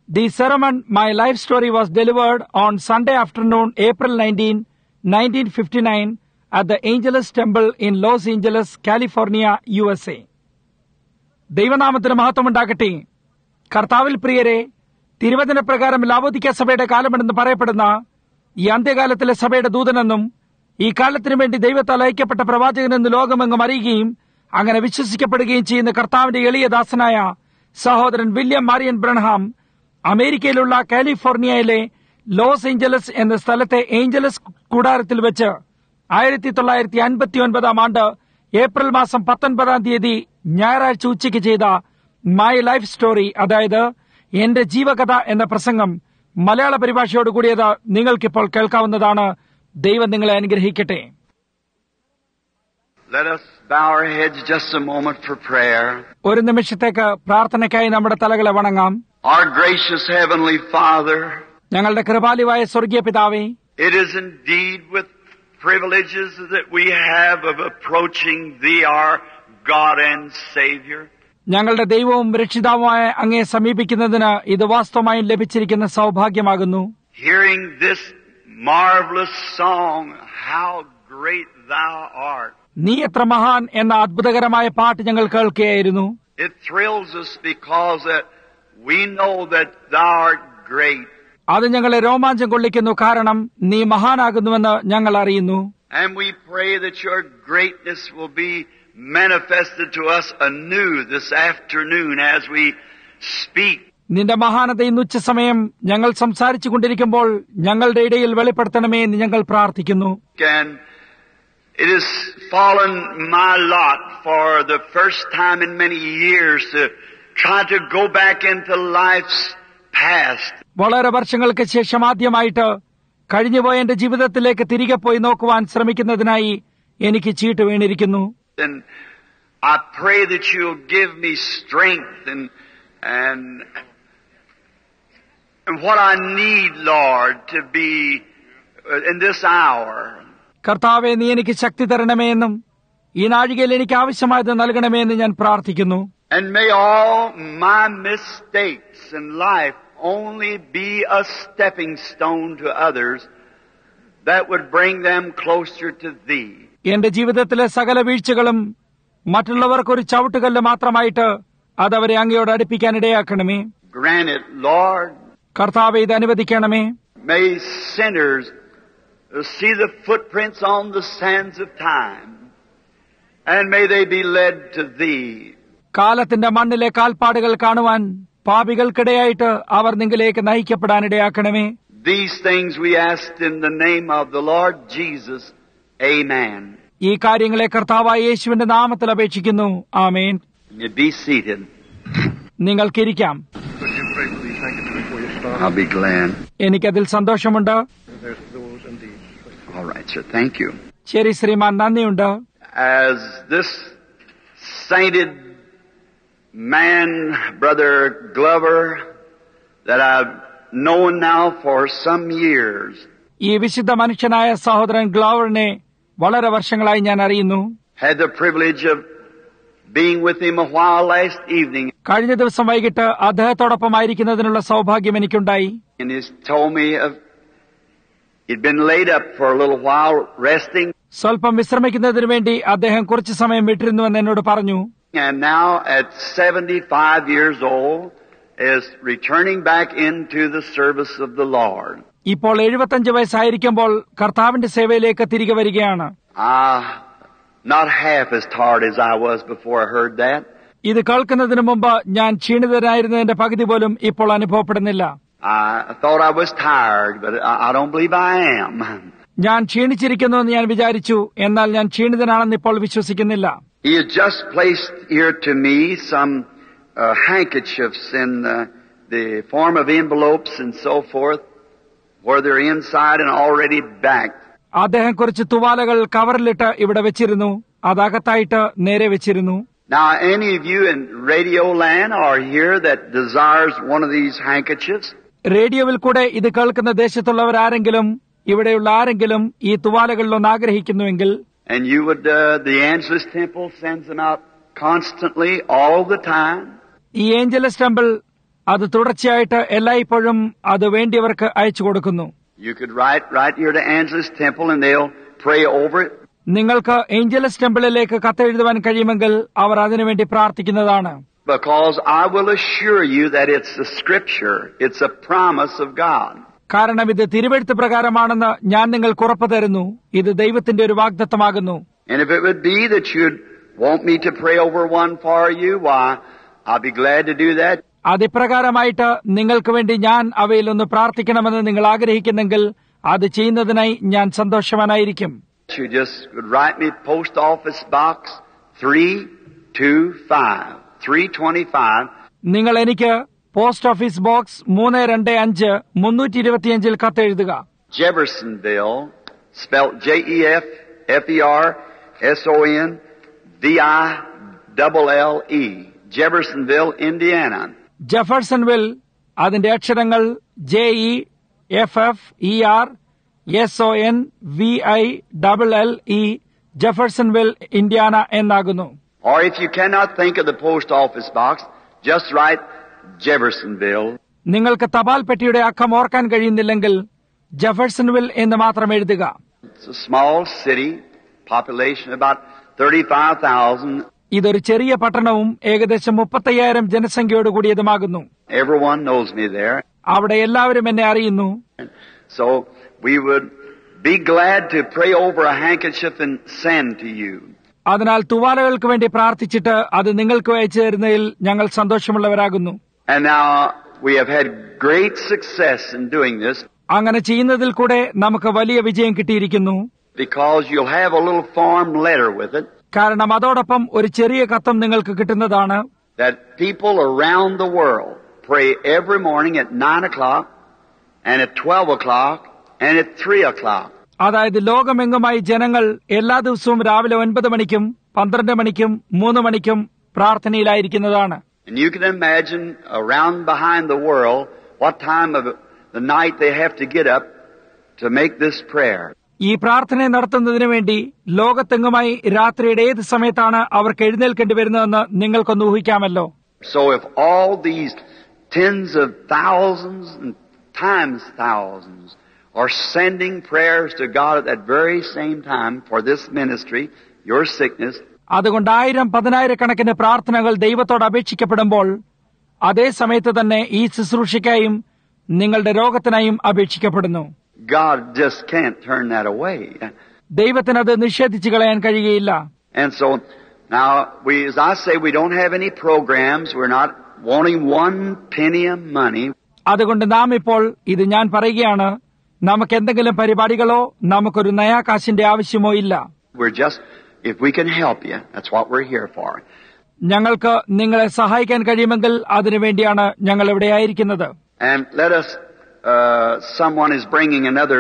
The sermon, My Life Story, was delivered on Sunday afternoon, April 19, 1959, at the Angelus Temple in Los Angeles, California, USA. ദൈവനാമത്തിന് മഹത്വമുണ്ടാകട്ടെ. കർത്താവിൽ പ്രിയരെ, തിരുവചന പ്രകാരം ലാവോദിക്ക സഭയുടെ കാലമെന്ന് പറയപ്പെടുന്ന ഈ അന്ത്യകാലത്തിലെ സഭയുടെ ദൂതനെന്നും ഈ കാലത്തിനു വേണ്ടി ദൈവത്താൽ അയക്കപ്പെട്ട പ്രവാചകനെന്ന് ലോകമെങ്ങും അറിയുകയും അങ്ങനെ വിശ്വസിക്കപ്പെടുകയും ചെയ്യുന്ന കർത്താവിന്റെ എളിയ ദാസനായ സഹോദരൻ വില്യം മാരിയൻ ബ്രൺഹാം അമേരിക്കയിലുള്ള കാലിഫോർണിയയിലെ ലോസ് ഏഞ്ചലസ് എന്ന സ്ഥലത്തെ ഏഞ്ചലസ് കൂടാരത്തിൽ വെച്ച് 1959 ഏപ്രിൽ മാസം 19 ഞായറാഴ്ച ഉച്ചയ്ക്ക് ചെയ്ത മൈ ലൈഫ് സ്റ്റോറി, അതായത് എന്റെ ജീവകഥ എന്ന പ്രസംഗം മലയാള പരിഭാഷയോട് കൂടിയത് നിങ്ങൾക്കിപ്പോൾ കേൾക്കാവുന്നതാണ്. ദൈവം നിങ്ങളെ അനുഗ്രഹിക്കട്ടെ. Let us bow our heads just a moment for prayer. ഒരു നിമിഷത്തേക്ക് പ്രാർത്ഥനയ്ക്കായി നമ്മുടെ തലകളെ വണങ്ങാം. Our gracious Heavenly Father, ഞങ്ങളുടെ കൃപാലുവായ സ്വർഗീയ പിതാവേ, it is indeed with privileges that we have of approaching Thee, our God and Savior. ഞങ്ങളുടെ ദൈവവും രക്ഷിതാവുമായ അങ്ങയെ സമീപിക്കുന്നതിന് ഇത് വാസ്തവമായും ലഭിച്ചിരിക്കുന്ന സൗഭാഗ്യമാകുന്നു. Hearing this marvelous song, How Great Thou Art. നീ എത്ര മഹാൻ എന്ന അത്ഭുതകരമായ പാട്ട് ഞങ്ങൾ കേൾക്കുകയായിരുന്നു. It thrills us because that we know that Thou art great. അത് ഞങ്ങളെ രോമാഞ്ചം കൊള്ളിക്കുന്നു, കാരണം നീ മഹാനാകുന്നുവെന്ന് ഞങ്ങൾ അറിയുന്നു. And we pray that Your greatness will be manifested to us anew this afternoon as we speak. നിന്റെ മഹാനത ഇന്ന് ഉച്ചസമയം ഞങ്ങൾ സംസാരിച്ചു കൊണ്ടിരിക്കുമ്പോൾ ഞങ്ങളുടെ ഇടയിൽ വെളിപ്പെടുത്തണമേ എന്ന് ഞങ്ങൾ പ്രാർത്ഥിക്കുന്നു. And it has fallen my lot for the first time in many years to try to go back into life's past. വളരെ വർഷങ്ങൾക്ക് ശേഷം ആദ്യമായിട്ട് കഴിഞ്ഞുപോയ എന്റെ ജീവിതത്തിലേക്ക് തിരികെ പോയി നോക്കുവാൻ ശ്രമിക്കുന്നതിനായി എനിക്ക് ചീട്ട് വീണിരിക്കുന്നു. And I pray that You'll give me strength and what I need, Lord, to be in this hour. കർത്താവെ, നീ എനിക്ക് ശക്തി തരണമേ എന്നും ഈ നാഴികയിൽ എനിക്ക് ആവശ്യമായത് നൽകണമേ എന്ന് ഞാൻ പ്രാർത്ഥിക്കുന്നു. And may all my mistakes in life only be a stepping stone to others that would bring them closer to Thee. എന്റെ ജീവിതത്തിലെ സകല വീഴ്ചകളും മറ്റുള്ളവർക്കൊരു ചവിട്ടുകല്ല് മാത്രമായിട്ട് അതവരെ അങ്ങയോട് അടുപ്പിക്കാൻ ഇടയാക്കണമേ. Grant it, Lord. കർത്താവെ, ഇത് അനുവദിക്കണമേ. May sinners see the footprints on the sands of time, and may they be led to Thee. കാലത്തിന്റെ മണ്ണിലെ കാൽപ്പാടുകൾ കാണുവാൻ പാപികൾക്കിടയായിട്ട് അവർ നിങ്ങളിലേക്ക് നയിക്കപ്പെടാനിടയാക്കണമേ. These things we asked in the name of the Lord Jesus. Amen. ഈ കാര്യങ്ങളെ കർത്താവായ യേശുവിന്റെ നാമത്തിൽ അപേക്ഷിക്കുന്നു. ആമേൻ. You be seated. നിങ്ങൾക്കിരിക്കാം. I'll be glad. എനിക്കതിൽ സന്തോഷമുണ്ട്. All right, sir. Thank you. ശരി ശ്രീമാൻ, നന്ദിയുണ്ട്. As this sainted man, Brother Glover, that I've known now for some years, ഈ വിശുദ്ധ മനുഷ്യനായ സഹോദരൻ ഗ്ലോവറിനെ വളരെ വർഷങ്ങളായി ഞാൻ അറിയുന്നു. had the privilege of being with him a while last evening. കഴിഞ്ഞ ദിവസം വൈകിട്ട് അദ്ദേഹത്തോടൊപ്പമായിരിക്കുന്നതിനുള്ള സൗഭാഗ്യം എനിക്കുണ്ടായി. And he's told me he'd been laid up for a little while resting. സ്വല്പം വിശ്രമിക്കുന്നതിനു വേണ്ടി അദ്ദേഹം കുറച്ചു സമയം വിട്ടിരുന്നുവെന്ന് എന്നോട് പറഞ്ഞു. And now at 75 years old is returning back into the service of the Lord. ഇപ്പോൾ 75 വയസ്സായിരിക്കുമ്പോൾ കർത്താവിന്റെ സേവയിലേക്ക് തിരികെ വരികയാണ്. Not half as tired as I was before I heard that. ഇത് കേൾക്കുന്നതിന് മുമ്പ് ഞാൻ ക്ഷീണിതനായിരുന്നതിന്റെ പകുതി പോലും ഇപ്പോൾ അനുഭവപ്പെടുന്നില്ല. I thought I was tired, but I don't believe I am. ഞാൻ ക്ഷീണിച്ചിരിക്കുന്നുവെന്ന് ഞാൻ വിചാരിച്ചു, എന്നാൽ ഞാൻ ക്ഷീണിതനാണെന്ന് ഇപ്പോൾ വിശ്വസിക്കുന്നില്ല. He had just placed here to me some handkerchiefs in the form of envelopes and so forth, where they're inside and already backed. അദ്ദേഹം കുറച്ച് തുവാലകൾ കവറിലിട്ട് ഇവിടെ വെച്ചിരുന്നു, അതകത്തായിട്ട് നേരെ വെച്ചിരുന്നു. Now, any of you in Radio Land are here that desires one of these handkerchiefs? റേഡിയോയിൽ കൂടെ ഇത് കേൾക്കുന്ന ദേശത്തുള്ളവരാരെങ്കിലും ഇവിടെയുള്ള ആരെങ്കിലും ഈ തുവാലകളിലൊന്ന് ആഗ്രഹിക്കുന്നുവെങ്കിൽ, and you would, the Angelus Temple sends them out constantly, all the time. ഈ ഏഞ്ചലസ് ടെമ്പിൾ അത് തുടർച്ചയായിട്ട് എല്ലായ്പ്പോഴും അത് വേണ്ടിയവർക്ക് അയച്ചു കൊടുക്കുന്നു. You could write right here to Angelus Temple and they'll pray over it. നിങ്ങൾക്ക് ഏഞ്ചലസ് ടെമ്പിളിലേക്ക് കത്തെഴുതുവാൻ കഴിയുമെങ്കിൽ അവർ അതിനുവേണ്ടി പ്രാർത്ഥിക്കുന്നതാണ്. Because I will assure you that it's the scripture, it's a promise of God. കാരണം ഇത് തിരുവെഴുത്ത് പ്രകാരമാണെന്ന് ഞാൻ നിങ്ങൾക്ക് ഉറപ്പ് തരുന്നു. ഇത് ദൈവത്തിന്റെ ഒരു വാഗ്ദത്തമാകുന്നു. And if it would be that you'd want me to pray over one for you, why, I'll be glad to do that. അതിപ്രകാരമായിട്ട് നിങ്ങൾക്ക് വേണ്ടി ഞാൻ അവയിലൊന്ന് പ്രാർത്ഥിക്കണമെന്ന് നിങ്ങൾ ആഗ്രഹിക്കുന്നെങ്കിൽ അത് ചെയ്യുന്നതിനായി ഞാൻ സന്തോഷവാനായിരിക്കും. You just would write me Post Office Box 325. നിങ്ങൾ എനിക്ക് പോസ്റ്റ് ഓഫീസ് ബോക്സ് 325 325 കത്തെഴുതുക. Jeffersonville, spelled JEFFERSONVILLE, Jeffersonville, Indiana. Jeffersonville, അതിന്റെ അക്ഷരങ്ങൾ JEFFERSONVILLE, ജെഫർസൺവിൽ, ഇന്ത്യാന എന്നാകുന്നു. Or if you cannot think of the post office box, just write Jeffersonville. നിങ്ങൾക്ക് തപാൽ പെട്ടിയുടെ അക്കം ഓർക്കാൻ കഴിയുന്നില്ലെങ്കിൽ ജെഫർസൺവിൽ എന്ന് മാത്രം എഴുതുക. It's a small city, population about 35,000. ഇതൊരു ചെറിയ പട്ടണവും ഏകദേശം 35,000 ജനസംഖ്യയോട് കൂടിയതുമാകുന്നു. Everyone knows me there. അവിടെ എല്ലാവരും എന്നെ അറിയുന്നു. So we would be glad to pray over a handkerchief and send to you. അതിനാൽ തുവാലകൾക്ക് വേണ്ടി പ്രാർത്ഥിച്ചിട്ട് അത് നിങ്ങൾക്ക് അയച്ചു തരുന്നതിൽ ഞങ്ങൾ സന്തോഷമുള്ളവരാകുന്നു. And now we have had great success in doing this. അങ്ങനെ ചെയ്യുന്നതിൽ കൂടെ നമുക്ക് വലിയ വിജയം കിട്ടിയിരിക്കുന്നു. Because you'll have a little form letter with it. കാരണം അതോടൊപ്പം ഒരു ചെറിയ കത്തും നിങ്ങൾക്ക് കിട്ടുന്നതാണ്. That people around the world pray every morning at 9 o'clock and at 12 o'clock and at 3 o'clock. അതായത് ലോകമെങ്ങുമായി ജനങ്ങൾ എല്ലാ ദിവസവും രാവിലെ 9 മണിക്കും 12 മണിക്കും 3 മണിക്കും പ്രാർത്ഥനയിലായിരിക്കുന്നതാണ്. And you can imagine around behind the world what time of the night they have to get up to make this prayer. ഈ പ്രാർത്ഥന നടത്തുന്നതിനു വേണ്ടി ലോകത്തെങ്ങുമായി രാത്രിയുടെ ഏത് സമയത്താണ് അവർക്ക് എഴുന്നേൽക്കേണ്ടി വരുന്നതെന്ന് നിങ്ങൾക്കൊന്ന് ഊഹിക്കാമല്ലോ. So if all these tens of thousands and times thousands are sending prayers to God at that very same time for this ministry, your sickness. അതുകൊണ്ട് 1000-10,000 കണക്കിന് പ്രാർത്ഥനകൾ ദൈവത്തോട് അപേക്ഷിക്കപ്പെടുമ്പോൾ അതേ സമയത്ത് തന്നെ ഈ ശുശ്രൂഷയ്ക്കായും നിങ്ങളുടെ രോഗത്തിനായും അപേക്ഷിക്കപ്പെടുന്നു. God just can't turn that away. ദൈവത്തിനത് നിഷേധിച്ചു കളയാൻ കഴിയുകയില്ല. And so now as I say, we don't have any programs. We're not wanting one penny of money. അതുകൊണ്ട് നാം ഇപ്പോൾ ഇത് ഞാൻ പറയുകയാണ്, നമുക്ക് എന്തെങ്കിലും പരിപാടികളോ നമുക്കൊരു നയാ കാശിന്റെ ആവശ്യമോ ഇല്ല. We're just, if we can help you, that's what we're here for. ഞങ്ങൾക്ക് നിങ്ങളെ സഹായിക്കാൻ കഴിയുമെങ്കിൽ അതിനുവേണ്ടിയാണ് ഞങ്ങൾ ഇവിടെ ആയിരിക്കുന്നത്. And let us, someone is bringing another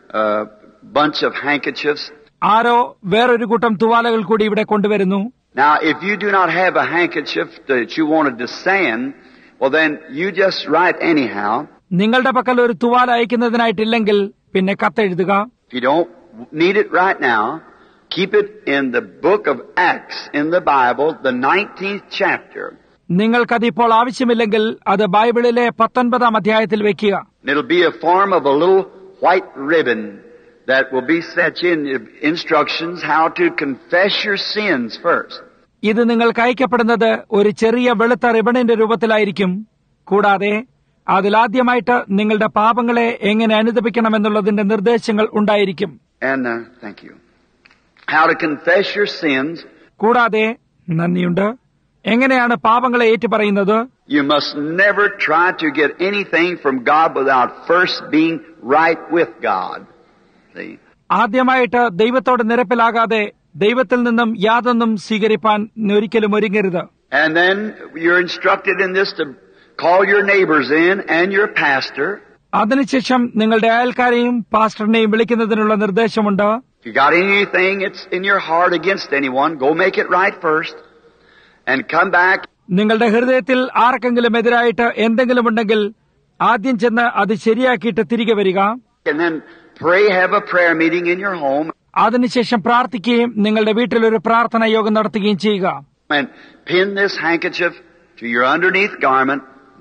bunch of handkerchiefs. ആരോ വേറൊരു കൂട്ടം തുവാലകൾ കൂടി ഇവിടെ കൊണ്ടുവരുന്നു. Now, if you do not have a handkerchief that you wanted to send, well then you just write anyhow. നിങ്ങളുടെ പക്കൽ ഒരു തുവാല അയക്കുന്നതിനായിട്ടില്ലെങ്കിൽ പിന്നെ കത്തെഴുതുക. If you don't need it right now, keep it in the book of Acts in the Bible, the 19th chapter. നിങ്ങൾക്കതിപ്പോൾ ആവശ്യമില്ലെങ്കിൽ അത് ബൈബിളിലെ 19-ാം അധ്യായത്തിൽ വെക്കുക. It'll be a form of a little white ribbon that will be set in instructions how to confess your sins first. ഇത് നിങ്ങൾക്ക് അയക്കപ്പെടുന്നത് ഒരു ചെറിയ വെളുത്ത റിബണിന്റെ രൂപത്തിലായിരിക്കും. കൂടാതെ അതിലാദ്യമായിട്ട് നിങ്ങളുടെ പാപങ്ങളെ എങ്ങനെ അനുദപിക്കണമെന്നുള്ളതിന്റെ നിർദ്ദേശങ്ങൾ ഉണ്ടായിരിക്കും. And thank you. How to confess your sins. കൂടാതെ നന്ദിയുണ്ട്, എങ്ങനെയാണ് പാപങ്ങളെ ഏറ്റുപറയുന്നത്? You must never try to get anything from God without first being right with God. See? ആദ്യമായിട്ട് ദൈവത്തോട് നിരപ്പിലാകാതെ ദൈവത്തിൽ നിന്നും യാതൊന്നും സ്വീകരിപ്പാൻ ഒരിക്കലും ഒരുങ്ങരുത്. And then you're instructed in this to call your neighbors in and your pastor. അതിനുശേഷം നിങ്ങളുടെ അയൽക്കാരെയും പാസ്റ്ററിനെയും വിളിക്കുന്നതിനുള്ള നിർദ്ദേശമുണ്ട്. If you got anything that's in your heart against anyone, go make it right first and come back. നിങ്ങളുടെ ഹൃദയത്തിൽ ആർക്കെങ്കിലും എതിരായിട്ട് എന്തെങ്കിലും ഉണ്ടെങ്കിൽ ആദ്യം ചെന്ന് അത് ശരിയാക്കിയിട്ട് തിരികെ വരിക. And then pray, have a prayer meeting in your home. അതിനുശേഷം പ്രാർത്ഥിക്കുകയും നിങ്ങളുടെ വീട്ടിൽ ഒരു പ്രാർത്ഥനാ യോഗം നടത്തുകയും ചെയ്യുക. And pin this handkerchief to your underneath garment,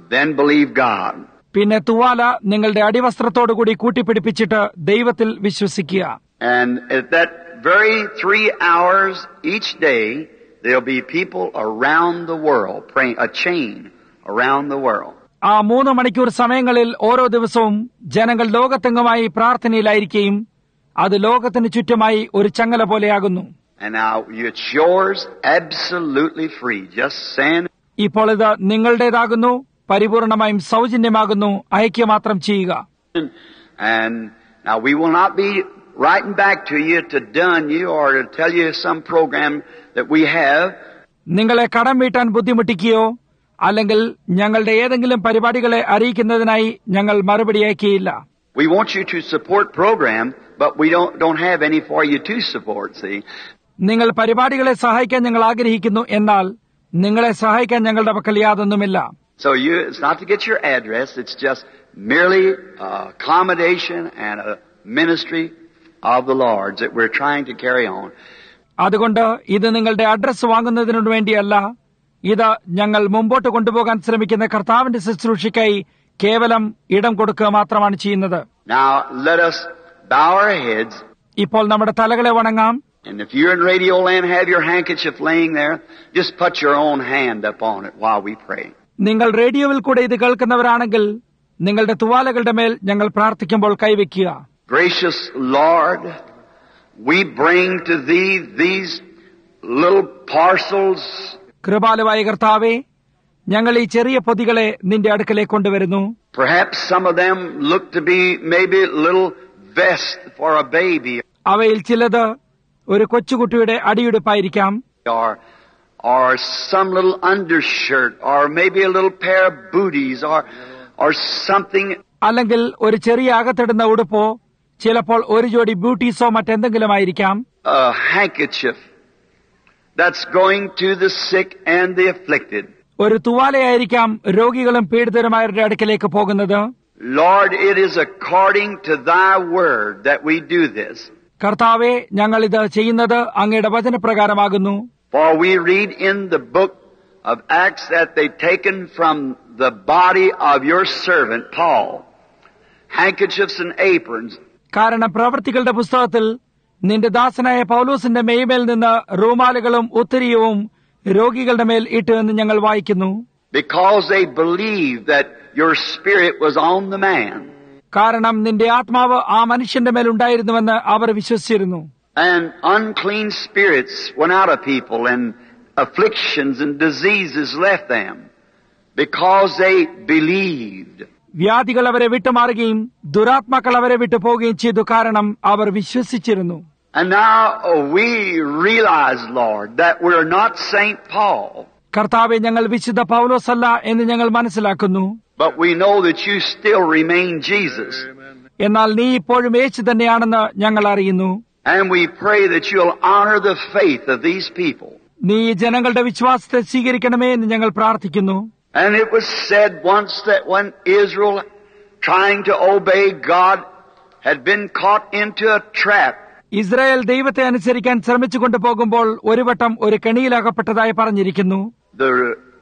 then believe God. പിന്നെ തുവാല നിങ്ങളുടെ അടിവസ്ത്രത്തോടുകൂടി കൂട്ടിപ്പിടിപ്പിച്ചിട്ട് ദൈവത്തിൽ വിശ്വസിക്കുക. And at that very 3 hours each day, there'll be people around the world praying, a chain around the world. ആ 3 മണിക്കൂർ സമയങ്ങളിൽ ഓരോ ദിവസവും ജനങ്ങൾ ലോകത്തെങ്ങുമായി പ്രാർത്ഥനയിലായിരിക്കുകയും അത് ലോകത്തിന് ചുറ്റുമായി ഒരു ചങ്ങല പോലെയാകുന്നു. And now it's yours absolutely free. Just send. ഇപ്പോൾ ഇത് നിങ്ങളുടേതാകുന്നു, പരിപൂർണമായും സൗജന്യമാകുന്നു. അയക്കുക മാത്രം ചെയ്യുക. And now we will not be writing back to you to dun you or to tell you some program that we have. നിങ്ങളെ കടം വീട്ടാൻ ബുദ്ധിമുട്ടിക്കുകയോ അല്ലെങ്കിൽ ഞങ്ങളുടെ ഏതെങ്കിലും പരിപാടികളെ അറിയിക്കുന്നതിനായി ഞങ്ങൾ മറുപടി അയക്കുകയില്ല. We want you to support program, but we don't have any for you to support, see. നിങ്ങൾ പരിപാടികളെ സഹായിക്കാൻ ഞങ്ങൾ ആഗ്രഹിക്കുന്നു, എന്നാൽ നിങ്ങളെ സഹായിക്കാൻ ഞങ്ങളുടെ പക്കൽ യാതൊന്നുമില്ല. So it's not to get your address, it's just merely accommodation and a ministry of the Lord's that we're trying to carry on. അതുകൊണ്ട് ഇത് നിങ്ങളുടെ അഡ്രസ് വാങ്ങുന്നതിനു വേണ്ടിയല്ല, ഇത് ഞങ്ങൾ മുമ്പോട്ട് കൊണ്ടുപോകാൻ ശ്രമിക്കുന്ന കർത്താവിന്റെ ശുശ്രൂഷയ്ക്കായി കേവലം ഇടം കൊടുക്കുക മാത്രമാണ് ചെയ്യുന്നത്. Now let us bow our heads. ഇപ്പോൾ നമ്മുടെ തലകളെ വണങ്ങാം. And if you're in Radio Land, have your handkerchief laying there, just put your own hand upon it while we pray. നിങ്ങൾ റേഡിയോയിൽ കൂടെ ഇത് കേൾക്കുന്നവരാണെങ്കിൽ നിങ്ങളുടെ തുവാലകളുടെ മേൽ ഞങ്ങൾ പ്രാർത്ഥിക്കുമ്പോൾ കൈവയ്ക്കുക. Gracious Lord, we bring to Thee these little parcels. കൃപാലുവായ കർത്താവേ, ഞങ്ങൾ ഈ ചെറിയ പൊതികളെ നിന്റെ അടുക്കലേക്ക് കൊണ്ടുവരുന്നു. Perhaps some of them look to be maybe a little vest for a baby. അവയിൽ ചിലത് ഒരു കൊച്ചുകുട്ടിയുടെ അടിയുടുപ്പായിരിക്കാം. Or some little undershirt, or maybe a little pair of booties, or something. അല്ലെങ്കിൽ ഒരു ചെറിയ അകത്തിടുന്ന ഉടുപ്പോ ചിലപ്പോൾ ഒരു ജോഡി ബ്യൂട്ടീസോ മറ്റെന്തെങ്കിലും ആയിരിക്കാം. A handkerchief that's going to the sick and the afflicted. ഒരു തുവാലയായിരിക്കാം രോഗികളും പീഡിതരുമായവരുടെ അടുക്കലേക്ക് പോകുന്നത്. Lord, it is according to Thy word that we do this. കർത്താവേ, ഞങ്ങൾ ഇത് ചെയ്യുന്നത് അങ്ങയുടെ വചനപ്രകാരമാകുന്നു. For we read in the book of Acts that they taken from the body of your servant Paul handkerchiefs and aprons. കാരണം പ്രവൃത്തികളുടെ പുസ്തകത്തിൽ നിന്റെ ദാസനായ പൗലോസിന്റെ മേയ്മേൽ നിന്ന് റൂമാലുകളും ഉത്തരീയവും രോഗികളുടെ മേൽ ഇട്ട് എന്ന് ഞങ്ങൾ വായിക്കുന്നു. Because they believed that your spirit was on the man. കാരണം നിന്റെ ആത്മാവ് ആ മനുഷ്യന്റെ മേൽ ഉണ്ടായിരുന്നുവെന്ന് അവർ വിശ്വസിച്ചിരുന്നു. And unclean spirits went out of people, and afflictions and diseases left them, because they believed. വ്യാധികൾ അവരെ വിട്ടുമാറുകയും ദുരാത്മാക്കൾ അവരെ വിട്ടുപോവുകയും ചെയ്തു, കാരണം അവർ വിശ്വസിച്ചിരുന്നു. And now we realize, Lord, that we're not Saint Paul. കർത്താവെ, ഞങ്ങൾ വിശുദ്ധ പൗലോസല്ല എന്ന് ഞങ്ങൾ മനസ്സിലാക്കുന്നു. But we know that you still remain Jesus. എന്നാൽ നീ ഇപ്പോഴും യേശു തന്നെയാണെന്ന് ഞങ്ങൾ അറിയുന്നു. And we pray that you'll honor the faith of these people. നീ ജനങ്ങളുടെ വിശ്വാസത്തെ സ്വീകരിക്കണമേ എന്ന് ഞങ്ങൾ പ്രാർത്ഥിക്കുന്നു. And it was said once that when Israel, trying to obey God, had been caught into a trap. Israel ദൈവത്തെ അനുസരിക്കാൻ ശ്രമിച്ചുകൊണ്ട് പോകുമ്പോൾ ഒരു വട്ടം ഒരു കെണിയിലകപ്പെട്ടതായി പറഞ്ഞിരിക്കുന്നു. The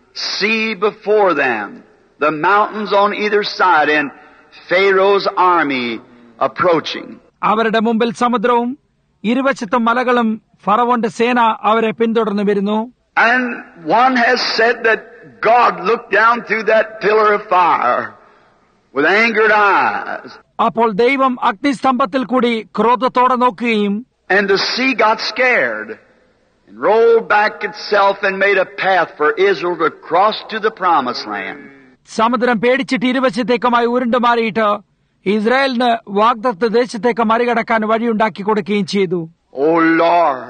sea before them, the mountains on either side, and Pharaoh's army approaching. അവരുടെ മുമ്പിൽ സമുദ്രവും ഇരുവശത്തും മലകളും ഫറവോന്റെ സേന അവരെ പിന്തുടർന്നു വരുന്നു. And one has said that God looked down through that pillar of fire with angered eyes. അപ്പോൾ ദൈവം അഗ്നിസ്തംഭത്തിൽ കൂടി ക്രോധത്തോടെ നോക്കുകയും And the sea got scared and rolled back itself and made a path for Israel to cross to the promised land. സമുദ്രം പേടിച്ചിട്ട് ഇരുവശത്തേക്കുമായി ഉരുണ്ടുമാറിയിട്ട് ഇസ്രായേലിന് വാഗ്ദത്ത ദേശത്തേക്ക് മറികടക്കാൻ വഴിയുണ്ടാക്കി കൊടുക്കുകയും ചെയ്തു. Oh Lord,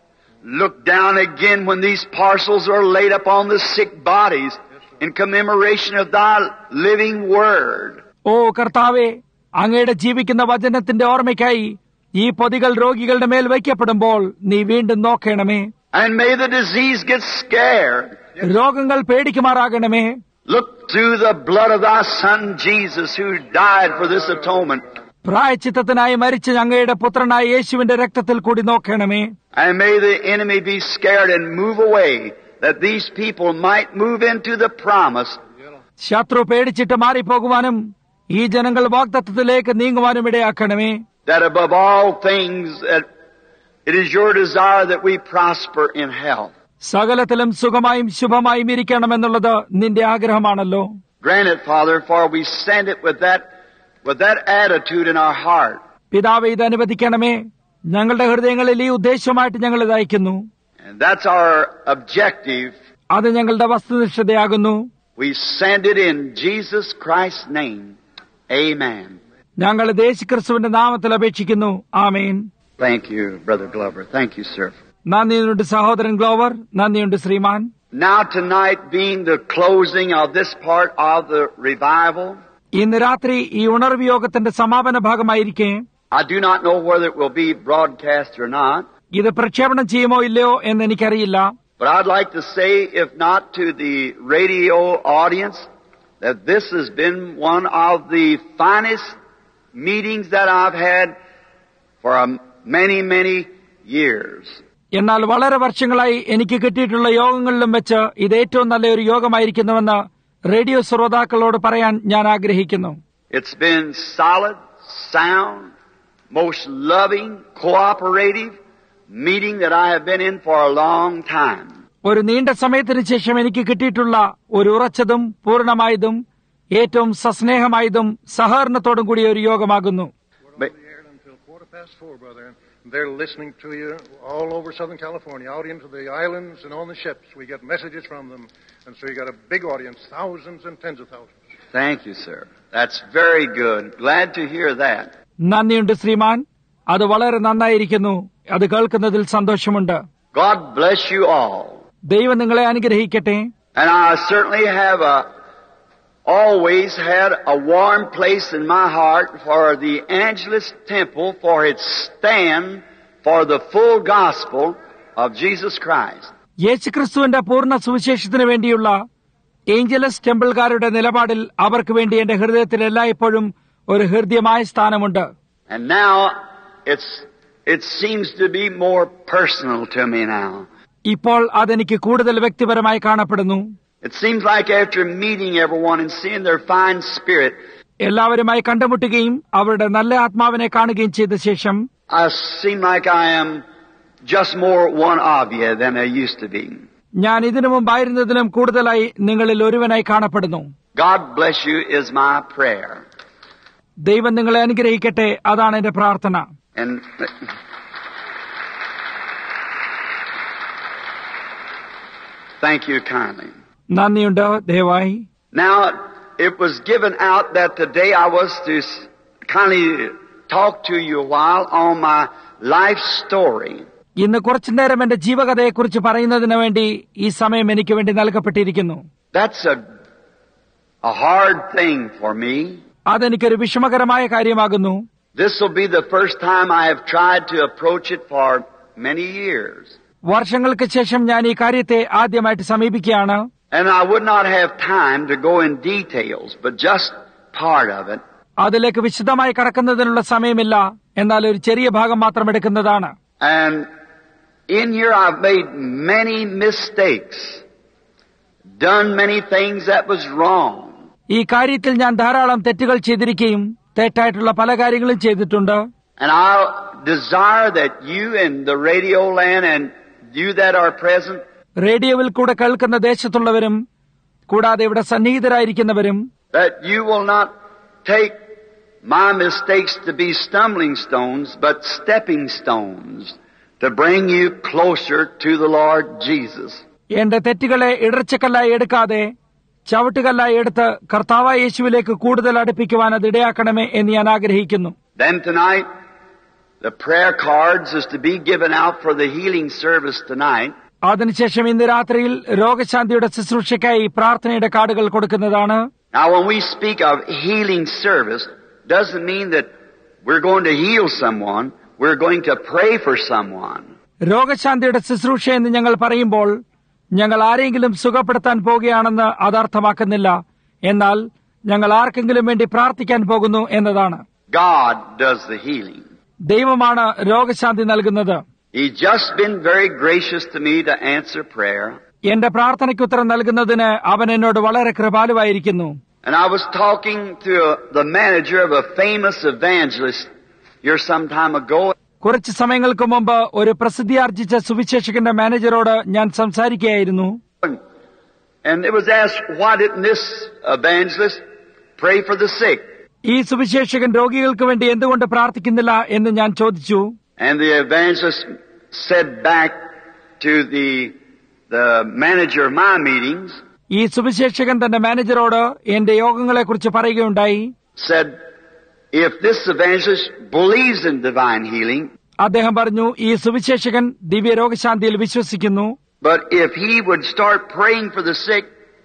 look down again when these parcels are laid upon the sick bodies in commemoration of Thy living word. ഓ കർത്താവേ, അങ്ങയുടെ ജീവിക്കുന്ന വചനത്തിന്റെ ഓർമ്മയ്ക്കായി ഈ പൊതികൾ രോഗികളുടെ മേൽ വയ്ക്കപ്പെടുമ്പോൾ നീ വീണ്ടും നോക്കണമേ. And may the disease get scared. രോഗങ്ങൾ പേടിക്കുമാറാകണമേ. Look through the blood of Thy Son Jesus, who died for this atonement. പ്രായശ്ചിത്തത്തിനായി മരിച്ച അങ്ങയുടെ പുത്രനായ യേശുവിന്റെ രക്തത്തിൽ കൂടി നോക്കണമേ. And may the enemy be scared and move away, that these people might move into the promise. ശത്രു പേടിച്ചിട്ട് മാറിപ്പോകുവാനും ഈ ജനങ്ങൾ വാഗ്ദത്തത്തിലേക്ക് നീങ്ങുവാനും ഇടയാക്കണമേ. That above all things, that it is your desire that we prosper in health. സകലത്തിലും സുഖമായും ശുഭമായും ഇരിക്കണമെന്നുള്ളത് നിന്റെ ആഗ്രഹമാണല്ലോ. Grant it, Father, for we send it with that attitude in our heart. പിതാവേ, ഇത് അനുവദിക്കണമേ. ഞങ്ങളുടെ ഹൃദയങ്ങളിൽ ഈ ഉദ്ദേശമായിട്ട് ഞങ്ങൾ ഇത് അയക്കുന്നു. And that's our objective. അത് ഞങ്ങളുടെ വസ്തുനിഷ്ഠതയാകുന്നു. We send it in Jesus Christ's name. Amen. ഞങ്ങൾ യേശുക്രിസ്തുവിന്റെ നാമത്തിൽ അപേക്ഷിക്കുന്നു. ആമേൻ. Thank you, Brother Glover. Thank you, sir. നന്ദിയുണ്ട് സഹോദരൻ ഗ്ലോവർ. നന്ദിയുണ്ട് ശ്രീമാൻ. Now tonight being the closing of this part of the revival, ഇന്ന് രാത്രി ഈ ഉണർവ് യോഗത്തിന്റെ സമാപന ഭാഗമായിരിക്കെ I do not know whether it will be broadcast or not. ഇത് പ്രക്ഷേപണം ചെയ്യുമോ ഇല്ലയോ എന്ന് എനിക്കറിയില്ല. But I'd like to say, if not to the radio audience, that this has been one of the finest meetings that I've had for many, many years. എന്നാൽ വളരെ വർഷങ്ങളായി എനിക്ക് കിട്ടിയിട്ടുള്ള യോഗങ്ങളിലും വെച്ച് ഇത് ഏറ്റവും നല്ലൊരു യോഗമായിരിക്കുന്നുവെന്ന് റേഡിയോ ശ്രോതാക്കളോട് പറയാൻ ഞാൻ ആഗ്രഹിക്കുന്നു. It's been solid, sound, most loving, cooperative meeting that I have been in for a long time. ഒരു നീണ്ട സമയത്തിന് ശേഷം എനിക്ക് കിട്ടിയിട്ടുള്ള ഒരു ഉറച്ചതും പൂർണ്ണമായതും ഏറ്റവും സസ്നേഹമായതും സഹകരണത്തോടും കൂടിയ ഒരു യോഗമാകുന്നു. They're listening to you all over Southern California, out into the islands and on the ships. We get messages from them. And so you got a big audience, thousands and tens of thousands. Thank you, sir. That's very good. Glad to hear that. നന്ദിയുണ്ട് ശ്രീമാൻ. അത് വളരെ നന്നായിരിക്കുന്നു. അത് കേൾക്കുന്നതിൽ സന്തോഷമുണ്ട്. God bless you all. ദൈവം നിങ്ങളെ അനുഗ്രഹിക്കട്ടെ. And I certainly have always had a warm place in my heart for the Angelus Temple, for its stand for the full gospel of Jesus Christ. യേശുക്രിസ്തുവിന്റെ പൂർണ്ണ സുവിശേഷത്തിനു വേണ്ടിയുള്ള ഏഞ്ചലസ് ടെമ്പിൾകാരുടെ നിലപാടിൽ അവർക്ക് വേണ്ടി എന്റെ ഹൃദയത്തിൽ എല്ലായ്പ്പോഴും ഒരു ഹൃദ്യമായ സ്ഥാനമുണ്ട്. And now it seems to be more personal to me now. ഇപ്പോൾ അതെനിക്ക് കൂടുതൽ വ്യക്തിപരമായി കാണപ്പെടുന്നു. It seems like after meeting everyone and seeing their fine spirit, എല്ലാവരുമായി കണ്ടുമുട്ടുകയും അവരുടെ നല്ല ആത്മാവിനെ കാണുകയും ചെയ്ത ശേഷം I seem like I am just more one of you than I used to be. ഞാൻ ഇതിനു മുമ്പായിരുന്നതിലും കൂടുതലായി നിങ്ങളിൽ ഒരുവനായി കാണപ്പെടുന്നു. God bless you is my prayer. ദൈവം നിങ്ങളെ അനുഗ്രഹിക്കട്ടെ, അതാണ് എന്റെ പ്രാർത്ഥന. And thank you kindly. നന്ദിയുണ്ട് ദയവായി. Now, it was given out that today I was to kindly talk to you a while on my life story. ഇന്ന് കുറച്ചു നേരം എന്റെ ജീവകഥയെക്കുറിച്ച് പറയുന്നതിന് വേണ്ടി ഈ സമയം എനിക്ക് വേണ്ടി നൽകപ്പെട്ടിരിക്കുന്നു. That's a hard thing for me. അതെനിക്കൊരു വിഷമകരമായ കാര്യമാകുന്നു. This will be the first time I have tried to approach it for many years. വർഷങ്ങൾക്ക് ശേഷം ഞാൻ ഈ കാര്യത്തെ ആദ്യമായിട്ട് സമീപിക്കുകയാണ്. And I would not have time to go in details, but just part of it. അതിലേക്ക് വിശദമായി കടക്കുന്നതിനുള്ള സമയമില്ല, എന്നാൽ ഒരു ചെറിയ ഭാഗം മാത്രം എടുക്കുന്നതാണ്. And in here I've made many mistakes, done many things that was wrong. ഈ കാര്യത്തിൽ ഞാൻ ധാരാളം തെറ്റുകൾ ചെയ്തിരിക്കുകയും തെറ്റായിട്ടുള്ള പല കാര്യങ്ങളും ചെയ്തിട്ടുണ്ട്. And I desire that you in the radio land and you that are present, റേഡിയോയിൽ കൂടെ കേൾക്കുന്ന ദേശത്തുള്ളവരും കൂടാതെ ഇവിടെ സന്നിഹിതരായിരിക്കുന്നവരും, that you will not take my mistakes to be stumbling stones, but stepping stones to bring you closer to the Lord Jesus. എന്റെ തെറ്റുകളെ ഇടർച്ചക്കല്ലായി എടുക്കാതെ ചവിട്ടുകല്ലായി എടുത്ത് കർത്താവായ യേശുവിലേക്ക് കൂടുതൽ അടുപ്പിക്കുവാൻ അത് ഇടയാക്കണമേ എന്ന് ഞാൻ ആഗ്രഹിക്കുന്നു. Then tonight, the prayer cards is to be given out for the healing service tonight. അതിനുശേഷം ഇന്ന് രാത്രിയിൽ രോഗശാന്തിയുടെ ശുശ്രൂഷയ്ക്കായി പ്രാർത്ഥനയുടെ കാർഡുകൾ കൊടുക്കുന്നതാണ്. Now when we speak of healing service, doesn't mean that we're going to heal someone, we're going to pray for someone. രോഗശാന്തിയുടെ ശുശ്രൂഷ എന്ന് ഞങ്ങൾ പറയുമ്പോൾ ഞങ്ങൾ ആരെങ്കിലും സുഖപ്പെടുത്താൻ പോകുകയാണെന്ന് അതർത്ഥമാക്കുന്നില്ല, എന്നാൽ ഞങ്ങൾ ആർക്കെങ്കിലും വേണ്ടി പ്രാർത്ഥിക്കാൻ പോകുന്നു എന്നതാണ്. God does the healing. ദൈവമാണ് രോഗശാന്തി നൽകുന്നത്. He's just been very gracious to me to answer prayer. എന്റെ പ്രാർത്ഥനയ്ക്ക് ഉത്തരം നൽകുന്നതിന് അവൻ എന്നോട് വളരെ കൃപാലുവായിരിക്കുന്നു. And I was talking to the manager of a famous evangelist here some time ago. കുറച്ച് സമയങ്ങൾക്ക് മുമ്പ് ഒരു പ്രസിദ്ധിയാർജിച്ച സുവിശേഷകന്റെ മാനേജരോട് ഞാൻ സംസാരിക്കുകയായിരുന്നു. And it was asked, why didn't this evangelist pray for the sick? ഈ സുവിശേഷകൻ രോഗികൾക്ക് വേണ്ടി എന്തുകൊണ്ട് പ്രാർത്ഥിക്കുന്നില്ല എന്ന് ഞാൻ ചോദിച്ചു. And the evangelist said back to the manager of my meetings, ഈ സുവിശേഷകൻ തന്റെ മാനേജരോട് എന്റെ യോഗങ്ങളെക്കുറിച്ച് പറയുകയുണ്ടായി. said, if this evangelist believes in divine healing, അദ്ദേഹം പറഞ്ഞു, ഈ സുവിശേഷകൻ ദിവ്യ രോഗശാന്തിയിൽ വിശ്വസിക്കുന്നു. But if he would start praying for the sick,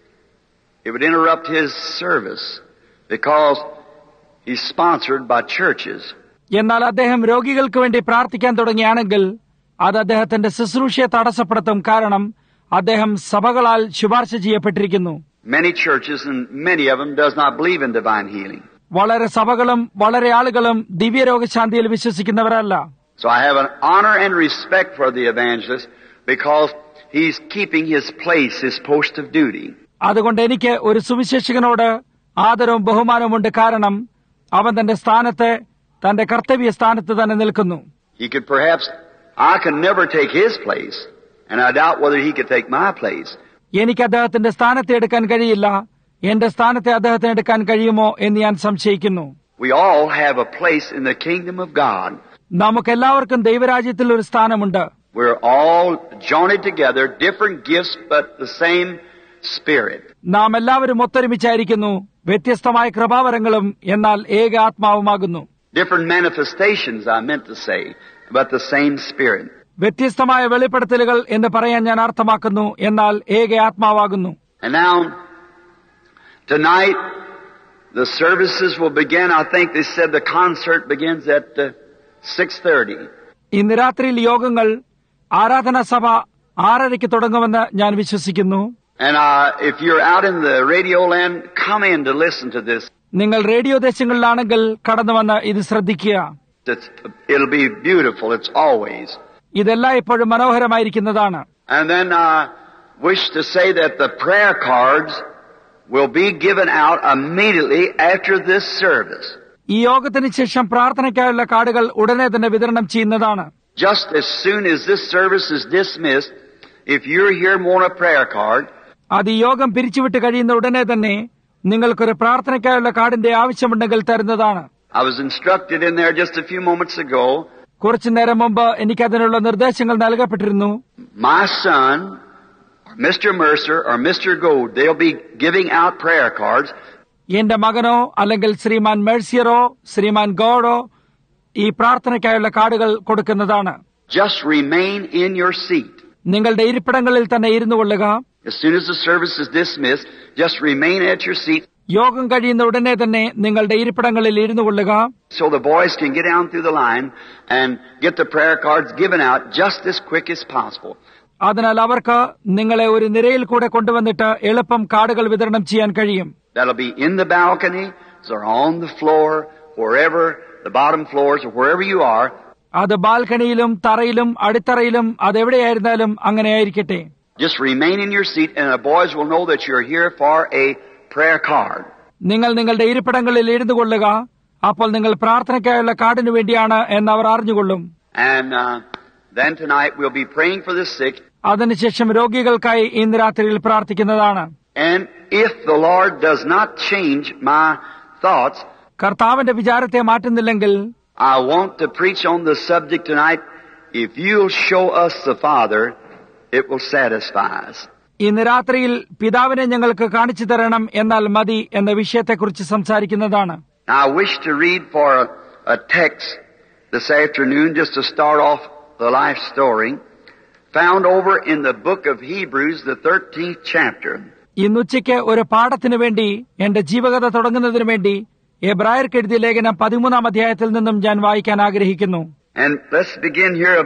it would interrupt his service because he's sponsored by churches. എന്നാൽ അദ്ദേഹം രോഗികൾക്ക് വേണ്ടി പ്രാർത്ഥിക്കാൻ തുടങ്ങിയാണെങ്കിൽ അത് അദ്ദേഹത്തിന്റെ ശുശ്രൂഷയെ തടസ്സപ്പെടുത്തും. കാരണം അദ്ദേഹം സഭകളാൽ ശുപാർശ ചെയ്യപ്പെട്ടിരിക്കുന്നു. Many churches and many of them does not believe in divine healing. വളരെ സഭകളും വളരെ ആളുകളും ദിവ്യ രോഗശാന്തിയിൽ വിശ്വസിക്കുന്നവരല്ല. So I have an honor and respect for the evangelist because he's keeping his place, his post of duty. അതുകൊണ്ട് എനിക്ക് ഒരു സുവിശേഷകനോട് ആദരവും ബഹുമാനവുമുണ്ട്. കാരണം അവൻ തന്റെ സ്ഥാനത്ത്, തന്റെ കർത്തവ്യ സ്ഥാനത്ത് തന്നെ നിൽക്കുന്നു. He could perhaps, I can never take his place, and I doubt whether he could take my place. എനിക്ക് അദ്ദേഹത്തിന്റെ സ്ഥാനത്തെ എടുക്കാൻ കഴിയില്ല. എന്റെ സ്ഥാനത്തെ അദ്ദേഹത്തിന് എടുക്കാൻ കഴിയുമോ എന്ന് ഞാൻ സംശയിക്കുന്നു. We all have a place in the kingdom of God. നമുക്കെല്ലാവർക്കും ദൈവരാജ്യത്തിൽ ഒരു സ്ഥാനമുണ്ട്. We're all joined together, different gifts, but the same Spirit. നാം എല്ലാവരും ഒത്തൊരുമിച്ചായിരിക്കുന്നു, വ്യത്യസ്തമായ കൃപാവരങ്ങളും എന്നാൽ ഏക ആത്മാവുമാകുന്നു. Different manifestations, I meant to say, but the same Spirit. വ്യത്യസ്തമായ വെളിപ്പെടുത്തലുകൾ എന്ന് പറയാൻ ഞാൻ അർത്ഥമാക്കുന്നു, എന്നാൽ ഏക ആത്മാവാകുന്നു. And now, tonight, the services will begin. I think they said the concert begins at 6:30. ഇന്ന് രാത്രിയിൽ യോഗങ്ങൾ, ആരാധനാ സഭ 6:30 തുടങ്ങുമെന്ന് ഞാൻ വിശ്വസിക്കുന്നു. And if you're out in the radio land, come in to listen to this. നിങ്ങൾ റേഡിയോ ദേശങ്ങളിലാണെങ്കിൽ കടന്നുവന്ന് ഇത് ശ്രദ്ധിക്കുക. It'll be beautiful. It's always. ഇതെല്ലാം എപ്പോഴും മനോഹരമായിരിക്കുന്നതാണ്. And then I wish to say that the prayer cards will be given out immediately after this service. ഈ യോഗത്തിന് ശേഷം പ്രാർത്ഥനയ്ക്കായുള്ള കാർഡുകൾ ഉടനെ തന്നെ വിതരണം ചെയ്യുന്നതാണ്. Just as soon as this service is dismissed, if you're here and want a prayer card, അത് ഈ യോഗം പിരിച്ചുവിട്ട് കഴിയുന്ന ഉടനെ തന്നെ നിങ്ങൾക്കൊരു പ്രാർത്ഥനയ്ക്കായുള്ള കാർഡിന്റെ ആവശ്യമുണ്ടെങ്കിൽ തരുന്നതാണ്. I was instructed in there just a few moments ago. കുറച്ചു നേരം മുമ്പ് എനിക്ക് അതിനുള്ള നിർദ്ദേശങ്ങൾ നൽകപ്പെട്ടിരുന്നു. My son, Mr. Mercer or Mr. Gold, they'll be giving out prayer cards. എന്റെ മകനോ അല്ലെങ്കിൽ ശ്രീമാൻ മെഴ്സിയറോ ശ്രീമാൻ ഗോഡോ ഈ പ്രാർത്ഥനയ്ക്കായുള്ള കാർഡുകൾ കൊടുക്കുന്നതാണ്. Just remain in your seat. നിങ്ങളുടെ ഇരിപ്പിടങ്ങളിൽ തന്നെ ഇരുന്നു കൊള്ളുക. As soon as the service is dismissed, just remain at your seat. യോഗം കഴിയുന്ന ഉടനെ തന്നെ നിങ്ങളുടെ ഇരിപ്പിടങ്ങളിൽ ഇരുന്നു കൊള്ളുക. So the boys can get down through the line and get the prayer cards given out just as quick as possible. അതിനാൽ അവർക്ക് നിങ്ങളെ ഒരു നിരയിൽ കൂടെ കൊണ്ടുവന്നിട്ട് എളുപ്പം കാർഡുകൾ വിതരണം ചെയ്യാൻ കഴിയും. That'll be in the balcony or on the floor, wherever, the bottom floors or wherever you are. അത് ബാൽക്കണിയിലും തറയിലും അടിത്തറയിലും അതെവിടെയായിരുന്നാലും അങ്ങനെയായിരിക്കട്ടെ. Just remain in your seat and the boys will know that you're here for a prayer card. നിങ്ങൾ നിങ്ങളുടെ ഇരിപ്പിടങ്ങളിൽ ഇരുന്നു കൊള്ളുക. അപ്പോൾ നിങ്ങൾ പ്രാർത്ഥനയ്ക്കായുള്ള കാർഡിനു വേണ്ടിയാണ് എന്ന് അവർ അറിഞ്ഞുകൊള്ളും. And then tonight we'll be praying for the sick. അതിനുശേഷം രോഗികൾക്കായി ഇന്ന് രാത്രിയിൽ പ്രാർത്ഥിക്കുന്നതാണ്. And if the Lord does not change my thoughts, കർത്താവിന്റെ വിചാരത്തെ മാറ്റുന്നില്ലെങ്കിൽ I want to preach on the subject tonight. If you'll show us the Father, it will satisfy us. ഇന്ന് രാത്രിയിൽ പിതാവിനെ ഞങ്ങൾക്ക് കാണിച്ചു തരണം എന്നാൽ മതി എന്ന വിഷയത്തെക്കുറിച്ച് സംസാരിക്കുന്നതാണ്. Now I wish to read for a text this afternoon just to start off the life story found over in the book of Hebrews, the 13th chapter. ഇന്നുച്ചയ്ക്ക് ഒരു പാഠത്തിനു വേണ്ടി എന്റെ ജീവകഥ തുടങ്ങുന്നതിനു വേണ്ടി എബ്രായർക്ക് എഴുതിയ ലേഖനം 13-ാം അധ്യായത്തിൽ നിന്നും ഞാൻ വായിക്കാൻ ആഗ്രഹിക്കുന്നു. And let's begin here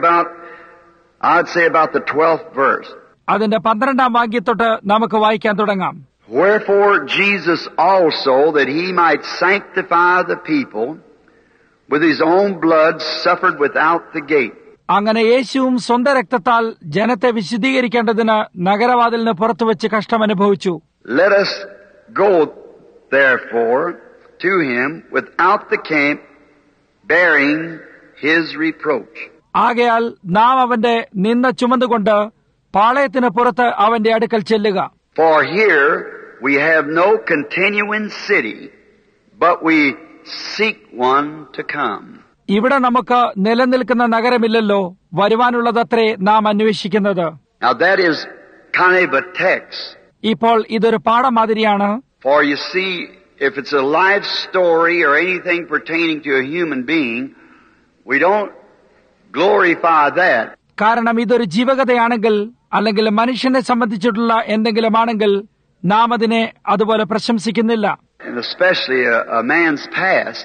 I'd say about the 12th verse. അതിന്റെ 12-ാം വാക്യത്തൊട്ട് നമുക്ക് വായിക്കാൻ തുടങ്ങാം. Wherefore Jesus also, that he might sanctify the people, with his own blood suffered without the gate. അങ്ങനെ യേശുവും സ്വന്തം രക്തത്താൽ ജനത്തെ വിശുദ്ധീകരിക്കേണ്ടതിന് നഗരവാതിലിന് പുറത്തുവച്ച് കഷ്ടമനുഭവിച്ചു. Let us go, therefore, to him without the camp, bearing his reproach. ആകയാൽ നാം അവന്റെ നിന്ന ചുമന്നുകൊണ്ട് പാളയത്തിന് പുറത്ത് അവന്റെ അടുക്കൽ ചെല്ലുക. For here we have no continuing city, but we seek one to come. ഇവിടെ നമുക്ക് നിലനിൽക്കുന്ന നഗരമില്ലല്ലോ, വരുവാനുള്ളതത്രേ നാം അന്വേഷിക്കുന്നത്. Now that is kind of a text. ഇപ്പോൾ ഇതൊരു പാഠം മാതിരിയാണ്. For you see, if it's a life story or anything pertaining to a human being, we don't glorify that. കാരണം ഇതൊരു ജീവകഥയാണെങ്കിൽ അല്ലെങ്കിൽ മനുഷ്യനെ സംബന്ധിച്ചിട്ടുള്ള എന്തെങ്കിലും ആണെങ്കിൽ നാം അതിനെ അതുപോലെ പ്രശംസിക്കുന്നില്ല. And especially a man's past,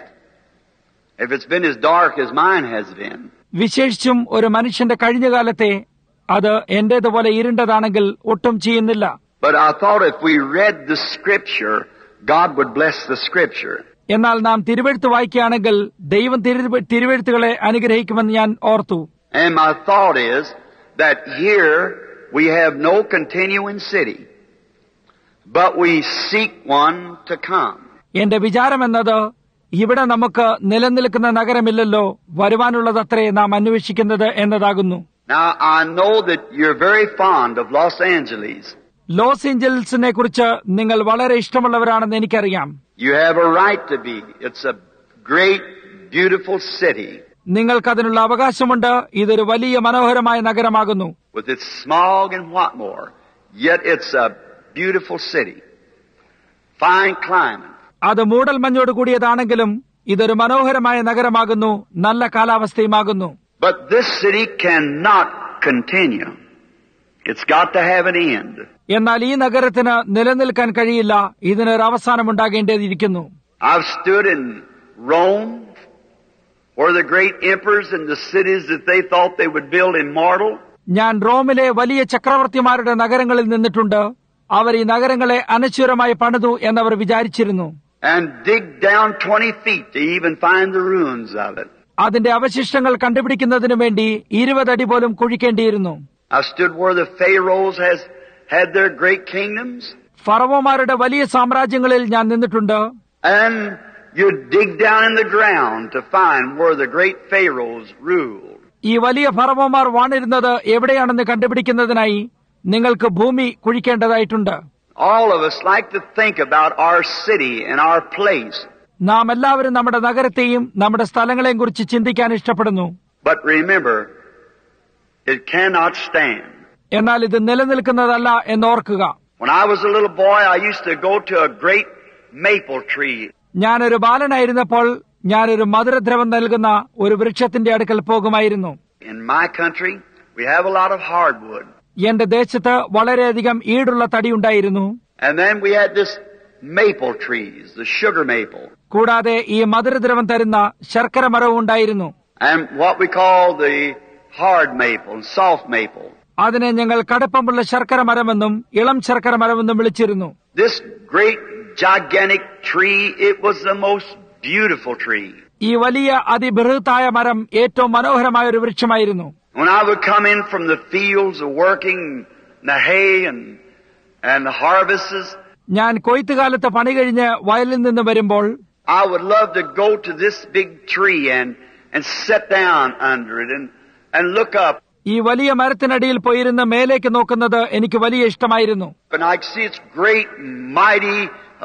if it's been as dark as mine has been. വിശേഷിച്ചും ഒരു മനുഷ്യന്റെ കഴിഞ്ഞകാലത്തെ അത് എന്റേതുപോലെ ഇരുണ്ടതാണെങ്കിൽ ഒട്ടും ചെയ്യുന്നില്ല. But I thought if we read the scripture, God would bless the scripture. എന്നാൽ നാം തിരുവെഴുത്ത് വായിക്കുകയാണെങ്കിൽ ദൈവം തിരുവെഴുത്തുകളെ അനുഗ്രഹിക്കുമെന്ന് ഞാൻ ഓർത്തു. And my thought is that here we have no continuing city, but we seek one to come. എന്റെ വിചാരം എന്നത് ഇവിടെ നമുക്ക് നിലനിൽക്കുന്ന നഗരമില്ലല്ലോ, വരുവാനുള്ളതത്രേ നാം അന്വേഷിക്കുന്നത് എന്നതാകുന്നു. Now I know that you're very fond of Los Angeles. Los ഏഞ്ചൽസിനെ കുറിച്ച് നിങ്ങൾ വളരെ ഇഷ്ടമുള്ളവരാണെന്ന് എനിക്കറിയാം. You have a right to be. It's a great, beautiful city. നിങ്ങൾക്കതിനുള്ള അവകാശമുണ്ട്. ഇതൊരു വലിയ മനോഹരമായ നഗരമാകുന്നു. With its smog and what more, yet it's a beautiful city. Fine climate. അത് മൂടൽ മഞ്ഞോട് കൂടിയതാണെങ്കിലും ഇതൊരു മനോഹരമായ നഗരമാകുന്നു, നല്ല കാലാവസ്ഥയുമാകുന്നു. But this city cannot continue. It's got to have an end. എന്നാൽ ഈ നഗരത്തിന് നിലനിൽക്കാൻ കഴിയില്ല, ഇതിനൊരു അവസാനമുണ്ടാകേണ്ടതിരിക്കുന്നു. I've stood in Rome, where the great emperors and the cities that they thought they would build immortal. ഞാൻ റോമിലെ വലിയ ചക്രവർത്തിമാരുടെ നഗരങ്ങളിൽ നിന്നിട്ടുണ്ട്. അവർ ഈ നഗരങ്ങളെ അനശ്വരമായി പണിതു എന്നവർ വിചാരിച്ചിരുന്നു. And dig down 20 feet to even find the ruins of it. അതിന്റെ അവശിഷ്ടങ്ങൾ കണ്ടുപിടിക്കുന്നതിനു വേണ്ടി 20 അടി പോലും കുഴിക്കേണ്ടിയിരുന്നു. I stood where the pharaohs had their great kingdoms. ഫറവോമാരുടെ വലിയ സാമ്രാജ്യങ്ങളിൽ ഞാൻ നിന്നിട്ടുണ്ട്. And you dig down in the ground to find where the great pharaohs ruled. ഈ വലിയ ഫറവോമാർ വാണിരുന്നത് എവിടെയാണെന്ന് കണ്ടുപിടിക്കുന്നതിനായി നിങ്ങൾക്ക് ഭൂമി കുഴിക്കേണ്ടതായിട്ടുണ്ട്. All of us like to think about our city and our place. നാം എല്ലാവരും നമ്മുടെ നഗരത്തെയും നമ്മുടെ സ്ഥലങ്ങളെയും കുറിച്ച് ചിന്തിക്കാൻ ഇഷ്ടപ്പെടുന്നു. But remember, it cannot stand. എന്നാൽ ഇത് നിലനിൽക്കുന്നതല്ല എന്നോർക്കുക. When I was a little boy, I used to go to a great maple tree. ഞാനൊരു ബാലനായിരുന്നപ്പോൾ ഞാനൊരു മധുരദ്രവം നൽകുന്ന ഒരു വൃക്ഷത്തിന്റെ അടുക്കൽ പോകുമായിരുന്നു. In my country, we have a lot of hardwood. എന്റെ ദേശത്ത് വളരെയധികം ഈടുള്ള തടിയുണ്ടായിരുന്നു. And then we had this maple trees, the sugar maple. കൂടാതെ ഈ മധുരദ്രവം തരുന്ന ശർക്കര മരവും ഉണ്ടായിരുന്നു. And what we call the hard maple, soft maple. അതിനെ ഞങ്ങൾ കടുപ്പമുള്ള ശർക്കര മരമെന്നും ഇളം ശർക്കര മരമെന്നും വിളിച്ചിരുന്നു. This great gigantic tree, it was the most beautiful tree. ഈ വലിയ അതിബൃഹത്തായ മരം ഏറ്റവും മനോഹരമായ ഒരു വൃക്ഷമായിരുന്നു. When I would come in from the fields of working the hay and the harvests, ഞാൻ കൊയ്ത്തുകാലത്ത് പണി കഴിഞ്ഞ് വയലിൽ നിന്ന് വരുമ്പോൾ I would love to go to this big tree and sit down under it and look up. ഈ വലിയ മരത്തിനടിയിൽ പോയിരുന്ന് മേലേക്ക് നോക്കുന്നത് എനിക്ക് വലിയ ഇഷ്ടമായിരുന്നു. And I could see its great mighty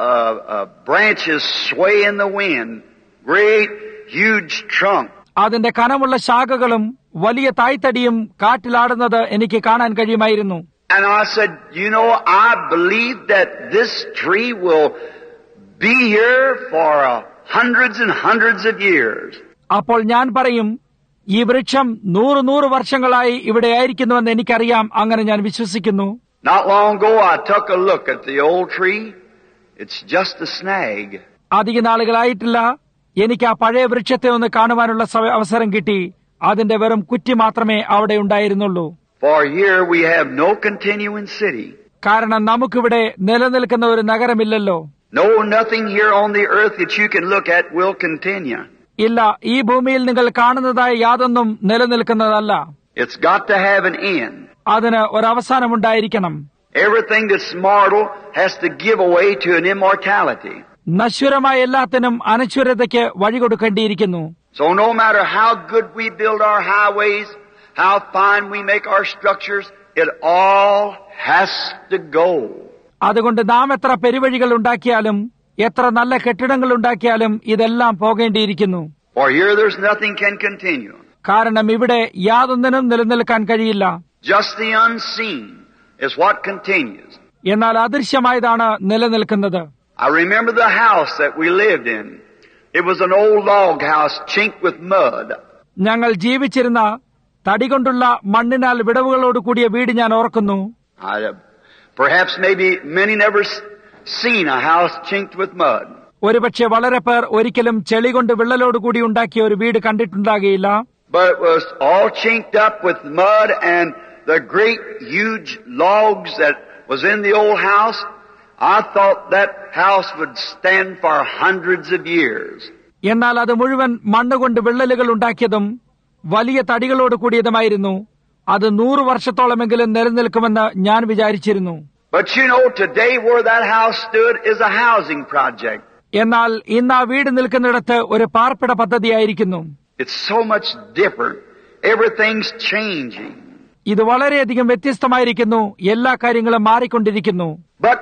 branches sway in the wind, great huge trunk. അതിന്റെ കനമുള്ള ശാഖകളും വലിയ തായ്തടിയും കാറ്റിലാടുന്നത് എനിക്ക് കാണാൻ കഴിയുമായിരുന്നു. And I said, I believe that this tree will be here for hundreds and hundreds of years. അപ്പോൾ ഞാൻ പറയും, ഈ വൃക്ഷം 100 വർഷങ്ങളായി ഇവിടെ ആയിരിക്കുന്നുവെന്ന് എനിക്കറിയാം. അങ്ങനെ ഞാൻ വിശ്വസിക്കുന്നു. Not long ago I took a look at the old tree. It's just a snag. അധിക നാളുകളായിട്ടില്ല എനിക്ക് ആ പഴയ വൃക്ഷത്തെ ഒന്ന് കാണുവാനുള്ള അവസരം കിട്ടി. അതിന്റെ വെറും കുറ്റി മാത്രമേ അവിടെ ഉണ്ടായിരുന്നുള്ളൂ. For here we have no continuing city. കാരണം നമുക്കിവിടെ നിലനിൽക്കുന്ന ഒരു നഗരമില്ലല്ലോ. No, nothing here on the earth that you can look at will continue. ഇല്ല, ഈ ഭൂമിയിൽ നിങ്ങൾ കാണുന്നതായ യാതൊന്നും നിലനിൽക്കുന്നതല്ല. It's got to have an end. അതിന് ഒരവസാനമുണ്ടായിരിക്കണം. Everything that's mortal has to give away to an immortality. നശ്വരമായ എല്ലാത്തിനും അനശ്വരതയ്ക്ക് വഴികൊടുക്കേണ്ടിയിരിക്കുന്നു. So no matter how good we build our highways, how fine we make our structures, it all has to go. അതുകൊണ്ട് നാം എത്ര പെരുവഴികൾ ഉണ്ടാക്കിയാലും എത്ര നല്ല കെട്ടിടങ്ങൾ ഉണ്ടാക്കിയാലും ഇതെല്ലാം പോകേണ്ടിയിരിക്കുന്നു. For here there's nothing can continue. കാരണം ഇവിടെ യാതൊന്നിനും നിലനിൽക്കാൻ കഴിയില്ല. Just the unseen is what continues. എന്നാൽ അദൃശ്യമായതാണ് നിലനിൽക്കുന്നത്. I remember the house that we lived in. It was an old log house chinked with mud. ഞങ്ങൾ ജീവിച്ചിരുന്ന തടികൊണ്ടുള്ള മണ്ണിനാൽ വിടവുകളോട് കൂടിയ വീട് ഞാൻ ഓർക്കുന്നു. Perhaps maybe many never seen a house chinked with mud. ഒരുപക്ഷെ വളരെ പേർ ഒരിക്കലും ചെളി കൊണ്ട് വിള്ളലോടുകൂടി ഉണ്ടാക്കിയ ഒരു വീട് കണ്ടിട്ടുണ്ടാകുകയില്ല. But it was all chinked up with mud, and the great huge logs that was in the old house, I thought that house would stand for hundreds of years. എന്നാൽ അത് മുഴുവൻ മണ്ണുകൊണ്ട് വിള്ളലുകൾ ഉണ്ടാക്കിയതും വലിയ തടികളോട് കൂടിയതുമായിരുന്നു. അത് 100 വർഷത്തോളമെങ്കിലും നിലനിൽക്കുമെന്ന് ഞാൻ വിചാരിച്ചിരുന്നു. But you know, today where that house stood is a housing project. എന്നാൽ ഇന്ന് ആ വീട് നിൽക്കുന്നിടത്ത് ഒരു പാർപ്പിട പദ്ധതിയായിരിക്കുന്നു. It's so much different. Everything's changing. ഇത് വളരെയധികം വ്യത്യസ്തമായിരിക്കുന്നു. എല്ലാ കാര്യങ്ങളും മാറിക്കൊണ്ടിരിക്കുന്നു. But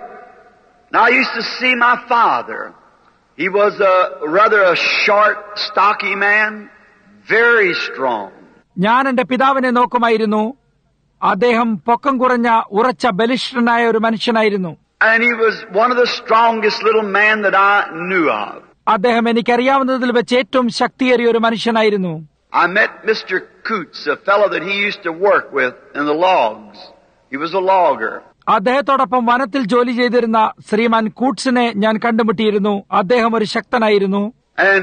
now I used to see my father. He was rather a short, stocky man, very strong. ഞാൻ എന്റെ പിതാവിനെ നോക്കുമായിരുന്നു. അദ്ദേഹം പൊക്കം കുറഞ്ഞ ഉറച്ച ബലിഷ്ഠനായ ഒരു മനുഷ്യനായിരുന്നു. And he was one of the strongest little men that I knew of. അദ്ദേഹം എനിക്കറിയാവുന്നതിൽ വെച്ച് ഏറ്റവും ശക്തിയേറിയ ഒരു മനുഷ്യനായിരുന്നു. I met Mr. Coots, a fellow that he used to work with in the logs. He was a logger. അദ്ദേഹത്തോടൊപ്പം വനത്തിൽ ജോലി ചെയ്തിരുന്ന ശ്രീമാൻ കൂട്ട്സിനെ ഞാൻ കണ്ടുമുട്ടിയിരുന്നു. അദ്ദേഹം ഒരു ശക്തനായിരുന്നു. And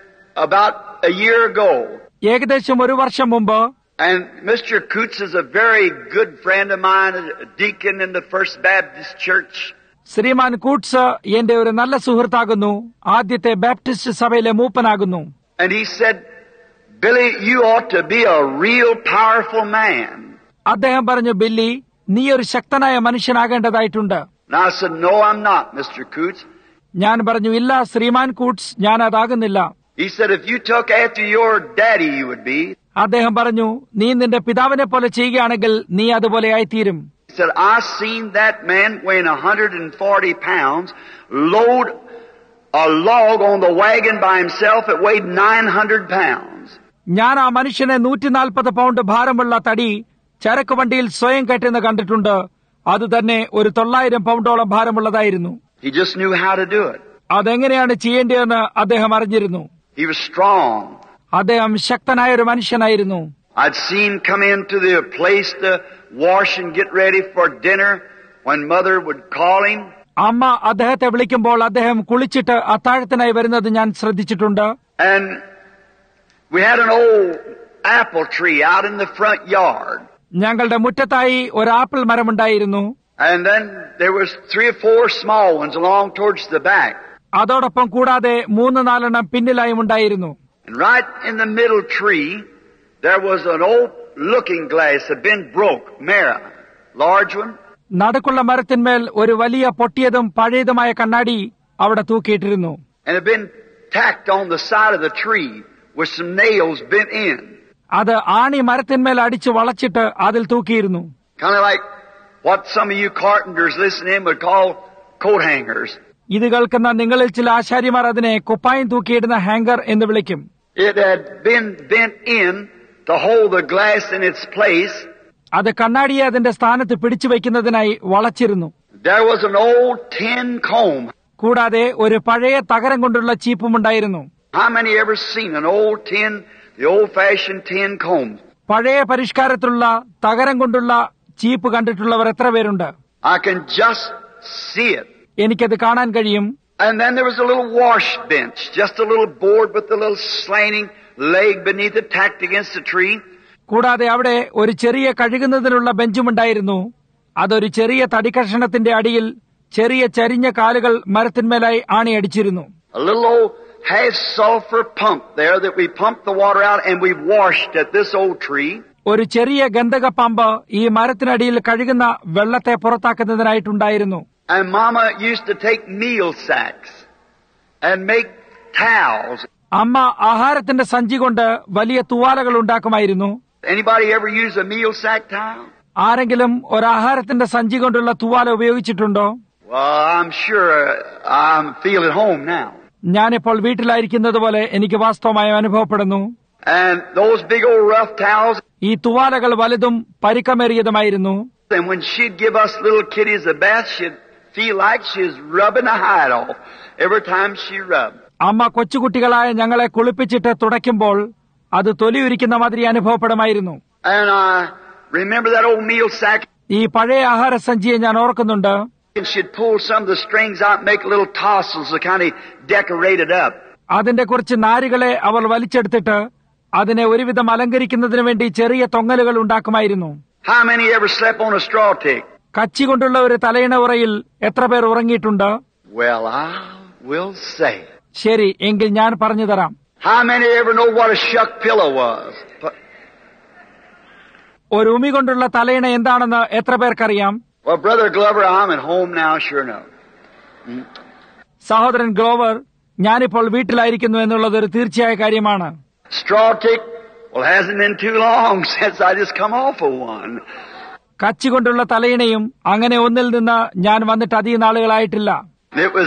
about a year ago, ഏകദേശം ഒരു വർഷം മുമ്പ്, and Mr. Coots is a very good friend of mine, a deacon in the First Baptist Church. ശ്രീമാൻ കൂട്ട്സ് എന്റെ ഒരു നല്ല സുഹൃത്താകുന്നു. ആദ്യത്തെ ബാപ്റ്റിസ്റ്റ് സഭയിലെ മൂപ്പനാകുന്നു. And he said, Billy, you ought to be a real powerful man. അദ്ദേഹം പറഞ്ഞു, ബില്ലി, നീ ഒരു ശക്തനായ മനുഷ്യനാകേണ്ടതായിട്ടുണ്ട്. And I said, no, I'm not, Mr. Coots. ഞാൻ പറഞ്ഞു, ഇല്ല ശ്രീമാൻ കൂട്ട്സ്, ഞാൻ അതാകുന്നില്ല. He said, if you took after your daddy, you would be. അദ്ദേഹം പറഞ്ഞു, നീ നിന്റെ പിതാവിനെ പോലെ ചെയ്യുകയാണെങ്കിൽ നീ അതുപോലെ ആയിത്തീരും. He said, I seen that man weighing 140 pounds load a log on the wagon by himself. It weighed 900 pounds. ഞാൻ ആ മനുഷ്യനെ 140 പൗണ്ട് ഭാരമുള്ള തടി ചരക്ക് വണ്ടിയിൽ സ്വയം കയറ്റുന്ന കണ്ടിട്ടുണ്ട്. അത് തന്നെ ഒരു 900 പൗണ്ടോളം ഭാരമുള്ളതായിരുന്നു. He just knew how to do it. അതെങ്ങനെയാണ് ചെയ്യേണ്ടതെന്ന് അദ്ദേഹം അറിഞ്ഞിരുന്നു. He was strong. അദ്ദേഹം ശക്തനായ ഒരു മനുഷ്യനായിരുന്നു. I'd seen him come into the place to wash and get ready for dinner when mother would call him. അമ്മ അദ്ദേഹത്തെ വിളിക്കുമ്പോൾ അദ്ദേഹം കുളിച്ചിട്ട് അത്താഴത്തിനായി വരുന്നത് ഞാൻ ശ്രദ്ധിച്ചിട്ടുണ്ട്. And we had an old apple tree out in the front yard. ഞങ്ങളുടെ മുറ്റത്തായി ഒരു ആപ്പിൾ മരമുണ്ടായിരുന്നു. And then there was 3 or 4 small ones along towards the back. അതോടൊപ്പം കൂടാതെ 3-4 പിന്നിലായും ഉണ്ടായിരുന്നു. And right in the middle tree, there was an old looking glass that had been broke, Mara, large one. നടുക്കുള്ള മരത്തിന്മേൽ ഒരു വലിയ പൊട്ടിയതും പഴയതുമായ കണ്ണാടി അവിടെ തൂക്കിയിട്ടിരുന്നു. And it had been tacked on the side of the tree with some nails bent in. അത് ആണി മരത്തിന്മേൽ അടിച്ചു വളച്ചിട്ട് അതിൽ തൂക്കിയിരുന്നു. Kind of like what some of you carpenters listening would call coat hangers. ഇത് കേൾക്കുന്ന നിങ്ങളിൽ ചില ആശാരിമാർ അതിനെ കുപ്പായം തൂക്കിയിടുന്ന ഹാങ്കർ എന്ന് വിളിക്കും. It had been bent in to hold the glass in its place. അത് കണ്ണാടിയെ അതിന്റെ സ്ഥാനത്ത് പിടിച്ചു വയ്ക്കുന്നതിനായി വളച്ചിരുന്നു. There was an old tin comb. കൂടാതെ ഒരു പഴയ തകരം കൊണ്ടുള്ള ചീപ്പുമുണ്ടായിരുന്നു. How many ever seen an old tin, the old-fashioned tin comb? പഴയ പരിഷ്കാരത്തിലുള്ള തകരം കൊണ്ടുള്ള ചീപ്പ് കണ്ടിട്ടുള്ളവർ എത്ര പേരുണ്ട്? I can just see it. എനിക്കത് കാണാൻ കഴിയും. And then there was a little wash bench, just a little board with a little slanting leg beneath it tacked against the tree. കൂടാതെ അവിടെ ഒരു ചെറിയ കഴുകുന്നതിനുള്ള ബെഞ്ചുമുണ്ടായിരുന്നു. അതൊരു ചെറിയ തടിക്കഷണത്തിന്റെ അടിയിൽ ചെറിയ ചരിഞ്ഞ കാലുകൾ മരത്തിന്മേലായി ആണിയടിച്ചിരുന്നു. A little old half sulfur pump there that we pumped the water out and we washed at this old tree. ഒരു ചെറിയ ഗന്ധക പമ്പ് ഈ മരത്തിനടിയിൽ കഴുകുന്ന വെള്ളത്തെ പുറത്താക്കുന്നതിനായിട്ടുണ്ടായിരുന്നു. And Mama used to take meal sacks and make towels. അമ്മ ആഹാരത്തിന്റെ സഞ്ചി കൊണ്ട് വലിയ തുവാലകൾ ഉണ്ടാക്കുമായിരുന്നു. Anybody ever use a meal sack towel? ആരെങ്കിലും ഒരാഹാരത്തിന്റെ സഞ്ചി കൊണ്ടുള്ള തുവാല ഉപയോഗിച്ചിട്ടുണ്ടോ? Well, I'm sure I feel at home now. ഞാനിപ്പോൾ വീട്ടിലായിരിക്കുന്നത് പോലെ എനിക്ക് വാസ്തവമായി അനുഭവപ്പെടുന്നു. And those big old rough towels. ഈ തുവാലകൾ വലുതും പരിക്കമേറിയതുമായിരുന്നു. And when she'd give us little kiddies a bath, she'd feel like she's rubbing the hide off every time she rubbed. അമ്മ കൊച്ചുകുട്ടികളായ ഞങ്ങളെ കുളിപ്പിച്ചിട്ട് തുടയ്ക്കുമ്പോൾ അത് തൊലിയുരിക്കുന്ന മാതിരി അനുഭവപ്പെടുമായിരുന്നു. And I remember that old meal sack. ഈ പഴയ ആഹാര സഞ്ചിയെ ഞാൻ ഓർക്കുന്നുണ്ട്. And she'd pull some of the strings out and make little tassels to kind of decorate it up. അതിന്റെ കുറച്ച് നാരുകളെ അവൾ വലിച്ചെടുത്തിട്ട് അതിനെ ഒരുവിധം അലങ്കരിക്കുന്നതിന് വേണ്ടി ചെറിയ തൊങ്ങലുകൾ ഉണ്ടാക്കുമായിരുന്നു. How many ever slept on a straw tick? കച്ചി കൊണ്ടുള്ള ഒരു തലയിണ ഉറയിൽ എത്ര പേർ ഉറങ്ങിയിട്ടുണ്ട്? Well, I will say. ശരി, എങ്കിൽ ഞാൻ പറഞ്ഞു തരാം. How many ever know what a shuck pillow was? ഒരു ഉമി കൊണ്ടുള്ള തലയിണ എന്താണെന്ന് എത്ര പേർക്കറിയാം? Well, Brother Glover, I'm at home now, sure enough. സഹോദരൻ ഗ്ലോവർ, ഞാനിപ്പോൾ വീട്ടിലായിരിക്കുന്നു എന്നുള്ളത് ഒരു തീർച്ചയായ കാര്യമാണ്. Straw tick? Well, it hasn't been too long since I just come off of one. കച്ചി കൊണ്ടുള്ള തലയിണയും അങ്ങനെ ഒന്നിൽ നിന്ന് ഞാൻ വന്നിട്ട് അധികം നാളുകളായിട്ടില്ല. It was,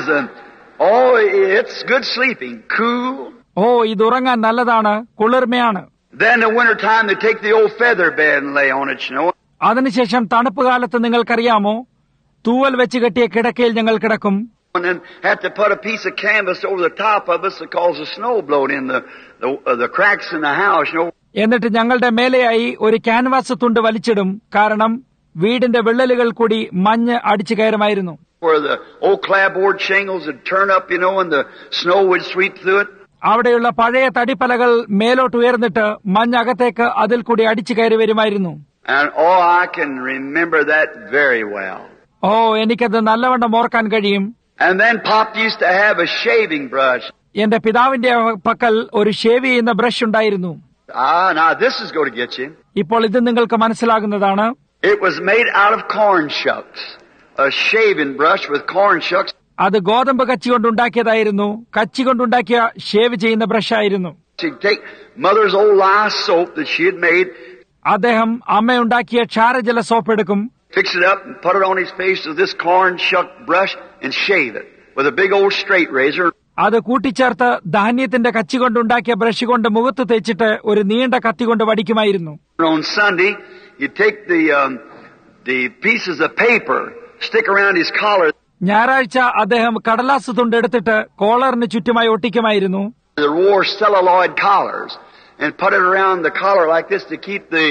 it's good sleeping, cool. ഇത് ഉറങ്ങാൻ നല്ലതാണ്, കുളിർമയാണ്. Then the winter time they take the old feather bed and lay on it, you know. അതിനുശേഷം തണുപ്പ് കാലത്ത് നിങ്ങൾക്കറിയാമോ, തൂവൽ വെച്ച് കെട്ടിയ കിടക്കയിൽ ഞങ്ങൾ കിടക്കും. And then have to put a piece of canvas over the top of us to cause the snow blowed in the cracks in the house, you know. എന്നിട്ട് ഞങ്ങളുടെ മേലെയായി ഒരു ക്യാൻവാസ് തുണ്ട് വലിച്ചിടും, കാരണം വീടിന്റെ വിള്ളലുകൾ കൂടി മഞ്ഞ് അടിച്ചു കയറുമായിരുന്നു. Where the old clapboard shingles would turn up, you know, and the snow would sweep through it. അവിടെയുള്ള പഴയ തടിപ്പലകൾ മേലോട്ട് ഉയർന്നിട്ട് മഞ്ഞകത്തേക്ക് അതിൽ കൂടി അടിച്ചു കയറി വരുമായിരുന്നു. And I can remember that very well. എനിക്കത് നല്ലവണ്ണം ഓർക്കാൻ കഴിയും. And then Pop used to have a shaving brush. എന്റെ പിതാവിന്റെ പക്കൽ ഒരു ഷേവ് ചെയ്യുന്ന ബ്രഷ് ഉണ്ടായിരുന്നു. Now this is going to get you. ഇപ്പോൾ ഇത് നിങ്ങൾക്ക് മനസ്സിലാകുന്നതാണ്. It was made out of corn shucks. A shaving brush with corn shucks. അത് ഗോതമ്പ് കച്ചി കൊണ്ടുണ്ടാക്കിയതായിരുന്നു. കച്ചി കൊണ്ടുണ്ടാക്കിയ ഷേവ് ചെയ്യുന്ന ബ്രഷ് ആയിരുന്നു. She'd take Mother's old lye soap that she had made. അദ്ദേഹം അമ്മയുണ്ടാക്കിയ ക്ഷാരജല സോപ്പ് എടുക്കും, fix it up and put it on his face with this corn shuck brush and shave it with a big old straight razor. അത് കൂട്ടിച്ചേർത്ത് ധാന്യത്തിന്റെ കച്ചി കൊണ്ടുണ്ടാക്കിയ brush കൊണ്ട് മുഖത്ത് തേച്ചിട്ട് ഒരു നീണ്ട കത്തി കൊണ്ട് വടിക്കുമായിരുന്നു. On Sunday, you take the pieces of paper, stick around his collar. ഞായറാഴ്ച അദ്ദേഹം കടലാസ് തുണ്ട് എടുത്തിട്ട് കോളറിന് ചുറ്റുമായി ഒട്ടിക്കുമായിരുന്നു. They wore celluloid collars and put it around the collar like this to keep the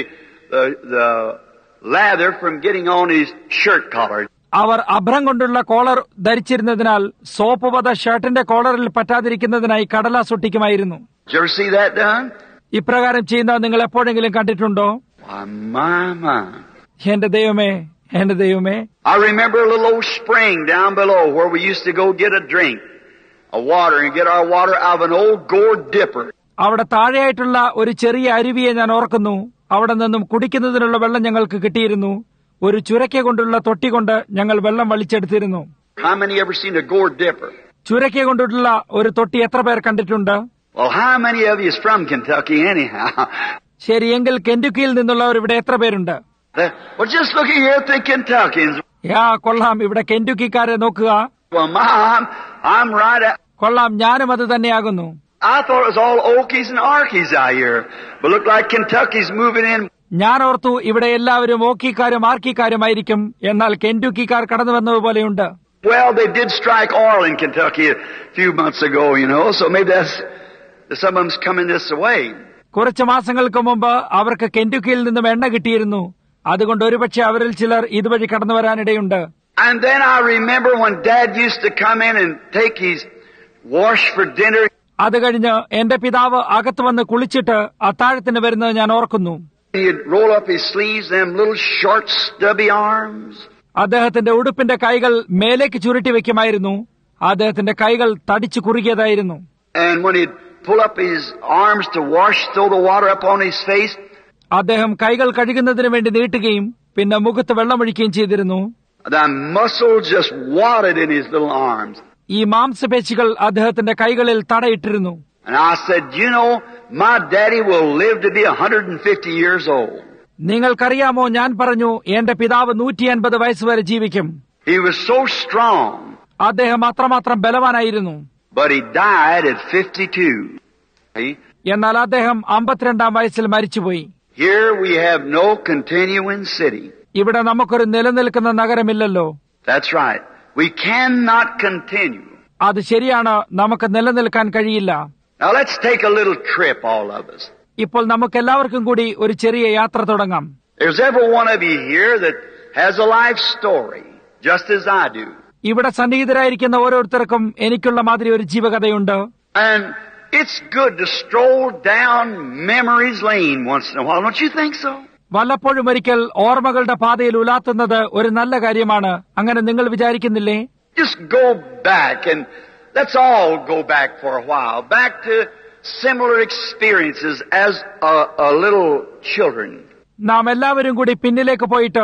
lather from getting on his shirt collar. അവർ അഭ്രം കൊണ്ടുള്ള collar ധരിച്ചിരുന്നതിനാൽ soap പത ഷർട്ടിന്റെ കോളറിൽ പറ്റാതിരിക്കുന്നതിനായി കടലാസ് ഒട്ടിക്കുമായിരുന്നു. Did you ever see that done? ഇപ്രകാരം ചെയ്യുന്നത് നിങ്ങൾ എപ്പോഴെങ്കിലും കണ്ടിട്ടുണ്ടോ? My. എന്റെ ദൈവമേ, എന്റെ ദൈവമേ. I remember a little old spring down below where we used to go get a drink of water and get our water out of an old gourd dipper. അവിടെ താഴെയായിട്ടുള്ള ഒരു ചെറിയ അരുവിയെ ഞാൻ ഓർക്കുന്നു. അവിടെ നിന്നും കുടിക്കുന്നതിനുള്ള വെള്ളം ഞങ്ങൾക്ക് കിട്ടിയിരുന്നു. ഒരു ചുരക്ക കൊണ്ടുള്ള തൊട്ടി കൊണ്ട് ഞങ്ങൾ വെള്ളം വലിച്ചെടുത്തിരുന്നു. How many ever seen a gourd dipper? ചുരക്ക കൊണ്ടുള്ള ഒരു തൊട്ടി എത്ര പേർ കണ്ടിട്ടുണ്ട്? Well, how many of you is from Kentucky anyhow? ശരിയെങ്കിൽ കെന്റുക്കിയിൽ നിന്നുള്ളവർ ഇവിടെ എത്ര പേരുണ്ട്? Well, just looking here at the Kentuckians. കൊള്ളാം, ഇവിടെ കെന്റുക്കിക്കാരെ നോക്കുക. Well, Mom, I'm right at... കൊള്ളാം, ഞാനും അത് തന്നെയാകുന്നു. I thought it was all Okies and Arkies out here, but look like Kentucky's moving in. ഞാൻ ഓർത്തു ഇവിടെ എല്ലാവരും ഓക്കിക്കാരും ആർക്കിക്കാരുമായിരിക്കും, എന്നാൽ കെന്റുക്കിക്കാർ കടന്നു വന്നതുപോലെയുണ്ട്. Well, they did strike oil in Kentucky a few months ago, you know, so maybe some of them's coming this way. കുറച്ച് മാസങ്ങൾക്ക് മുമ്പ് അവർക്ക് കെന്റുക്കിയിൽ നിന്നും എണ്ണ കിട്ടിയിരുന്നു. അതുകൊണ്ട് ഒരുപക്ഷെ അവരിൽ ചിലർ ഇതുവഴി കടന്നു വരാനിടയുണ്ട്. And then I remember when Dad used to come in and take his wash for dinner. അത് കഴിഞ്ഞ് എന്റെ പിതാവ് അകത്ത് വന്ന് കുളിച്ചിട്ട് അത്താഴത്തിന് വരുന്നത് ഞാൻ ഓർക്കുന്നു. He'd roll up his sleeves, them little short stubby arms. അദ്ദേഹത്തിന്റെ ഉടുപ്പിന്റെ കൈകൾ മേലേക്ക് ചുരുട്ടി വെക്കുമായിരുന്നു. അദ്ദേഹത്തിന്റെ കൈകൾ തടിച്ചു കുറുകിയതായിരുന്നു. And when he'd pull up his arms to wash, throw the water up on his face, അദ്ദേഹം കൈകൾ കഴുകുന്നതിന് വേണ്ടി നീട്ടുകയും പിന്നെ മുഖത്ത് വെള്ളമൊഴിക്കുകയും ചെയ്തിരുന്നു. the muscles just wadded in his little arms. ഈ മാംസപേശികൾ അദ്ദേഹത്തിന്റെ കൈകളിൽ തടയിട്ടിരുന്നു. And I said, you know, my daddy will live to be 150 years old. നിങ്ങൾക്കറിയാമോ, ഞാൻ പറഞ്ഞു, എന്റെ പിതാവ് 150 വയസ്സുവരെ ജീവിക്കും. He was so strong. അദ്ദേഹം അത്രമാത്രം ബലവാനായിരുന്നു. But he died at 52. See? എന്നാൽ അദ്ദേഹം 52-ാം വയസ്സിൽ മരിച്ചുപോയി. Here we have no continuing city. ഇവിടെ നമുക്കൊരു നിലനിൽക്കുന്ന നഗരമില്ലല്ലോ. That's right. We cannot continue. അത് ശരിയാണ്, നമുക്ക് നിലനിൽക്കാൻ കഴിയില്ല. Now let's take a little trip, all of us. ഇപ്പോൾ നമുക്കെല്ലാവർക്കും കൂടി ഒരു ചെറിയ യാത്ര തുടങ്ങാം. There's every one of you here that has a life story, just as I do. ഇവിടെ സന്നിഹിതരായിരിക്കുന്ന ഓരോരുത്തർക്കും എനിക്കുള്ള മാതിരി ഒരു ജീവകഥയുണ്ട്. And it's good to stroll down memory's lane once in a while, don't you think so? വല്ലപ്പോഴും ഒരിക്കൽ ഓർമ്മകളുടെ പാതയിൽ ഉലാത്തുന്നത് ഒരു നല്ല കാര്യമാണ്. അങ്ങനെ നിങ്ങൾ വിചാരിക്കുന്നില്ലേ? Just go back, and let's all go back for a while, back to similar experiences as a little children. നാം എല്ലാവരും കൂടി പിന്നിലേക്ക് പോയിട്ട്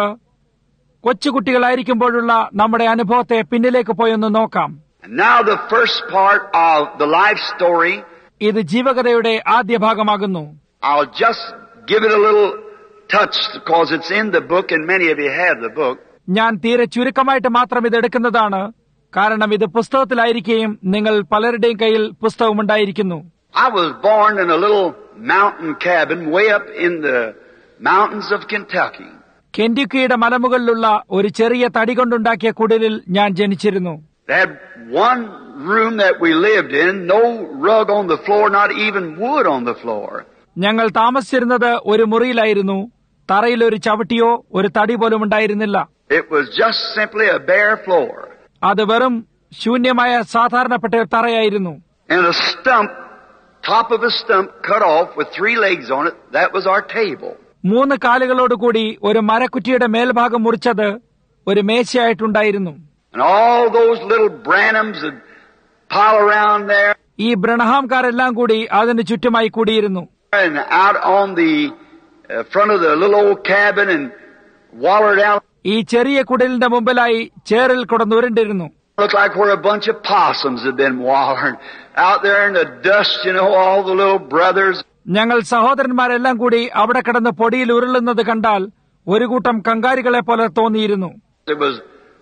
കൊച്ചുകുട്ടികളായിരിക്കുമ്പോഴുള്ള നമ്മുടെ അനുഭവത്തെ പിന്നിലേക്ക് പോയൊന്ന് നോക്കാം. And now the first part of the life story, ഇത് ജീവകഥയുടെ ആദ്യ ഭാഗമാകുന്നു. I'll just give it a little touch because it's in the book and many of you have the book. ഞാൻ തീരെ ചുരുക്കമായിട്ട് മാത്രം ഇത് എടുക്കുന്നതാണ്, കാരണം ഇത് പുസ്തകത്തിലായിരിക്കുകയും നിങ്ങൾ പലരുടെയും കയ്യിൽ പുസ്തകമുണ്ടായിരിക്കുന്നു. I was born in a little mountain cabin way up in the mountains of Kentucky. കെന്റക്കിയുടെ മലമുകളിലുള്ള ഒരു ചെറിയ തടി കൊണ്ടുണ്ടാക്കിയ കുടിലിൽ ഞാൻ ജനിച്ചിരുന്നു. They had one room that we lived in, no rug on the floor, not even wood on the floor. ഞങ്ങൾ താമസിച്ചിരുന്നത് ഒരു മുറിയിലായിരുന്നു. തറയിൽ ഒരു ചവിട്ടിയോ ഒരു തടി പോലും ഉണ്ടായിരുന്നില്ല. It was just simply a bare floor. അത് വെറും ശൂന്യമായ സാധാരണപ്പെട്ട ഒരു തറയായിരുന്നു. And a stump, top of a stump cut off with 3 legs on it, that was our table. 3 കാലുകളോടുകൂടി ഒരു മരക്കുറ്റിയുടെ മേൽഭാഗം മുറിച്ചത് ഒരു മേശയായിട്ടുണ്ടായിരുന്നു. And all those little Branhams would pile around there. ഈ ബ്രണഹാംകാരെല്ലാം കൂടി അതിന് ചുറ്റുമായി കൂടിയിരുന്നു. And out on the front of the little old cabin and wallered out. ഈ ചെറിയ കുടിലിന്റെ മുമ്പിലായി ചേറിൽ കിടന്നുരുണ്ടിരുന്നു. Looked like where a bunch of possums had been wallered out there in the dust, you know, all the little brothers. ഞങ്ങൾ സഹോദരന്മാരെല്ലാം കൂടി അവിടെ കിടന്ന് പൊടിയിൽ ഉരുളുന്നത് കണ്ടാൽ ഒരു കൂട്ടം കങ്കാരികളെ പോലെ തോന്നിയിരുന്നു. There was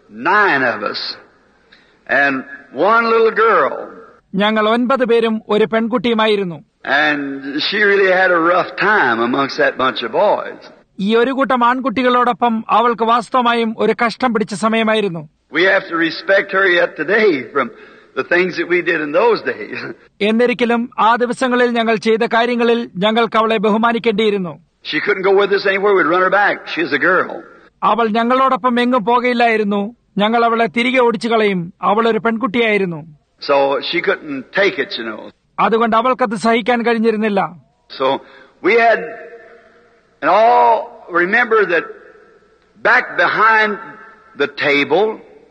9 of us and one little girl. ഞങ്ങൾ 9 പേരും ഒരു പെൺകുട്ടിയുമായിരുന്നു. And she really had a rough time amongst that bunch of boys. ഈ ഒരു കൂട്ടം ആൺകുട്ടികളോടൊപ്പം അവൾക്ക് വാസ്തവമായും ഒരു കഷ്ടം പിടിച്ച സമയമായിരുന്നു. We have to respect her yet today from the things that we did in those days. എന്നിരിക്കലും ആ ദിവസങ്ങളിൽ ഞങ്ങൾ ചെയ്ത കാര്യങ്ങളിൽ ഞങ്ങൾക്ക് അവളെ ബഹുമാനിക്കേണ്ടിയിരുന്നു. She couldn't go with us anywhere. We'd run her back. She's a girl. അവൾ ഞങ്ങളോടൊപ്പം എങ്ങും പോകയില്ലായിരുന്നു. ഞങ്ങൾ അവളെ തിരികെ ഓടിച്ചു കളയും. അവൾ ഒരു പെൺകുട്ടിയായിരുന്നു. So she couldn't take it, you know. അതുകൊണ്ട് അവൾക്കത് സഹിക്കാൻ കഴിഞ്ഞിരുന്നില്ല. So we had, and all remember that back behind the table,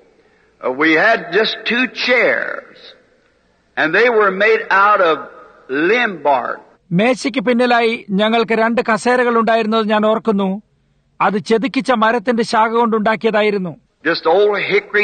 we had just 2 chairs, and they were made out of limb bark. മേശയ്ക്ക് പിന്നിലായി ഞങ്ങൾക്ക് 2 കസേരകൾ ഉണ്ടായിരുന്നത് ഞാൻ ഓർക്കുന്നു. അത് ചെതുക്കിച്ച മരത്തിന്റെ ശാഖ കൊണ്ടുണ്ടാക്കിയതായിരുന്നു. Just old hickory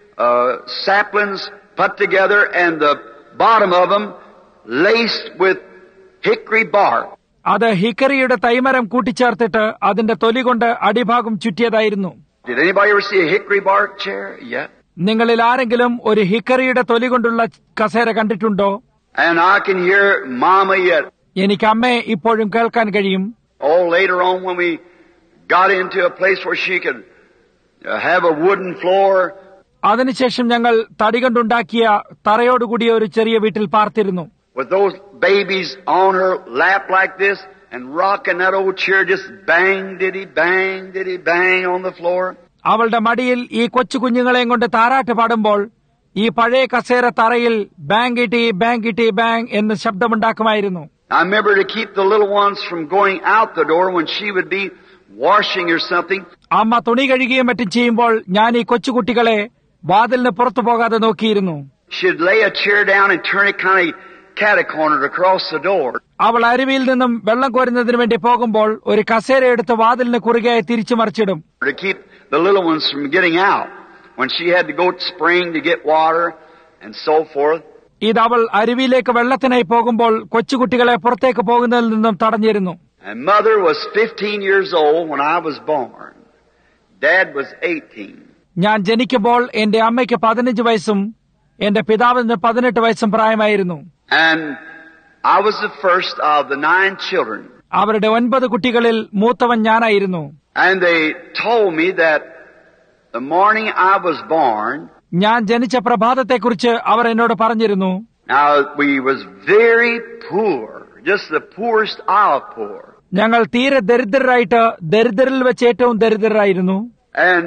saplings put together, and the bottom of them laced with hickory bark. അത് ഹിക്കറിയുടെ തൈമരം കൂട്ടിച്ചേർത്തിട്ട് അതിന്റെ തൊലി കൊണ്ട് അടിഭാഗം ചുറ്റിയതായിരുന്നു. Did anybody ever see a hickory bark chair? Yeah. നിങ്ങളിൽ ആരെങ്കിലും ഒരു ഹിക്കറിയുടെ തൊലി കൊണ്ടുള്ള കസേര കണ്ടിട്ടുണ്ടോ? And I can hear Mama yet. എനിക്ക് അമ്മയെ ഇപ്പോഴും കേൾക്കാൻ കഴിയും. Oh, later on when we got into a place where she could have a wooden floor. അതിനുശേഷം ഞങ്ങൾ തടി കൊണ്ടുണ്ടാക്കിയ തറയോടുകൂടിയ ഒരു ചെറിയ വീട്ടിൽ പാർത്തിരുന്നു. With those babies on her lap like this and rocking that old chair, just bang diddy bang on the floor. അവളുടെ മടിയിൽ ഈ കൊച്ചു കുഞ്ഞുങ്ങളെയും കൊണ്ട് താരാട്ട് പാടുമ്പോൾ ഈ പഴയ കസേര തറയിൽ ബാങ്കിട്ടി ബാങ് എന്ന് ശബ്ദമുണ്ടാക്കുമായിരുന്നു. I remember to keep the little ones from going out the door when she would be washing or something. അമ്മ തുണി കഴുകുകയും മറ്റും ചെയ്യുമ്പോൾ ഞാൻ ഈ കൊച്ചുകുട്ടികളെ വാതിലിന് പുറത്തു പോകാതെ നോക്കിയിരുന്നു. She'd lay a chair down and turn it kind of catty corner across the door. അവൾ അരുവിയിൽ നിന്നും വെള്ളം കോരുന്നതിന് വേണ്ടി പോകുമ്പോൾ ഒരു കസേര എടുത്ത് വാതിലിന് കുറുകെയായി തിരിച്ചു മറിച്ചിടും. To keep the little ones from getting out when she had to go to spring to get water and so forth. ഇത് അവൾ അരുവിയിലേക്ക് വെള്ളത്തിനായി പോകുമ്പോൾ കൊച്ചുകുട്ടികളെ പുറത്തേക്ക് പോകുന്നതിൽ നിന്നും തടഞ്ഞിരുന്നു. And mother was 15 years old when I was born. Dad was 18. ഞാൻ ജനിക്കുമ്പോൾ എന്റെ അമ്മയ്ക്ക് 15 വയസ്സും എന്റെ പിതാവിന് 18 വയസ്സും പ്രായമായിരുന്നു. And I was the first of the 9 children. അവരുടെ 9 കുട്ടികളിൽ മൂത്തവൻ ഞാനായിരുന്നു. And they told me that the morning I was born, ഞാൻ ജനിച്ച പ്രഭാതത്തെക്കുറിച്ച് അവർ എന്നോട് പറഞ്ഞിരുന്നു. now we was very poor, just the poorest of poor. ഞങ്ങൾ തീരെ ദരിദ്രരായിട്ട് ദരിദ്രരിൽ വെച്ച് ഏറ്റവും ദരിദ്രരായിരുന്നു. And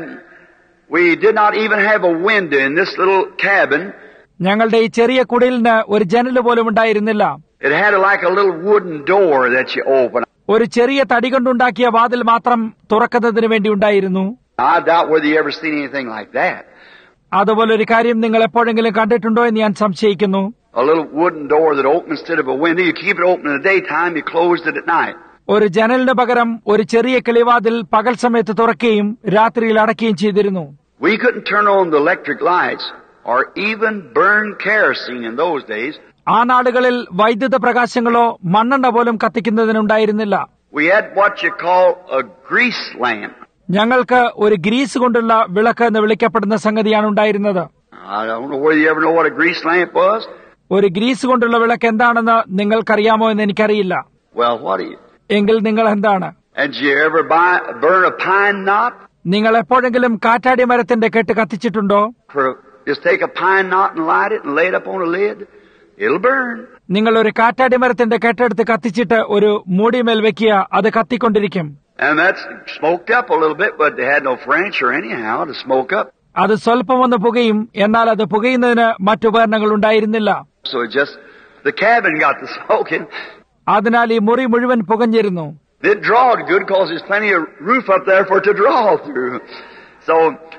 we did not even have a window in this little cabin. ഞങ്ങളുടെ ഈ ചെറിയ കുടിലിന് ഒരു ജനൽ പോലും ഉണ്ടായിരുന്നില്ല. It had like a little wooden door that you open. ഒരു ചെറിയ തടി കൊണ്ടുണ്ടാക്കിയ വാതിൽ മാത്രം തുറക്കുന്നതിന് വേണ്ടി ഉണ്ടായിരുന്നു. I doubt whether you ever seen anything like that. അതുപോലൊരു കാര്യം നിങ്ങൾ എപ്പോഴെങ്കിലും കണ്ടിട്ടുണ്ടോ എന്ന് ഞാൻ സംശയിക്കുന്നു. A little wooden door that opens instead of a window. You keep it open in the daytime, you closed it at night. ഒരു ജനലിന് പകരം ഒരു ചെറിയ കിളിവാതിൽ പകൽ സമയത്ത് തുറക്കുകയും രാത്രിയിൽ അടയ്ക്കുകയും ചെയ്തിരുന്നു. We couldn't turn on the electric lights or even burn kerosene in those days. ആ നാടുകളിൽ വൈദ്യുത പ്രകാശങ്ങളോ മണ്ണെണ്ണ പോലും കത്തിക്കുന്നതിനുണ്ടായിരുന്നില്ല. We had what you call a grease lamp. ഞങ്ങൾക്ക് ഒരു ഗ്രീസ് കൊണ്ടുള്ള വിളക്ക് എന്ന് വിളിക്കപ്പെടുന്ന സംഗതിയാണ് ഉണ്ടായിരുന്നത്. I don't know whether you ever know what a grease lamp was. ഒരു ഗ്രീസ് കൊണ്ടുള്ള വിളക്ക് എന്താണെന്ന് നിങ്ങൾക്കറിയാമോ എന്ന് എനിക്കറിയില്ല. Well, what do you? എങ്കിൽ നിങ്ങൾ എന്താണ്? And did you ever burn a pine knot? നിങ്ങൾ എപ്പോഴെങ്കിലും കാറ്റാടി മരത്തിന്റെ കെട്ട് കത്തിച്ചിട്ടുണ്ടോ? Just take a pine knot and light it and lay it up on a lid. It'll burn. നിങ്ങൾ ഒരു കാറ്റാടി മരത്തിന്റെ കെട്ടെടുത്ത് കത്തിച്ചിട്ട് ഒരു മൂടിമേൽ വെക്കുക, അത് കത്തിക്കൊണ്ടിരിക്കും. And that's smoked up a little bit, but they had no furniture anyhow to smoke up. അത് സ്വല്പം ഒന്ന് പുകയും, എന്നാൽ അത് പുകയുന്നതിന് മറ്റുപകരണങ്ങൾ ഉണ്ടായിരുന്നില്ല. So the cabin got the smoking. അതിനാൽ ഈ മുറി മുഴുവൻ പുകഞ്ഞിരുന്നു. It drawed good because there's plenty of roof up there for it to draw through. So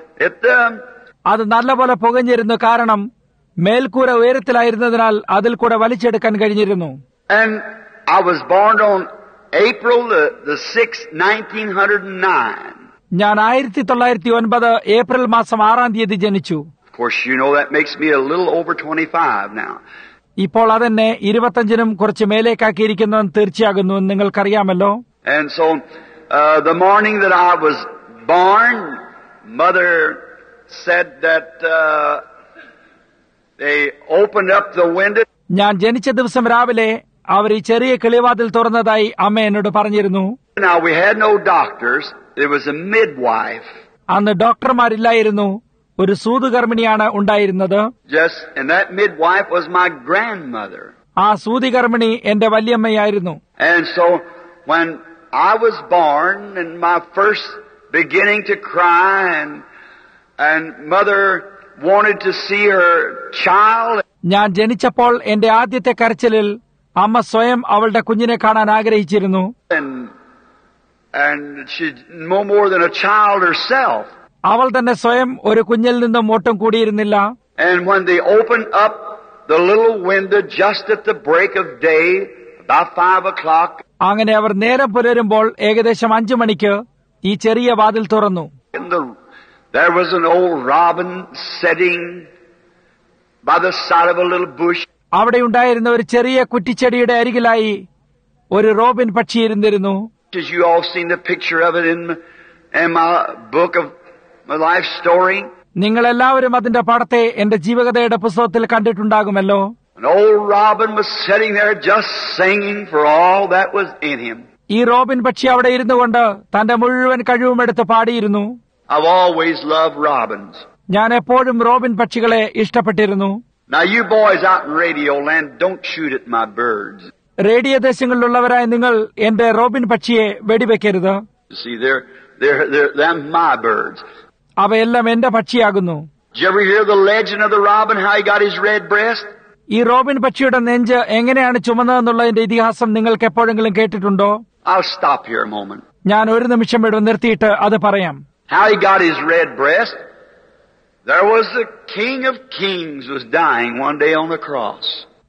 അത് നല്ലപോലെ പുകഞ്ഞിരുന്നു, കാരണം മേൽക്കൂര ഉയരത്തിലായിരുന്നതിനാൽ അതിൽ കൂടെ വലിച്ചെടുക്കാൻ കഴിഞ്ഞിരുന്നു. And I was born on April the 6th, 1909. ഞാൻ 1909 ഏപ്രിൽ മാസം 6-ാം തീയതി ജനിച്ചു. Of course, you know that makes me a little over 25 now. ഇപ്പോൾ അതെന്നെ 25-നും കുറച്ച് മേലേക്കാക്കിയിരിക്കുന്നുവെന്ന് തീർച്ചയാകുന്നു, നിങ്ങൾക്കറിയാമല്ലോ. And so the morning that I was born, mother said that they opened up the window. ഞാൻ ജനിച്ച ദിവസം രാവിലെ അവർ ഈ ചെറിയ കിളിവാതിൽ തുറന്നതായി അമ്മ എന്നോട് പറഞ്ഞിരുന്നു. Now we had no doctors. There was a midwife. അന്ന് ഡോക്ടർമാരില്ലായിരുന്നു, ഒരു സൂതുകർമ്മിണിയാണ് ഉണ്ടായിരുന്നത്. And that midwife was my grandmother. ആ സൂതികർമ്മിണി എന്റെ വല്യമ്മയായിരുന്നു. And so when I was born and my first beginning to cry and mother wanted to see her child. ഞാൻ ജനിച്ചപ്പോൾ എന്റെ ആദ്യത്തെ കരച്ചിലിൽ അമ്മ സ്വയം അവളുടെ കുഞ്ഞിനെ കാണാൻ ആഗ്രഹിച്ചിരുന്നു. And she no more than a child herself. അവൾ തന്നെ സ്വയം ഒരു കുഞ്ഞിൽ നിന്നും ഒട്ടും കൂടിയിരുന്നില്ല. And when they opened up the little window just at the break of day, about 5 o'clock. അങ്ങനെ അവർ നേരം പുലരുമ്പോൾ ഏകദേശം 5 മണിക്ക് ഈ ചെറിയ വാതിൽ തുറന്നു. There was an old robin sitting by the side of a little bush. അവിടെ ഉണ്ടായിരുന്ന ഒരു ചെറിയ കുറ്റിച്ചെടിയുടെ അരികിലായി ഒരു റോബിൻ പക്ഷി ഇരുന്നിരുന്നു. As you all seen the picture of it in my book of my life story. നിങ്ങൾ എല്ലാവരും അതിന്റെ പടത്തെ എന്റെ ജീവകഥയുടെ പുസ്തകത്തിൽ കണ്ടിട്ടുണ്ടാകുമല്ലോ. An old robin was sitting there just singing for all that was in him. ഈ റോബിൻ പക്ഷി അവിടെ ഇരുന്നു കൊണ്ട് തന്റെ മുഴുവൻ കഴിവും എടുത്ത് പാടിയിരുന്നു. I've always loved robins. ഞാൻ എപ്പോഴും റോബിൻ പക്ഷികളെ ഇഷ്ടപ്പെട്ടിരുന്നു. Now you boys out in radio land, don't shoot at my birds. Radio ദേശങ്ങളിലുള്ളവരായ നിങ്ങൾ എന്റെ റോബിൻ പക്ഷിയെ വെടിവെക്കരുത്. See, they're my birds. അവയെല്ലാം എന്റെ പക്ഷിയാകുന്നു. Did you ever hear the legend of the robin, how he got his red breast? ഈ robin പക്ഷിയുടെ നെഞ്ച് എങ്ങനെയാണ് ചുമന്നതെന്നുള്ളതിന്റെ ഇതിഹാസം നിങ്ങൾക്ക് എപ്പോഴെങ്കിലും കേട്ടിട്ടുണ്ടോ? I'll stop here a moment. ഞാൻ ഒരു നിമിഷം ഇവിടെ നിർത്തിയിട്ട് അത് പറയാം. How he got his red breast? There was the King of Kings was dying one day on the cross.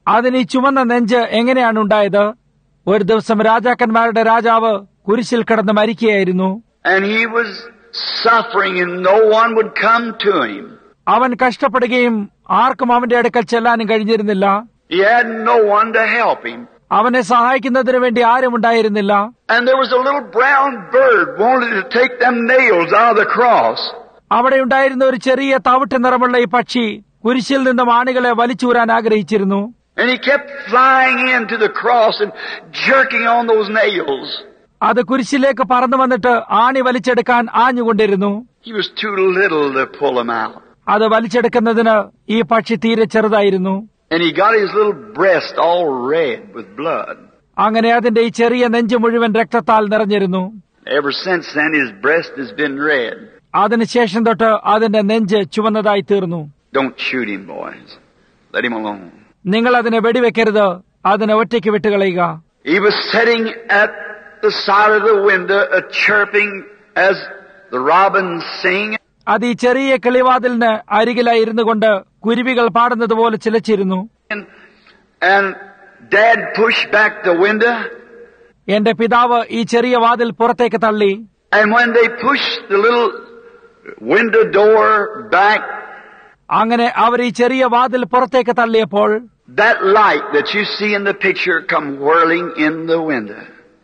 അതിന് ഈ ചുവന്ന നെഞ്ച് എങ്ങനെയാണ് ഉണ്ടായത്? ഒരു ദിവസം രാജാക്കന്മാരുടെ രാജാവ് കുരിശിൽ കിടന്ന് മരിക്കുകയായിരുന്നു. And he was suffering and no one would come to him. അവൻ കഷ്ടപ്പെടുകയും ആർക്കും അവന്റെ അടുക്കൽ ചെല്ലാനും കഴിഞ്ഞിരുന്നില്ല. He had no one to help him. അവനെ സഹായിക്കുന്നതിനു വേണ്ടി ആരും ഉണ്ടായിരുന്നില്ല. And there was a little brown bird wanted to take them nails out of the cross. അവിടെ ഉണ്ടായിരുന്ന ഒരു ചെറിയ തവിട്ട് നിറമുള്ള ഈ പക്ഷി കുരിശിൽ നിന്നും ആണികളെ വലിച്ചൂരാൻ ആഗ്രഹിച്ചിരുന്നു. And he kept flying into the cross and jerking on those nails. അത് കുരിശിലേക്ക് പറന്നു വന്നിട്ട് ആണി വലിച്ചെടുക്കാൻ ആഞ്ഞുകൊണ്ടിരുന്നു. He was too little to pull them out. അത് വലിച്ചെടുക്കുന്നതിന് ഈ പക്ഷി തീരെ ചെറുതായിരുന്നു. And he got his little breast all red with blood. അങ്ങനെ അതിന്റെ ഈ ചെറിയ നെഞ്ച് മുഴുവൻ രക്തത്താൽ നിറഞ്ഞിരുന്നു. Ever since then his breast has been red. അതിനുശേഷം തൊട്ട് അതിന്റെ നെഞ്ച് ചുവന്നതായി തീർന്നു. Don't shoot him, boys. Let him alone. നിങ്ങൾ അതിനെ വെടിവെക്കരുത്, അതിനെ ഒറ്റയ്ക്ക് വിട്ടുകളയുക. He was sitting at the side of the window, chirping as the robins sing. അത് ഈ ചെറിയ കിളിവാതിലിന് അരികിലായി ഇരുന്നു കൊണ്ട് കുരുവികൾ പാടുന്നത് പോലെ ചിലച്ചിരുന്നു. And Dad pushed back the window. എന്റെ പിതാവ് ഈ ചെറിയ വാതിൽ പുറത്തേക്ക് തള്ളി. And when they pushed the little window door back, അങ്ങനെ അവർ ഈ ചെറിയ വാതിൽ പുറത്തേക്ക് തള്ളിയപ്പോൾ that light that you see in the picture come whirling in the window,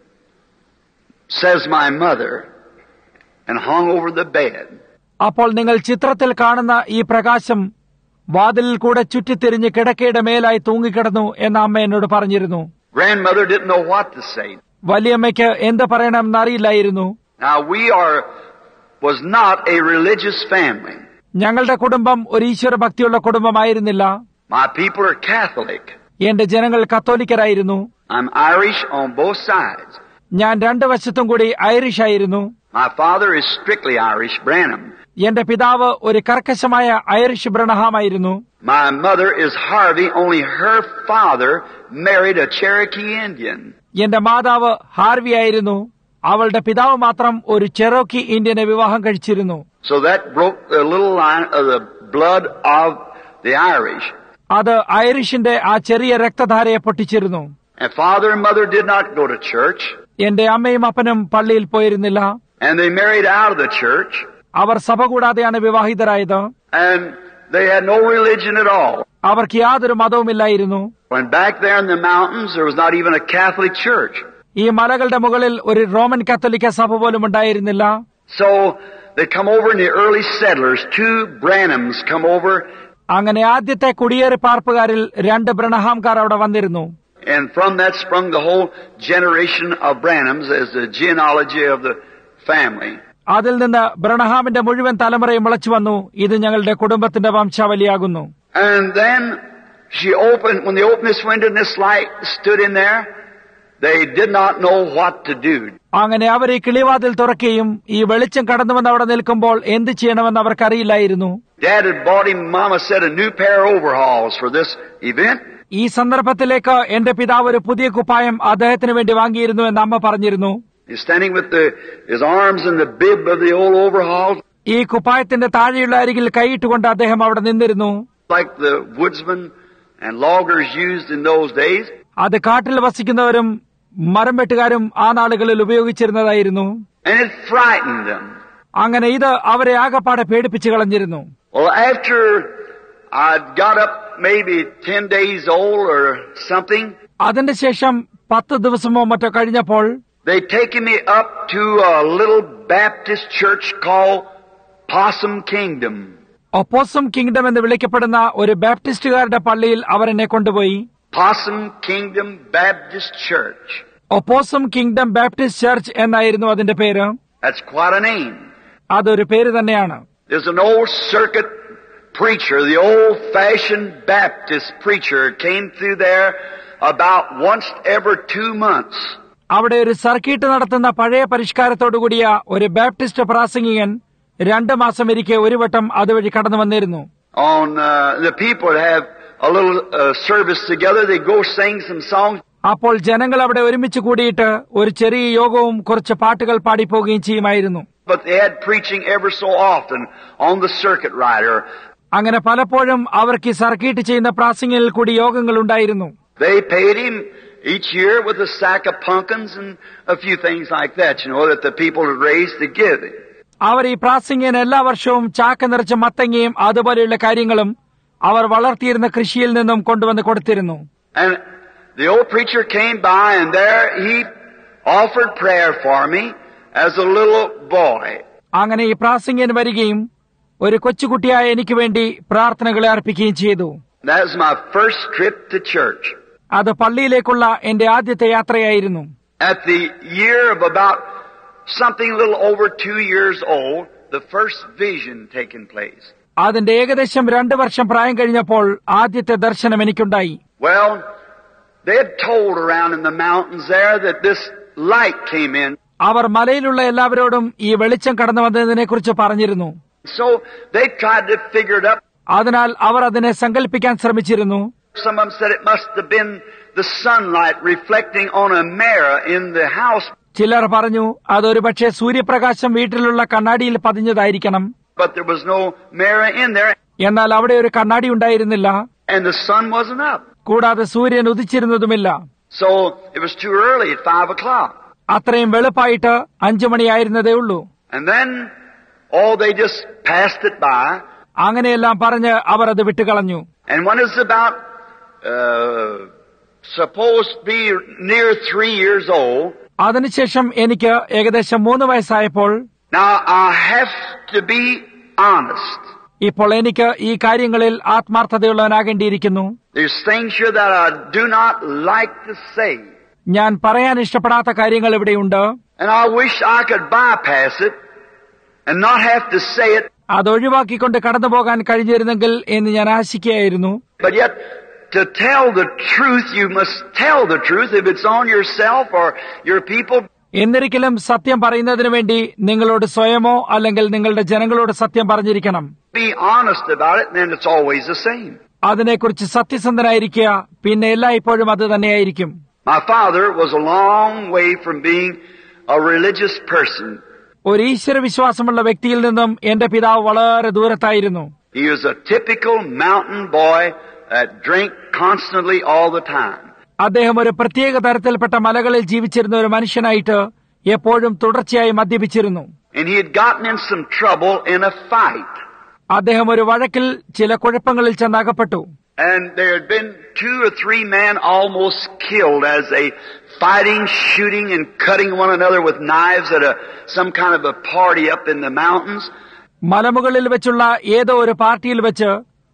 says my mother, and hung over the bed. അപ്പോൾ നിങ്ങൾ ചിത്രത്തിൽ കാണുന്ന ഈ പ്രകാശം വാതിലിൽ കൂടെ ചുറ്റിത്തിരിഞ്ഞ് കിടക്കയുടെ മേലായി തൂങ്ങിക്കിടന്നു എന്ന് അമ്മ എന്നോട് പറഞ്ഞിരുന്നു. Grandmother didn't know what to say. വലിയമ്മയ്ക്ക് എന്ത് പറയണമെന്ന് അറിയില്ലായിരുന്നു. Now was not a religious family. ഞങ്ങളുടെ കുടുംബം ഒരു ഈശ്വര ഭക്തിയുള്ള കുടുംബമായിരുന്നില്ല. My people are Catholic. എന്റെ ജനങ്ങൾ കത്തോലിക്കരായിരുന്നു. I'm Irish on both sides. ഞാൻ രണ്ടു വശത്തും കൂടി ഐറിഷ് ആയിരുന്നു. My father is strictly Irish, Branham. എന്റെ പിതാവ് ഒരു കർക്കശമായ ഐറിഷ് ബ്രണഹാമായിരുന്നു. My mother is Harvey, only her father married a Cherokee Indian. എന്റെ മാതാവ് ഹാർവി ആയിരുന്നു. അവളുടെ പിതാവ് മാത്രം ഒരു ചെറോക്കി ഇന്ത്യനെ വിവാഹം കഴിച്ചിരുന്നു. So that broke the little line of the blood of the Irish. അത് ഐറിഷിന്റെ ആ ചെറിയ രക്തധാരയെ പൊട്ടിച്ചിരുന്നു. And father and mother did not go to church. എന്റെ അമ്മയും അപ്പനും പള്ളിയിൽ പോയിരുന്നില്ല. And they married out of the church. അവർ സഭ കൂടാതെയാണ് വിവാഹിതരായത്. And they had no religion at all. അവർക്ക് യാതൊരു മതവുമില്ലായിരുന്നു. When back there in the mountains, there was not even a Catholic church. ഈ മലകളുടെ മുകളിൽ ഒരു റോമൻ കത്തോലിക്ക സഭ പോലും ഉണ്ടായിരുന്നില്ല. So they come over in the early settlers. 2 Branhams come over. അങ്ങനെ ആദ്യത്തെ കുടിയേറി പാർപ്പുകാരിൽ 2 ബ്രണഹാംകാർ അവിടെ വന്നിരുന്നു. And from that sprung the whole generation of Branhams as the genealogy of the family. അതിൽ നിന്ന് ബ്രണഹാമിന്റെ മുഴുവൻ തലമുറയും മുളച്ചു വന്നു. ഇത് ഞങ്ങളുടെ കുടുംബത്തിന്റെ വംശാവലിയാകുന്നു. And then when they opened this window and this light stood in there, they did not know what to do. അങ്ങനെ അവർ ഈ കിളിവാതിൽ തുറക്കുകയും ഈ വെളിച്ചം കടന്നുവന്ന് അവിടെ നിൽക്കുമ്പോൾ എന്ത് ചെയ്യണമെന്ന് അവർക്കറിയില്ലായിരുന്നു. Dad had bought him, Mama said, a new pair of overalls for this event. ഈ സന്ദർഭത്തിലേക്ക് എന്റെ പിതാവ് ഒരു പുതിയ കുപ്പായം അദ്ദേഹത്തിന് വേണ്ടി വാങ്ങിയിരുന്നു എന്ന് അമ്മ പറഞ്ഞിരുന്നു. He's standing with his arms in the bib of the old overalls. ഈ കുപ്പായത്തിന്റെ താഴെയുള്ള അരികിൽ കൈയിട്ടുകൊണ്ട് അദ്ദേഹം അവിടെ നിന്നിരുന്നു. Like the woodsmen and loggers used in those days. അത് കാട്ടിൽ വസിക്കുന്നവരും മരം വെട്ടുകാരും ആ നാളുകളിൽ ഉപയോഗിച്ചിരുന്നതായിരുന്നു. And it frightened them. അങ്ങനെ ഇത് അവരെ ആകപ്പാടെ പേടിപ്പിച്ചു കളഞ്ഞിരുന്നു. Well, after I'd got up maybe 10 days old or something. അതിന്റെ ശേഷം 10 ദിവസമോ മറ്റോ കഴിഞ്ഞപ്പോൾ they'd taken me up to a little Baptist church called Possum Kingdom. Opossum Kingdom എന്ന് വിളിക്കപ്പെടുന്ന ഒരു ബാപ്റ്റിസ്റ്റുകാരുടെ പള്ളിയിൽ അവർ എന്നെ കൊണ്ടുപോയി. Possum Kingdom Baptist Church. Opossum Kingdom Baptist Church എന്നായിരുന്നു അതിന്റെ പേര്. That's quite a name. അതൊരു പേര് തന്നെയാണ്. There's an old circuit preacher, the old-fashioned Baptist preacher, came through there about once every 2 months. അവിടെ ഒരു സർക്കിട്ട് നടത്തുന്ന പഴയ പരിഷ്കാരത്തോടുകൂടിയ ഒരു ബാപ്റ്റിസ്റ്റ് പ്രാസംഗികൻ 2 മാസം ഇരിക്കെ ഒരു വട്ടം അതുവഴി കടന്നു വന്നിരുന്നു. The people would have a little service together. They go sing some songs. അപ്പോൾ ജനങ്ങൾ അവിടെ ഒരുമിച്ച് കൂടിയിട്ട് ഒരു ചെറിയ യോഗവും കുറച്ച് പാട്ടുകൾ പാടിപ്പോവുകയും ചെയ്യുമായിരുന്നു. But they had preaching ever so often on the circuit rider. അങ്ങനെ പലപ്പോഴും അവർക്ക് ഈ സർക്കിട്ട് ചെയ്യുന്ന പ്രാസംഗിൽ കൂടി യോഗങ്ങൾ ഉണ്ടായിരുന്നു. They paid him each year with a sack of pumpkins and a few things like that, that the people had raised to give him. അവർ ഈ പ്രാസംഗിന് എല്ലാ വർഷവും ചാക്ക് നിറച്ച മത്തങ്ങയും അതുപോലെയുള്ള കാര്യങ്ങളും അവർ വളർത്തിയിരുന്ന കൃഷിയിൽ നിന്നും കൊണ്ടുവന്ന് കൊടുത്തിരുന്നു. And the old preacher came by and there he offered prayer for me as a little boy. അങ്ങനെ ഈ പ്രാസംഗിന് വരികയും ഒരു കൊച്ചുകുട്ടിയായ എനിക്ക് വേണ്ടി പ്രാർത്ഥനകളെ അർപ്പിക്കുകയും ചെയ്തു. That was my first trip to church. അത് പള്ളിയിലേക്കുള്ള എന്റെ ആദ്യത്തെ യാത്രയായിരുന്നു. At the year of about something a little over 2 years old, the first vision taken place. അതിന്റെ ഏകദേശം 2 വർഷം പ്രായം കഴിഞ്ഞപ്പോൾ ആദ്യത്തെ ദർശനം എനിക്കുണ്ടായി. Well, they had told around in the mountains there that this light came in. അവർ മലയിലുള്ള എല്ലാവരോടും ഈ വെളിച്ചം കടന്നു വന്നതിനെ കുറിച്ച് പറഞ്ഞിരുന്നു. So they tried to figure it up. അതിനാൽ അവർ അതിനെ സങ്കല്പിക്കാൻ ശ്രമിച്ചിരുന്നു. Some of them said it must have been the sunlight reflecting on a mirror in the house. ചിലർ പറഞ്ഞു അതൊരു പക്ഷേ സൂര്യപ്രകാശം വീട്ടിലുള്ള കണ്ണാടിയിൽ പതിഞ്ഞതായിരിക്കണം. But there was no mirror in there. എന്നാൽ അവിടെ ഒരു കണ്ണാടി ഉണ്ടായിരുന്നില്ല. And the sun wasn't up. കൂടാതെ സൂര്യൻ ഉദിച്ചിരുന്നതുമില്ല. So it was too early at 5 o'clock. അത്രയും വെളുപ്പായിട്ട് 5 മണിയായിരുന്നതേ ഉള്ളൂ. And then, they just passed it by. അങ്ങനെയെല്ലാം പറഞ്ഞ് അവർ അത് വിട്ടുകളഞ്ഞു. And when it's about, supposed to be near 3 years old. അതിനുശേഷം എനിക്ക് ഏകദേശം 3 വയസ്സായപ്പോൾ. Now I have to be honest. ഇപ്പോൾ എനിക്ക് ഈ കാര്യങ്ങളിൽ ആത്മാർത്ഥതയുള്ളവനാകേണ്ടിയിരിക്കുന്നു. There's things here that I do not like to say. ഞാൻ പറയാൻ ഇഷ്ടപ്പെടാത്ത കാര്യങ്ങൾ ഇവിടെയുണ്ട്. And I wish I could bypass it and not have to say it. അത് ഒഴിവാക്കിക്കൊണ്ട് കടന്നുപോകാൻ കഴിഞ്ഞിരുന്നെങ്കിൽ എന്ന് ഞാൻ ആശിക്കുകയായിരുന്നു. But yet, to tell the truth, you must tell the truth if it's on yourself or your people. എന്നിരിക്കലും സത്യം പറയുന്നതിനു വേണ്ടി നിങ്ങളോട് സ്വയമോ അല്ലെങ്കിൽ നിങ്ങളുടെ ജനങ്ങളോട് സത്യം പറഞ്ഞിരിക്കണം. Be honest about it, and then it's always the same. അതിനെക്കുറിച്ച് സത്യസന്ധനായിരിക്കുക, പിന്നെ എല്ലായ്പ്പോഴും അത് തന്നെയായിരിക്കും. My father was a long way from being a religious person. ഒരു ഈശ്വര വിശ്വാസമുള്ള വ്യക്തിയിൽ നിന്നും എന്റെ പിതാവ് വളരെ ദൂരത്തായിരുന്നു. He was a typical mountain boy that drank constantly all the time. അദ്ദേഹം ഒരു പ്രത്യേക തരത്തിൽപ്പെട്ട മലകളിൽ ജീവിച്ചിരുന്ന ഒരു മനുഷ്യനായിട്ട് എപ്പോഴും തുടർച്ചയായി മദ്യപിച്ചിരുന്നു. And he had gotten in some trouble in a fight. അദ്ദേഹം ഒരു വഴക്കിൽ ചില കുഴപ്പങ്ങളിൽ ചെന്നകപ്പെട്ടു. And there had been 2 or 3 men almost killed as they fighting, shooting and cutting one another with knives at some kind of a party up in the mountains. മലമുകളിൽ വെച്ചുള്ള ഏതോ ഒരു പാർട്ടിയിൽ വെച്ച്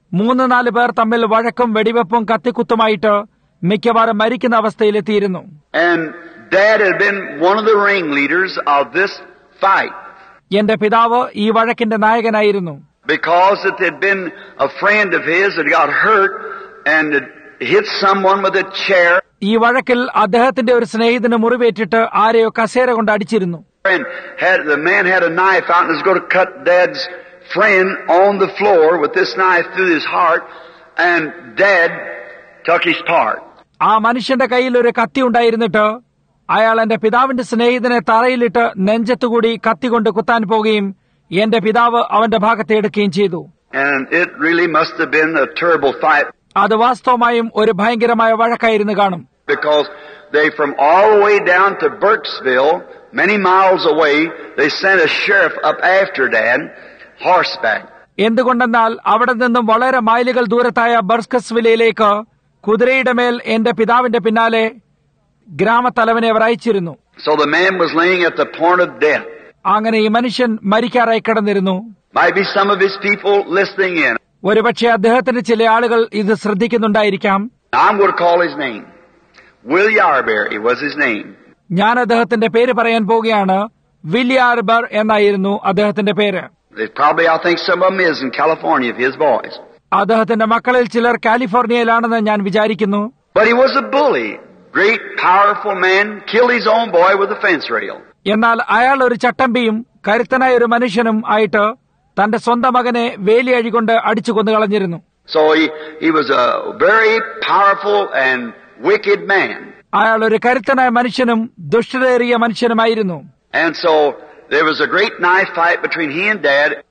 3-4 പേർ തമ്മിൽ വഴക്കും വെടിവെപ്പും കത്തിക്കുത്തുമായിട്ട് മിക്കവാറും മരിക്കുന്ന അവസ്ഥയിലെത്തിയിരുന്നു. And Dad had been one of the ringleaders of this fight. എന്റെ പിതാവ് ഈ വഴക്കിന്റെ നായകനായിരുന്നു. Because it had been a friend of his that got hurt and hit someone with a chair. ഈ വഴക്കിൽ അദ്ദേഹത്തിന്റെ ഒരു സ്നേഹിതന് മുറിവേറ്റിട്ട് ആരെയോ കസേര കൊണ്ട് അടിച്ചിരുന്നു. And the man had a knife out and was going to cut Dad's friend on the floor with this knife through his heart, and Dad took his part. ആ മനുഷ്യന്റെ കയ്യിൽ ഒരു കത്തി ഉണ്ടായിരുന്നിട്ട് അയാൾ എന്റെ പിതാവിന്റെ സ്നേഹിതനെ തറയിലിട്ട് നെഞ്ചത്തുകൂടി കത്തി കൊണ്ട് കുത്താൻ പോകുകയും എന്റെ പിതാവ് അവന്റെ ഭാഗത്തെ എടുക്കുകയും ചെയ്തു. And it really must have been a terrible fight. അത് വാസ്തവമായും ഒരു ഭയങ്കരമായ വഴക്കായിരുന്നു കാണും. Because they from all the way down to Burkesville, many miles away, they sent a sheriff up after Dad, horseback. എന്തുകൊണ്ടെന്നാൽ അവിടെ നിന്നും വളരെ മൈലുകൾ ദൂരത്തായ ബർസ്കസ്വില്ലയിലേക്ക് കുതിരയുടെ മേൽ എന്റെ പിതാവിന്റെ പിന്നാലെ ഗ്രാമത്തലവനെ അവർ അയച്ചിരുന്നു. So the man was laying at the point of death. അങ്ങനെ ഈ മനുഷ്യൻ മരിക്കാറായി കിടന്നിരുന്നു. Might be some of his people listening in. ഒരുപക്ഷെ അദ്ദേഹത്തിന്റെ ചില ആളുകൾ ഇത് ശ്രദ്ധിക്കുന്നുണ്ടായിരിക്കാം. I'm going to call his name. Will Yarberry was his name. ഞാൻ അദ്ദേഹത്തിന്റെ പേര് പറയാൻ പോവുകയാണ്. വില്യാർബർ എന്നായിരുന്നു അദ്ദേഹത്തിന്റെ പേര്. Probably I think some of them is in California of his boys. അദ്ദേഹത്തിന്റെ മക്കളിൽ ചിലർ കാലിഫോർണിയയിലാണെന്ന് ഞാൻ വിചാരിക്കുന്നു. But he was a bully. Great powerful man killed his own boy with a fence rail. എന്നാൽ അയാൾ ഒരു ചട്ടമ്പിയും കരുത്തനായ ഒരു മനുഷ്യനും ആയിട്ട് തന്റെ സ്വന്തം മകനെ വേലിയഴികൊണ്ട് അടിച്ചു കൊന്നുകളഞ്ഞിരുന്നു. So he was a very powerful and wicked man. അയാൾ ഒരു കരുത്തനായ മനുഷ്യനും ദുഷ്ടതയേറിയ മനുഷ്യനുമായിരുന്നു. And so there was a great knife fight between he and Dad.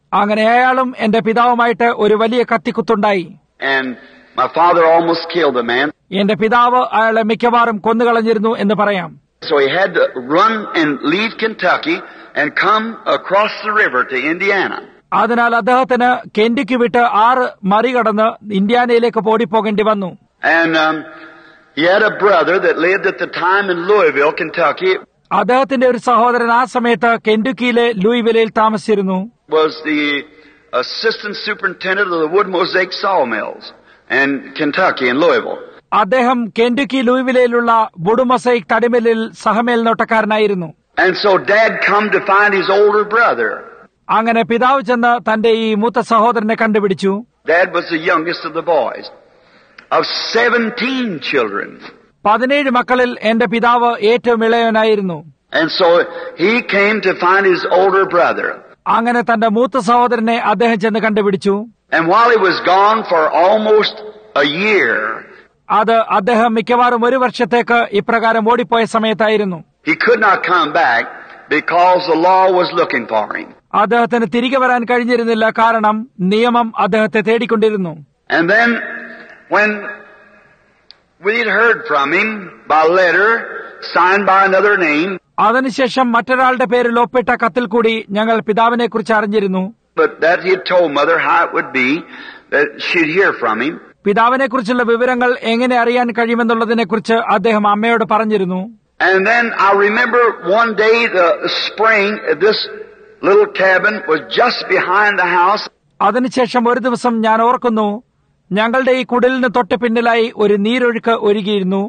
അങ്ങനെ അയാളും എന്റെ പിതാവുമായിട്ട് ഒരു വലിയ കത്തിക്കുത്തുണ്ടായി. And my father almost killed the man. എന്റെ പിതാവ് അയാളെ മിക്കവാറും കൊന്നുകളഞ്ഞിരുന്നു എന്ന് പറയാം. So he had to run and leave Kentucky and come across the river to Indiana. അതിനാൽ അദ്ദേഹത്തിന് കെന്റിക്ക് വിട്ട് 6 മറികടന്ന് ഇന്ത്യാനയിലേക്ക് ഓടിപ്പോകേണ്ടി വന്നു. And he had a brother that lived at the time in Louisville, Kentucky. അദ്ദേഹത്തിന്റെ ഒരു സഹോദരൻ ആ സമയത്ത് കെന്റുക്കിയിലെ ലൂയിവിലയിൽ താമസിച്ചിരുന്നു. Was the assistant superintendent of the wood mosaic sawmills in Kentucky in Louisville. അദ്ദേഹം കെന്റുക്കി ലൂയിവിലയിലുള്ള വുഡ് മൊസൈക്ക് തടിമില്ലിൽ സഹമേൽനോട്ടക്കാരനായിരുന്നു. And so Dad come to find his older brother. അങ്ങനെ പിതാവ് ചെന്ന് തന്റെ ഈ മൂത്ത സഹോദരനെ കണ്ടുപിടിച്ചു. Dad was the youngest of the boys of 17 children. 17 മക്കളിൽ എന്റെ പിതാവ് ഏറ്റവും ഇളയവനായിരുന്നു. And so he came to find his older brother. അങ്ങനെ തന്റെ മൂത്ത സഹോദരനെ അദ്ദേഹം ചെന്ന് കണ്ടുപിടിച്ചു. And while he was gone for almost a year, അത് അദ്ദേഹം മിക്കവാറും 1 വർഷത്തേക്ക് ഇപ്രകാരം ഓടിപ്പോയ സമയത്തായിരുന്നു. he could not come back because the law was looking for him. അദ്ദേഹത്തിന് തിരികെ വരാൻ കഴിഞ്ഞിരുന്നില്ല, കാരണം നിയമം അദ്ദേഹത്തെ തേടിക്കൊണ്ടിരുന്നു. And then when we'd heard from him by letter signed by another name, അതിനുശേഷം മറ്റൊരാളുടെ പേരിൽ ഒപ്പിട്ട കത്തിൽ കൂടി ഞങ്ങൾ പിതാവിനെ കുറിച്ച് അറിഞ്ഞിരുന്നു. but that he had told mother how it would be that she'd hear from him. പിതാവിനെ കുറിച്ചുള്ള വിവരങ്ങൾ എങ്ങനെ അറിയാൻ കഴിയുമെന്നുള്ളതിനെ കുറിച്ച് അദ്ദേഹം അമ്മയോട് പറഞ്ഞിരുന്നു. And then I remember one day the spring, this little cabin was just behind the house. അതിനുശേഷം ഒരു ദിവസം ഞാൻ ഓർക്കുന്നു, ഞങ്ങളുടെ ഈ കുടിലിന് തൊട്ട് പിന്നിലായി ഒരു നീരൊഴുക്ക് ഒഴുകിയിരുന്നു.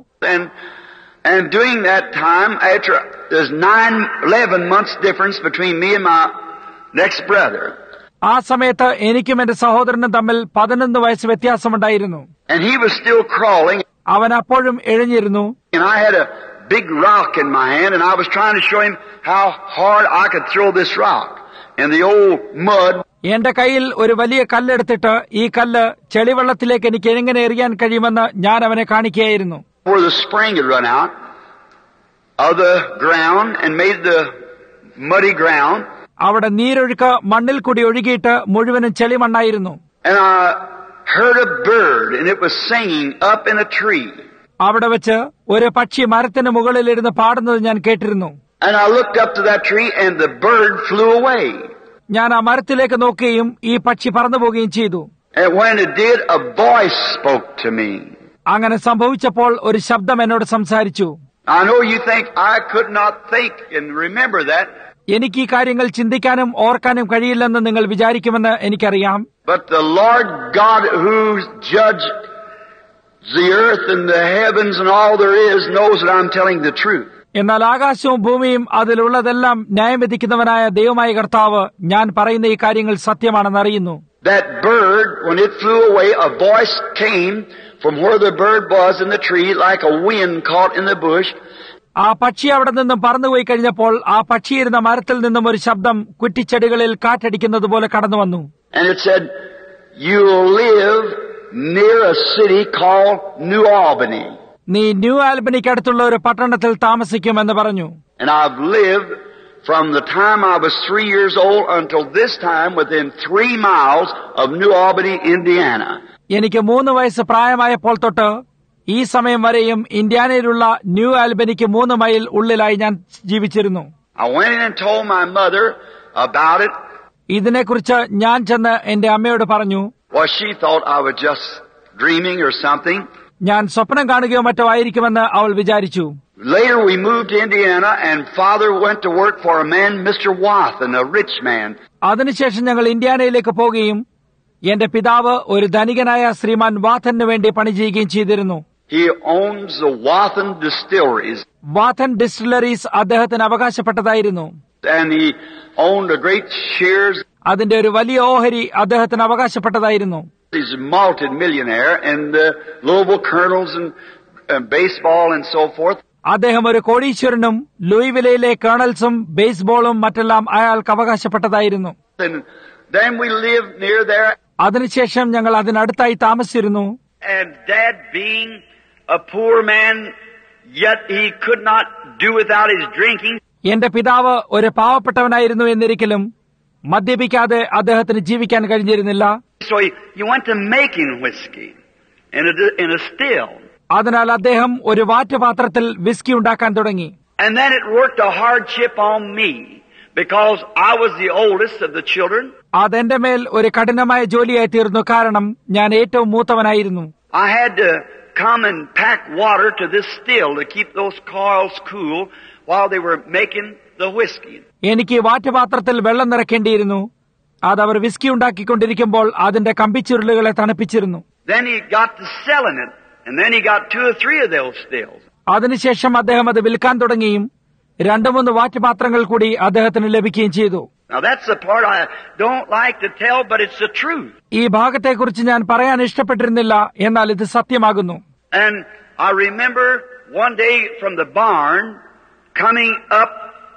And during that time, after there's 11 months difference between me and my next brother. ആ സമയത്ത് എനിക്കും എന്റെ സഹോദരനും തമ്മിൽ 11 വയസ്സ് വ്യത്യാസമുണ്ടായിരുന്നു. And he was still crawling. അവൻ അപ്പോഴും എഴഞ്ഞിരുന്നു. And I had a big rock in my hand, and I was trying to show him how hard I could throw this rock in the old mud. എന്റെ കയ്യിൽ ഒരു വലിയ കല്ലെടുത്തിട്ട് ഈ കല്ല് ചെളിവെള്ളത്തിലേക്ക് എനിക്ക് എങ്ങനെ എറിയാൻ കഴിയുമെന്ന് ഞാൻ അവനെ കാണിക്കുകയായിരുന്നു. Where the spring had run out of the ground and made the muddy ground. അവിടെ നീരൊഴുക്ക് മണ്ണിൽ കൂടി ഒഴുകിയിട്ട് മുഴുവനും ചെളിമണ്ണായിരുന്നു. And I heard a bird, and it was singing up in a tree. അവിടെ വെച്ച് ഒരു പക്ഷി മരത്തിന് മുകളിലിരുന്ന് പാടുന്നത് ഞാൻ കേട്ടിരുന്നു. And I looked up to that tree, and the bird flew away. ഞാൻ ആ മരത്തിലേക്ക് നോക്കുകയും ഈ പക്ഷി പറന്നു പോവുകയും ചെയ്തു. And when it did, a voice spoke to me. അങ്ങനെ സംഭവിച്ചപ്പോൾ ഒരു ശബ്ദം എന്നോട് സംസാരിച്ചു. I know you think I could not think and remember that. എനിക്ക് ഈ കാര്യങ്ങൾ ചിന്തിക്കാനും ഓർക്കാനും കഴിയില്ലെന്ന് നിങ്ങൾ വിചാരിക്കുമെന്ന് എനിക്കറിയാം. But the Lord God who judged the earth and the heavens and all there is knows that I'm telling the truth. എന്നാൽ ആകാശവും ഭൂമിയും അതിലുള്ളതെല്ലാം ന്യായം വിധിക്കുന്നവനായ ദൈവമായ കർത്താവ് ഞാൻ പറയുന്ന ഈ കാര്യങ്ങൾ സത്യമാണെന്ന് അറിയുന്നു. That bird, when it flew away, a voice came from where the bird was in the tree like a wind caught in the bush. ആ പക്ഷി അവിടെ നിന്നും പറന്നുപോയി കഴിഞ്ഞപ്പോൾ ആ പക്ഷിയിരുന്ന മരത്തിൽ നിന്നും ഒരു ശബ്ദം കുറ്റിച്ചെടികളിൽ കാറ്റടിക്കുന്നത് പോലെ കടന്നു വന്നു. And it said, "You'll live near a city called New Albany." നീ ന്യൂ ആൽബനിക്കടുത്തുള്ള ഒരു പട്ടണത്തിൽ താമസിക്കുമെന്ന് പറഞ്ഞു. And I've lived from the time I was 3 years old until this time within 3 miles of New Albany, Indiana. എനിക്ക് 3 വയസ്സ് പ്രായമായപ്പോൾ തൊട്ട് ഈ സമയം വരെയും ഇന്ത്യാനയിലുള്ള ന്യൂ ആൽബനിക്ക് 3 മൈൽ ഉള്ളിലായി ഞാൻ ജീവിച്ചിരുന്നു. I went in and told my mother about it. ഇതിനെക്കുറിച്ച് ഞാൻ ചെന്ന് എന്റെ അമ്മയോട് പറഞ്ഞു. Well, she thought I was just dreaming or something. ഞാൻ സ്വപ്നം കാണുകയോ മറ്റോ ആയിരിക്കുമെന്ന് അവൾ വിചാരിച്ചു. Later we moved to Indiana and father went to work for a man, Mr. Wathen, a rich man. അതിനുശേഷം ഞങ്ങൾ ഇന്ത്യാനയിലേക്ക് പോവുകയും എന്റെ പിതാവ് ഒരു ധനികനായ ശ്രീമാൻ വാഥന് വേണ്ടി പണി ചെയ്യുകയും ചെയ്തിരുന്നു. He owns the Wathen distilleries. Wathen distilleries അദ്ദേഹത്തിന് അവകാശപ്പെട്ടതായിരുന്നു. And he owned a great shares. അതിന്റെ ഒരു വലിയ ഓഹരി അദ്ദേഹത്തിന് അവകാശപ്പെട്ടതായിരുന്നു. He's a multi-millionaire in the Louisville Colonels and baseball and so forth. അദ്ദേഹം ഒരു കോടീശ്വരനും ലൂയിവിലയിലെ കേണൽസും ബേസ്ബോളും മറ്റെല്ലാം അയാൾക്ക് അവകാശപ്പെട്ടതായിരുന്നു. And then we lived near there. അതിനുശേഷം ഞങ്ങൾ അതിനടുത്തായി താമസിച്ചിരുന്നു. And Dad being a poor man, yet he could not do without his drinking. എന്റെ പിതാവ് ഒരു പാവപ്പെട്ടവനായിരുന്നു എന്നിരിക്കലും മദ്യപിക്കാതെ അദ്ദേഹത്തിന് ജീവിക്കാൻ കഴിഞ്ഞിരുന്നില്ല. So he went to making whiskey in a still. അതിനാൽ അദ്ദേഹം ഒരു വാറ്റുപാത്രത്തിൽ വിസ്കി ഉണ്ടാക്കാൻ തുടങ്ങി. And then it worked a hardship on me because I was the oldest of the children. അതെന്റെ മേൽ ഒരു കഠിനമായ ജോലിയായി തീർന്നു, കാരണം ഞാൻ ഏറ്റവും മൂത്തവനായിരുന്നു. I had to come and pack water to this still to keep those coils cool while they were making the whiskey. എനിക്ക് വാറ്റുപാത്രത്തിൽ വെള്ളം നിറയ്ക്കേണ്ടിയിരുന്നു. അത് അവർ വിസ്കി ഉണ്ടാക്കിക്കൊണ്ടിരിക്കുമ്പോൾ അതിന്റെ കമ്പിച്ചുരുളുകളെ തണുപ്പിച്ചിരുന്നു. Then he got to selling it, and then he got 2 or 3 of those stills. അതിനുശേഷം അദ്ദേഹം അത് വിൽക്കാൻ തുടങ്ങിയും 2-3 വാറ്റുപാത്രങ്ങൾ കൂടി അദ്ദേഹത്തിന് ലഭിക്കുകയും ചെയ്തു. Now that's the part I don't like to tell, but it's the truth. ഈ ഭാഗത്തെക്കുറിച്ച് ഞാൻ പറയാൻ ഇഷ്ടപ്പെട്ടിരുന്നില്ല, എന്നാൽ ഇത് സത്യമാകുന്നു. And I remember one day from the barn coming up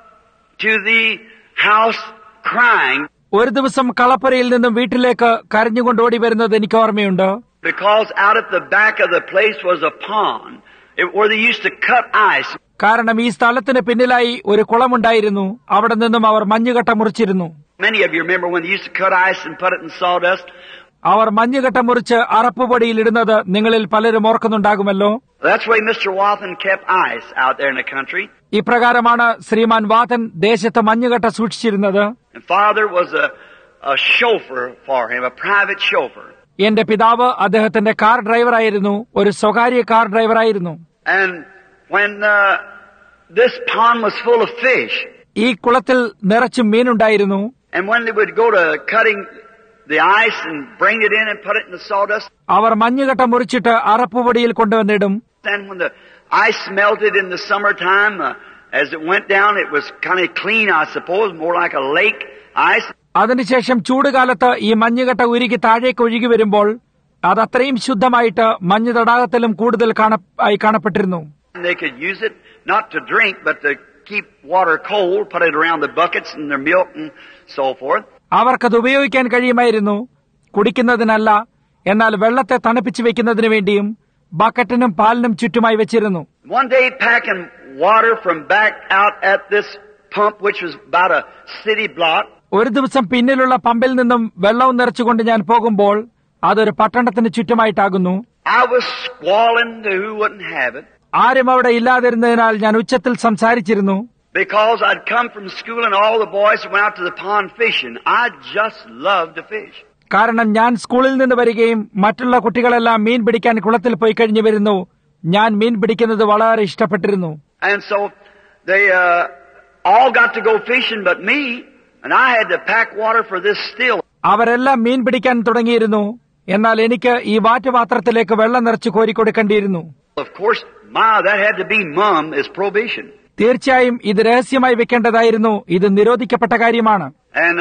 to the house crying. ഒരു ദിവസം കളപ്പുരയിൽ നിന്നും വീട്ടിലേക്ക് കരഞ്ഞുകൊണ്ട് ഓടി വരുന്നത് എനിക്ക് ഓർമ്മയുണ്ട്. Because out at the back of the place was a pond where they used to cut ice. കാരണം ഈ സ്ഥലത്തിന് പിന്നിലായി ഒരു കുളമുണ്ടായിരുന്നു. അവിടെ നിന്നും അവർ മഞ്ഞുകട്ട മുറിച്ചിരുന്നു. Many of you remember when they used to cut ice and put it in sawdust. അവർ മഞ്ഞുകട്ട മുറിച്ച് അറപ്പുപൊടിയിൽ ഇടുന്നത് നിങ്ങളിൽ പലരും ഓർക്കുന്നുണ്ടാകുമല്ലോ. That's why Mr. Wathen kept ice out there in the country. ഇപ്രകാരമാണ് ശ്രീമാൻ വാതൻ ദേശത്ത് മഞ്ഞുകട്ട സൂക്ഷിച്ചിരുന്നത്. And father was a chauffeur for him, a private chauffeur. എന്റെ പിതാവ് അദ്ദേഹത്തിന്റെ car ഡ്രൈവറായിരുന്നു, ഒരു സ്വകാര്യ കാർ ഡ്രൈവറായിരുന്നു. And when this pond was full of fish. ഈ കുളത്തിൽ നിറച്ചും മീനുണ്ടായിരുന്നു. And when they would go to cutting the ice and bring it in and put it in the sawdust. അവർ മഞ്ഞുകട്ട മുറിച്ചിട്ട് അറപ്പുപൊടിയിൽ കൊണ്ടുവന്നിടും. Then when the ice melted in the summertime, as it went down, it was kind of clean, I suppose, more like a lake ice. അതിനുശേഷം ചൂടുകാലത്ത് ഈ മഞ്ഞുകട്ട ഉരുകി താഴേക്ക് ഒഴുകി വരുമ്പോൾ അത് അത്രയും ശുദ്ധമായിട്ട് മഞ്ഞു തടാകത്തിലും കൂടുതൽ കാണപ്പെട്ടിരുന്നു. They could use it not to drink, but to keep water cold, put it around the buckets and their milk and so forth. അവർക്കത് ഉപയോഗിക്കാൻ കഴിയുമായിരുന്നു, കുടിക്കുന്നതിനല്ല, എന്നാൽ വെള്ളത്തെ തണുപ്പിച്ചു വെക്കുന്നതിന് വേണ്ടിയും ബക്കറ്റിനും പാലിനും ചുറ്റുമായി വെച്ചിരുന്നു. One day packing water from back out at this pump, which was about a city block. ഒരു ദിവസം പിന്നിലുള്ള പമ്പിൽ നിന്നും വെള്ളവും നിറച്ചുകൊണ്ട് ഞാൻ പോകുമ്പോൾ അതൊരു പട്ടണത്തിന് ചുറ്റുമായിട്ടാകുന്നു. I was squalling to who wouldn't have it. ആരും അവിടെ ഇല്ലാതിരുന്നതിനാൽ ഞാൻ ഉച്ചത്തിൽ സംസാരിച്ചിരുന്നു. Because I'd come from school and all the boys went out to the pond fishing. I just loved to fish. കാരണം ഞാൻ സ്കൂളിൽ നിന്ന് വരികയും മറ്റുള്ള കുട്ടികളെല്ലാം മീൻ പിടിക്കാൻ കുളത്തിൽ പോയി കഴിഞ്ഞു വരുന്നു. ഞാൻ മീൻ പിടിക്കുന്നത് വളരെ ഇഷ്ടപ്പെട്ടിരുന്നു. And so they all got to go fishing but me, and I had to pack water for this still. അവരെല്ലാം മീൻ പിടിക്കാൻ തുടങ്ങിയിരുന്നു, എന്നാൽ എനിക്ക് ഈ വാറ്റുപാത്രത്തിലേക്ക് വെള്ളം നിറച്ച് കോരിക്കൊടുക്കേണ്ടിയിരുന്നു. Of course, that had to be mum is prohibition. തീർച്ചയായും ഇത് രഹസ്യമായി വെക്കേണ്ടതായിരുന്നു. ഇത് നിരോധിക്കപ്പെട്ട കാര്യമാണ്. And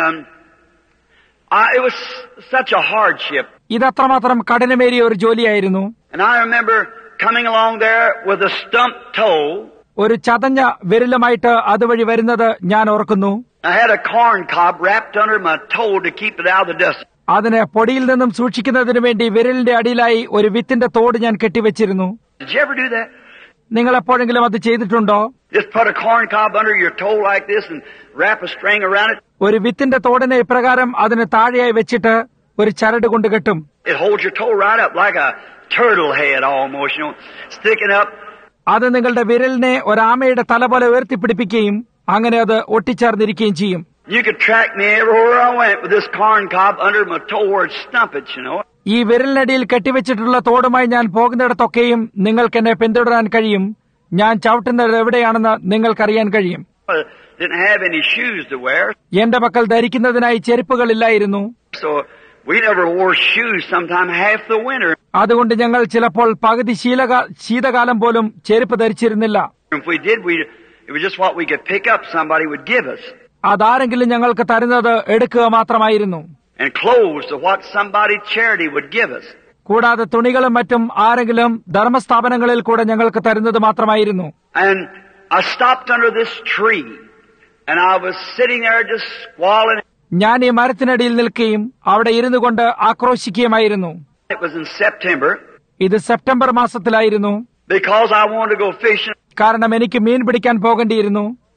it was such a hardship. ഇത് അത്രമാത്രം കഠിനമേറിയ ഒരു ജോലിയായിരുന്നു. And I remember coming along there with a stump toe. ഒരു ചതഞ്ഞ വിരലുമായിട്ട് അതുവഴി വരുന്നത് ഞാൻ ഓർക്കുന്നു. I had a corn cob wrapped under my toe to keep it out of the dust. അതിനെ പൊടിയിൽ നിന്നും സൂക്ഷിക്കുന്നതിന് വേണ്ടി വിരലിന്റെ അടിയിലായി ഒരു വിത്തിന്റെ തോട് ഞാൻ കെട്ടിവെച്ചിരുന്നു. Did you ever do that? നിങ്ങൾ എപ്പോഴെങ്കിലും അത് ചെയ്തിട്ടുണ്ടോ? Just put a corn cob under your toe like this and wrap a string around it. ഒരു വിത്തിന്റെ തോടിനെ ഇപ്രകാരം അതിന് താഴെയായി വെച്ചിട്ട് ഒരു ചരട് കൊണ്ട് കെട്ടും. It holds your toe right up like a turtle head almost, sticking up. അത് നിങ്ങളുടെ വിരലിനെ ഒരാമയുടെ തല പോലെ ഉയർത്തിപ്പിടിപ്പിക്കുകയും അങ്ങനെ അത് ഒട്ടിച്ചേർന്നിരിക്കുകയും ചെയ്യും. You could track me everywhere I went with this corn cob under my toe where it stump it, ഈ വിരലിനടിയിൽ കെട്ടിവെച്ചിട്ടുള്ള തോടുമായി ഞാൻ പോകുന്നിടത്തൊക്കെയും നിങ്ങൾക്ക് എന്നെ പിന്തുടരാൻ കഴിയും. ഞാൻ ചവിട്ടുന്നത് എവിടെയാണെന്ന് നിങ്ങൾക്കറിയാൻ കഴിയും. Didn't have any shoes to wear. എന്റെ പക്കൽ ധരിക്കുന്നതിനായി ചെരുപ്പുകളില്ലായിരുന്നു. So we never wore shoes sometime half the winter. അതുകൊണ്ട് ഞങ്ങൾ ചിലപ്പോൾ പകുതി ശീതകാലം പോലും ചെരുപ്പ് ധരിച്ചിരുന്നില്ല. If we did, it was just what we could pick up somebody would give us. അതാരെങ്കിലും ഞങ്ങൾക്ക് തരുന്നത് എടുക്കുക മാത്രമായിരുന്നു. And clothes to what somebody charity would give us. കൂടാതെ തുണികളും മറ്റും ആരെങ്കിലും ധർമ്മസ്ഥാപനങ്ങളിൽ കൂടെ ഞങ്ങൾക്ക് തരുന്നത് മാത്രമായിരുന്നു. And I stopped under this tree and I was sitting there just squalling. ഞാൻ ഈ മരത്തിനടിയിൽ നിൽക്കുകയും അവിടെ ഇരുന്നു കൊണ്ട് ആക്രോശിക്കുകയുമായിരുന്നു. It was in September. ഇത് സെപ്റ്റംബർ മാസത്തിലായിരുന്നു. Because I wanted to go fishing. കാരണം എനിക്ക് മീൻ പിടിക്കാൻ പോകേണ്ടിയിരുന്നു.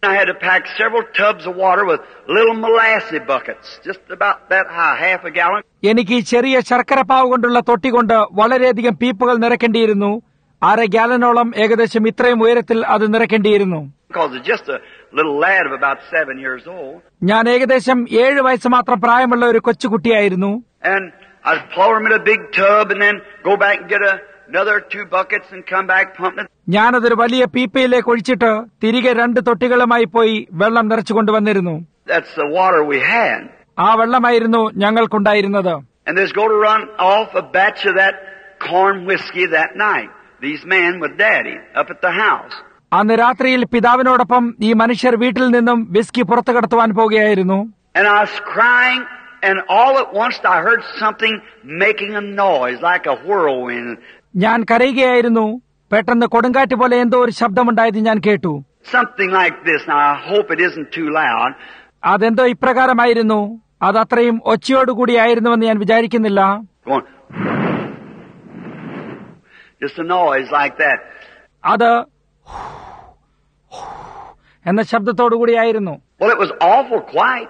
I had to pack several tubs of water with little molasses buckets, just about that high, half a gallon. എനിക്ക് ചെറിയ ശർക്കരപ്പാവ് കൊണ്ടുള്ള തൊട്ടി കൊണ്ട് വളരെയധികം പീപ്പുകൾ നിറയ്ക്കേണ്ടിയിരുന്നു. 1/2 ഗാലനോളം ഏകദേശം ഇത്രയും ഉയരത്തിൽ അത് നിറയ്ക്കേണ്ടിയിരുന്നു. Because it's just a little lad of about 7 years old. ഞാൻ ഏകദേശം 7 വയസ്സ് മാത്രം പ്രായമുള്ള ഒരു കൊച്ചുകുട്ടിയായിരുന്നു. And I'd pour them in a big tub and then go back and get another 2 buckets and come back pumping it. ഞാനതൊരു വലിയ പീപ്പയിലേക്ക് ഒഴിച്ചിട്ട് തിരികെ 2 തൊട്ടികളുമായി പോയി വെള്ളം നിറച്ചുകൊണ്ടുവന്നിരുന്നു. That's the water we had. ആ വെള്ളമായിരുന്നു ഞങ്ങൾക്കുണ്ടായിരുന്നത്. And there's going to run off a batch of that corn whiskey that night. These men with Daddy up at the house. അന്ന് രാത്രിയിൽ പിതാവിനോടൊപ്പം ഈ മനുഷ്യർ വീട്ടിൽ നിന്നും വിസ്കി പുറത്തു കടത്തുവാൻ പോകുകയായിരുന്നു. And I was crying, and all at once I heard something making a noise like a whirlwind. ഞാൻ കരയുകയായിരുന്നു. പെട്ടെന്ന് കൊടുങ്കാറ്റ് പോലെ എന്തോ ഒരു ശബ്ദമുണ്ടായത് ഞാൻ കേട്ടു. Something like this. Now I hope it isn't too loud. അതെന്തോ ഇപ്രകാരമായിരുന്നു. അത് അത്രയും ഒച്ചയോടുകൂടിയായിരുന്നുവെന്ന് ഞാൻ വിചാരിക്കുന്നില്ല. Going, just a noise like that. അത് എന്ന ശബ്ദത്തോടുകൂടിയായിരുന്നു. Well, it was awful quiet.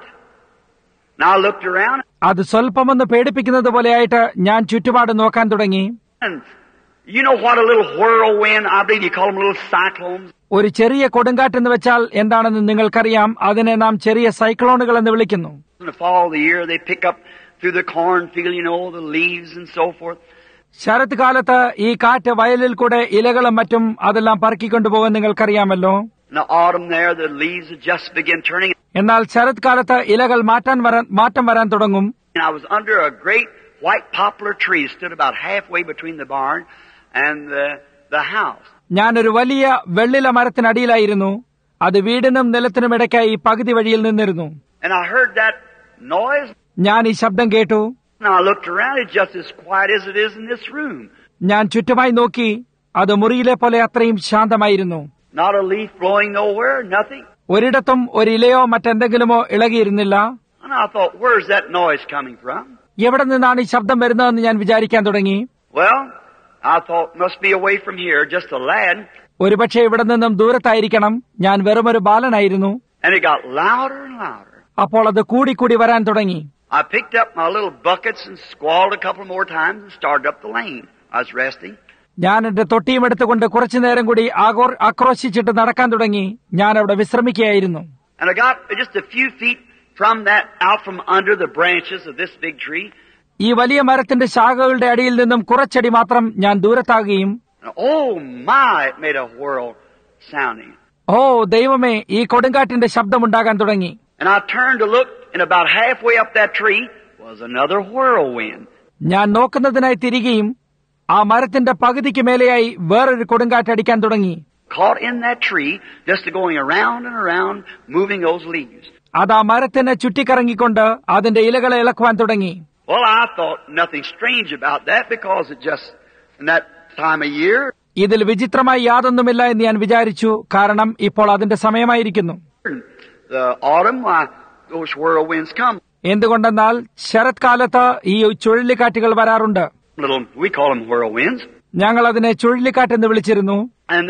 Now I looked around. അത് സ്വല്പമൊന്ന് പേടിപ്പിക്കുന്നത് പോലെയായിട്ട് ഞാൻ ചുറ്റുപാട് നോക്കാൻ തുടങ്ങി. And you know what a little whirlwind, I believe you call them little cyclones. ഒരു ചെറിയ കൊടുങ്കാറ്റെന്ന് വെച്ചാൽ എന്താണെന്ന് നിങ്ങൾക്കറിയാം. അതിനെ നാം ചെറിയ സൈക്ലോണുകൾ എന്ന് വിളിക്കുന്നു. In the fall of the year, they pick up through the cornfield, you know, the leaves and so forth. Sarath കാലത്ത് ഈ കാറ്റ് വയലിൽ കൂടെ ഇലകളും മറ്റും അതെല്ലാം പറക്കിക്കൊണ്ടുപോകാൻ നിങ്ങൾക്കറിയാമല്ലോ. In the autumn there, the leaves just begin turning. എന്നാൽ ശരത് കാലത്ത് ഇലകൾ മാറ്റം വരാൻ തുടങ്ങും. And I was under a great white poplar tree, stood about halfway between the barn and the house. ഞാനൊരു വലിയ വെള്ളില മരത്തിനടിയിലായിരുന്നു. അത് വീടിനും നിലത്തിനും ഇടയ്ക്കായി പകുതി വഴിയിൽ നിന്നിരുന്നു. And I heard that noise. ഞാൻ ഈ ശബ്ദം കേട്ടു. And I looked around, it's just as quiet as it is in this room. ഞാൻ ചുറ്റുമായി നോക്കി. അത് മുറിയിലെ പോലെ അത്രയും ശാന്തമായിരുന്നു. Not a leaf blowing nowhere, nothing. ഒരിടത്തും ഒരിലയോ മറ്റെന്തെങ്കിലുമോ ഇളകിയിരുന്നില്ല. And I thought, where's that noise coming from? എവിടെ നിന്നാണ് ഈ ശബ്ദം വരുന്നതെന്ന് ഞാൻ വിചാരിക്കാൻ തുടങ്ങി. Well, I thought, must be away from here, just a lad. ഒരുപക്ഷെ ഇവിടെ നിന്നും ദൂരത്തായിരിക്കണം. ഞാൻ വെറുമൊരു ബാലനായിരുന്നു. And it got louder and louder. അപ്പോൾ അത് കൂടി വരാൻ തുടങ്ങി. I picked up my little buckets and squalled a couple more times and started up the lane. I was resting. ഞാൻ എന്റെ തൊട്ടിയും എടുത്തുകൊണ്ട് കുറച്ചു നേരം കൂടി ആക്രോശിച്ചിട്ട് നടക്കാൻ തുടങ്ങി. ഞാൻ അവിടെ വിശ്രമിക്കുകയായിരുന്നു. And I got just a few feet from that, out from under the branches of this big tree. ഈ വലിയ മരത്തിന്റെ ശാഖകളുടെ അടിയിൽ നിന്നും കുറച്ചടി മാത്രം ഞാൻ ദൂരത്താകുകയും, Oh my, it made a whirl sounding. ഓ ദൈവമേ, ഈ കൊടുങ്കാറ്റിന്റെ ശബ്ദമുണ്ടാകാൻ തുടങ്ങി. And I turned to look, and about halfway up that tree was another whirlwind. ഞാൻ നോക്കുന്നതിനായി തിരികെയും ആ മരത്തിന്റെ പകുതിക്ക് മേലെയായി വേറൊരു കൊടുങ്കാറ്റടിക്കാൻ തുടങ്ങി. Caught in that tree, just going around and around, moving those leaves. അത് ആ മരത്തിനെ ചുറ്റിക്കറങ്ങിക്കൊണ്ട് അതിന്റെ ഇലകളെ ഇളക്കുവാൻ തുടങ്ങി. Well, I thought nothing strange about that because it just, in that time of year. ഇതിൽ വിചിത്രമായി യാതൊന്നുമില്ല എന്ന് ഞാൻ വിചാരിച്ചു. കാരണം ഇപ്പോൾ അതിന്റെ സമയമായിരിക്കുന്നു. The autumn, why those whirlwinds come. എന്തുകൊണ്ടെന്നാൽ ശരത് കാലത്ത് ഈ ചുഴലിക്കാറ്റുകൾ വരാറുണ്ട്. We call them whirlwinds. ഞങ്ങൾ അതിനെ ചുഴലിക്കാറ്റെന്ന് വിളിച്ചിരുന്നു. And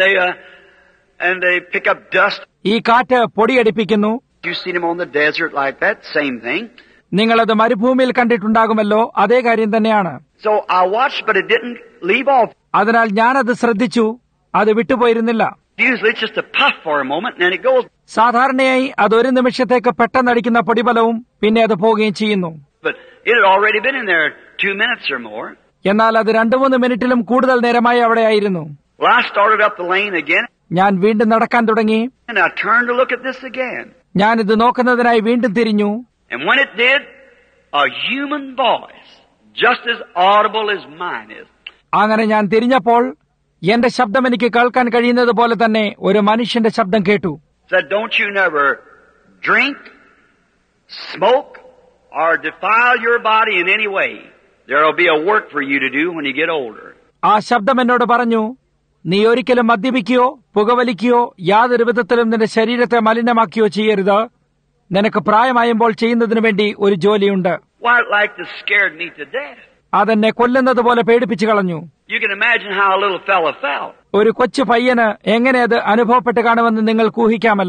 they pick up dust. ഈ കാറ്റ് പൊടിയടിപ്പിക്കുന്നു. You see them on the desert like that, same thing. നിങ്ങളത് മരുഭൂമിയിൽ കണ്ടിട്ടുണ്ടാകുമല്ലോ, അതേ കാര്യം തന്നെയാണ്. So I watched, but it didn't leave off. അതിനാൽ ഞാനത് ശ്രദ്ധിച്ചു. അത് വിട്ടുപോയിരുന്നില്ല. Usually it's just a puff for a moment, and then it goes. സാധാരണയായി അത് ഒരു നിമിഷത്തേക്ക് പെട്ടെന്നടിക്കുന്ന പൊടിബലവും പിന്നെ അത് പോവുകയും ചെയ്യുന്നു. But it had already been in there 2 minutes or more. എന്നാൽ അത് 2-3 മിനിറ്റിലും കൂടുതൽ നേരമായി അവിടെയായിരുന്നു. Well, I started up the lane again. ഞാൻ വീണ്ടും നടക്കാൻ തുടങ്ങി. And I turned to look at this again. ഞാനിത് നോക്കുന്നതിനായി വീണ്ടും തിരിഞ്ഞു. And when it did, a human voice, just as audible as mine is. അങ്ങനെ ഞാൻ തിരിഞ്ഞപ്പോൾ എന്റെ ശബ്ദം എനിക്ക് കേൾക്കാൻ കഴിയുന്നത് പോലെ തന്നെ ഒരു മനുഷ്യന്റെ ശബ്ദം കേട്ടു. Said, don't you never drink, smoke, or defile your body in any way. There will be a work for you to do when you get older. ആ ശബ്ദം എന്നോട് പറഞ്ഞു, നീ ഒരിക്കലും മദ്യപിക്കുകയോ പുകവലിക്കുകയോ യാതൊരു വിധത്തിലും നിന്റെ ശരീരത്തെ മലിനമാക്കുകയോ ചെയ്യരുത്. നിനക്ക് പ്രായമായുമ്പോൾ ചെയ്യുന്നതിനു വേണ്ടി ഒരു ജോലിയുണ്ട്. Why, it like to scared me to death. അതെന്നെ കൊല്ലുന്നത് പോലെ പേടിപ്പിച്ചു കളഞ്ഞു. You can imagine how a little fella felt. ഒരു കൊച്ചു പയ്യന് എങ്ങനെ അത് അനുഭവപ്പെട്ട് കാണുമെന്ന് നിങ്ങൾക്ക് ഊഹിക്കാമല്ലോ.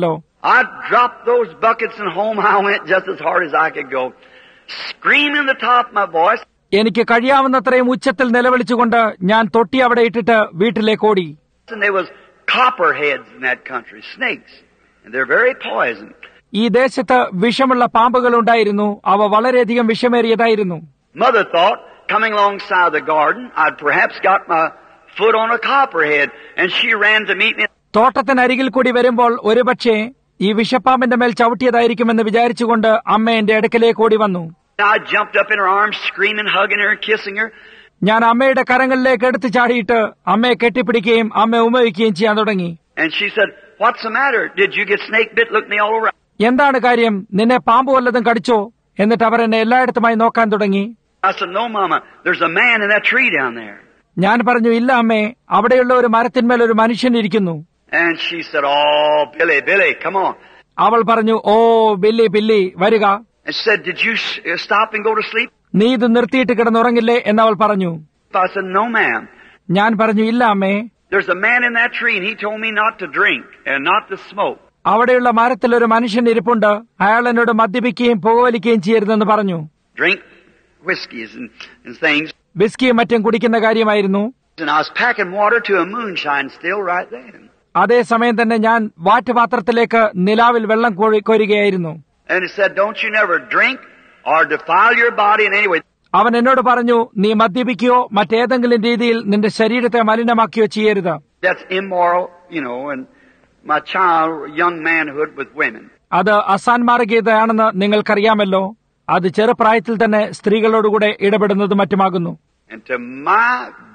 I dropped those buckets and home I went just as hard as I could go, screaming the top of my voice. എനിക്ക് കഴിയാവുന്നത്രയും ഉച്ചത്തിൽ നിലവിളിച്ചുകൊണ്ട് ഞാൻ തൊട്ടി അവിടെ ഇട്ടിട്ട് വീട്ടിലേക്ക് ഓടി. And there was copperheads in that country, snakes, and they're very poison. ഈ ദേശത്ത് വിഷമുള്ള പാമ്പുകൾ ഉണ്ടായിരുന്നു. അവ വളരെയധികം വിഷമേറിയതായിരുന്നു. Mother thought, coming alongside the garden, I'd perhaps got my foot on a copperhead, and she ran to meet me. തോട്ടത്തിനരികിൽ കൂടി വരുമ്പോൾ ഒരുപക്ഷെ ഈ വിഷപ്പാമ്പിന്റെ മേൽ ചവിട്ടിയതായിരിക്കുമെന്ന് വിചാരിച്ചുകൊണ്ട് അമ്മ എന്റെ അടുക്കലേക്ക് ഓടി വന്നു. I jumped up in her arms, screaming, hugging her, kissing her. ഞാൻ അമ്മയുടെ കരങ്ങളിലേക്ക് എടുത്തു ചാടിയിട്ട് അമ്മയെ കെട്ടിപ്പിടിക്കുകയും അമ്മയെ ഉമ്മവയ്ക്കുകയും ചെയ്യാൻ തുടങ്ങി. And she said, "What's the matter? Did you get snake bit? Look me all around." എന്താണ് കാര്യം? നിന്നെ പാമ്പ് വല്ലതും കടിച്ചോ? എന്നിട്ട് അവർ എന്നെ എല്ലായിടത്തുമായി നോക്കാൻ തുടങ്ങി. I said, "No, Mama. There's a man in that tree down there." ഞാൻ പറഞ്ഞു, ഇല്ല അമ്മേ, അവിടെയുള്ള ഒരു മരത്തിന്മേൽ ഒരു മനുഷ്യൻ ഇരിക്കുന്നു. And she said, "Oh, Billy, Billy, come on." അവൾ പറഞ്ഞു, ഓ ബില്ലി ബില്ലി വരിക. And said, "Did you stop and go to sleep?" നീ ഇത് നിർത്തിയിട്ട് കിടന്നുറങ്ങില്ലേ എന്നവൾ പറഞ്ഞു. I said, "No, ma'am. ഞാൻ പറഞ്ഞു, ഇല്ല അമ്മേ, There's a man in that tree, and he told me not to drink and not to smoke." അവിടെയുള്ള മരത്തിൽ ഒരു മനുഷ്യൻ ഇരിപ്പുണ്ട്. അയാൾ എന്നോട് മദ്യപിക്കുകയും പുകവലിക്കുകയും ചെയ്യരുതെന്ന് പറഞ്ഞു. Drink whiskeys and things. വിസ്കിയും മറ്റും കുടിക്കുന്ന കാര്യമായിരുന്നു. And I was packing water to a moonshine still right then. അതേസമയം തന്നെ ഞാൻ വാറ്റുപാത്രത്തിലേക്ക് നിലാവിൽ വെള്ളം കോരുകയായിരുന്നു. And he said, "Don't you never drink or defile your body in any way." അവൻ എന്നോട് പറഞ്ഞു, നീ മദ്യപിക്കുകയോ മറ്റേതെങ്കിലും രീതിയിൽ നിന്റെ ശരീരത്തെ മലിനമാക്കുകയോ ചെയ്യരുത്. That's immoral, and my child, young manhood with women. അത് അസാൻമാർഗീയതയാണെന്ന് നിങ്ങൾക്കറിയാമല്ലോ. അത് ചെറുപ്രായത്തിൽ തന്നെ സ്ത്രീകളോടുകൂടെ ഇടപെടുന്നത് മറ്റുമാകുന്നു. And to my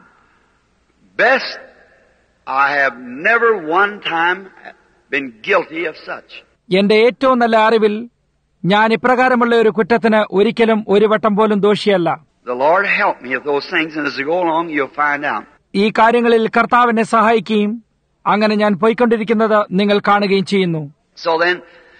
best, I have never one time been guilty of such. എന്റെ ഏറ്റവും നല്ല അറിവിൽ ഞാൻ ഇപ്രകാരമുള്ള ഒരു കുറ്റത്തിന് ഒരിക്കലും ഒരു വട്ടം പോലും ദോഷിയല്ല. The Lord help me with those things, and as we go along, you'll find out. ഈ കാര്യങ്ങളിൽ കർത്താവിനെ സഹായിക്കുകയും അങ്ങനെ ഞാൻ പോയിക്കൊണ്ടിരിക്കുന്നത് നിങ്ങൾ കാണുകയും ചെയ്യുന്നു. So then,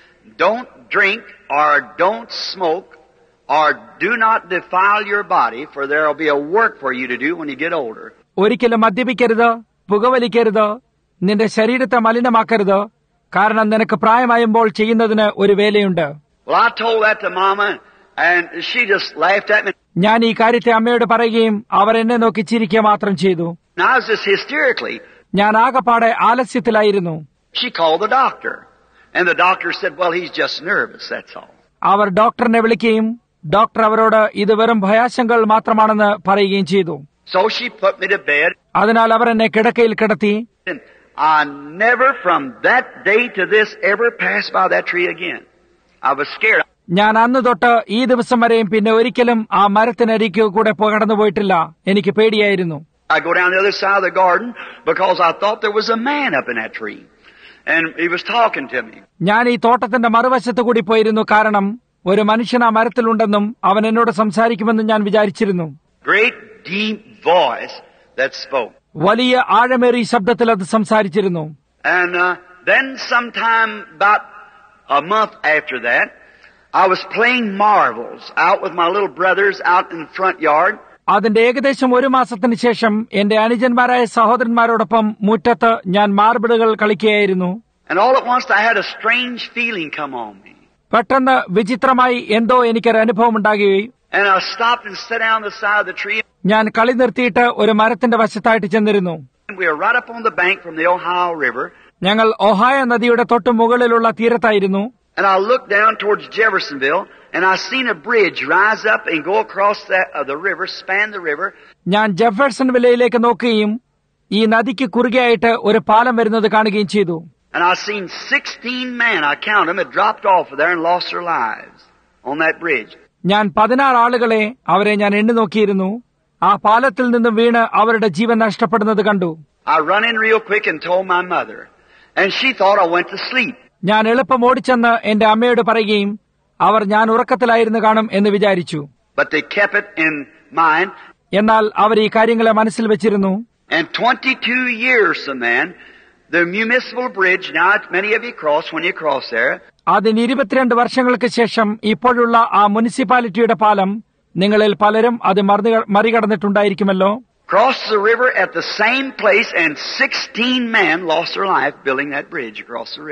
don't drink or don't smoke or do not defile your body, for there will be a work for you to do when you get older. ഒരിക്കലും മദ്യപിക്കരുത്, പുകവലിക്കരുത്, നിന്റെ ശരീരത്തെ മലിനമാക്കരുത്, കാരണം നിനക്ക് പ്രായമായുമ്പോൾ ചെയ്യുന്നതിന് ഒരു വേലയുണ്ട്. Well, I told that to Mama, and she just laughed at me. ഞാൻ ഈ കാര്യത്തെ അമ്മയോട് പറയുകയും അവർ എന്നെ നോക്കി ചിരിക്കുക മാത്രം ചെയ്തു. And I was just hysterically. ഞാൻ ആകപ്പാടെ ആലസ്യത്തിലായിരുന്നു. She called the doctor, and the doctor said, "Well, he's just nervous, that's all." അവർ ഡോക്ടറിനെ വിളിക്കുകയും ഡോക്ടർ അവരോട് ഇത് വെറും ഭയാശങ്കകൾ മാത്രമാണെന്ന് പറയുകയും ചെയ്തു. So she put me to bed. അതിനാൽ അവർ എന്നെ കിടക്കയിൽ കിടത്തി. And I never from that day to this ever passed by that tree again. I was scared. ഞാൻ അന്ന് തൊട്ട് ഈ ദിവസം വരെയും പിന്നെ ഒരിക്കലും ആ മരത്തിനരികെ കൂടെ കടന്നുപോയിട്ടില്ല. എനിക്ക് പേടിയായിരുന്നു. I go down the other side of the garden because I thought there was a man up in that tree. And he was talking to me. ഞാൻ ഈ തോട്ടത്തിന്റെ മറുവശത്ത് കൂടി പോയിരുന്നു. കാരണം ഒരു മനുഷ്യൻ ആ മരത്തിലുണ്ടെന്നും അവൻ എന്നോട് സംസാരിക്കുമെന്നും ഞാൻ വിചാരിച്ചിരുന്നു. Great deep voice that spoke. വലിയ ആഴമേറിയ ശബ്ദത്തിൽ അത് സംസാരിച്ചിരുന്നു. And then sometime about a month after that, I was playing marbles out with my little brothers out in the front yard. അതിന്റെ ഏകദേശം ഒരു മാസത്തിന് ശേഷം എന്റെ അനുജന്മാരായ സഹോദരന്മാരോടൊപ്പം മുറ്റത്ത് ഞാൻ മാർബിളുകൾ കളിക്കുകയായിരുന്നു. And all at once I had a strange feeling come on me. പെട്ടെന്ന് വിചിത്രമായി എന്തോ എനിക്കൊരു അനുഭവം ഉണ്ടാകുകയും And I stopped and sat down on the side of the tree. ഞാൻ കളി നിർത്തിയിട്ട് ഒരു മരത്തിന്റെ വശത്തായിട്ട് ചെന്നിരുന്നു. We were right up on the bank from the Ohio River. ഞങ്ങൾ ഒഹായ നദിയുടെ തൊട്ടു മുകളിലുള്ള തീരത്തായിരുന്നു. And I looked down towards Jeffersonville, and I seen a bridge rise up and go across the river, span the river. ഞാൻ Jefferson വില്ലയിലേക്ക് നോക്കുകയും ഈ നദിക്ക് കുറുകെയായിട്ട് ഒരു പാലം വരുന്നത് കാണുകയും ചെയ്തു. And I seen 16 men, I count them, had dropped off of there and lost their lives on that bridge. ഞാൻ 16 ആളുകളെ അവരെ ഞാൻ എണ്ണി നോക്കിയിരുന്നു. ആ പാലത്തിൽ നിന്നും വീണ് അവരുടെ ജീവൻ നഷ്ടപ്പെടുന്നത് കണ്ടു. I run in real quick and told my mother, and she thought I went to sleep. ഞാൻ എളുപ്പം ഓടിച്ചെന്ന് എന്റെ അമ്മയോട് പറയുകയും അവർ ഞാൻ ഉറക്കത്തിലായിരുന്നു കാണും എന്ന് വിചാരിച്ചു. But they kept it in mind. എന്നാൽ അവർ ഈ കാര്യങ്ങളെ മനസ്സിൽ വെച്ചിരുന്നു. And 22 years, man, the municipal bridge, now many of you cross when you cross there. അതിന് 22 വർഷങ്ങൾക്ക് ശേഷം ഇപ്പോഴുള്ള ആ മുനിസിപ്പാലിറ്റിയുടെ പാലം നിങ്ങളിൽ പലരും അത് മറികടന്നിട്ടുണ്ടായിരിക്കുമല്ലോ. Crossed the river at the same place, and 16 men lost their life building that bridge across the river.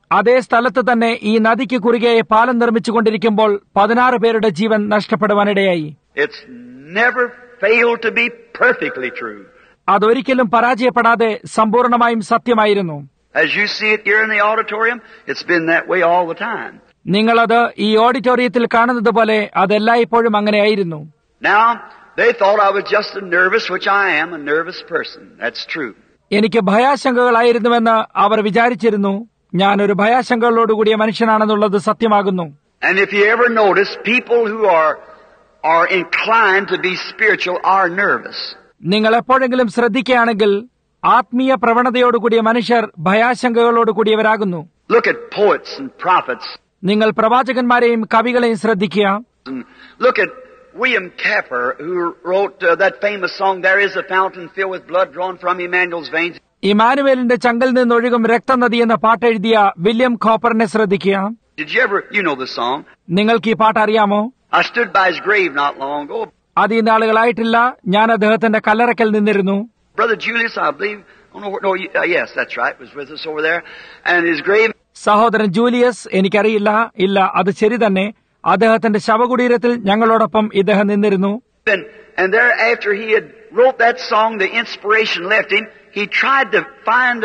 അതേ സ്ഥലത്ത് തന്നെ ഈ നദിക്ക് കുറുകെ പാലം നിർമ്മിച്ചുകൊണ്ടിരിക്കുമ്പോൾ 16 പേരുടെ ജീവൻ നഷ്ടപ്പെടുവാനിടയായി. It's never failed to be perfectly true. അതൊരിക്കലും പരാജയപ്പെടാതെ സമ്പൂർണമായും സത്യമായിരുന്നു. As you see it here in the auditorium, it's been that way all the time. നിങ്ങളത് ഈ ഓഡിറ്റോറിയത്തിൽ കാണുന്നത് പോലെ അതെല്ലായ്പ്പോഴും അങ്ങനെയായിരുന്നു. Now, they thought I was just a nervous, which I am, a nervous person. That's true. എനിക്ക് ഭയാശങ്കകളായിരുന്നുവെന്ന് അവർ വിചാരിച്ചിരുന്നു. ഞാനൊരു ഭയാശങ്കകളോടുകൂടിയ മനുഷ്യനാണെന്നുള്ളത് സത്യമാകുന്നു. And if you ever notice, people who are inclined to be spiritual are nervous. നിങ്ങൾ എപ്പോഴെങ്കിലും ശ്രദ്ധിക്കുകയാണെങ്കിൽ ആത്മീയ പ്രവണതയോടുകൂടിയ മനുഷ്യർ ഭയാശങ്കകളോടുകൂടിയവരാകുന്നു. Look at poets and prophets. നിങ്ങൾ പ്രവാചകന്മാരെയും കവികളെയും ശ്രദ്ധിക്കുക. And look at William Capper, who wrote that famous song, "There is a fountain filled with blood drawn from Emmanuel's veins." ഇമാനുവേലിന്റെ ചങ്കിൽ നിന്നൊഴുകും രക്തനദി എന്ന പാട്ടെഴുതിയ William കോപ്പറിനെ ശ്രദ്ധിക്കുക. Did you ever, you know the song? നിങ്ങൾക്ക് ഈ പാട്ട് അറിയാമോ? I stood by his grave not long ago. അധികം നാളുകളായിട്ടില്ല, ഞാൻ അദ്ദേഹത്തിന്റെ കല്ലറക്കൽ നിന്നിരുന്നു. Brother Julius, I believe, yes, that's right, was with us over there. And his grave. സഹോദരൻ ജൂലിയസ്, എനിക്കറിയില്ല, ഇല്ല, അത് ശരി തന്നെ, അദ്ദേഹത്തിന്റെ ശവകുടീരത്തിൽ ഞങ്ങളോടൊപ്പം ഇദ്ദേഹം നിന്നിരുന്നു. And there, after he had wrote that song, the inspiration left him. He tried to find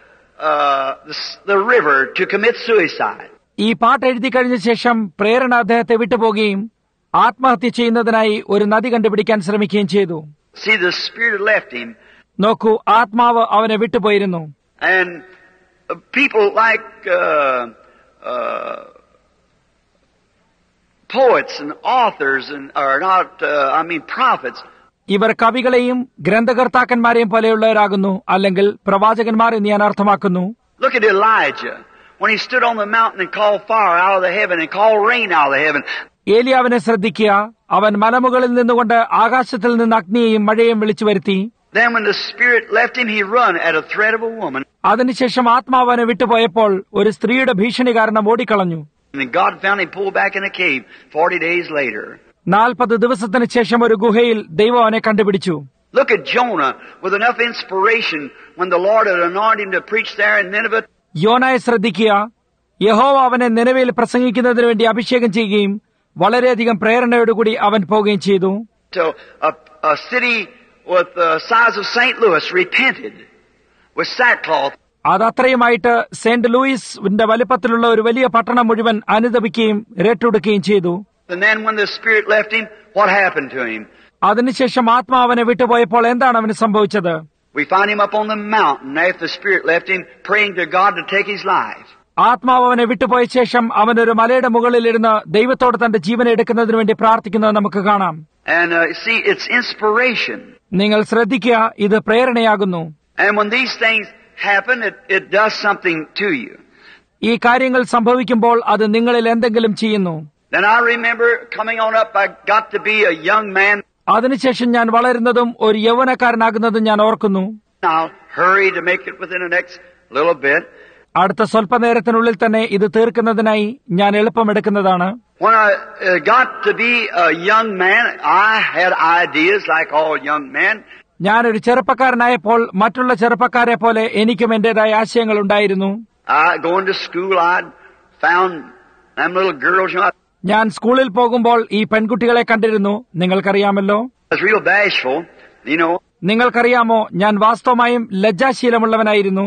the river to commit suicide. ഈ പാട്ട് എഴുതി കഴിഞ്ഞ ശേഷം പ്രേരണ അദ്ദേഹത്തെ വിട്ടുപോകുകയും ആത്മഹത്യ ചെയ്യുന്നതിനായി ഒരു നദി കണ്ടുപിടിക്കാൻ ശ്രമിക്കുകയും ചെയ്തു. See, the spirit left him. നോക്കൂ, ആത്മാവ് അവനെ വിട്ടുപോയിരുന്നു. And people like poets and authors and are not, prophets. ഇവർ കവികളെയും ഗ്രന്ഥകർത്താക്കന്മാരെയും പോലെയുള്ളവരാകുന്നു, അല്ലെങ്കിൽ പ്രവാചകന്മാർ എന്ന് ഞാൻ അർത്ഥമാക്കുന്നു. Look at Elijah when he stood on the mountain and called fire out of the heaven and called rain out of the heaven. ഏലിയാവിനെ ശ്രദ്ധിക്കുക. അവൻ മലമുകളിൽ നിന്നുകൊണ്ട് ആകാശത്തിൽ നിന്ന് അഗ്നിയെയും മഴയെയും വിളിച്ചു വരുത്തി. Then when the spirit left him, he run at a threat of a woman. അതിനുശേഷം ആത്മാവ് അവനെ വിട്ടുപോയപ്പോൾ ഒരു സ്ത്രീയുടെ ഭീഷണി കാരണം ഓടിക്കളഞ്ഞു. And God found him pulled back in a cave 40 days later. 40 ദിവസത്തിന് ശേഷം ഒരു ഗുഹയിൽ ദൈവം അവനെ കണ്ടുപിടിച്ചു. Look at Jonah with enough inspiration when the Lord had anointed him to preach there in Nineveh. യോനായെ ശ്രദ്ധിക്കുക. യഹോവ അവനെ നിനവയിൽ പ്രസംഗിക്കുന്നതിന് വേണ്ടി അഭിഷേകം ചെയ്യുകയും വളരെയധികം പ്രേരണയോടുകൂടി അവൻ പോവുകയും ചെയ്തു. So a city with the size of St. Louis repented with sackcloth. അതത്രയുമായിട്ട് സെന്റ് ലൂയിസിന്റെ വലിപ്പത്തിലുള്ള ഒരു വലിയ പട്ടണം മുഴുവൻ അനുതപിക്കുകയും രേട്ടെടുക്കുകയും ചെയ്തു. And then when the spirit left him, what happened to him? അതിനുശേഷം ആത്മാവനെ വിട്ടുപോയപ്പോൾ എന്താണ് അവന് സംഭവിച്ചത്? We find him up on the mountain after the spirit left him, praying to God to take his life. ആത്മാവ് അവനെ വിട്ടുപോയ ശേഷം അവനൊരു മലയുടെ മുകളിലിരുന്ന് ദൈവത്തോട് തന്റെ ജീവനെ എടുക്കുന്നതിന് വേണ്ടി പ്രാർത്ഥിക്കുന്നത് നമുക്ക് കാണാം. And see, it's inspiration. നിങ്ങൾ ശ്രദ്ധിക്കുക, ഇത് പ്രേരണയാകുന്നു. And when these things happen, it does something to you. ഈ കാര്യങ്ങൾ സംഭവിക്കുമ്പോൾ അത് നിങ്ങളിൽ എന്തെങ്കിലും ചെയ്യുന്നു. Then I remember coming on up, I got to be a young man. അതിനുശേഷം ഞാൻ വളരുന്നതും ഒരു യൗവനക്കാരനാകുന്നതും ഞാൻ ഓർക്കുന്നു. I'll hurry to make it within the next little bit. അടുത്ത സ്വല്പനേരത്തിനുള്ളിൽ തന്നെ ഇത് തീർക്കുന്നതിനായി ഞാൻ എളുപ്പമെടുക്കുന്നതാണ്. When I got to be a young man, I had ideas like all young men. ഞാനൊരു ചെറുപ്പക്കാരനായപ്പോൾ മറ്റുള്ള ചെറുപ്പക്കാരെ പോലെ എനിക്കും എന്റേതായ ആശയങ്ങൾ ഉണ്ടായിരുന്നു. Going to school, I'd found them little girls. ഞാൻ സ്കൂളിൽ പോകുമ്പോൾ ഈ പെൺകുട്ടികളെ കണ്ടിരുന്നു. നിങ്ങൾക്കറിയാമല്ലോ. I was real bashful, നിങ്ങൾക്കറിയാമോ, ഞാൻ വാസ്തവമായും ലജ്ജാശീലമുള്ളവനായിരുന്നു.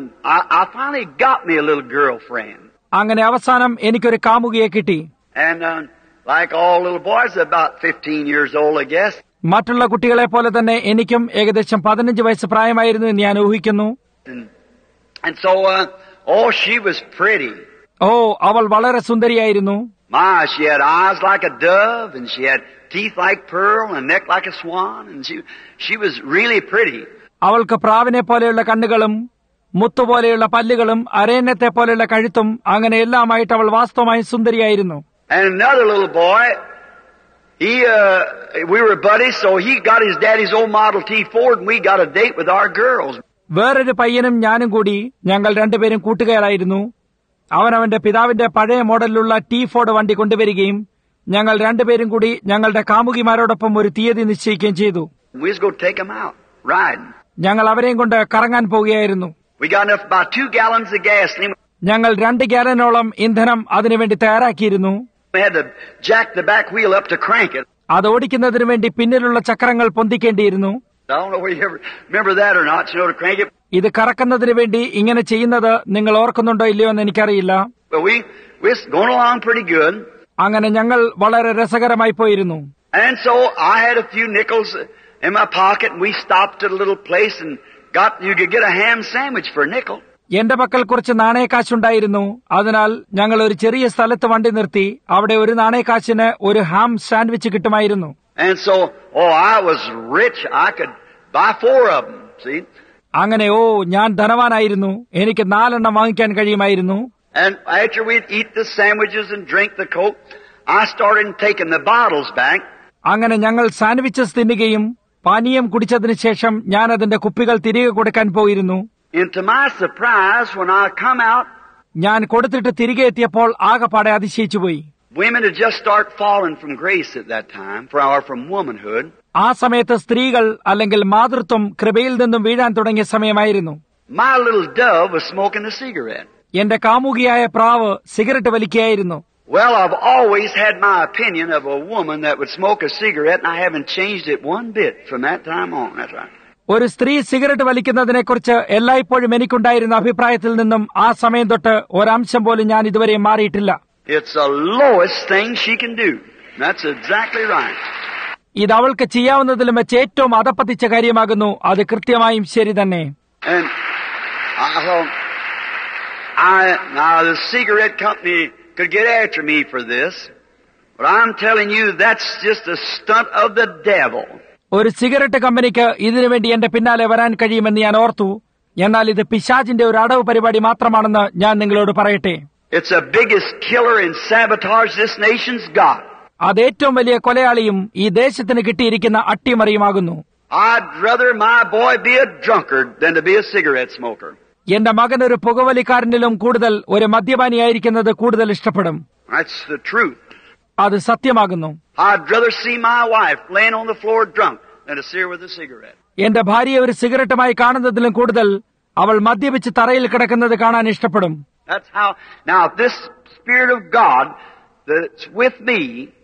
I finally got me a little girlfriend. അങ്ങനെ അവസാനം എനിക്കൊരു കാമുകിയെ കിട്ടി. And like all little boys, about 15 years old, I guess. മറ്റുള്ള കുട്ടികളെ പോലെ തന്നെ എനിക്കും ഏകദേശം 15 വയസ്സ് പ്രായമായിരുന്നു എന്ന് ഞാൻ ഊഹിക്കുന്നു. And so, she was pretty. അവൾ വളരെ സുന്ദരിയായിരുന്നു. She had eyes like a dove, and she had teeth like pearl, and a neck like a swan, and she was really pretty. അവൾക്ക് പ്രാവിനെ പോലെയുള്ള കണ്ണുകളും മുത്തുപോലെയുള്ള പല്ലുകളും അരയന്നത്തെ പോലെയുള്ള കഴുത്തും അങ്ങനെ എല്ലാമായിട്ട് അവൾ വാസ്തവമായി സുന്ദരിയായിരുന്നു. And another little boy, we were buddies, so he got his daddy's old Model T Ford, and we got a date with our girls. വേറൊരു പയ്യനും ഞാനും കൂടി ഞങ്ങൾ രണ്ടുപേരും കൂട്ടുകാരായിരുന്നു. അവൻ അവന്റെ പിതാവിന്റെ പഴയ മോഡലിലുള്ള ടി ഫോർഡ് വണ്ടി കൊണ്ടുവരികയും ഞങ്ങൾ രണ്ടുപേരും കൂടി ഞങ്ങളുടെ കാമുകിമാരോടൊപ്പം ഒരു തീയതി നിശ്ചയിക്കുകയും ചെയ്തു. ഞങ്ങൾ അവരെയും കൊണ്ട് കറങ്ങാൻ പോവുകയായിരുന്നു. We got enough, about 2 gallons of gasoline. ഞങ്ങൾ 2 ഗാലനോളം ഇന്ധനം അതിനുവേണ്ടി തയ്യാറാക്കിയിരുന്നു. We had to jack the back wheel up to crank it. അത് ഓടിക്കുന്നതിനു വേണ്ടി പിന്നിലുള്ള ചക്രങ്ങൾ പൊന്തിക്കേണ്ടിയിരുന്നു. I don't know whether you ever remember that or not, to crank it. ഇത് കറക്കുന്നതിനു വേണ്ടി ഇങ്ങനെ ചെയ്യുന്നത് നിങ്ങൾ ഓർക്കുന്നുണ്ടോ ഇല്ലയോ എന്ന് എനിക്കറിയില്ല. But we're going along pretty good. അങ്ങനെ ഞങ്ങൾ വളരെ രസകരമായി പോയിരുന്നു. And so I had a few nickels in my pocket, and we stopped at a little place and you could get a ham sandwich for a nickel. എന്റെ പക്കൽ കുറച്ച് നാണയക്കാശുണ്ടായിരുന്നു. അതിനാൽ ഞങ്ങൾ ഒരു ചെറിയ സ്ഥലത്ത് വണ്ടി നിർത്തി. അവിടെ ഒരു നാണയക്കാശിന് ഒരു ഹാം സാൻഡ്വിച്ച് കിട്ടുമായിരുന്നു. And so, I was rich. I could buy 4 of them, see? അങ്ങനെ ഞാൻ ധനവാനായിരുന്നു. എനിക്ക് 4 എണ്ണം വാങ്ങിക്കാൻ കഴിയുമായിരുന്നു. And after we'd eat the sandwiches and drink the Coke, I started taking the bottles back. അങ്ങനെ ഞങ്ങൾ സാൻഡ്വിച്ചസ് തിന്നുകയും പാനീയം കുടിച്ചതിനു ശേഷം ഞാൻ അതിന്റെ കുപ്പികൾ തിരികെ കൊടുക്കാൻ പോയിരുന്നു. And to my surprise, when I come out, ഞാൻ കൊടുത്തിട്ട് തിരികെ എത്തിയപ്പോൾ ആകെപ്പാടെ അതിശയിച്ചുപോയി. women had just started falling from grace at that time, from womanhood. ആ സമയത്ത് സ്ത്രീകൾ അല്ലെങ്കിൽ മാതൃത്വം കൃപയിൽ നിന്നും വീഴാൻ തുടങ്ങിയ സമയമായിരുന്നു. My little dove was smoking a cigarette. എന്റെ കാമുകിയായ പ്രാവ് സിഗരറ്റ് വലിക്കുകയായിരുന്നു. Well, I've always had my opinion of a woman that would smoke a cigarette, and I haven't changed it one bit from that time on. That's right. ഒരു സ്ത്രീ cigarette വലിക്കുന്നതിനെക്കുറിച്ച് എല്ലായ്പ്പോഴും എനിക്കുണ്ടായിരുന്ന അഭിപ്രായത്തിൽ നിന്നും ആ സമയം തൊട്ട് ഒരംശം പോലും ഞാൻ ഇതുവരെ മാറിയിട്ടില്ല. It's the lowest thing she can do. That's exactly right. ഇത് അവൾക്ക് ചെയ്യാവുന്നതിലും വെച്ച് ഏറ്റവും അധപ്പതിച്ച കാര്യമാകുന്നു. അത് കൃത്യമായും ശരി തന്നെ. And now the cigarette company could get after me for this, but I'm telling you that's just a stunt of the devil. ഒരു cigarette കമ്പനിക്ക് ഇതിനുവേണ്ടി എന്റെ പിന്നാലെ വരാൻ കഴിയുമെന്ന് ഞാൻ ഓർത്തു. എന്നാൽ ഇത് പിശാചിന്റെ ഒരു അടവ് പരിപാടി മാത്രമാണെന്ന് ഞാൻ നിങ്ങളോട് പറയട്ടെ. It's the biggest killer and sabotage this nation's got. അത് ഏറ്റവും വലിയ കൊലയാളിയും ഈ ദേശത്തിന് കിട്ടിയിരിക്കുന്ന അട്ടിമറിയുമാകുന്നു. I'd rather my boy be a drunkard than to be a cigarette smoker. എന്റെ മകൻ ഒരു പുകവലിക്കാരനിലും കൂടുതൽ ഒരു മദ്യപാനിയായിരിക്കുന്നത് കൂടുതൽ ഇഷ്ടപ്പെടും. That's the truth. അത് സത്യമാകുന്നു. I'd rather see my wife laying on the floor drunk than to see her with a cigarette. എന്റെ ഭാര്യയെ ഒരു സിഗരറ്റുമായി കാണുന്നതിലും കൂടുതൽ അവൾ മദ്യപിച്ച് തറയിൽ കിടക്കുന്നത് കാണാൻ ഇഷ്ടപ്പെടും. That's how. Now, this Spirit of God that's with me,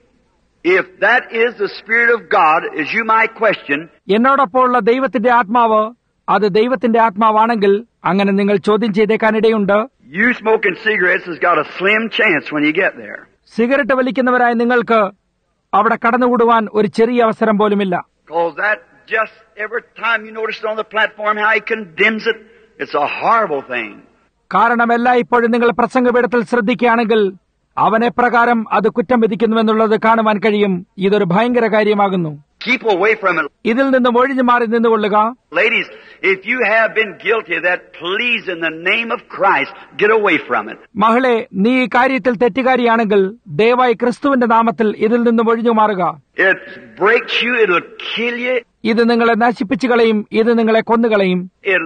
if that is the Spirit of God, as you might question, എന്നോടൊപ്പമുള്ള ദൈവത്തിന്റെ ആത്മാവ് അത് ദൈവത്തിന്റെ ആത്മാവാണെങ്കിൽ അങ്ങനെ നിങ്ങൾ ചോദ്യം ചെയ്തേക്കാനിടയുണ്ട്. you smoking cigarettes has got a slim chance when you get there. Cigarette വലിക്കുന്നവരായ നിങ്ങൾക്ക് അവിടെ കടന്നുകൂടുവാൻ ഒരു ചെറിയ അവസരം പോലുമില്ല. Because that just every time you notice it on the platform how he condemns it, it's a horrible thing. കാരണം എല്ലായ്പ്പോഴും നിങ്ങൾ പ്രസംഗപീഠത്തിൽ ശ്രദ്ധിക്കുകയാണെങ്കിൽ അവനെ പ്രകാരം അത് കുറ്റം വിധിക്കുന്നുവെന്നുള്ളത് കാണുവാൻ കഴിയും. ഇതൊരു ഭയങ്കര കാര്യമാകുന്നു. Keep away from it. ഇതിൽ നിന്നും ഒഴിഞ്ഞു മാറി നിന്നുകൊള്ളുക. Ladies, if you have been guilty of that, please in the name of Christ, get away from it. മകളെ, നീ ഈ കാര്യത്തിൽ തെറ്റുകാരിയാണെങ്കിൽ ദയവായി ക്രിസ്തുവിന്റെ നാമത്തിൽ ഇതിൽ നിന്നും ഒഴിഞ്ഞു മാറുക. It breaks you, it'll kill you. ഇത് നിങ്ങളെ നശിപ്പിച്ചു കളയും. ഇത് നിങ്ങളെ കൊന്നുകളയും.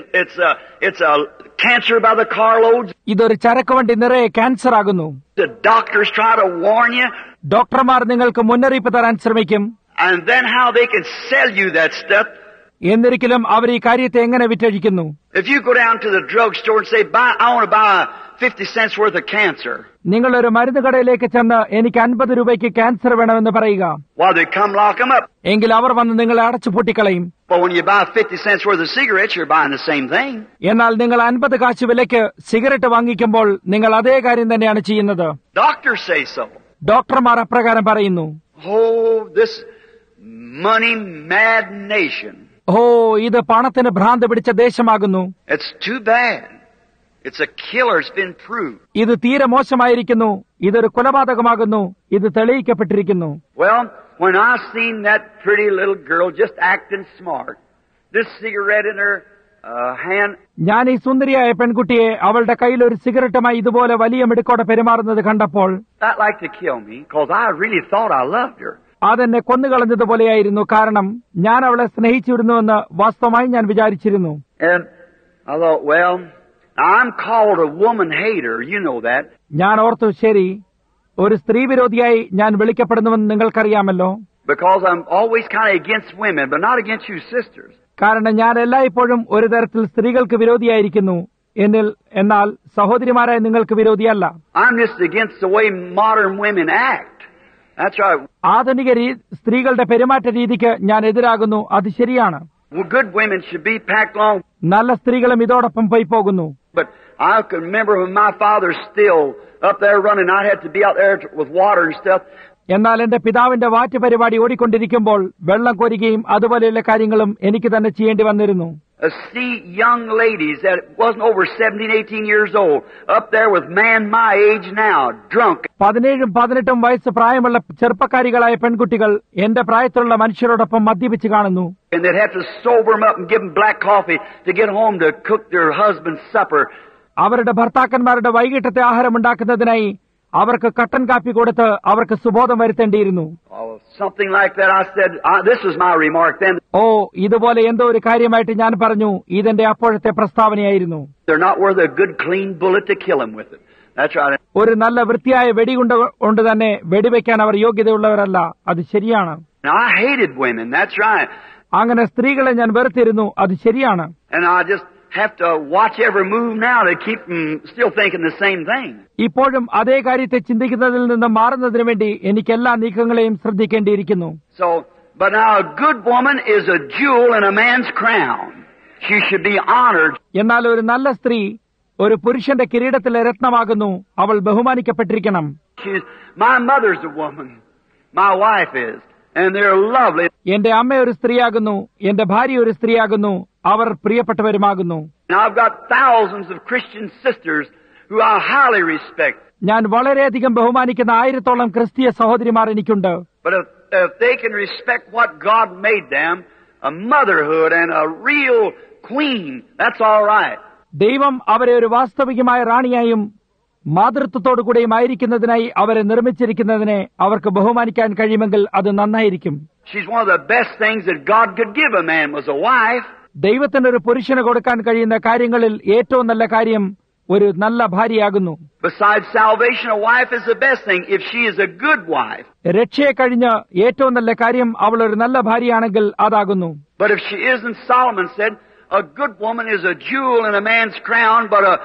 It's a cancer by the carloads. ഇതൊരു ചരക്കുവണ്ടി നിറയെ ക്യാൻസർ ആകുന്നു. The doctors try to warn you. ഡോക്ടർമാർ നിങ്ങൾക്ക് മുന്നറിയിപ്പ് തരാൻ ശ്രമിക്കും. And then how they can sell you that stuff. എന്നിരിക്കലും അവർ ഈ കാര്യത്തെ എങ്ങനെ വിറ്റഴിക്കുന്നു? If you go down to the drugstore and say, I want to buy 50 cents worth of cancer. നിങ്ങൾ ഒരു മരുന്ന് കടയിലേക്ക് ചെന്ന് എനിക്ക് 50 രൂപയ്ക്ക് ക്യാൻസർ വേണമെന്ന് പറയുക. Well, they come lock them up. എങ്കിൽ അവർ വന്ന് നിങ്ങളെ അടച്ചു പൂട്ടിക്കളയും. But when you buy 50 cents worth of cigarettes, you're buying the same thing. എന്നാൽ നിങ്ങൾ 50 കാശ് വിലയ്ക്ക് സിഗരറ്റ് വാങ്ങിക്കുമ്പോൾ നിങ്ങൾ അതേ കാര്യം തന്നെയാണ് ചെയ്യുന്നത്. Doctors say so. ഡോക്ടർമാർ അപ്രകാരം പറയുന്നു. Oh, this money mad nation. ഇത് പണത്തിന് ഭ്രാന്ത് പിടിച്ച ദേശമാകുന്നു. It's too bad. It's a killer. It's been proved. ഇത് തീരെ മോശമായിരിക്കുന്നു. ഇതൊരു കൊലപാതകമാകുന്നു. ഇത് തെളിയിക്കപ്പെട്ടിരിക്കുന്നു. Well, when I seen that pretty little girl just acting smart, this cigarette in her hand. ഞാൻ ഈ സുന്ദരിയായ പെൺകുട്ടിയെ അവളുടെ കയ്യിൽ ഒരു സിഗരറ്റുമായി ഇതുപോലെ വലിയ മിടുക്കോടെ പെരുമാറുന്നത് കണ്ടപ്പോൾ that like to kill me because I really thought I loved her. അതെന്നെ കൊന്നുകളഞ്ഞതുപോലെയായിരുന്നു. കാരണം ഞാൻ അവളെ സ്നേഹിച്ചിരുന്നുവെന്ന് വാസ്തവമായി ഞാൻ വിചാരിച്ചിരുന്നു. And I thought, well, I'm called a woman hater, you know that. ഞാൻ ഓർത്തു, ശരി, ഒരു സ്ത്രീ വിരോധിയായി ഞാൻ വിളിക്കപ്പെടുന്നുവെന്ന് നിങ്ങൾക്കറിയാമല്ലോ. Because I'm always kind of against women, but not against you sisters. കാരണം ഞാൻ എല്ലായ്പ്പോഴും ഒരു തരത്തിൽ സ്ത്രീകൾക്ക് വിരോധിയായിരിക്കുന്നു, എന്നാൽ സഹോദരിമാരായ നിങ്ങൾക്ക് വിരോധിയല്ല. I'm just against the way modern women act. That's right. ആധുനിക സ്ത്രീകളുടെ പെരുമാറ്റ രീതിക്ക് ഞാൻ എതിരാകുന്നു. അത് ശരിയാണ്. Well, good women should be packed along. നല്ല സ്ത്രീകളും ഇതോടൊപ്പം പോയി പോകുന്നു. But I can remember when my father's still up there running, I'd have to be out there with water and stuff. എന്നാൽ എന്റെ പിതാവിന്റെ വാറ്റ് പരിപാടി ഓടിക്കൊണ്ടിരിക്കുമ്പോൾ വെള്ളം കോരുകയും അതുപോലെയുള്ള കാര്യങ്ങളും എനിക്ക് തന്നെ ചെയ്യേണ്ടി വന്നിരുന്നു. See young ladies that wasn't over 17, 18 years old up there with man my age now, drunk. 17-18 വയസ്സ് പ്രായമുള്ള ചെറുപ്പക്കാരികളായ പെൺകുട്ടികൾ എന്റെ പ്രായത്തിലുള്ള മനുഷ്യരോടൊപ്പം മദ്യപിച്ച് കാണുന്നു. And they'd have to sober them up and give them black coffee to get home to cook their husband's supper. അവരുടെ ഭർത്താക്കന്മാരുടെ വൈകിട്ടത്തെ ആഹാരം ഉണ്ടാക്കുന്നതിനായി അവർക്ക് കട്ടൻ കാപ്പി കൊടുത്ത് അവർക്ക് സുബോധം വരുത്തേണ്ടിയിരുന്നു. Something like that. I said, this was my remark then. ഇതുപോലെ എന്തോ ഒരു കാര്യമായിട്ട് ഞാൻ പറഞ്ഞു. ഇതെന്റെ അപ്പോഴത്തെ പ്രസ്താവനയായിരുന്നു. They're not worth a good clean bullet to kill him with it. That's right. ഒരു നല്ല വൃത്തിയായ വെടികൊണ്ട് കൊണ്ട് തന്നെ വെടിവെക്കാൻ അവർ യോഗ്യതയുള്ളവരല്ല. അത് ശരിയാണ്. I hated women. That's right. അങ്ങനെ സ്ത്രീകളെ ഞാൻ വെറുത്തിരുന്നു. അത് ശരിയാണ്. And I just have to watch every move now to keep them still thinking the same thing. ഇപ്പോഴും അതേ കാര്യത്തെ ചിന്തിക്കുന്നതിൽ നിന്ന് മാറുന്നതിന് വേണ്ടി എനിക്ക് എല്ലാ നീക്കങ്ങളെയും ശ്രദ്ധിക്കേണ്ടിയിരിക്കുന്നു. So, but now a good woman is a jewel in a man's crown. She should be honored. എന്നാൽ ഒരു നല്ല സ്ത്രീ ഒരു പുരുഷന്റെ കിരീടത്തിലെ രത്നമാകുന്നു. അവൾ ബഹുമാനിക്കപ്പെട്ടിരിക്കണം. My mother's a woman. My wife is. And they're lovely. എന്റെ അമ്മ ഒരു സ്ത്രീയാകുന്നു. എന്റെ ഭാര്യ ഒരു സ്ത്രീയാകുന്നു. അവർ പ്രിയപ്പെട്ടവരുമാകുന്നു. Now I've got thousands of Christian sisters who I highly respect. ഞാൻ വളരെയധികം ബഹുമാനിക്കുന്ന 1000-ഓളം ക്രിസ്തീയ സഹോദരിമാർ എനിക്കുണ്ട്. But if they can respect what God made them, a motherhood and a real queen, that's all right. ദൈവം അവരെ ഒരു വാസ്തവികമായ റാണിയായും മാതൃത്വത്തോടുകൂടെയും ആയിരിക്കുന്നതിനായി അവരെ നിർമ്മിച്ചിരിക്കുന്നതിനെ അവർക്ക് ബഹുമാനിക്കാൻ കഴിയുമെങ്കിൽ അത് നന്നായിരിക്കും. She's one of the best things that God could give a man was a wife. ദൈവത്തിന് ഒരു പുരുഷന് കൊടുക്കാൻ കഴിയുന്ന കാര്യങ്ങളിൽ ഏറ്റവും നല്ല കാര്യം ഒരു നല്ല ഭാര്യയാകുന്നു. Besides salvation, a wife is the best thing if she is a good wife. രക്ഷയെ കഴിഞ്ഞ് ഏറ്റവും നല്ല കാര്യം അവൾ ഒരു നല്ല ഭാര്യയാണെങ്കിൽ അതാകുന്നു. But if she isn't, Solomon said, a good woman is a jewel in a man's crown, but a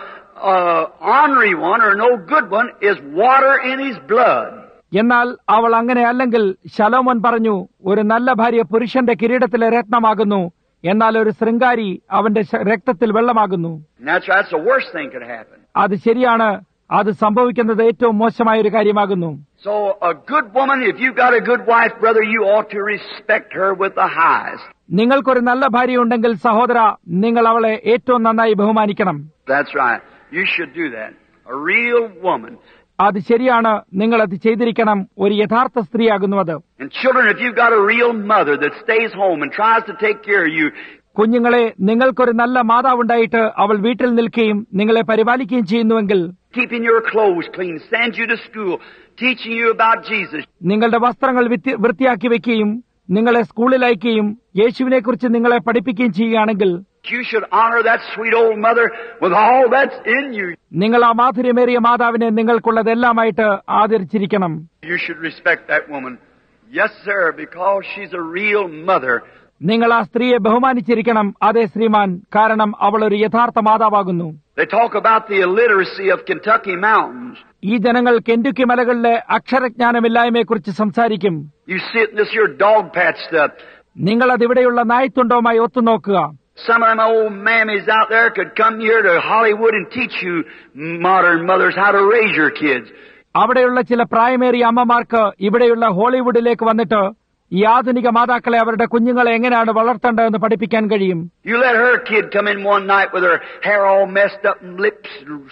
ornery one or no good one is water in his blood. എന്നാൽ അവൾ അങ്ങനെ അല്ലെങ്കിൽ ശലോമോൻ പറഞ്ഞു, ഒരു നല്ല ഭാര്യ പുരുഷന്റെ കിരീടത്തിലെ രത്നമാകുന്നു, എന്നാൽ ഒരു ശൃംഗാരി അവന്റെ രക്തത്തിൽ വെള്ളമാകുന്നു. That's the worst thing could happen. അത് ശരിയാണ്. അത് സംഭവിക്കുന്നത് ഏറ്റവും മോശമായ ഒരു കാര്യമാകുന്നു. So a good woman, if you've got a good wife, brother, you ought to respect her with the highest. നിങ്ങൾക്കൊരു നല്ല ഭാര്യ ഉണ്ടെങ്കിൽ സഹോദര, നിങ്ങൾ അവളെ ഏറ്റവും നന്നായി ബഹുമാനിക്കണം. That's right. You should do that. A real woman. അത് ശരിയാണ്. നിങ്ങൾ അത് ചെയ്തിരിക്കണം. ഒരു യഥാർത്ഥ സ്ത്രീയാകുന്നു അത്. And children, if you've got a real mother that stays home and tries to take care of you. കുഞ്ഞുങ്ങളെ, നിങ്ങൾക്കൊരു നല്ല മാതാവുണ്ടായിട്ട് അവൾ വീട്ടിൽ നിൽക്കുകയും നിങ്ങളെ പരിപാലിക്കുകയും ചെയ്യുന്നുവെങ്കിൽ, keeping your clothes clean, sends you to school, teaching you about Jesus. നിങ്ങളുടെ വസ്ത്രങ്ങൾ വൃത്തിയാക്കി വെക്കുകയും നിങ്ങളെ സ്കൂളിൽ അയക്കുകയും യേശുവിനെ കുറിച്ച് നിങ്ങളെ പഠിപ്പിക്കുകയും ചെയ്യുകയാണെങ്കിൽ, you should honor that sweet old mother with all that's in you. നിങ്ങൾ ആ മാധുര്യമേറിയ മാതാവിനെ നിങ്ങൾക്കുള്ളതെല്ലാമായിട്ട് ആദരിച്ചിരിക്കണം. You should respect that woman. Yes, sir, because she's a real mother. നിങ്ങൾ ആ സ്ത്രീയെ ബഹുമാനിച്ചിരിക്കണം. അതെ ശ്രീമാൻ, കാരണം അവൾ ഒരു യഥാർത്ഥ മാതാവാകുന്നു. They talk about the illiteracy of Kentucky mountains. ഈ ജനങ്ങൾ കെന്റുക്കി മലകളിലെ അക്ഷരജ്ഞാനമില്ലായ്മയെക്കുറിച്ച് സംസാരിക്കും. You see it in this here dog patch stuff. നിങ്ങൾ അതിവിടെയുള്ള നായ്ത്തുണ്ടവുമായി ഒത്തുനോക്കുക. Some of them old mammies out there could come here to Hollywood and teach you modern mothers how to raise your kids. അവിടെയുള്ള ചില പ്രായമേറിയ അമ്മമാർക്ക് ഇവിടെയുള്ള ഹോളിവുഡിലേക്ക് വന്നിട്ട് ഈ ആധുനിക മാതാക്കളെ അവരുടെ കുഞ്ഞുങ്ങളെ എങ്ങനെയാണ് വളർത്തേണ്ടതെന്ന് പഠിപ്പിക്കാൻ കഴിയും. You let her kid come in one night with her hair all messed up and lips,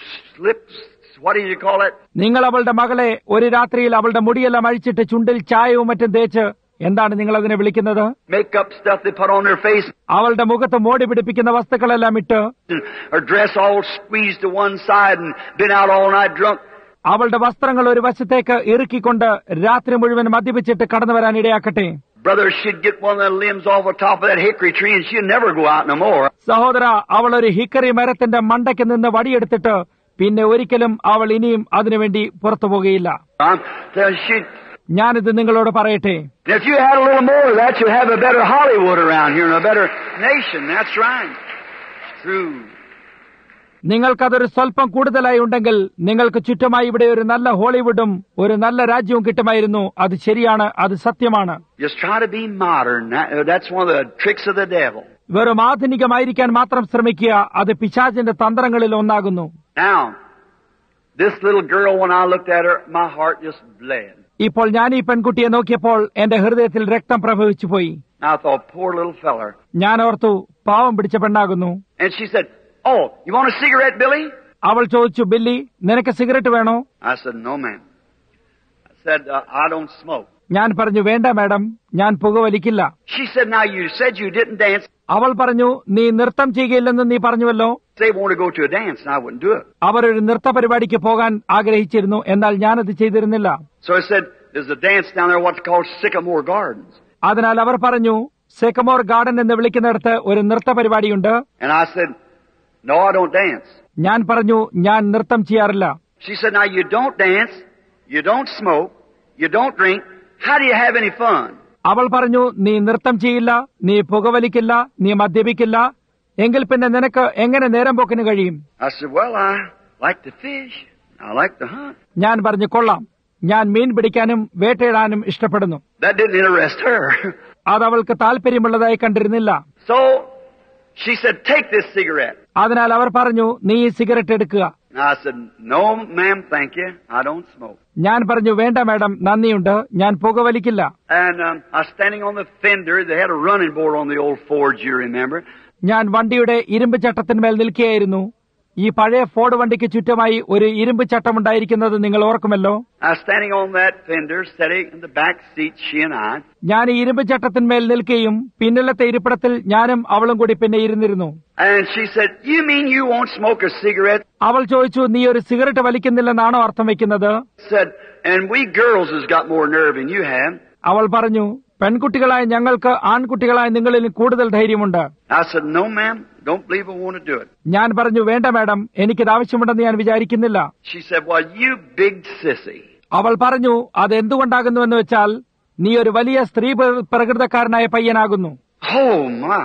what do you call it? നിങ്ങൾ അവളുടെ മകളെ ഒരു രാത്രിയിൽ അവളുടെ മുടിയെല്ലാം അഴിച്ചിട്ട് ചുണ്ടിൽ ചായവും മറ്റും തേച്ച്, എന്താണ് നിങ്ങൾ അതിനെ വിളിക്കുന്നത്? Makeup stuff they put on her face. അവളുടെ മുഖത്ത് മോടി പിടിപ്പിക്കുന്ന വസ്തുക്കളെല്ലാം ഇട്ട്, her dress all squeezed to one side and been out all night drunk. അവളുടെ വസ്ത്രങ്ങൾ ഒരു വശത്തേക്ക് ഇറുക്കിക്കൊണ്ട് രാത്രി മുഴുവൻ മദ്യപിച്ചിട്ട് കടന്നു വരാൻ ഇടയാക്കട്ടെ. Brother, she'd get one of the limbs off the top of that hickory tree and she'd never go out no more. സഹോദര, അവൾ ഒരു ഹിക്കറി മരത്തിന്റെ മണ്ടയ്ക്ക് നിന്ന് വടിയെടുത്തിട്ട് പിന്നെ ഒരിക്കലും അവൾ ഇനിയും അതിനുവേണ്ടി പുറത്തു പോകുകയില്ല. ഞാനിത് നിങ്ങളോട് പറയട്ടെ. If you had a little more of that, you'd have a better Hollywood around here and a better nation. That's right. It's true. നിങ്ങൾക്കതൊരു സ്വല്പം കൂടുതലായി ഉണ്ടെങ്കിൽ നിങ്ങൾക്ക് ചുറ്റുമായി ഇവിടെ ഒരു നല്ല ഹോളിവുഡും ഒരു നല്ല രാജ്യവും കിട്ടുമായിരുന്നു. അത് ശരിയാണ്, അത് സത്യമാണ്. Just try to be modern. That's one of the tricks of the devil. വെറും ആധുനികമായിരിക്കാൻ മാത്രം ശ്രമിക്കുക. അത് പിശാചിന്റെ തന്ത്രങ്ങളിൽ ഒന്നാകുന്നു. Now, this little girl, when I looked at her, my heart just bled. ഇപ്പോൾ ഞാൻ ഈ പെൺകുട്ടിയെ നോക്കിയപ്പോൾ എന്റെ ഹൃദയത്തിൽ രക്തം പ്രവഹിച്ചു പോയി. I thought, poor little feller. ഞാൻ ഓർത്തു, പാവം പിടിച്ച പെണ്ണാകുന്നു. And she said, "Oh, you want a cigarette, Billy?" അവൾ ചോദിച്ചു, ബില്ലി, നിനക്ക് സിഗരറ്റ് വേണോ? I said, "No, ma'am." I said, "I don't smoke." ഞാൻ പറഞ്ഞു, വേണ്ട മാഡം, ഞാൻ പുകവലിക്കില്ല. She said, "Now you said you didn't dance." അവൾ പറഞ്ഞു, നീ നൃത്തം ചെയ്യുകയില്ലെന്ന് നീ പറഞ്ഞുവല്ലോ. They want to go to a dance, and I wouldn't do it. അവർ ഒരു നൃത്ത പരിപാടിക്ക് പോകാൻ ആഗ്രഹിച്ചിരുന്നു, എന്നാൽ ഞാനത് ചെയ്തിരുന്നില്ല. So I said, "There's a dance down there, what's called Sycamore Gardens." അതിനാൽ അവർ പറഞ്ഞു, സെക്കമോർ ഗാർഡൻ എന്ന് വിളിക്കുന്നിടത്ത് ഒരു നൃത്ത പരിപാടിയുണ്ട്. And I said, "No, I don't dance." ഞാൻ പറഞ്ഞു, ഞാൻ നൃത്തം ചെയ്യാറില്ല. She said, "Now you don't dance, you don't smoke, you don't drink. How do you have any fun?" അവൾ പറഞ്ഞു, നീ നൃത്തം ചെയ്യില്ല, നീ പുകവലിക്കില്ല, നീ മദ്യപിക്കില്ല, എങ്കിൽ പിന്നെ നിനക്ക് എങ്ങനെ നേരം പോക്കിന് കഴിയും? I said, "Well, I like to fish. I like to hunt." ഞാൻ പറഞ്ഞു, കൊള്ളാം, ഞാൻ മീൻ പിടിക്കാനും വേട്ടയിടാനും ഇഷ്ടപ്പെടുന്നു. That didn't interest her. അത് അവൾക്ക് താല്പര്യമുള്ളതായി കണ്ടിരുന്നില്ല. So she said, "Take this cigarette." അതിനാൽ അവർ പറഞ്ഞു, നീ ഈ സിഗരറ്റ് എടുക്കുക. I said, "No, ma'am, thank you. I don't smoke." ഞാൻ പറഞ്ഞു, വേണ്ട മാഡം, നന്ദിയുണ്ട്, ഞാൻ പുകവലിക്കില്ല. And I was standing on the fender. They had a running board on the old Ford, you remember. ഞാൻ വണ്ടിയുടെ ഇരുമ്പ് ചട്ടത്തിന്മേൽ നിൽക്കുകയായിരുന്നു. ഈ പഴയ ഫോർഡ് വണ്ടിക്ക് ചുറ്റുമായി ഒരു ഇരുമ്പ് ചട്ടമുണ്ടായിരിക്കുന്നത് നിങ്ങൾ ഓർക്കുമല്ലോ. I was standing on that fender, sitting in the back seat, she and I. ഞാൻ ഈ ഇരുമ്പ് ചട്ടത്തിന്മേൽ നിൽക്കുകയും പിന്നിലത്തെ ഇരിപ്പിടത്തിൽ ഞാനും അവളും കൂടി പിന്നെ ഇരുന്നിരുന്നു. And she said, "You mean you won't smoke a cigarette?" അവൾ ചോദിച്ചു, നീ ഒരു സിഗരറ്റ് വലിക്കുന്നില്ലെന്നാണോ അർത്ഥം വെക്കുന്നത്? Said, "And we girls has got more nerve than you have." അവൾ പറഞ്ഞു, പെൺകുട്ടികളായ ഞങ്ങൾക്ക് ആൺകുട്ടികളായ നിങ്ങളിൽ കൂടുതൽ ധൈര്യമുണ്ട്. I said, "No, ma'am, don't believe I want to do it." ഞാൻ പറഞ്ഞു, വേണ്ട മാഡം, എനിക്കിത് ആവശ്യമുണ്ടെന്ന് ഞാൻ വിചാരിക്കുന്നില്ല. She said, "Well, you big sissy." അവൾ പറഞ്ഞു, അത് എന്തുകൊണ്ടാകുന്നുവെന്ന് വെച്ചാൽ നീ ഒരു വലിയ സ്ത്രീ പ്രകൃതക്കാരനായ പയ്യനാകുന്നു. Oh my!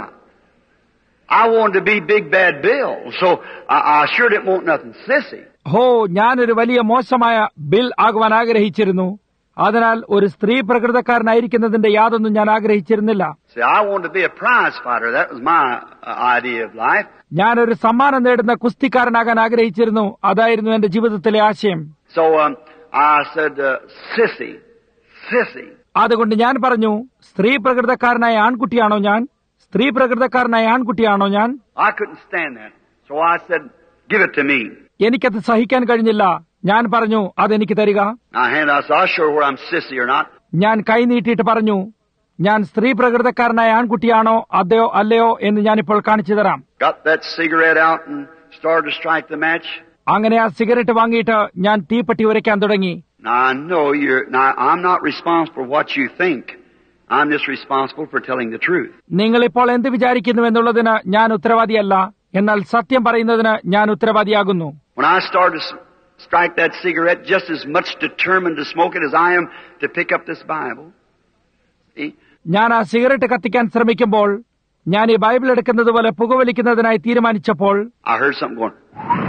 I wanted to be Big Bad Bill, so I sure didn't want nothing sissy. ഹോ, ഞാനൊരു വലിയ മോശമായ ബിൽ ആകുവാൻ ആഗ്രഹിച്ചിരുന്നു. അതിനാൽ ഒരു സ്ത്രീ പ്രകൃതക്കാരനായിരിക്കുന്നതിന്റെ യാതൊന്നും ഞാൻ ആഗ്രഹിച്ചിരുന്നില്ല. See, I wanted to be a prize fighter. That was my idea of life. ഞാനൊരു സമ്മാനം നേടുന്ന കുസ്തിക്കാരനാകാൻ ആഗ്രഹിച്ചിരുന്നു. അതായിരുന്നു എന്റെ ജീവിതത്തിലെ ആശയം. So I said, "Sissy, sissy." അതുകൊണ്ട് ഞാൻ പറഞ്ഞു, സ്ത്രീ പ്രകൃതക്കാരനായ ആൺകുട്ടിയാണോ ഞാൻ? സ്ത്രീ പ്രകൃതക്കാരനായ ആൺകുട്ടിയാണോ ഞാൻ? I couldn't stand that. So I said, "Give it to me." എനിക്കത് സഹിക്കാൻ കഴിഞ്ഞില്ല. ഞാൻ പറഞ്ഞു, അതെനിക്ക് tariga. I said, "I'll show her where I'm sissy or not." ഞാൻ കൈ നീട്ടിയിട്ട് പറഞ്ഞു, ഞാൻ സ്ത്രീ പ്രകൃതക്കാരനായ ആൺകുട്ടിയാണോ അതെയോ അല്ലയോ എന്ന് ഞാനിപ്പോൾ കാണിച്ചു തരാം. Got that cigarette out and started to strike the match. അങ്ങനെ ആ സിഗരറ്റ് വാങ്ങിയിട്ട് ഞാൻ തീപ്പെട്ടി ഉരയ്ക്കാൻ തുടങ്ങി. Now I know I'm not responsible for what you think. I'm just responsible for telling the truth. നിങ്ങളിപ്പോൾ എന്ത് വിചാരിക്കുന്നു എന്നുള്ളതിന് ഞാൻ ഉത്തരവാദിയല്ല, എന്നാൽ സത്യം പറയുന്നതിന് ഞാൻ ഉത്തരവാദിയാകുന്നു. When I started to strike that cigarette, just as much determined to smoke it as I am to pick up this Bible. See? ഞാൻ ആ സിഗരറ്റ് കത്തിക്കാൻ ശ്രമിക്കുമ്പോൾ, ഞാൻ ഈ ബൈബിൾ എടുക്കുന്നത് പോലെ പുകവലിക്കുന്നതിനായി തീരുമാനിച്ചപ്പോൾ, I heard something going.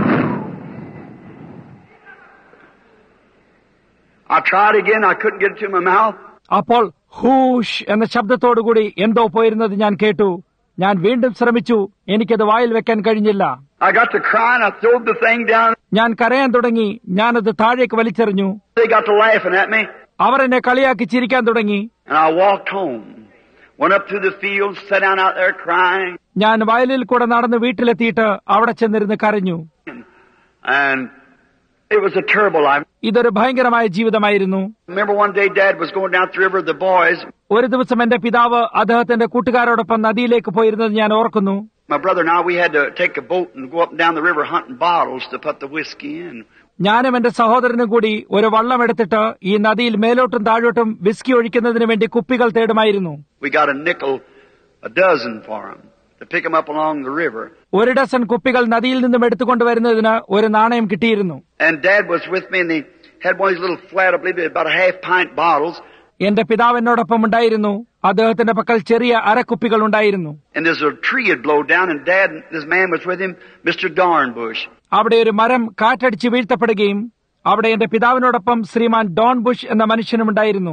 I tried again. I couldn't get it to my mouth. അപ്പോൾ ഹൂഷ് എന്ന ശബ്ദത്തോടുകൂടി എന്തോ പോയിരുന്നത് ഞാൻ കേട്ടു. ഞാൻ വീണ്ടും ശ്രമിച്ചു. എനിക്കത് വായിൽ വെക്കാൻ കഴിഞ്ഞില്ല. I got to crying. I threw the thing down. ഞാൻ കരയാൻ തുടങ്ങി. ഞാനത് താഴേക്ക് വലിച്ചെറിഞ്ഞു. They got to laughing at me. അവർ എന്നെ കളിയാക്കി ചിരിക്കാൻ തുടങ്ങി. And I walked home. Went up through the fields, sat down out there crying. ഞാൻ വയലിൽ കൂടെ നടന്ന് വീട്ടിലെത്തിയിട്ട് അവിടെ ചെന്നിരുന്ന് കരഞ്ഞു. And it was a terrible life. ഇതൊരു ഭയങ്കരമായ ജീവിതമായിരുന്നു. Remember one day Dad was going down the river, the boys. ഒരു ദിവസം എന്റെ പിതാവ് അദ്ദേഹത്തിന്റെ കൂട്ടുകാരോടൊപ്പം നദിയിലേക്ക് പോയിരുന്നത് ഞാൻ ഓർക്കുന്നു. My brother and I, we had to take a boat and go up and down the river hunting bottles to put the whiskey in. ഞാനും എന്റെ സഹോദരനും കൂടി ഒരു വള്ളം എടുത്തിട്ട് ഈ നദിയിൽ മേലോട്ടും താഴോട്ടും വിസ്കി ഒഴിക്കുന്നതിന് വേണ്ടി കുപ്പികൾ തേടുമായിരുന്നു. We got a nickel a dozen for him to pick them up along the river. ഒരു ഡസൻ കുപ്പികൾ നദിയിൽ നിന്നും എടുത്തുകൊണ്ടുവരുന്നതിന് ഒരു നാണയം കിട്ടിയിരുന്നു. And Dad was with me and he had one of these little flat, I believe about a half pint bottles. എന്റെ പിതാവ് എന്നോടൊപ്പം ഉണ്ടായിരുന്നു. അദ്ദേഹത്തിന്റെ പക്കൽ ചെറിയ അരക്കുപ്പികൾ ഉണ്ടായിരുന്നു. And there's a tree had blown down, and Dad, this man was with him, Mr. Dornbush. അവിടെ ഒരു മരം കാറ്റടിച്ച് വീഴ്ത്തപ്പെടുകയും അവിടെ എന്റെ പിതാവിനോടൊപ്പം ശ്രീമാൻ ഡോൺ ബുഷ് എന്ന മനുഷ്യനും ഉണ്ടായിരുന്നു.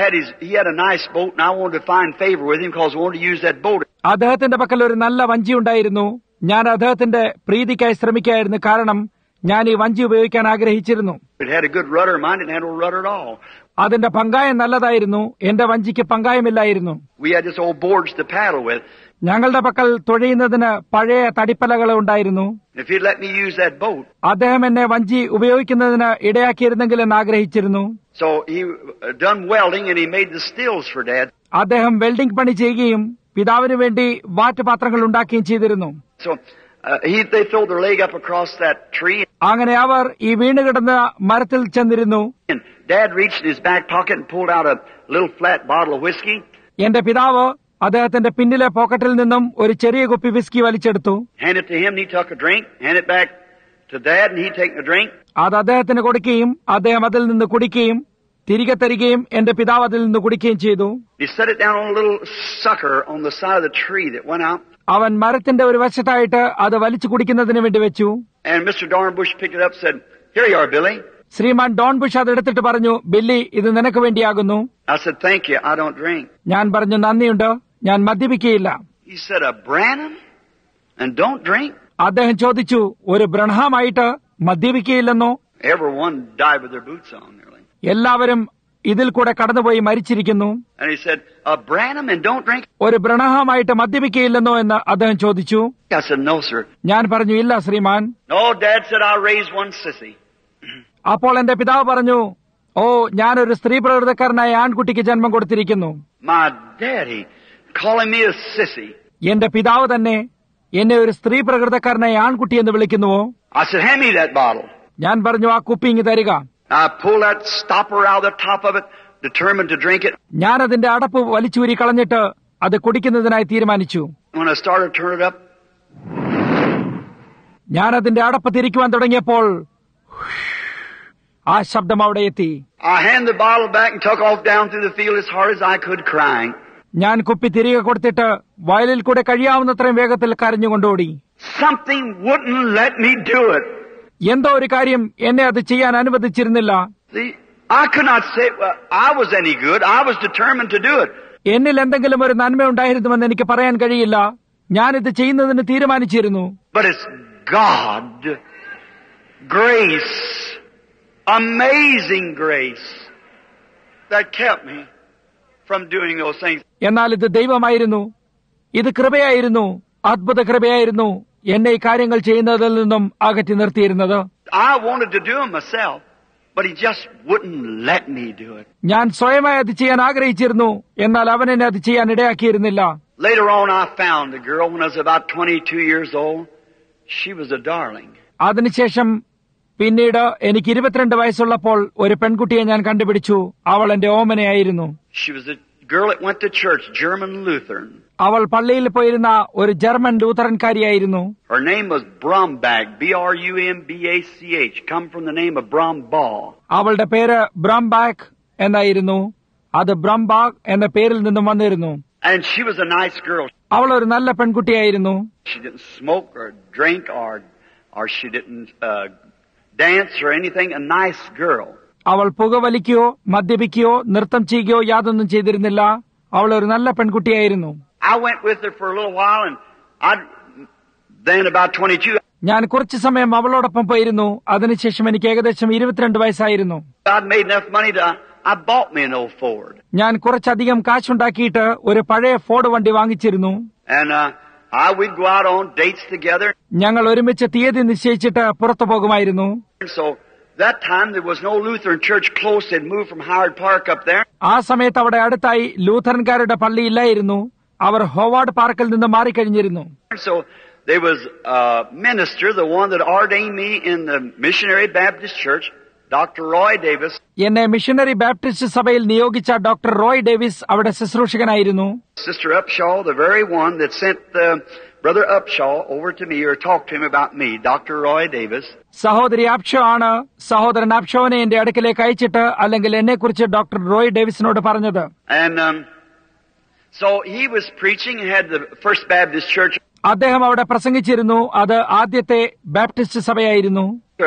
He had a nice boat, and I wanted to find favor with him because I wanted to use that boat. അദ്ദേഹത്തിന്റെ പക്കൽ ഒരു നല്ല വഞ്ചി ഉണ്ടായിരുന്നു. ഞാൻ അദ്ദേഹത്തിന്റെ പ്രീതിക്കായി ശ്രമിക്കായിരുന്നു, കാരണം ഞാൻ ഈ വഞ്ചി ഉപയോഗിക്കാൻ ആഗ്രഹിച്ചിരുന്നു. It had a good rudder. Mine didn't have no rudder at all. അതിന്റെ പങ്കായം നല്ലതായിരുന്നു. എന്റെ വഞ്ചിക്ക് പങ്കായമില്ലായിരുന്നു. We had just old boards to paddle with. ഞങ്ങളുടെ പക്കൽ തുഴയുന്നതിന് പഴയ തടിപ്പലകൾ ഉണ്ടായിരുന്നു. If he'd let me use that boat. അദ്ദേഹം എന്നെ വഞ്ചി ഉപയോഗിക്കുന്നതിന് ഇടയാക്കിയിരുന്നെങ്കിൽ എന്ന് ആഗ്രഹിച്ചിരുന്നു. So he done welding, and he made the stills for Dad. അദ്ദേഹം വെൽഡിംഗ് പണി ചെയ്യുകയും പിതാവിന് വേണ്ടി വാറ്റുപാത്രങ്ങൾ ഉണ്ടാക്കുകയും ചെയ്തിരുന്നു. So they throw their leg up across that tree. അങ്ങനെ അവർ ഈ വീണുകിടന്ന മരത്തിൽ ചെന്നിരുന്നു. And Dad reached in his back pocket and pulled out a little flat bottle of whiskey. എന്റെ പിതാവ് അദ്ദേഹത്തിന്റെ പിന്നിലെ പോക്കറ്റിൽ നിന്നും ഒരു ചെറിയ കുപ്പി വിസ്കി വലിച്ചെടുത്തു. Hand it to him, and he took a drink. Hand it back to Dad, and he take a drink. അത് അദ്ദേഹത്തിന് കൊടുക്കുകയും അദ്ദേഹം അതിൽ നിന്ന് കുടിക്കുകയും തിരികെ തരികയും എന്റെ പിതാവ് അതിൽ നിന്ന് കുടിക്കുകയും ചെയ്തു. He set it down on a little sucker on the side of the tree that went out. അവൻ മരത്തിന്റെ ഒരു വശത്തായിട്ട് അത് വലിച്ചു കുടിക്കുന്നതിന് വേണ്ടി വെച്ചു. And Mr. Dornbush picked it up and said, "Here you are, Billy." ശ്രീമാൻ ഡോൺ ബുഷ് അത് എടുത്തിട്ട് പറഞ്ഞു, ബില്ലി, ഇത് നിനക്ക് വേണ്ടിയാകുന്നു. I said, "Thank you, I don't drink." ഞാൻ പറഞ്ഞു, നന്ദിയുണ്ട്, ഞാൻ മദ്യപിക്കുകയില്ല. He said, "A Branham and don't drink?" അദ്ദേഹം ചോദിച്ചു, ഒരു ബ്രഹ്മാമായിട്ട് മദ്യപിക്കുകയില്ലെന്നോ? Everyone died with their boots on nearly. എല്ലാവരും ഇതിൽ കൂടെ കടന്നുപോയി മരിച്ചിരിക്കുന്നു. And he said, "A Branham and don't drink?" ഒരു ബ്രഹ്മാമായിട്ട് മദ്യപിക്കുകയില്ലെന്നോ എന്ന് അദ്ദേഹം ചോദിച്ചു. I said, "No, sir." ഞാൻ പറഞ്ഞു, ഇല്ല ശ്രീമാൻ. No, Dad said, "I'll raise one sissy." അപ്പോൾ എന്റെ പിതാവ് പറഞ്ഞു, ഓ, ഞാനൊരു സ്ത്രീ പ്രകൃതക്കാരനായ ആൺകുട്ടിക്ക് ജന്മം കൊടുത്തിരിക്കുന്നു. My daddy calling me a sissy. എന്റെ പിതാവ് തന്നെ എന്നെ ഒരു സ്ത്രീ പ്രകൃതക്കാരനായ ആൺകുട്ടി എന്ന് വിളിക്കുന്നുവോ? I said, "Hand me that bottle." ഞാൻ പറഞ്ഞു, ആ കുപ്പി ഇങ്ങ് തരിക. I pulled that stopper out of the top of it, determined to drink it. ഞാൻ അതിന്റെ അടപ്പ് വലിച്ചൂരി കളഞ്ഞിട്ട് അത് കുടിക്കുന്നതിനായി തീരുമാനിച്ചു. When I started to turn it up, ഞാൻ അതിന്റെ അടപ്പ് തിരിക്കുവാൻ തുടങ്ങിയപ്പോൾ ആ ശബ്ദം അവിടെ എത്തി. I handed the bottle back and took off down through the field as hard as I could, crying. ഞാൻ കുപ്പി തിരികെ കൊടുത്തിട്ട് വയലിൽ കൂടെ കഴിയാവുന്നത്രയും വേഗത്തിൽ കരഞ്ഞുകൊണ്ടോടി. Something wouldn't let me do it. എന്തോ ഒരു കാര്യം എന്നെ അത് ചെയ്യാൻ അനുവദിച്ചിരുന്നില്ല. See, I could not say I was any good. I was determined to do it. എന്നിൽ എന്തെങ്കിലും ഒരു നന്മ ഉണ്ടായിരുന്നുവെന്ന് എനിക്ക് പറയാൻ കഴിയില്ല. ഞാനിത് ചെയ്യുന്നതിന് തീരുമാനിച്ചിരുന്നു. But it's God, grace, amazing grace, that kept me from doing those things. എന്നാൽ ഇത് ദൈവമായിരുന്നു, ഇത് കൃപയായിരുന്നു, അത്ഭുത കൃപയായിരുന്നു എന്നെ ഈ കാര്യങ്ങൾ ചെയ്യുന്നതിൽ നിന്നും അകറ്റി നിർത്തിയിരുന്നത്. I wanted to do them myself, but he just wouldn't let me do it. ഞാൻ സ്വയമായി അത് ചെയ്യാൻ ആഗ്രഹിച്ചിരുന്നു, എന്നാൽ അവൻ എന്നെ അത് ചെയ്യാൻ ഇടയാക്കിയിരുന്നില്ല. Later on, I found a girl when I was about 22 years old. She was a darling. അതിനുശേഷം പിന്നീട് എനിക്ക് 22 വയസ്സുള്ളപ്പോൾ ഒരു പെൺകുട്ടിയെ ഞാൻ കണ്ടുപിടിച്ചു. അവൾ എന്റെ ഓമനയായിരുന്നു. She was a girl that went to church, German Lutheran. അവൾ പള്ളിയിൽ പോയിരുന്ന ഒരു ജർമ്മൻ ലൂഥറൻകാരിയായിരുന്നു. Her name was Brombach, Brumbach, come from the name of Brombach. അവളുടെ പേര് ബ്രംബാക്ക് എന്നായിരുന്നു. അത് ബ്രംബാക്ക് എന്ന പേരിൽ നിന്നും വന്നിരുന്നു. And she was a nice girl. അവൾ ഒരു നല്ല പെൺകുട്ടിയായിരുന്നു. She didn't smoke or drink or she didn't dance or anything. A nice girl. അവൾ പുകവലിക്കുകയോ മദ്യപിക്കുകയോ നൃത്തം ചെയ്യുകയോ യാതൊന്നും ചെയ്തിരുന്നില്ല. അവൾ ഒരു നല്ല പെൺകുട്ടിയായിരുന്നു. I went with her for a little while and then about 22. ഞാൻ കുറച്ചു സമയം അവളോടൊപ്പം പോയിരുന്നു. അതിനുശേഷം എനിക്ക് ഏകദേശം 22 വയസ്സായിരുന്നു. God made enough money I bought me an old Ford. ഞാൻ കുറച്ചധികം കാശുണ്ടാക്കിയിട്ട് ഒരു പഴയ ഫോർഡ് വണ്ടി വാങ്ങിച്ചിരുന്നു. And we'd go out on dates together. ഞങ്ങൾ ഒരുമിച്ച് തീയതി നിശ്ചയിച്ചിട്ട് പുറത്തു പോകുമായിരുന്നു. So that time there was no Lutheran church close. They'd moved from Howard Park up there. ആ സമയത്ത് അവിടെ അടുത്തായി ലൂഥറൻകാരുടെ പള്ളി ഇല്ലായിരുന്നു. അവർ ഹോവാർഡ് പാർക്കിൽ നിന്ന് മാറിക്കഴിഞ്ഞിരുന്നു. So there was a minister, the one that ordained me in the Missionary Baptist Church, Dr. Roy Davis. എന്നെ മിഷണറി ബാപ്റ്റിസ്റ്റ് സഭയിൽ നിയോഗിച്ച ഡോക്ടർ റോയ് ഡേവിസ് അവിടെ ശുശ്രൂഷകനായിരുന്നു. Sister Upshaw, the very one that sent Brother Upshaw over to me or talked to him about me, Dr. Roy Davis. സഹോദരി അപ്ഷോ ആണ് സഹോദരൻ അപ്ഷോനെ എന്റെ അടുക്കലേക്ക് അയച്ചിട്ട് അല്ലെങ്കിൽ എന്നെക്കുറിച്ച് ഡോക്ടർ റോയ് ഡേവിസിനോട് പറഞ്ഞത്. And so he was preaching and had the First Baptist Church. അദ്ദേഹം അവിടെ പ്രസംഗിച്ചിരുന്നു. അത് ആദ്യത്തെ ബാപ്റ്റിസ്റ്റ് സഭയായിരുന്നു.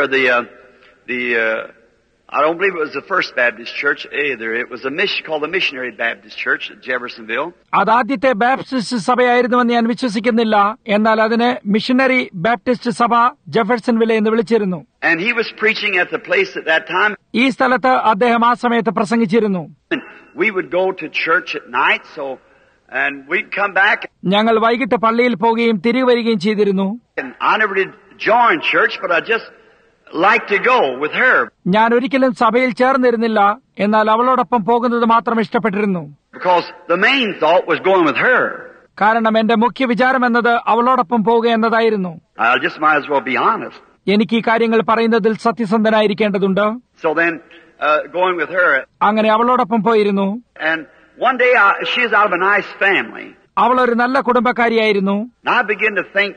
I don't believe it was the First Baptist Church either. It was called the Missionary Baptist Church at Jeffersonville. അത് ആദ്യത്തെ Baptist സഭയായിരുന്നുവെന്ന് ഞാൻ വിശ്വസിക്കുന്നില്ല. എന്നാൽ അതിന് മിഷണറി ബാപ്റ്റിസ്റ്റ് സഭ ജെഫർസൺവില്ലെ എന്ന് വിളിച്ചിരുന്നു. And he was preaching at the place at that time. ഈ സ്ഥലത്ത് അദ്ദേഹം ആ സമയത്ത് പ്രസംഗിച്ചിരുന്നു. We would go to church at night, and we'd come back. ഞങ്ങൾ വൈകിട്ട് പള്ളിയിൽ പോവുകയും തിരികെ വരികയും ചെയ്തിരുന്നു. And I never did join church, but I just liked to go with her. ഞാൻ ഒരിക്കലും സഭയിൽ ചേർന്നിരുന്നില്ല. എന്നാൽ അവളോടൊപ്പം പോകുന്നത് മാത്രം ഇഷ്ടപ്പെട്ടിരുന്നു. Because the main thought was going with her. കാരണം എന്റെ മുഖ്യ വിചാരം എന്നത് അവളോടൊപ്പം പോവുക എന്നതായിരുന്നു. I just might as well be honest. എനിക്ക് ഈ കാര്യങ്ങൾ പറയുന്നതിൽ സത്യസന്ധനായിരിക്കേണ്ടതുണ്ട്. So then, going with her. അങ്ങനെ അവളോടൊപ്പം പോയിരുന്നു. And one day, she is out of a nice family. അവൾ ഒരു നല്ല കുടുംബക്കാരിയായിരുന്നു. And I begin to think,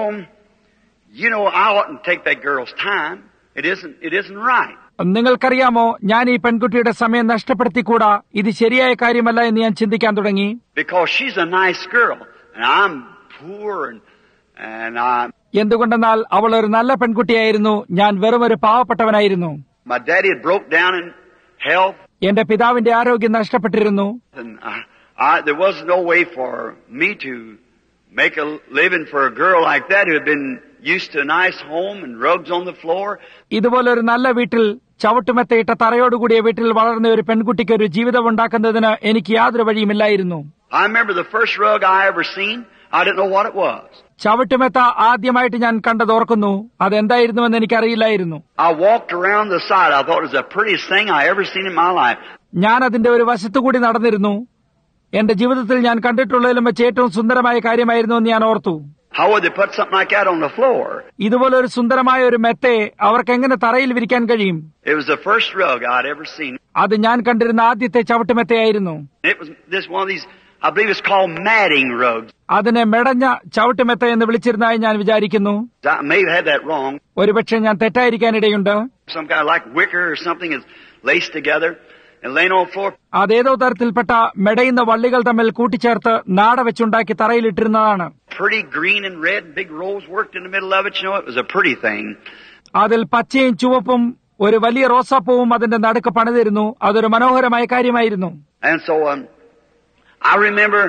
I oughtn't take that girl's time. It isn't right. നിങ്ങൾക്കറിയാമോ, ഞാൻ ഈ പെൺകുട്ടിയുടെ സമയം നഷ്ടപ്പെടുത്തിക്കൂടാ. ഇത് ശരിയായ കാര്യമല്ല എന്ന് ഞാൻ ചിന്തിക്കാൻ തുടങ്ങി. Because she's a nice girl, and I'm poor, and I'm. എന്തുകൊണ്ടെന്നാൽ അവൾ ഒരു നല്ല പെൺകുട്ടിയായിരുന്നു, ഞാൻ വെറും ഒരു പാവപ്പെട്ടവനായിരുന്നു. My daddy had broke down in health. എന്റെ പിതാവിന്റെ ആരോഗ്യം നഷ്ടപ്പെട്ടിരുന്നു. And there was no way for me to make a living for a girl like that who had been used to a nice home and rugs on the floor. ഇതുപോലൊരു നല്ല വീട്ടിൽ ചവിട്ടുമെത്തയിട്ട തറയോടുകൂടിയ വീട്ടിൽ വളർന്ന ഒരു പെൺകുട്ടിക്ക് ഒരു ജീവിതം ഉണ്ടാക്കുന്നതിന് എനിക്ക് യാതൊരു വഴിയുമില്ലായിരുന്നു. I remember the first rug I ever seen. I didn't know what it was. ചവിട്ടുമെത്ത ആദ്യമായിട്ട് ഞാൻ കണ്ടതോർക്കുന്നു. അതെന്തായിരുന്നുവെന്ന് എനിക്കറിയില്ലായിരുന്നു. I walked around the side. I thought it was the prettiest thing I ever seen in my life. ഞാൻ അതിന്റെ ഒരു വശത്തുകൂടി നടന്നിരുന്നു. എന്റെ ജീവിതത്തിൽ ഞാൻ കണ്ടിട്ടുള്ളതിലും വെച്ച് ഏറ്റവും സുന്ദരമായ കാര്യമായിരുന്നു എന്ന് ഞാൻ ഓർത്തു. How would they put something like that on the floor? ഇതുപോലെ ഒരു സുന്ദരമായ ഒരു മെത്തയെ അവർക്ക് എങ്ങനെ തറയിൽ വിരിക്കാൻ കഴിയും? It was the first rug I'd ever seen. അത് ഞാൻ കണ്ടിരുന്ന ആദ്യത്തെ ചവിട്ടുമെത്തയായിരുന്നു. It was this one of these, I believe it's called matting rugs. അതിനെ മെടഞ്ഞ ചവിട്ടുമെത്ത എന്ന് വിളിച്ചിരുന്നതായി ഞാൻ വിചാരിക്കുന്നു. I may have had that wrong. ഒരുപക്ഷെ ഞാൻ തെറ്റായിരിക്കാനിടയുണ്ട്. Some kind of like wicker or something is laced together and laying on the floor. അതേതോ തരത്തിൽപ്പെട്ട മെടയുന്ന വള്ളികൾ തമ്മിൽ കൂട്ടിച്ചേർത്ത് നാട വെച്ചുണ്ടാക്കി തറയിലിട്ടിരുന്നതാണ്. Pretty green and red, big rose worked in the middle of it. It was a pretty thing. അതിൽ പച്ചയും ചുവപ്പും ഒരു വലിയ റോസാപ്പൂവും അതിന്റെ നടുക്ക് പണിതിരുന്നു. അതൊരു മനോഹരമായ കാര്യമായിരുന്നു. And so I remember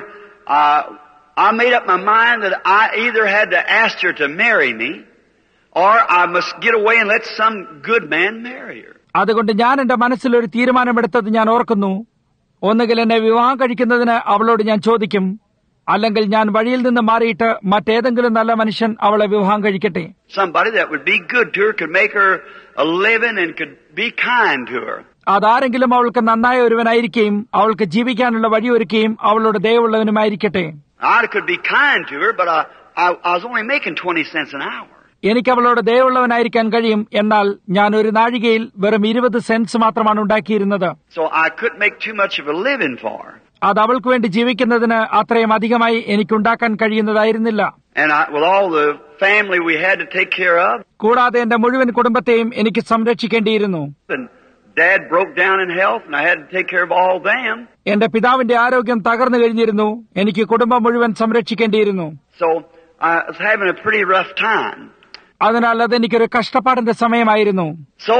I made up my mind that I either had to ask her to marry me or I must get away and let some good man marry her. അതുകൊണ്ട് ഞാൻ എന്റെ മനസ്സിൽ ഒരു തീരുമാനമെടുത്തത് ഞാൻ ഓർക്കുന്നു. ഒന്നുകിൽ എന്നെ വിവാഹം കഴിക്കുന്നതിന് അവളോട് ഞാൻ ചോദിക്കും, അല്ലെങ്കിൽ ഞാൻ വഴിയിൽ നിന്ന് മാറിയിട്ട് മറ്റേതെങ്കിലും നല്ല മനുഷ്യൻ അവളെ വിവാഹം കഴിക്കട്ടെ. Somebody that would be good to her, could make her a living and could be kind to her. അതാരെങ്കിലും അവൾക്ക് നന്നായ ഒരുവനായിരിക്കുകയും അവൾക്ക് ജീവിക്കാനുള്ള വഴിയൊരുക്കുകയും അവളോട് ദയവുള്ളവനുമായിരിക്കട്ടെ. I could be kind to her, but I was only making 20 cents an hour. എനിക്ക് അവളോട് ദയവുള്ളവനായിരിക്കാൻ കഴിയും, എന്നാൽ ഞാൻ ഒരു നാഴികയിൽ വെറും 20 സെന്റ്സ് മാത്രമാണ് ഉണ്ടാക്കിയിരുന്നത്. So I couldn't make too much of a living for her. അത് അവൾക്ക് വേണ്ടി ജീവിക്കുന്നതിന് അത്രയും അധികമായി എനിക്കുണ്ടാക്കാൻ കഴിയുന്നതായിരുന്നില്ല. And with all the family we had to take care of. കൂടാതെ എന്റെ മുഴുവൻ കുടുംബത്തെയും എനിക്ക് സംരക്ഷിക്കേണ്ടിയിരുന്നു. And Dad broke down in health, and I had to take care of all them. എന്റെ പിതാവിന്റെ ആരോഗ്യം തകർന്നു കഴിഞ്ഞിരുന്നു. എനിക്ക് കുടുംബം മുഴുവൻ സംരക്ഷിക്കേണ്ടിയിരുന്നു. So I was having a pretty rough time. അതിനാൽ അതെനിക്കൊരു കഷ്ടപ്പാടിന്റെ സമയമായിരുന്നു. So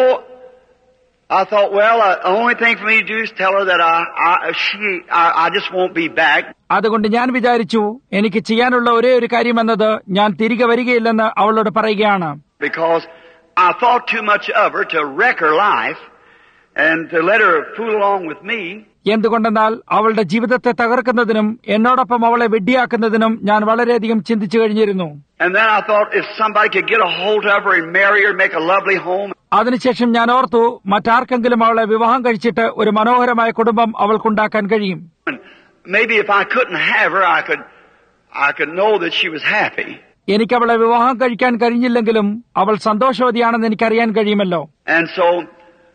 I thought, well, the only thing for me to do is tell her that I just won't be back. അതുകൊണ്ട് ഞാൻ വിചാരിച്ചു, എനിക്ക് ചെയ്യാനുള്ള ഒരേ ഒരു കാര്യമെന്നത് ഞാൻ തിരികെ വരികയില്ലെന്ന് അവളോട് പറയുകയാണ്. Because I thought too much of her to wreck her life and to let her fool along with me. എന്തുകൊണ്ടെന്നാൽ അവളുടെ ജീവിതത്തെ തകർക്കുന്നതിനും എന്നോടൊപ്പം അവളെ വെഡ്ഡിയാക്കുന്നതിനും ഞാൻ വളരെയധികം ചിന്തിച്ചു കഴിഞ്ഞിരുന്നു. And then I thought if somebody could get a hold of her and marry her, make a lovely home. അതിനുശേഷം ഞാൻ ഓർത്തു, മറ്റാർക്കെങ്കിലും അവളെ വിവാഹം കഴിച്ചിട്ട് ഒരു മനോഹരമായ കുടുംബം അവൾക്കുണ്ടാക്കാൻ കഴിയും. Maybe if I couldn't have her, I could know that she was happy. എനിക്ക് അവളെ വിവാഹം കഴിക്കാൻ കഴിഞ്ഞില്ലെങ്കിലും അവൾ സന്തോഷവതിയാണെന്ന് എനിക്കറിയാൻ കഴിയുമല്ലോ. And so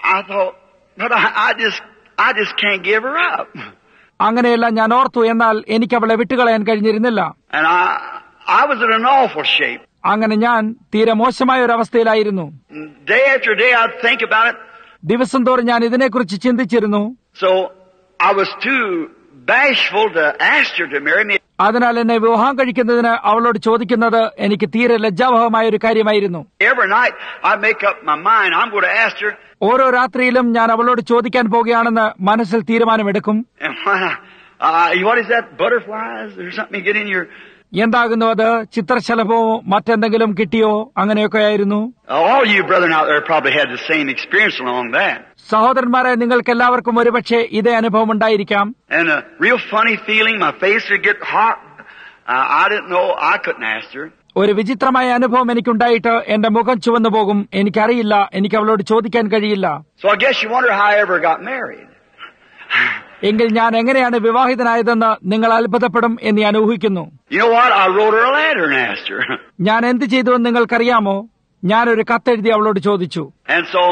I thought, but I just can't give her up. അങ്ങനെയെല്ലാം ഞാൻ ഓർത്തു. എന്നാൽ എനിക്ക് അവളെ വിട്ടുകളയാൻ കഴിഞ്ഞിരുന്നില്ല. And I was in an awful shape. അങ്ങനെ ഞാൻ തീരെ മോശമായ ഒരു അവസ്ഥയിലായിരുന്നു. Day after day I'd think about it. ദിവസം തോറും ഞാൻ ഇതിനെക്കുറിച്ച് ചിന്തിച്ചിരുന്നു. So I was too bashful to ask her to marry me. അതിനാൽ എന്നെ വിവാഹം കഴിക്കുന്നതിന് അവളോട് ചോദിക്കുന്നത് എനിക്ക് തീരെ ലജ്ജാവഹമായ ഒരു കാര്യമായിരുന്നു. Every night I make up my mind I'm going to ask her. ഓരോ രാത്രിയിലും ഞാൻ അവളോട് ചോദിക്കാൻ പോകുകയാണെന്ന് മനസ്സിൽ തീരുമാനമെടുക്കും. And what is that, butterflies or something you get in your... എന്താകുന്നു അത്? ചിത്രശലഭമോ മറ്റെന്തെങ്കിലും കിട്ടിയോ? അങ്ങനെയൊക്കെയായിരുന്നു. All you brethren out there probably had the same experience along that. സഹോദരന്മാരെ, നിങ്ങൾക്ക് എല്ലാവർക്കും ഒരുപക്ഷെ ഇതേ അനുഭവം ഉണ്ടായിരിക്കാം. And a real funny feeling, my face would get hot. I didn't know, I couldn't ask her. ഒരു വിചിത്രമായ അനുഭവം എനിക്കുണ്ടായിട്ട് എന്റെ മുഖം ചുവന്നു പോകും. എനിക്കറിയില്ല, എനിക്ക് അവളോട് ചോദിക്കാൻ കഴിയില്ല. So I guess you wonder how I ever got married. എങ്കിൽ ഞാൻ എങ്ങനെയാണ് വിവാഹിതനായതെന്ന് നിങ്ങൾ അത്ഭുതപ്പെടും എന്ന് ഞാൻ ഊഹിക്കുന്നു. You know what? I wrote her a letter and asked her. ഞാൻ എന്ത് ചെയ്തുവെന്ന് നിങ്ങൾക്കറിയാമോ? ഞാനൊരു കത്തെഴുതി അവളോട് ചോദിച്ചു. And so,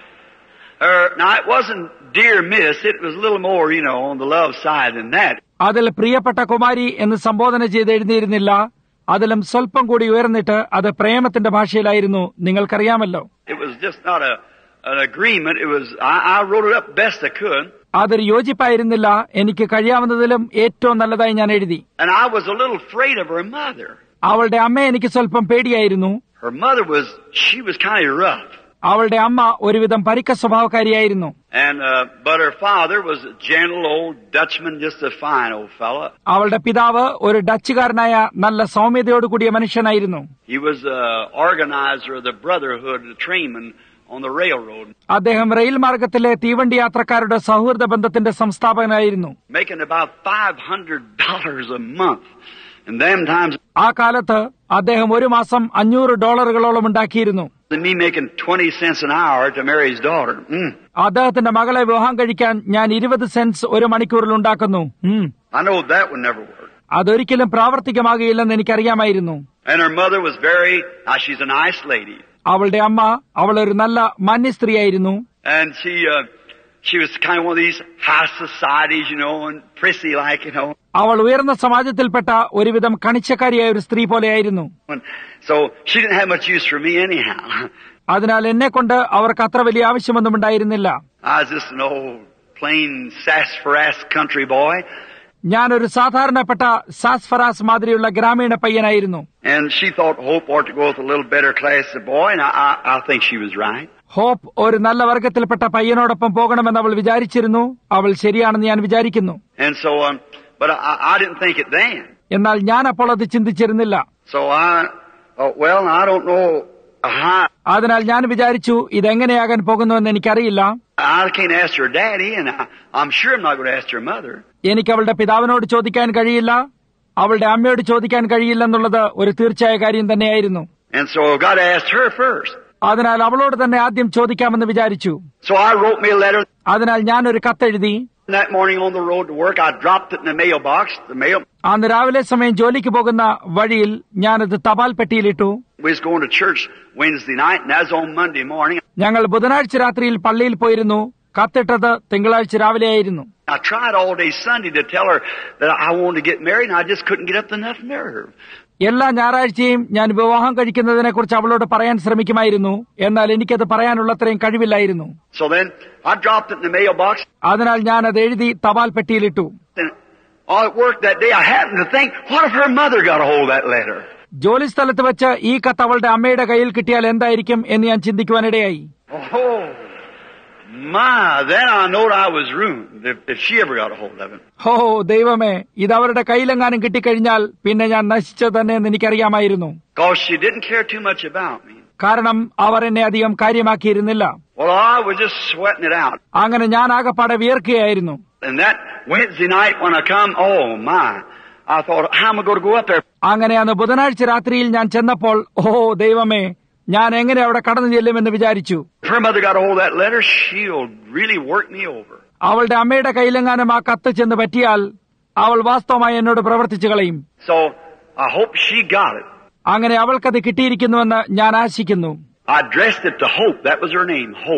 now it wasn't dear miss, it was a little more, on the love side than that. അതിൽ പ്രിയപ്പെട്ട കുമാരി എന്ന് സംബോധന ചെയ്ത് എഴുതിയിരുന്നില്ല. അതിലും സ്വല്പം കൂടി ഉയർന്നിട്ട് അത് പ്രേമത്തിന്റെ ഭാഷയിലായിരുന്നു. നിങ്ങൾക്കറിയാമല്ലോ. It was just not an agreement. It was, I wrote it up best I could. അതൊരു യോജിപ്പായിരുന്നില്ല. എനിക്ക് കഴിയാവുന്നതിലും ഏറ്റവും നല്ലതായി ഞാൻ എഴുതി. And I was a little afraid of her mother. അവളുടെ അമ്മ എനിക്ക് സ്വല്പം പേടിയായിരുന്നു. Her mother she was kind of rough. അവളുടെ അമ്മ ഒരുവിധം പരിക്ക സ്വഭാവക്കാരിയായിരുന്നു. And but her father was a gentle old Dutchman, just a fine old fella. അവളുടെ പിതാവ് ഒരു ഡച്ചുകാരനായ നല്ല സൗമ്യതയോടുകൂടിയ മനുഷ്യനായിരുന്നു. He was the organizer of the Brotherhood of Trainmen on the railroad. അദ്ദേഹം rail മാർഗത്തിലെ തീവണ്ടി യാത്രക്കാരുടെ സൗഹൃദ ബന്ധത്തിന്റെ സംസ്ഥാപകനായിരുന്നു. Making about $500 a month. In them times, ആ കാലത്ത് അദ്ദേഹം ഒരു മാസം $500 ഉണ്ടാക്കിയിരുന്നു. and me making 20 cents an hour to marry his daughter. അദ്ദേഹത്തിന്റെ മകളെ വിവാഹം കഴിക്കാൻ ഞാൻ 20 സെന്റ്സ് ഒരു മണിക്കൂറിൽ ഉണ്ടാക്കുന്നു. I know that would never work. അതൊരിക്കലും പ്രാവർത്തികമാകില്ലെന്ന് എനിക്കറിയാമായിരുന്നു. And her mother was she's a nice lady. അവളുടെ അമ്മ അവളൊരു നല്ല മാന്യ സ്ത്രീയായിരുന്നു. And she was kind of one of these high societies, and prissy like, അവൾ ഉയർന്ന സമാജത്തിൽപ്പെട്ട ഒരുവിധം കണിച്ചക്കാരിയായ ഒരു സ്ത്രീ പോലെയായിരുന്നു. So she didn't have much use for me anyhow. അതിനാൽ എന്നെ കൊണ്ട് അവർക്ക് അത്ര വലിയ ആവശ്യമൊന്നും ഉണ്ടായിരുന്നില്ല. I was just an old plain sassafras country boy. ഞാനൊരു സാധാരണപ്പെട്ട സാസ്ഫറാസ് മാതിരിയുള്ള ഗ്രാമീണ പയ്യനായിരുന്നു. And she thought Hope ought to go with a little better class of boy, and I think she was right. Hope ഒരു നല്ല വർഗത്തിൽപ്പെട്ട പയ്യനോടൊപ്പം പോകണമെന്ന് അവൾ വിചാരിച്ചിരുന്നു. അവൾ ശരിയാണെന്ന് ഞാൻ വിചാരിക്കുന്നു. And so, but I didn't think it then. എന്നാൽ ഞാൻ അപ്പോൾ അത് ചിന്തിച്ചിരുന്നില്ല. So I don't know how. അതിനാൽ ഞാൻ വിചാരിച്ചു ഇതെങ്ങനെയാകാൻ പോകുന്നുവെന്ന് എനിക്കറിയില്ല. I can't ask her daddy, and I'm sure I'm not going to ask her mother. എനിക്ക് അവളുടെ പിതാവിനോട് ചോദിക്കാൻ കഴിയില്ല, അവളുടെ അമ്മയോട് ചോദിക്കാൻ കഴിയില്ലെന്നുള്ളത് ഒരു തീർച്ചയായ കാര്യം തന്നെയായിരുന്നു. And so I got to ask her first. അതിനാൽ അവളോട് തന്നെ ആദ്യം ചോദിക്കാമെന്ന് വിചാരിച്ചു. So I wrote me a letter. അതിനാൽ ഞാനൊരു കത്തെഴുതി. That morning on the road to work, I dropped it in the mailbox. അന്ന് രാവിലെ സമയം ജോലിക്ക് പോകുന്ന വഴിയിൽ ഞാനത് തപാൽ പെട്ടിയിലിട്ടു. We was going to church Wednesday night, and that's on Monday morning. ഞങ്ങൾ ബുധനാഴ്ച രാത്രിയിൽ പള്ളിയിൽ പോയിരുന്നു. കത്തിട്ടത് തിങ്കളാഴ്ച രാവിലെയായിരുന്നു. I tried all day Sunday to tell her that I wanted to get married, and I just couldn't get up enough nerve. എല്ലാ ഞായറാഴ്ചയും ഞാൻ വിവാഹം കഴിക്കുന്നതിനെ കുറിച്ച് അവളോട് പറയാൻ ശ്രമിക്കുമായിരുന്നു. എന്നാൽ എനിക്കത് പറയാനുള്ളത്രയും കഴിവില്ലായിരുന്നു. So then I dropped it in the mailbox. അതിനാൽ ഞാൻ അത് എഴുതി തപാൽ പെട്ടിയിലിട്ടു. At work that day, I happened to think, what if her mother got a hold of that letter? ജോലി സ്ഥലത്ത് വെച്ച് ഈ കത്ത് അവളുടെ അമ്മയുടെ കയ്യിൽ കിട്ടിയാൽ എന്തായിരിക്കും എന്ന് ഞാൻ ചിന്തിക്കുവാനിടയായി. Oh my! Then I know I was ruined if she ever got a hold of it. ഹോ ദൈവമേ, ഇത് അവരുടെ കയ്യിലെങ്ങാനും കിട്ടിക്കഴിഞ്ഞാൽ പിന്നെ ഞാൻ നശിച്ചു തന്നെ എന്ന് എനിക്കറിയാമായിരുന്നു. Because she didn't care too much about me. കാരണം അവർ എന്നെ അധികം കാര്യമാക്കിയിരുന്നില്ല. Well, I was just sweating it out. അങ്ങനെ ഞാൻ ആകപ്പാടെ വിയർക്കുകയായിരുന്നു. And that Wednesday night when I come, oh my! I thought, how am I going to go up there? അങ്ങനെ അന്ന് ബുധനാഴ്ച രാത്രിയിൽ ഞാൻ ചെന്നപ്പോൾ, ഓ ദൈവമേ, ഞാൻ എങ്ങനെ അവിടെ കടന്നു ചെല്ലുമെന്ന് വിചാരിച്ചു. If her mother got a hold of that letter, she'll really work me over. അവളുടെ അമ്മയുടെ കയ്യിലെങ്ങാനും ആ കത്ത് ചെന്ന് പറ്റിയാൽ അവൾ വാസ്തവമായി എന്നോട് പ്രവർത്തിച്ചു കളയും. So I hope she got it. അങ്ങനെ അവൾക്കത് കിട്ടിയിരിക്കുന്നുവെന്ന് ഞാൻ ആശിക്കുന്നു. I addressed it to Hope. That was her name, Hope.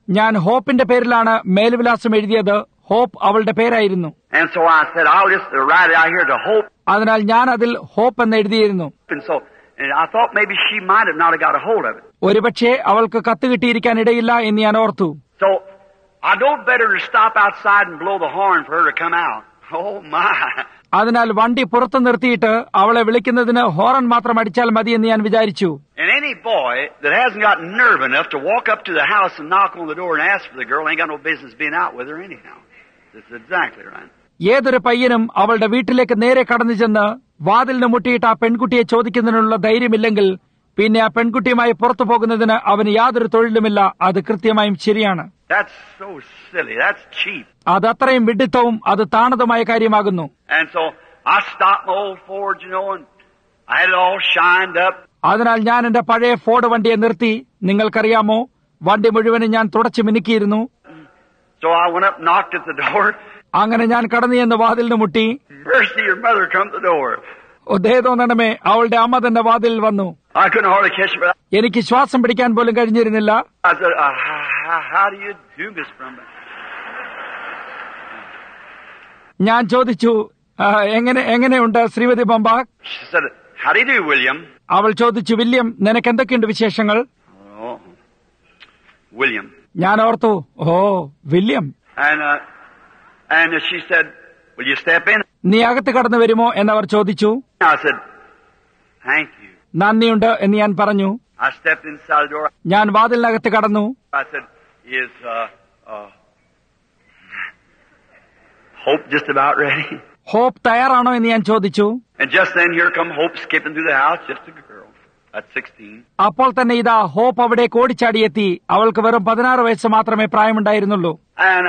ഞാൻ ഹോപ്പിന്റെ പേരിലാണ് മേൽവിലാസം എഴുതിയത്. ഹോപ്പ് അവളുടെ പേരായിരുന്നു. And so I said, I'll just write it out here to Hope. അതിനാൽ ഞാൻ അതിൽ ഹോപ്പ് എന്ന് എഴുതിയിരുന്നു. And I thought maybe she might have not have got a hold of it. ഒരുപക്ഷെ അവൾക്ക് കത്ത് കിട്ടിയിരിക്കാൻ ഇടയില്ല എന്ന് ഞാൻ ഓർത്തു. So I don't better to stop outside and blow the horn for her to come out. Oh my! അതിനാൽ വണ്ടി പുറത്തു നിർത്തിയിട്ട് അവളെ വിളിക്കുന്നതിന് ഹോറൻ മാത്രം അടിച്ചാൽ മതി എന്ന് ഞാൻ വിചാരിച്ചു. And any boy that hasn't got nerve enough to walk up to the house and knock on the door and ask for the girl ain't got no business being out with her anyhow. That's exactly right. ഏതൊരു പയ്യനും അവളുടെ വീട്ടിലേക്ക് നേരെ കടന്നു ചെന്ന് വാതിലിന് മുട്ടിയിട്ട് ആ പെൺകുട്ടിയെ ചോദിക്കുന്നതിനുള്ള ധൈര്യമില്ലെങ്കിൽ പിന്നെ ആ പെൺകുട്ടിയുമായി പുറത്തു പോകുന്നതിന് അവന് യാതൊരു തൊഴിലുമില്ല. അത് കൃത്യമായും ശരിയാണ്. That's so silly. That's cheap. അതത്രയും വിഡിത്തവും അത് താണതുമായ കാര്യമാകുന്നു. And so I stopped my old Ford, and I had it all shined up. അതിനാൽ ഞാൻ എന്റെ പഴയ ഫോർഡ് വണ്ടിയെ നിർത്തി. നിങ്ങൾക്കറിയാമോ, വണ്ടി മുഴുവനും ഞാൻ തുടച്ചു മിനുക്കിയിരുന്നു. So I went up and knocked at the door. അങ്ങനെ ഞാൻ കടന്നു ചെന്ന് വാതിലിന് മുട്ടി. Mercy, your mother come to the door. ദയതോന്നണമേ, അവളുടെ അമ്മ തന്നെ വാതിലിൽ വന്നു. I couldn't hardly catch her. എനിക്ക് ശ്വാസം പിടിക്കാൻ പോലും കഴിഞ്ഞിരുന്നില്ല. I said, how do you do, Miss Brumman? ഞാൻ ചോദിച്ചു, എങ്ങനെയുണ്ട് Shrimati ബംബാക്? She said, how do you do, William? അവൾ ചോദിച്ചു, വില്യം, നിനക്ക് എന്തൊക്കെയുണ്ട് വിശേഷങ്ങൾ? Oh, William. ഞാൻ ഓർത്തു, ഓ William. And she said, will you step in? നീ അകത്ത് കടന്നു വരുമോ എന്നവർ ചോദിച്ചു. I said, thank you. നന്ദിയുണ്ട് എന്ന് ഞാൻ പറഞ്ഞു. I stepped inside the door. ഞാൻ വാതിലിനകത്ത് കടന്നു. I said, is Hope just about ready? Hope തയ്യാറാണോ എന്ന് ഞാൻ ചോദിച്ചു. And just then here come Hope skipping through the house, just a girl at 16. അപ്പോൾ തന്നെ ഇതാ ഹോപ്പ് അവിടെ ഓടിച്ചാടിയെത്തി. അവൾക്ക് വെറും 16 വയസ്സ് മാത്രമേ പ്രായമുണ്ടായിരുന്നുള്ളൂ. And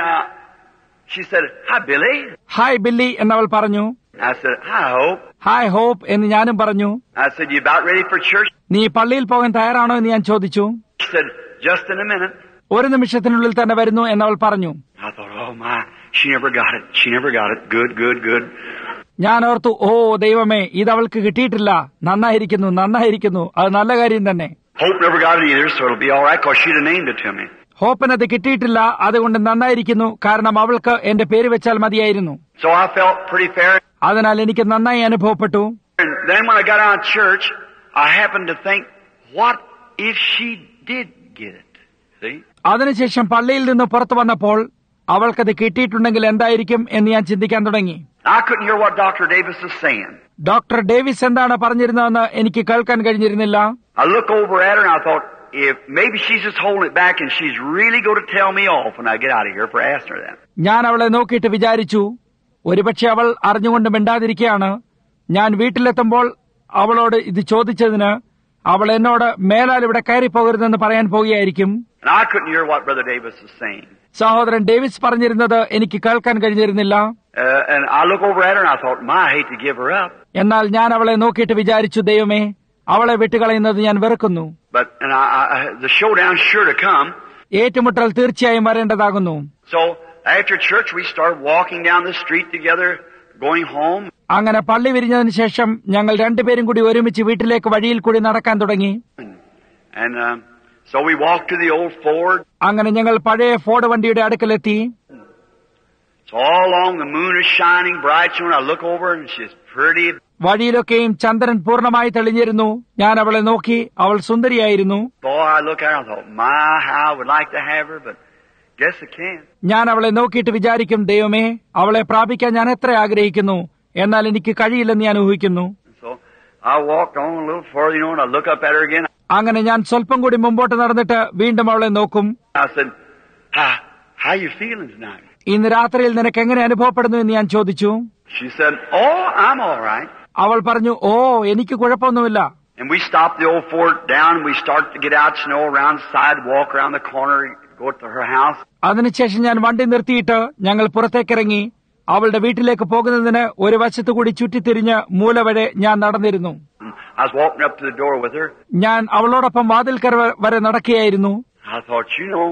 she said, hi, Billy. Hi Billy എന്നവൾ പറഞ്ഞു. I said, hi, Hope. Hi Hope എന്ന് ഞാനും പറഞ്ഞു. I said, you about ready for church? നീ പള്ളിയിൽ പോകാൻ തയ്യാറാണോ എന്ന് ഞാൻ ചോദിച്ചു. She said, just in a minute. ഒരു നിമിഷത്തിനുള്ളിൽ തന്നെ വരുന്നു എന്നവൾ പറഞ്ഞു. I thought, oh my, she never got it. She never got it. Good, good, good. ഞാൻ ഓർത്തു, ഓ ദൈവമേ, ഇതവൾക്ക് കിട്ടിയിട്ടില്ല. നന്നായിരിക്കുന്നു. അത് നല്ല കാര്യം തന്നെ. Hope never got it either, so it'll be all right because she'd have named it to me. ഹോപ്പിനത് കിട്ടിയിട്ടില്ല, അതുകൊണ്ട് നന്നായിരിക്കുന്നു, കാരണം അവൾക്ക് എന്റെ പേര് വെച്ചാൽ മതിയായിരുന്നു. So I felt pretty fair. അതിനാൽ എനിക്ക് നന്നായി അനുഭവപ്പെട്ടു. And then when I got out of church, I happened to think, what if she did get it? See? അതിനുശേഷം പള്ളിയിൽ നിന്ന് പുറത്തു വന്നപ്പോൾ അവൾക്കത് കിട്ടിയിട്ടുണ്ടെങ്കിൽ എന്തായിരിക്കും എന്ന് ഞാൻ ചിന്തിക്കാൻ തുടങ്ങി. I couldn't hear what Dr. Davis was saying. Doctor Davis എന്താണ് പറഞ്ഞിരുന്നതെന്ന് എനിക്ക് കേൾക്കാൻ കഴിഞ്ഞിരുന്നില്ല. I looked over at her and I thought, if maybe she's just holding it back and she's really going to tell me off when I get out of here for asking her that. ഞാൻ അവളെ നോക്കിയിട്ട് വിചാരിച്ചു, ഒരുപക്ഷെ അവൾ അറിഞ്ഞുകൊണ്ട് മിണ്ടാതിരിക്കുകയാണ്. ഞാൻ വീട്ടിലെത്തുമ്പോൾ അവളോട് ഇത് ചോദിച്ചതിന് അവൾ എന്നോട് മേലാൽ ഇവിടെ കയറി പോകരുതെന്ന് പറയാൻ പോകുകയായിരിക്കും. And I couldn't hear what Brother Davis was saying. സഹോദരൻ ഡേവിസ് പറഞ്ഞിരുന്നത് എനിക്ക് കേൾക്കാൻ കഴിഞ്ഞിരുന്നില്ല. And I looked over at her and I thought, I hate to give her up. എന്നാൽ ഞാൻ അവളെ നോക്കിയിട്ട് വിചാരിച്ചു, ദൈവമേ, അവളെ വിട്ടുകളയുന്നത് ഞാൻ വെറുക്കുന്നു. But the showdown's sure to come. ഏറ്റുമുട്ടൽ തീർച്ചയായും വരേണ്ടതാകുന്നു. So after church we started walking down the street together, going home. അങ്ങനെ പള്ളി വിരിഞ്ഞതിന് ശേഷം ഞങ്ങൾ രണ്ടുപേരും കൂടി ഒരുമിച്ച് വീട്ടിലേക്ക് വഴിയിൽ കൂടി നടക്കാൻ തുടങ്ങി. And so we walked to the old Ford. അങ്ങനെ ഞങ്ങൾ പഴയ ഫോർഡ് വണ്ടിയുടെ അടുക്കലെത്തി. So all along the moon is shining bright. When I look over and she's pretty. വഴിയിലൊക്കെയും ചന്ദ്രൻ പൂർണ്ണമായി തെളിഞ്ഞിരുന്നു. ഞാൻ അവളെ നോക്കി, അവൾ സുന്ദരിയായിരുന്നു. Boy, I look at her and I thought, how I would like to have her, but guess I can't. ഞാൻ അവളെ നോക്കിയിട്ട് വിചാരിക്കും, ദൈവമേ, അവളെ പ്രാപിക്കാൻ ഞാൻ എത്ര ആഗ്രഹിക്കുന്നു, എന്നാൽ എനിക്ക് കഴിയില്ലെന്ന് ഞാൻ ഊഹിക്കുന്നു. So I walked on a little further, and I look up at her again. അങ്ങനെ ഞാൻ സ്വല്പം കൂടി മുമ്പോട്ട് നടന്നിട്ട് വീണ്ടും അവളെ നോക്കും. I said, how you feeling tonight? ഇന്ന് രാത്രിയിൽ നിനക്ക് എങ്ങനെ അനുഭവപ്പെടുന്നു എന്ന് ഞാൻ ചോദിച്ചു. She said, oh, I'm all right. അവൾ പറഞ്ഞു, ഓ, എനിക്ക് കുഴപ്പമൊന്നുമില്ല. And we stopped the old Ford down and we started to get out, around the side, walk around the corner, go to her house. അതിനുശേഷം ഞാൻ വണ്ടി നിർത്തിയിട്ട് ഞങ്ങൾ പുറത്തേക്കിറങ്ങി. അവളുടെ വീട്ടിലേക്ക് പോകുന്നതിന് ഒരു വശത്തുകൂടി ചുറ്റിത്തിരിഞ്ഞ് മൂല വരെ ഞാൻ നടന്നിരുന്നു. I was walking up to the door with her. ഞാൻ അവളോടൊപ്പം വാതിൽക്കര വരെ നടക്കുകയായിരുന്നു. I thought,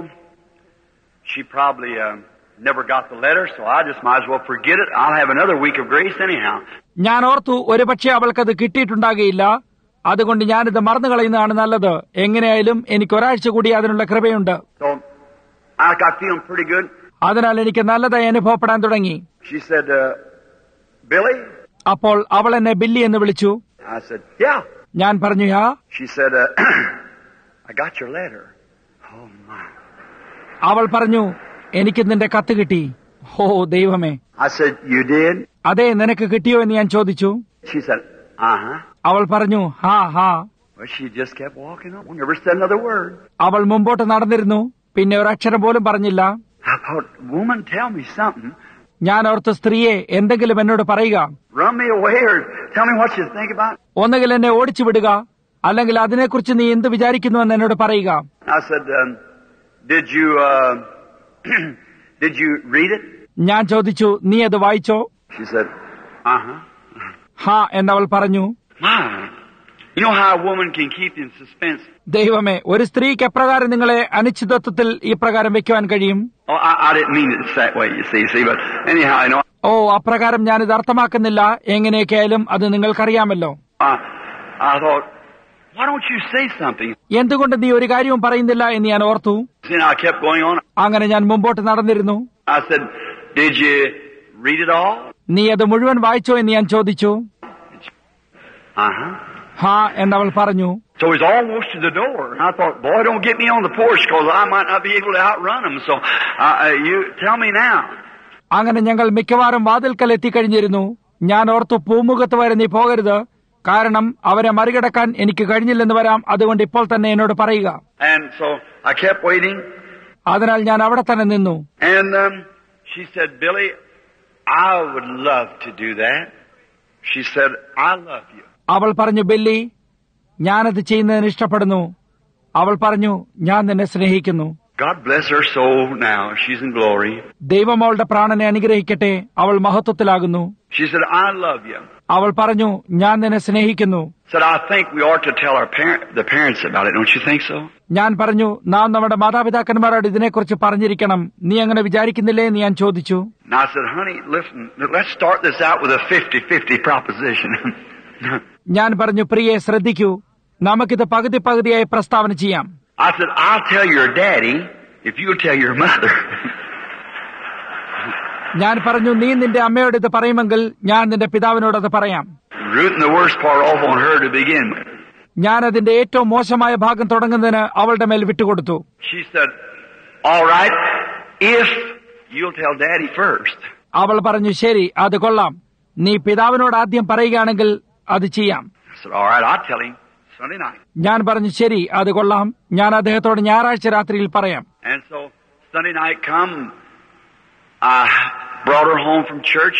she probably never got the letter, so I just might as well forget it. I'll have another week of grace anyhow. ഞാൻ ഓർത്തു, ഒരുപക്ഷെ അവൾക്കത് കിട്ടിയിട്ടുണ്ടാകുകയില്ല, അതുകൊണ്ട് ഞാനിത് മറന്നു കളയുന്നതാണ് നല്ലത്. എങ്ങനെയായാലും എനിക്ക് ഒരാഴ്ച കൂടി അതിനുള്ള കൃപയുണ്ട്. So I got feeling pretty good. അതിനാൽ എനിക്ക് നല്ലതായി അനുഭവപ്പെടാൻ തുടങ്ങി. She said, Billy? അപ്പോൾ അവൾ എന്നെ ബില്ലി എന്ന് വിളിച്ചു. I said, yeah. ഞാൻ പറഞ്ഞു യാ. She said, I got your letter. Oh my. അവൾ പറഞ്ഞു എനിക്ക് നിന്റെ കത്ത് കിട്ടി. ഓ ദൈവമേ. I said, you did? അതെ, നിനക്ക് കിട്ടിയോ എന്ന് ഞാൻ ചോദിച്ചു. She said, uh-huh. അവൾ പറഞ്ഞു ഹാ ഹാ. Well, she just kept walking on, never said another word. അവൾ മുമ്പോട്ട് നടന്നിരുന്നു, പിന്നെ ഒരു അക്ഷരം പോലും പറഞ്ഞില്ല. I thought, woman, tell me something. ഞാൻ ഓർത്ത്, സ്ത്രീയെ എന്തെങ്കിലും എന്നോട് പറയുക. Run me away or tell me what you think about. ഒന്നുകിൽ എന്നെ ഓടിച്ചു വിടുക, അല്ലെങ്കിൽ അതിനെക്കുറിച്ച് നീ എന്ത് വിചാരിക്കുന്നുവെന്ന് എന്നോട് പറയുക. I said, did you read it? ഞാൻ ചോദിച്ചു, നീ അത് വായിച്ചോ? She said, uh-huh. ഹാ എന്നവൾ പറഞ്ഞു. You know how a woman can keep you in suspense? ദൈവമേ, ഒരു സ്ത്രീക്ക് എപ്രകാരം നിങ്ങളെ അനിശ്ചിതത്വത്തിൽ ഈ പ്രകാരം വെക്കുവാൻ കഴിയും? Oh, I didn't mean it that way, you see, but anyhow, I know. ഓ, അപ്രകാരം ഞാനിത് അർത്ഥമാക്കുന്നില്ല. എങ്ങനെയൊക്കെയായാലും അത് നിങ്ങൾക്കറിയാമല്ലോ. I thought, why don't you say something? എന്തുകൊണ്ട് നീ ഒരു കാര്യവും പറയുന്നില്ല എന്ന് ഞാൻ ഓർത്തു. I kept going on. അങ്ങനെ ഞാൻ മുമ്പോട്ട് നടന്നിരുന്നു. I said, did you read it all? നീ അത് മുഴുവൻ വായിച്ചോ എന്ന് ഞാൻ ചോദിച്ചു. Uh-huh. ഹാ എന്നവൾ പറഞ്ഞു. So he's almost to the door. And I thought, boy, don't get me on the porch because I might not be able to outrun him. So you tell me now. അങ്ങനെ ഞങ്ങൾ മിക്കവാറും വാതിൽക്കൽ എത്തിക്കഴിഞ്ഞിരുന്നു. ഞാൻ ഓർത്തു, പൂമുഖത്ത് വരെ നീ പോകരുത്, കാരണം അവരെ മറികടക്കാൻ എനിക്ക് കഴിഞ്ഞില്ലെന്ന് വരാം. അതുകൊണ്ട് ഇപ്പോൾ തന്നെ എന്നോട് പറയുക. And so I kept waiting. അതിനാൽ ഞാൻ അവിടെ തന്നെ നിന്നു. And she said, Billy, I would love to do that. She said, I love you. അവൾ പറഞ്ഞു, ബില്ലി, ഞാനത് ചെയ്യുന്നതിന് ഇഷ്ടപ്പെടുന്നു. അവൾ പറഞ്ഞു, ഞാൻ നിന്നെ സ്നേഹിക്കുന്നു. God bless her soul now. She's in glory. ദൈവം അവളുടെ പ്രാണനെ അനുഗ്രഹിക്കട്ടെ, അവൾ മഹത്വത്തിലാകുന്നു. She said, I love you. അവൾ പറഞ്ഞു, ഞാൻ നിന്നെ സ്നേഹിക്കുന്നു. Said, I think we ought to tell the parents about it. Don't you think so? ഞാൻ പറഞ്ഞു, നാം നമ്മുടെ മാതാപിതാക്കന്മാരോട് ഇതിനെക്കുറിച്ച് പറഞ്ഞിരിക്കണം. നീ അങ്ങനെ വിചാരിക്കുന്നില്ലേ എന്ന് ഞാൻ ചോദിച്ചു. And I said, honey, listen, let's start this out with a 50-50 proposition. ഞാൻ പറഞ്ഞു, പ്രിയെ ശ്രദ്ധിക്കൂ, നമുക്കിത് പകുതി പകുതിയായി പ്രസ്താവന ചെയ്യാം. I said, I'll tell your daddy if you'll tell your mother. ഞാൻ പറഞ്ഞു, നീ നിന്റെ അമ്മയോട് ഇത് പറയുമെങ്കിൽ ഞാൻ നിന്റെ പിതാവിനോട് അത് പറയാം. Rooting the worst part off on her to begin with. ഞാൻ അതിന്റെ ഏറ്റവും മോശമായ ഭാഗം തുടങ്ങുന്നതിന് അവളുടെ മേൽ വിട്ടുകൊടുത്തു. She said, all right, if you'll tell daddy first. അവൾ പറഞ്ഞു, ശരി, അത് കൊള്ളാം, നീ പിതാവിനോട് ആദ്യം പറയുകയാണെങ്കിൽ അത് ചെയ്യാം. I said, all right, I'll tell him Sunday night. ഞാൻ പറഞ്ഞു, ശരി, അത് കൊള്ളാം, ഞാൻ അദ്ദേഹത്തോട് ഞായറാഴ്ച രാത്രിയിൽ പറയാം. And so Sunday night come, I brought her home from church.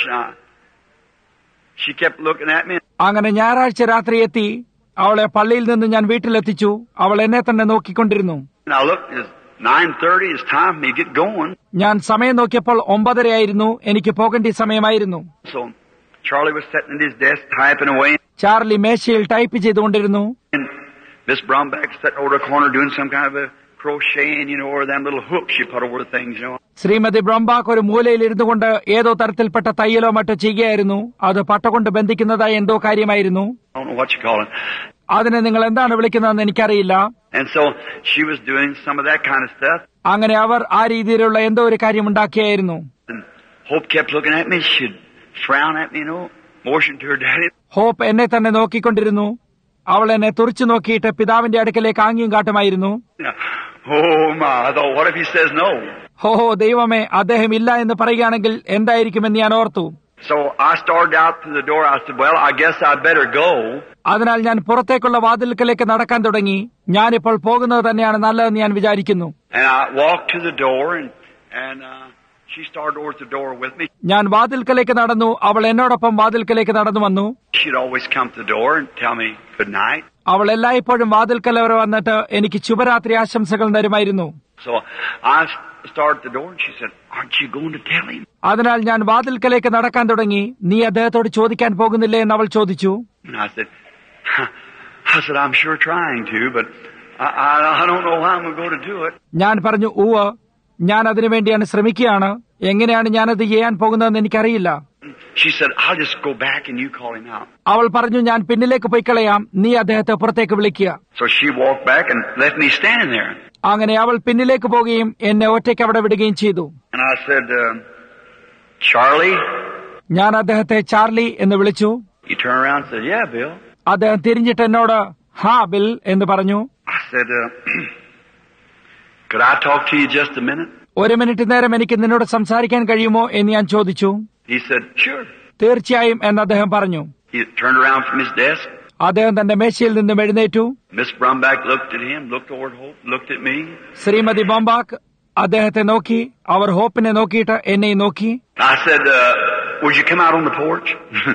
She kept looking at me. അങ്ങനെ ഞായറാഴ്ച രാത്രി എത്തി, അവളെ പള്ളിയിൽ നിന്ന് ഞാൻ വീട്ടിലെത്തിച്ചു. അവൾ എന്നെ തന്നെ നോക്കിക്കൊണ്ടിരുന്നു. And I looked, it's 9:30, it's time for me to get going. ഞാൻ സമയം നോക്കിയപ്പോൾ 9:30 ആയിരുന്നു. എനിക്ക് പോകേണ്ട സമയമായിരുന്നു. So Charlie was sitting at his desk typing away. Charlie മേശയിൽ ടൈപ്പ് ചെയ്തുകൊണ്ടിരുന്നു. And Miss Bromback sitting over the corner doing some kind of a crocheting, you know, or them little hooks she put over the things, you know. ശ്രീമതി Brombach ഒരു മൂലയിൽ ഇരുന്നു കൊണ്ട് ഏതോ തരത്തിൽപ്പെട്ട തയ്യലോ മറ്റോ ചെയ്യുകയായിരുന്നു. അത് പട്ടകൊണ്ട് ബന്ധിക്കുന്നതായ എന്തോ കാര്യമായിരുന്നു. I don't know what you call it. അതിനെ നിങ്ങൾ എന്താണ് വിളിക്കുന്നതെന്ന് എനിക്കറിയില്ല. And so she was doing some of that kind of stuff. അങ്ങനെ അവർ ആ രീതിയിലുള്ള എന്തോ ഒരു കാര്യം ഉണ്ടാക്കിയായിരുന്നു. And Hope kept looking at me. She'd frown at me, you know, motion to her daddy. Hope എന്നെ തന്നെ നോക്കിക്കൊണ്ടിരുന്നു. അവൾ എന്നെ തുറിച്ചു നോക്കിയിട്ട് പിതാവിന്റെ അടുക്കലേക്ക് ആംഗ്യം കാട്ടുമായിരുന്നു. Oh my! I thought, what if he says no? ഹോ ദൈവമേ, അദ്ദേഹം ഇല്ല എന്ന് പറയുകയാണെങ്കിൽ എന്തായിരിക്കുമെന്ന് ഞാൻ ഓർത്തു. So I started out to the door. I said, well, I guess I better go. അതിനാൽ ഞാൻ പുറത്തേക്കുള്ള വാതിൽക്കലേക്ക് നടക്കാൻ തുടങ്ങി. ഞാനിപ്പോൾ പോകുന്നത് തന്നെയാണ് നല്ലതെന്ന് ഞാൻ വിചാരിക്കുന്നു. And I walked to the door, and she started over at the door with me. ഞാൻ വാതിൽക്കലേക്ക് നടന്നു. അവൾ എന്നോടൊപ്പം വാതിൽക്കലേക്ക് നടന്നു വന്നു. She'd always come to the door and tell me good night. അവൾ എല്ലായ്പ്പോഴും വാതിൽക്കൽ വരെ വന്നിട്ട് എനിക്ക് ശുഭരാത്രി ആശംസകൾ തരുമായിരുന്നു. So I started the door, and she said, aren't you going to tell him? അതിനാൽ ഞാൻ വാതിൽക്കലേക്ക് നടക്കാൻ തുടങ്ങി. നീ അദ്ദേഹത്തോട് ചോദിക്കാൻ പോകുന്നില്ലേ എന്ന് അവൾ ചോദിച്ചു. And I said, I'm sure trying to, but I don't know how I'm going to do it. ഞാൻ പറഞ്ഞു, ഉവ്വ്, ഞാൻ അതിനു വേണ്ടിയാണ് ശ്രമിക്കുകയാണ്. എങ്ങനെയാണ് ഞാനത് ചെയ്യാൻ പോകുന്നതെന്ന് എനിക്കറിയില്ല. She said, I'll just go back and you call him out. അവൾ പറഞ്ഞു, ഞാൻ പിന്നിലേക്ക് പോയി കളയാം, നീ അദ്ദേഹത്തെ പുറത്തേക്ക് വിളിക്കുക. So she walked back and left me standing there. അങ്ങനെ അവൾ പിന്നിലേക്ക് പോകുകയും എന്നെ ഒറ്റയ്ക്ക് അവിടെ വിടുകയും ചെയ്തു. And I said, Charlie? ഞാൻ അദ്ദേഹത്തെ ചാർലി എന്ന് വിളിച്ചു. He turned around and said, Yeah, Bill. അദ്ദേഹം തിരിഞ്ഞിട്ട് എന്നോട് ഹാ ബിൽ എന്ന് പറഞ്ഞു. I said, Could I talk to you just a minute? ഒരു മിനിറ്റ് നേരം എനിക്ക് നിന്നോട് സംസാരിക്കാൻ കഴിയുമോ എന്ന് ഞാൻ ചോദിച്ചു. He said, Sure. തീർച്ചയായും എന്ന് അദ്ദേഹം പറഞ്ഞു. He turned around from his desk. അദ്ദേഹം തന്റെ മേശയിൽ നിന്നും എഴുന്നേറ്റു. Miss Brumback looked at him, looked toward Hope, looked at me. Shrimati ബോംബാക്ക് അദ്ദേഹത്തെ നോക്കി, അവർ ഹോപ്പിനെ നോക്കിയിട്ട് എന്നെ നോക്കി. I said, Would you come out on the porch?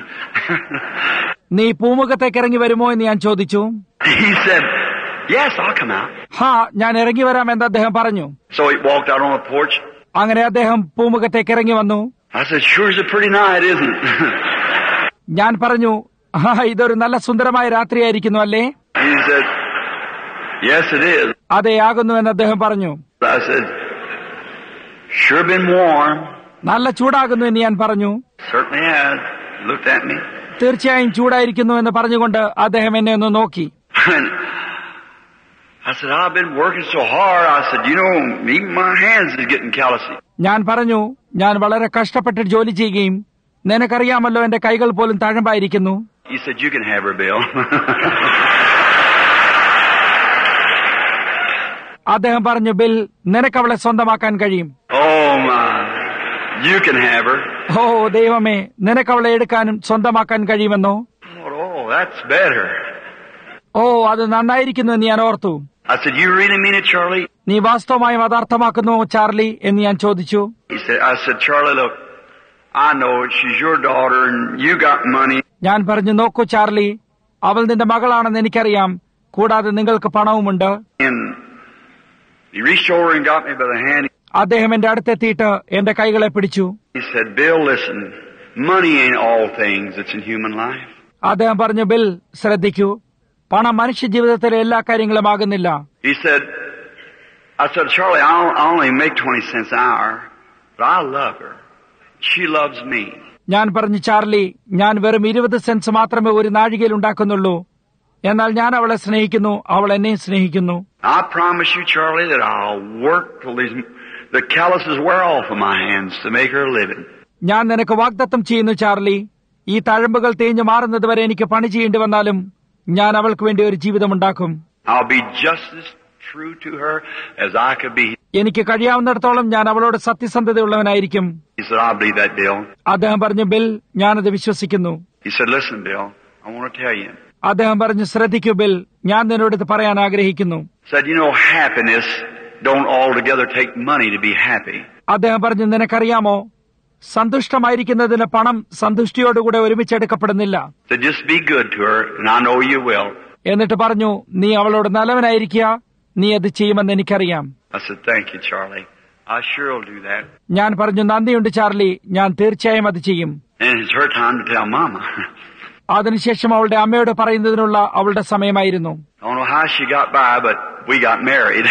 നീ പൂമുഖത്തേക്ക് ഇറങ്ങി വരുമോ എന്ന് ഞാൻ ചോദിച്ചു. He said, Yes, I'll come out. ഹാ, ഞാൻ ഇറങ്ങി വരാം എന്ന് അദ്ദേഹം പറഞ്ഞു. So he walked out on the porch. അങ്ങനെ അദ്ദേഹം പൂമുഖത്തേക്ക് ഇറങ്ങി വന്നു. I said, Sure is a pretty night, isn't it? ഞാൻ പറഞ്ഞു, ഹാ, ഇതൊരു നല്ല സുന്ദരമായ രാത്രിയായിരിക്കുന്നു അല്ലേ? He said, Yes, it is. അതെ, ആകുന്നു എന്ന് അദ്ദേഹം പറഞ്ഞു. I said, Sure been warm. നല്ല ചൂടാകുന്നു എന്ന് ഞാൻ പറഞ്ഞു. Certainly has. Looked at me. തീർച്ചയായും ചൂടായിരിക്കുന്നു എന്ന് പറഞ്ഞുകൊണ്ട് അദ്ദേഹം എന്നെ ഒന്ന് നോക്കി. I said, I've been working so hard. I said, even my hands is getting callousy. ഞാൻ പറഞ്ഞു, ഞാൻ വളരെ കഷ്ടപ്പെട്ട് ജോലി ചെയ്യുകയും നിനക്കറിയാമല്ലോ എന്റെ കൈകൾ പോലും തഴമ്പായിരിക്കുന്നു. He said, You can have her, Bill. അദ്ദേഹം പറഞ്ഞു, ബിൽ, നിനക്കവളെ സ്വന്തമാക്കാൻ കഴിയും. Oh my, you can have her. ഓ ദൈവമേ, നിനക്കവളെ എടുക്കാനും സ്വന്തമാക്കാൻ കഴിയുമെന്നോ? Oh, that's better. ഓ, അത് നന്നായിരിക്കുന്നു എന്ന് ഞാൻ ഓർത്തു. I said, You really mean it, Charlie? നീ വാസ്തവമായും അത് അർത്ഥമാക്കുന്നുവോ ചാർലി എന്ന് ഞാൻ ചോദിച്ചു. I said, Charlie, look, I know it. She's your daughter and you got money. ഞാൻ പറഞ്ഞു, നോക്കൂ ചാർലി, അവൾ നിന്റെ മകളാണെന്ന് എനിക്കറിയാം, കൂടാതെ നിങ്ങൾക്ക് പണവുമുണ്ട്. And he reached over and got me by the hand. അദ്ദേഹം എന്റെ അടുത്തെത്തിയിട്ട് എന്റെ കൈകളെ പിടിച്ചു. He said, Bill, listen, money ain't all things that's in human life. അദ്ദേഹം പറഞ്ഞു, ബിൽ, ശ്രദ്ധിക്കൂ, പണം മനുഷ്യ ജീവിതത്തിലെ എല്ലാ കാര്യങ്ങളും ആകുന്നില്ല. He said, I said, Charlie, I only make 20 cents an hour, but I love her. She loves me. ഞാൻ പറഞ്ഞു, ചാർലി, ഞാൻ വെറും 20 സെന്റ്സ് മാത്രമേ ഒരു നാഴികയിൽ ഉണ്ടാക്കുന്നുള്ളൂ, എന്നാൽ ഞാൻ അവളെ സ്നേഹിക്കുന്നു, അവൾ എന്നെയും സ്നേഹിക്കുന്നു. I promise you, Charlie, that I'll work till the calluses wear off of my hands to make her a living. ഞാൻ നിനക്ക് വാഗ്ദത്തം ചെയ്യുന്നു ചാർലി, ഈ തഴമ്പുകൾ തേഞ്ഞു മാറുന്നത് വരെ എനിക്ക് പണി ചെയ്യേണ്ടി വന്നാലും ഞാൻ അവൾക്ക് വേണ്ടി ഒരു ജീവിതമുണ്ടാക്കും. I'll be just as true to her as I could be. എനിക്ക് കഴിയാവുന്നിടത്തോളം ഞാൻ അവളോട് സത്യസന്ധതയുള്ളവനായിരിക്കും. He said, I believe that, Bill. അദ്ദേഹം പറഞ്ഞു, ബിൽ, ഞാനത് വിശ്വസിക്കുന്നു. He said, Listen, Bill, I want to tell you. അദ്ദേഹം പറഞ്ഞു, ശ്രദ്ധിക്കൂ ബിൽ, ഞാൻ നിന്നോട് ഇത് പറയാൻ ആഗ്രഹിക്കുന്നു. Said, happiness don't altogether take money to be happy. അദ്ദേഹം പറഞ്ഞു, നിനക്കറിയാമോ, സന്തുഷ്ടമായിരിക്കുന്നതിന് പണം സന്തുഷ്ടിയോടുകൂടെ ഒരുമിച്ചെടുക്കപ്പെടുന്നില്ല. So just be good to her, and I know you will. എന്നിട്ട് പറഞ്ഞു, നീ അവളോട് നല്ലവനായിരിക്കുക, നീ അത് ചെയ്യുമെന്ന് എനിക്കറിയാം. I said, Thank you, Charlie. I sure will do that. ഞാൻ പറഞ്ഞു, നന്ദിയുണ്ട് ചാർലി, ഞാൻ തീർച്ചയായും അത് ചെയ്യും. And it's her time to tell Mama. അതിനുശേഷം അവളുടെ അമ്മയോട് പറയുന്നതിനുള്ള അവളുടെ സമയമായിരുന്നു. I don't know how she got by, but we got married.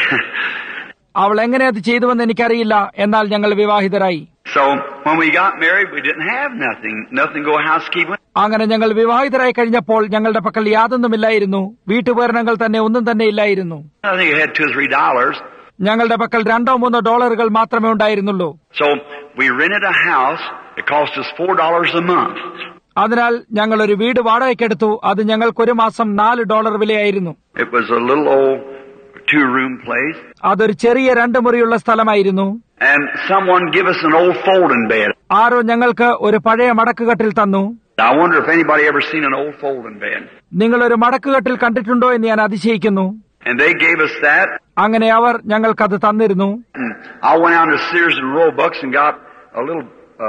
അവൾ എങ്ങനെ അത് ചെയ്തുവെന്ന് എനിക്കറിയില്ല, എന്നാൽ ഞങ്ങൾ വിവാഹിതരായി. So when we got married, we didn't have nothing go housekeeping. അങ്ങനെ ഞങ്ങൾ വിവാഹിതരായി കഴിഞ്ഞപ്പോൾ ഞങ്ങളുടെ പക്കൽ യാതൊന്നുമില്ലായിരുന്നു, വീട്ടുപകരണങ്ങൾ തന്നെ ഒന്നും തന്നെ ഇല്ലായിരുന്നു. I think I had $2 or $3. ഞങ്ങളുടെ പക്കൽ $2-3 മാത്രമേ ഉണ്ടായിരുന്നുള്ളൂ. So we rented a house. It cost us $4 a month. അതിനാൽ ഞങ്ങൾ ഒരു വീട് വാടകയ്ക്കെടുത്തു. അത് ഞങ്ങൾക്ക് ഒരു മാസം $4 വിലയായിരുന്നു. It was a little old 2-room place. അതൊരു ചെറിയ 2 മുറിയുള്ള സ്ഥലമായിരുന്നു. And someone gave us an old folding bed. ആരോ ഞങ്ങൾക്ക് ഒരു പഴയ മടക്കുകട്ടിൽ തന്നു. I wonder if anybody ever seen an old folding bed. നിങ്ങൾ ഒരു മടക്കുകട്ടിൽ കണ്ടിട്ടുണ്ടോ എന്ന് ഞാൻ അതിശയിക്കുന്നു. And they gave us that. അങ്ങനെ അവർ ഞങ്ങൾക്കത് തന്നിരുന്നു. I went out to Sears and Roebuck and got a little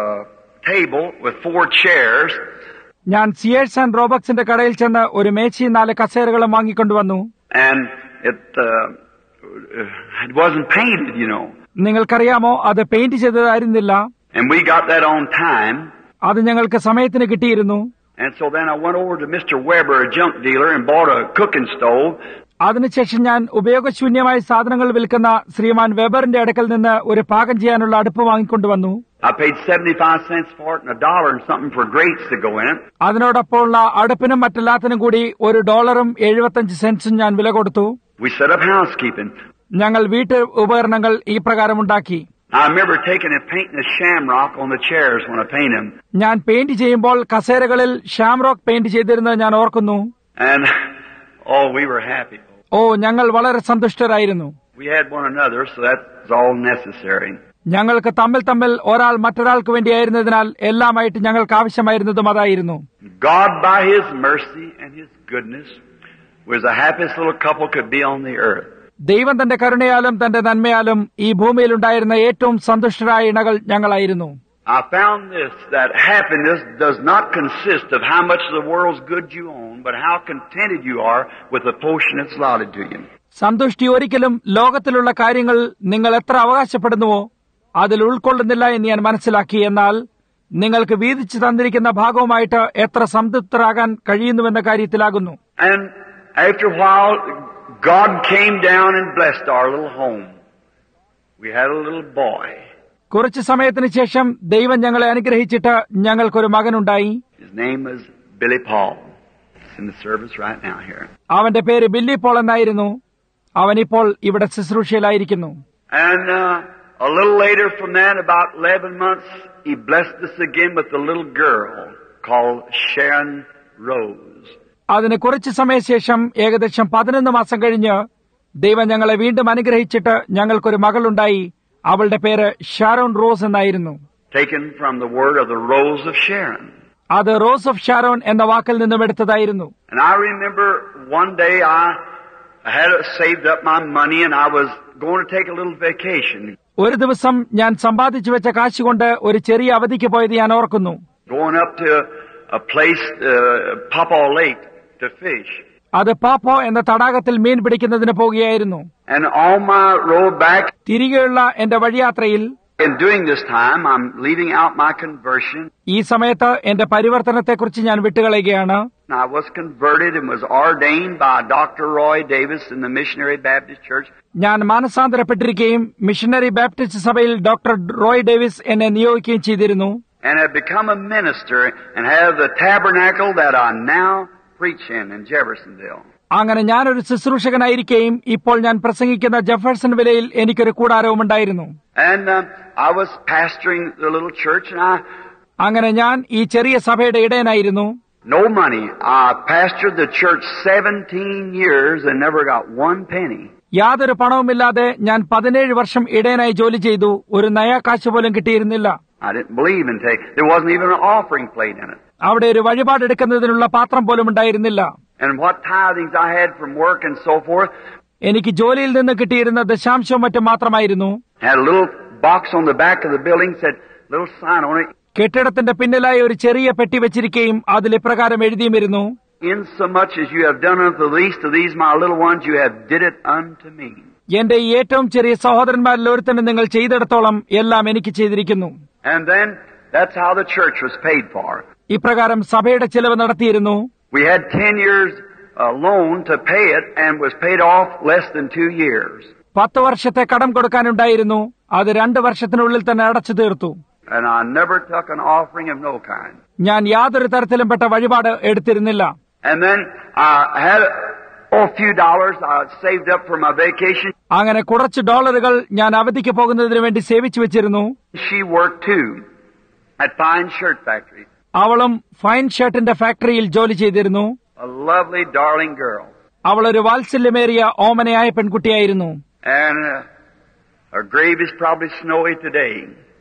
table with 4 chairs. ഞാൻ സിയേഴ്സ് ആൻഡ് റോബക്സിന്റെ കടയിൽ ചെന്ന് ഒരു മേശയും 4 കസേരകളും വാങ്ങിക്കൊണ്ടുവന്നു. And it wasn't painted, നിങ്ങൾക്കറിയാമോ, അത് പെയിന്റ് ചെയ്തതായിരുന്നില്ല. And we got that on time. അത് ഞങ്ങൾക്ക് സമയത്തിന് കിട്ടിയിരുന്നു. And so then I went over to Mr. Weber, a junk dealer, and bought a cooking stove. അതിനുശേഷം ഞാൻ ഉപയോഗശൂന്യമായ സാധനങ്ങൾ വിൽക്കുന്ന ശ്രീമാൻ വെബറിന്റെ അടുക്കൽ നിന്ന് ഒരു പാകം ചെയ്യാനുള്ള അടുപ്പ് വാങ്ങിക്കൊണ്ടുവന്നു. I paid 75 cents for it and $1 and something for grates to go in it. അതിനോടൊപ്പമുള്ള അടുപ്പിനും മറ്റെല്ലാത്തിനും കൂടി $1.75 ഞാൻ വില കൊടുത്തു. We set up housekeeping. ഞങ്ങൾ വീട്ടു ഉപകരണങ്ങൾ ഈ പ്രകാരമുണ്ടാക്കി. I remember taking and painting a shamrock on the chairs when I paint them. ഞാൻ പെയിന്റ് ചെയ്യുമ്പോൾ കസേരകളിൽ ഷാംറോക്ക് പെയിന്റ് ചെയ്തിരുന്നത് ഞാൻ ഓർക്കുന്നു. And, oh, we were happy. ഞങ്ങൾ വളരെ സന്തുഷ്ടരായിരുന്നു. We had one another, so that's all necessary. ഞങ്ങൾക്ക് തമ്മിൽ ഒരാൾ മറ്റൊരാൾക്ക് വേണ്ടിയായിരുന്നതിനാൽ എല്ലാമായിട്ട് ഞങ്ങൾക്ക് ആവശ്യമായിരുന്നതും അതായിരുന്നു. God, by His mercy and His goodness, was the happiest little couple could be on the earth. ദൈവം തന്റെ കരുണയാലും തന്റെ നന്മയാലും ഈ ഭൂമിയിലുണ്ടായിരുന്ന ഏറ്റവും സന്തുഷ്ടരായ ഇണകൾ ഞങ്ങളായിരുന്നു. I found this, that happiness does not consist of how much of the world's goods you own, but how contented you are with the portion that's allotted to you. സന്തുഷ്ടി ഒരിക്കലും ലോകത്തിലുള്ള കാര്യങ്ങൾ നിങ്ങൾ എത്ര അവകാശപ്പെടുന്നുവോ അതിൽ ഉൾക്കൊള്ളുന്നില്ല എന്ന് ഞാൻ മനസ്സിലാക്കി. എന്നാൽ നിങ്ങൾക്ക് വീതിച്ചു തന്നിരിക്കുന്ന ഭാഗവുമായിട്ട് എത്ര സംതൃപ്തരാകാൻ കഴിയുന്നുവെന്ന കാര്യത്തിലാകുന്നു. And after a while, God came down and blessed our little home. We had a little boy. കുറച്ചു സമയത്തിന് ശേഷം ദൈവം ഞങ്ങളെ അനുഗ്രഹിച്ചിട്ട് ഞങ്ങൾക്കൊരു മകനുണ്ടായി. His name was Billy Paul. He's in the service right now here. അവന്റെ പേര് ബില്ലി പോൾ എന്നായിരുന്നു. അവനിപ്പോൾ ഇവിടെ ശുശ്രൂഷയിലായിരിക്കുന്നു. And a little later from that, about 11 months, He blessed us again with a little girl called Sharon Rose. അതിന് കുറച്ചു സമയശേഷം ഏകദേശം 11 മാസം കഴിഞ്ഞ് ദൈവം ഞങ്ങളെ വീണ്ടും അനുഗ്രഹിച്ചിട്ട് ഞങ്ങൾക്കൊരു മകളുണ്ടായി. അവളുടെ പേര് ഷാരോൺ റോസ് എന്നായിരുന്നു. Taken from the word of the Rose of Sharon. അത് റോസ് ഓഫ് ഷാരോൺ എന്ന വാക്കിൽ നിന്നും എടുത്തതായിരുന്നു. And I remember one day I had saved up my money and I was going to take a little vacation. ഒരു ദിവസം ഞാൻ സമ്പാദിച്ചു വെച്ച കാശുകൊണ്ട് ഒരു ചെറിയ അവധിക്ക് പോയത് ഞാൻ ഓർക്കുന്നു. Going up to a place, Papaw Lake, to fish. അത് പാപ്പോ എന്ന തടാകത്തിൽ മീൻ പിടിക്കുന്നതിന് പോകുകയായിരുന്നു. And on my road back, തിരികെയുള്ള എന്റെ വഴിയാത്രയിൽ, in doing this time, I'm leaving out my conversion. ഈ സമയത്ത് എന്റെ പരിവർത്തനത്തെക്കുറിച്ച് ഞാൻ വിട്ടുകളയുകയാണ്. I was converted and was ordained by Dr. Roy Davis in the Missionary Baptist Church. ഞാൻ മാനസാന്തരപ്പെട്ടിരിക്കുകയും മിഷണറി ബാപ്റ്റിസ്റ്റ് സഭയിൽ doctor Roy Davis എന്നെ നിയോഗിക്കുകയും ചെയ്തിരുന്നു. And have become a minister and have the tabernacle that I now preach in Jeffersonville. അങ്ങനെ ഞാനൊരു ശുശ്രൂഷകനായിരിക്കുകയും ഇപ്പോൾ ഞാൻ പ്രസംഗിക്കുന്ന ജെഫേഴ്സൺ വിലയിൽ എനിക്കൊരു കൂടാരവും ഉണ്ടായിരുന്നു. And I was pastoring the little church and അങ്ങനെ ഞാൻ ഈ ചെറിയ സഭയുടെ ഇടയനായിരുന്നു. no money. I pastored the church 17 years and never got one penny. യാതൊരു പണവുമില്ലാതെ ഞാൻ 17 വർഷം ഇടയനായി ജോലി ചെയ്തു. ഒരു നയാ കാശ് പോലും കിട്ടിയിരുന്നില്ല. I didn't believe in there wasn't even an offering plate in it. അവിടെ ഒരു വഴിപാടെടുക്കുന്നതിനുള്ള പാത്രം പോലും ഉണ്ടായിരുന്നില്ല. And what tithings I had from work and so forth. എനിക്ക് ജോലിയിൽ നിന്ന് കിട്ടിയിരുന്ന ദശാംശവും മറ്റും മാത്രമായിരുന്നു. Had a little box on the back of the building, said little sign on it. കെട്ടിടത്തിന്റെ പിന്നിലായി ഒരു ചെറിയ പെട്ടി വെച്ചിരിക്കുകയും അതിൽ ഇപ്രകാരം എഴുതിയുമിരുന്നു, In so much as you have done unto the least of these my little ones, you have did it unto me. എന്റെ ഈ ഏറ്റവും ചെറിയ സഹോദരന്മാരിൽ ഒരുത്തന് നിങ്ങൾ ചെയ്തിടത്തോളം എല്ലാം എനിക്ക് ചെയ്തിരിക്കുന്നു. And then that's how the church was paid for. ഇപ്രകാരം സഭയുടെ ചെലവ് നടത്തിയിരുന്നു. We had 10 years loan to pay it and was paid off less than 2 years. 10 വർഷത്തെ കടം കൊടുക്കാനുണ്ടായിരുന്നു. അത് 2 വർഷത്തിനുള്ളിൽ തന്നെ അടച്ചു തീർത്തു. And I never took an offering of no kind. ഞാൻ യാതൊരു തരത്തിലും പെട്ട വഴിപാട് എടുത്തിരുന്നില്ല. And then I had a few dollars I saved up for my vacation. അങ്ങനെ കുറച്ച് ഡോളറുകൾ ഞാൻ അവധിക്ക് പോകുന്നതിന് വേണ്ടി സേവിച്ചു വെച്ചിരുന്നു. She worked too at Fine Shirt Factory. അവളും ഫൈൻ ഷർട്ടിന്റെ ഫാക്ടറിയിൽ ജോലി ചെയ്തിരുന്നു. A lovely, darling girl. അവളൊരു വാത്സല്യമേറിയ ഓമനയായ പെൺകുട്ടിയായിരുന്നു. And her grave is probably snowy today,